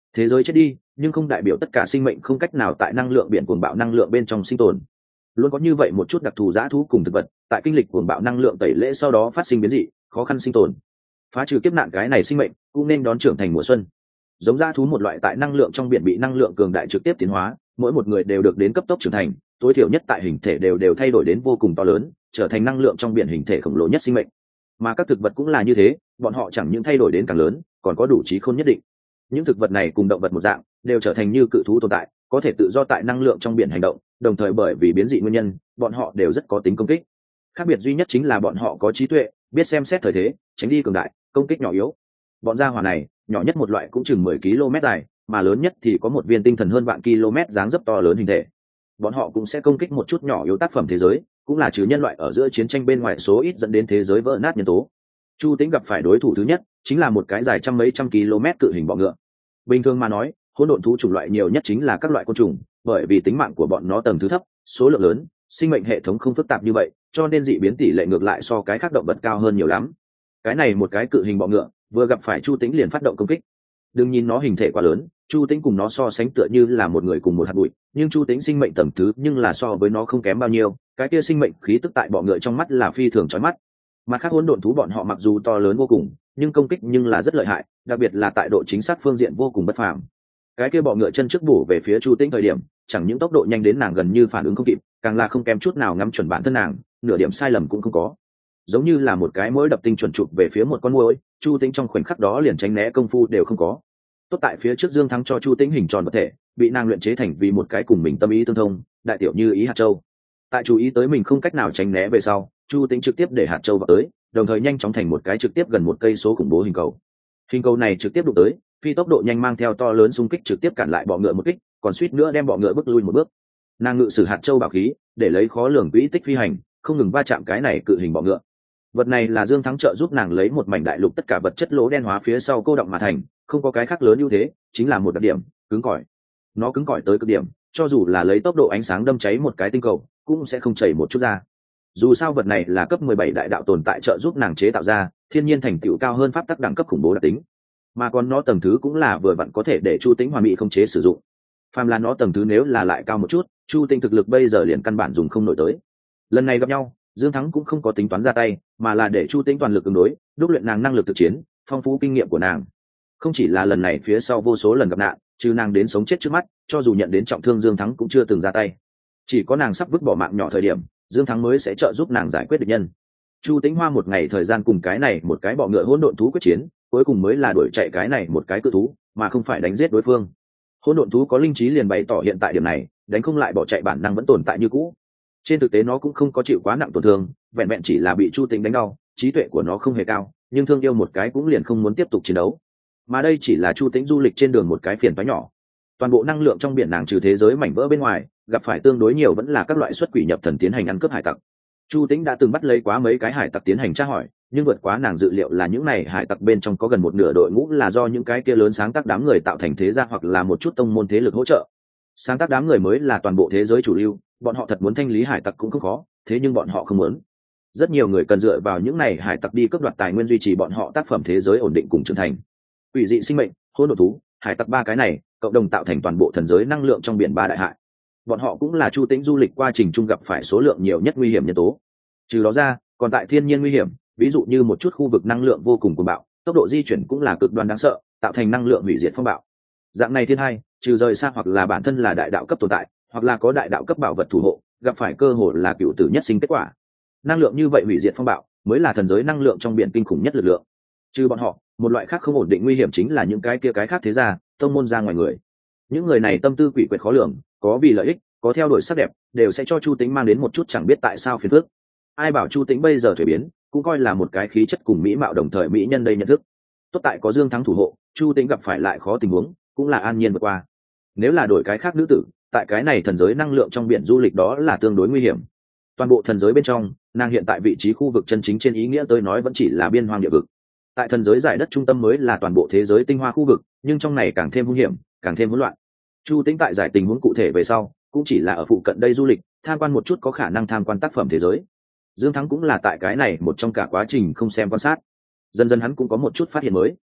Thế giới chết đi, nhưng không đại biểu tất cả sinh mệnh không cách nào tại năng lượng biển cuồng bạo năng lượng bên trong sinh tồn. Luôn có như vậy một chút đặc thù dã thú cùng thực vật, tại kinh lịch cuồng bạo năng lượng tẩy lễ sau đó phát sinh biến dị, khó khăn sinh tồn. Phá trừ kiếp nạn cái này sinh mệnh, cũng nên đón trưởng thành mùa xuân. Giống dã thú một loại tại năng lượng trong biển bị năng lượng cường đại trực tiếp tiến hóa, mỗi một người đều được đến cấp tốc trưởng thành, tối thiểu nhất tại hình thể đều đều thay đổi đến vô cùng to lớn, trở thành năng lượng trong biển hình thể khổng lồ nhất sinh mệnh. Mà các thực vật cũng là như thế, bọn họ chẳng những thay đổi đến càng lớn, còn có đủ trí khôn nhất định. Những thực vật này cùng động vật một dạng, đều trở thành như cự thú tồn tại, có thể tự do tại năng lượng trong biển hành động, đồng thời bởi vì biến dị nguyên nhân, bọn họ đều rất có tính công kích. Khác biệt duy nhất chính là bọn họ có trí tuệ, biết xem xét thời thế, tránh đi cường đại, công kích nhỏ yếu. Bọn gia hỏa này, nhỏ nhất một loại cũng chừng mười ki lô mét dài, mà lớn nhất thì có một viên tinh thần hơn vạn km dáng dấp to lớn hình thể. Bọn họ cũng sẽ công kích một chút nhỏ yếu tác phẩm thế giới, cũng là trừ nhân loại ở giữa chiến tranh bên ngoài số ít dẫn đến thế giới vỡ nát nhân tố. Chu Tĩnh gặp phải đối thủ thứ nhất chính là một cái dài trăm mấy trăm km cự hình bọ ngựa. Bình thường mà nói, hỗn độn thú chủng loại nhiều nhất chính là các loại côn trùng, bởi vì tính mạng của bọn nó tầng thứ thấp, số lượng lớn, sinh mệnh hệ thống không phức tạp như vậy, cho nên dị biến tỷ lệ ngược lại so cái khác động vật cao hơn nhiều lắm. Cái này một cái cự hình bọ ngựa, vừa gặp phải Chu Tĩnh liền phát động công kích. Đừng nhìn nó hình thể quá lớn, Chu Tĩnh cùng nó so sánh tựa như là một người cùng một hạt bụi, nhưng Chu Tĩnh sinh mệnh tầng thứ nhưng là so với nó không kém bao nhiêu, cái kia sinh mệnh khí tức tại bọ ngựa trong mắt là phi thường chói mắt. Mà khác hỗn độn thú bọn họ mặc dù to lớn vô cùng, nhưng công kích nhưng là rất lợi hại, đặc biệt là tại độ chính xác phương diện vô cùng bất phàm. Cái kia bọ ngựa chân trước bổ về phía Chu Tĩnh thời điểm, chẳng những tốc độ nhanh đến nàng gần như phản ứng không kịp, càng là không kém chút nào ngắm chuẩn bản thân nàng, nửa điểm sai lầm cũng không có. Giống như là một cái mũi đập tinh chuẩn chụp về phía một con muỗi, Chu Tĩnh trong khoảnh khắc đó liền tránh né công phu đều không có. Tốt tại phía trước Dương Thắng cho Chu Tĩnh hình tròn vật thể, bị nàng luyện chế thành vì một cái cùng mình tâm ý tương thông, đại tiểu như ý hạt châu. Tại chú ý tới mình không cách nào tránh né về sau, Chu Tĩnh trực tiếp để hạt châu vào tới, đồng thời nhanh chóng thành một cái trực tiếp gần một cây số khủng bố hình cầu. Hình cầu này trực tiếp đụng tới, phi tốc độ nhanh mang theo to lớn xung kích trực tiếp cản lại bọ ngựa một kích, còn suýt nữa đem bọ ngựa bước lui một bước. Nàng ngự sử hạt châu bảo khí, để lấy khó lường quỹ tích phi hành, không ngừng va chạm cái này cự hình bọ ngựa. Vật này là Dương Thắng trợ giúp nàng lấy một mảnh đại lục tất cả vật chất lỗ đen hóa phía sau cô động mà thành, không có cái khác lớn ưu thế, chính là một đặc điểm, cứng cỏi. Nó cứng cỏi tới cực điểm, cho dù là lấy tốc độ ánh sáng đâm cháy một cái tinh cầu, cũng sẽ không chảy một chút ra. Dù sao vật này là cấp mười bảy đại đạo tồn tại trợ giúp nàng chế tạo ra, thiên nhiên thành tựu cao hơn pháp tắc đẳng cấp khủng bố đặc tính. Mà còn nó tầng thứ cũng là vừa vặn có thể để Chu Tĩnh hoàn mỹ không chế sử dụng. Phàm là nó tầng thứ nếu là lại cao một chút, Chu Tĩnh thực lực bây giờ liền căn bản dùng không nổi tới. Lần này gặp nhau, Dương Thắng cũng không có tính toán ra tay, mà là để Chu Tĩnh toàn lực ứng đối, đúc luyện nàng năng lực thực chiến, phong phú kinh nghiệm của nàng. Không chỉ là lần này phía sau vô số lần gặp nạn, trừ nàng đến sống chết trước mắt, cho dù nhận đến trọng thương Dương Thắng cũng chưa từng ra tay. Chỉ có nàng sắp vứt bỏ mạng nhỏ thời điểm, Dương Thắng mới sẽ trợ giúp nàng giải quyết địch nhân. Chu Tĩnh hoa một ngày thời gian cùng cái này một cái bọ ngựa hỗn độn thú quyết chiến, cuối cùng mới là đuổi chạy cái này một cái cự thú, mà không phải đánh giết đối phương. Hỗn độn thú có linh trí liền bày tỏ hiện tại điểm này, đánh không lại bỏ chạy bản năng vẫn tồn tại như cũ. Trên thực tế nó cũng không có chịu quá nặng tổn thương, vẹn vẹn chỉ là bị Chu Tĩnh đánh đau, trí tuệ của nó không hề cao, nhưng thương yêu một cái cũng liền không muốn tiếp tục chiến đấu. Mà đây chỉ là Chu Tĩnh du lịch trên đường một cái phiền toái nhỏ. Toàn bộ năng lượng trong biển nàng trừ thế giới mảnh vỡ bên ngoài, gặp phải tương đối nhiều vẫn là các loại xuất quỷ nhập thần tiến hành ăn cướp hải tặc. Chu Tĩnh đã từng bắt lấy quá mấy cái hải tặc tiến hành tra hỏi, nhưng vượt quá nàng dự liệu là những này hải tặc bên trong có gần một nửa đội ngũ là do những cái kia lớn sáng tác đám người tạo thành thế gia hoặc là một chút tông môn thế lực hỗ trợ. Sáng tác đám người mới là toàn bộ thế giới chủ lưu, bọn họ thật muốn thanh lý hải tặc cũng không khó, thế nhưng bọn họ không muốn. Rất nhiều người cần dựa vào những này hải tặc đi cướp đoạt tài nguyên duy trì bọn họ tác phẩm thế giới ổn định cùng trưởng thành. Quỷ dị sinh mệnh, hỗn độn thú, hải tặc ba cái này, cộng đồng tạo thành toàn bộ thần giới năng lượng trong biển ba đại hại. Bọn họ cũng là Chu Tĩnh du lịch quá trình chung gặp phải số lượng nhiều nhất nguy hiểm nhân tố. Trừ đó ra, còn tại thiên nhiên nguy hiểm, ví dụ như một chút khu vực năng lượng vô cùng cuồng bạo, tốc độ di chuyển cũng là cực đoan đáng sợ, tạo thành năng lượng hủy diệt phong bạo. Dạng này thiên hai, trừ rời xa hoặc là bản thân là đại đạo cấp tồn tại, hoặc là có đại đạo cấp bảo vật thủ hộ, gặp phải cơ hội là cựu tử nhất sinh kết quả. Năng lượng như vậy hủy diệt phong bạo, mới là thần giới năng lượng trong biển kinh khủng nhất lực lượng. Trừ bọn họ, một loại khác không ổn định nguy hiểm chính là những cái kia cái khác thế gia, tông môn ra ngoài người. Những người này tâm tư quỷ quyệt khó lường, có vì lợi ích, có theo đuổi sắc đẹp, đều sẽ cho Chu Tĩnh mang đến một chút chẳng biết tại sao phiền phức. Ai bảo Chu Tĩnh bây giờ thuế biến, cũng coi là một cái khí chất cùng mỹ mạo đồng thời mỹ nhân đây nhận thức. Tốt tại có Dương Thắng thủ hộ, Chu Tĩnh gặp phải lại khó tình huống, cũng là an nhiên vượt qua. Nếu là đổi cái khác nữ tử, tại cái này thần giới năng lượng trong biển du lịch đó là tương đối nguy hiểm. Toàn bộ thần giới bên trong, nàng hiện tại vị trí khu vực chân chính trên ý nghĩa tôi nói vẫn chỉ là biên hoang địa vực. Tại thần giới giải đất trung tâm mới là toàn bộ thế giới tinh hoa khu vực, nhưng trong này càng thêm hung hiểm, càng thêm hỗn loạn. Chu Tĩnh tại giải tình huống cụ thể về sau, cũng chỉ là ở phụ cận đây du lịch, tham quan một chút có khả năng tham quan tác phẩm thế giới. Dương Thắng cũng là tại cái này một trong cả quá trình không xem quan sát. Dần dần hắn cũng có một chút phát hiện mới.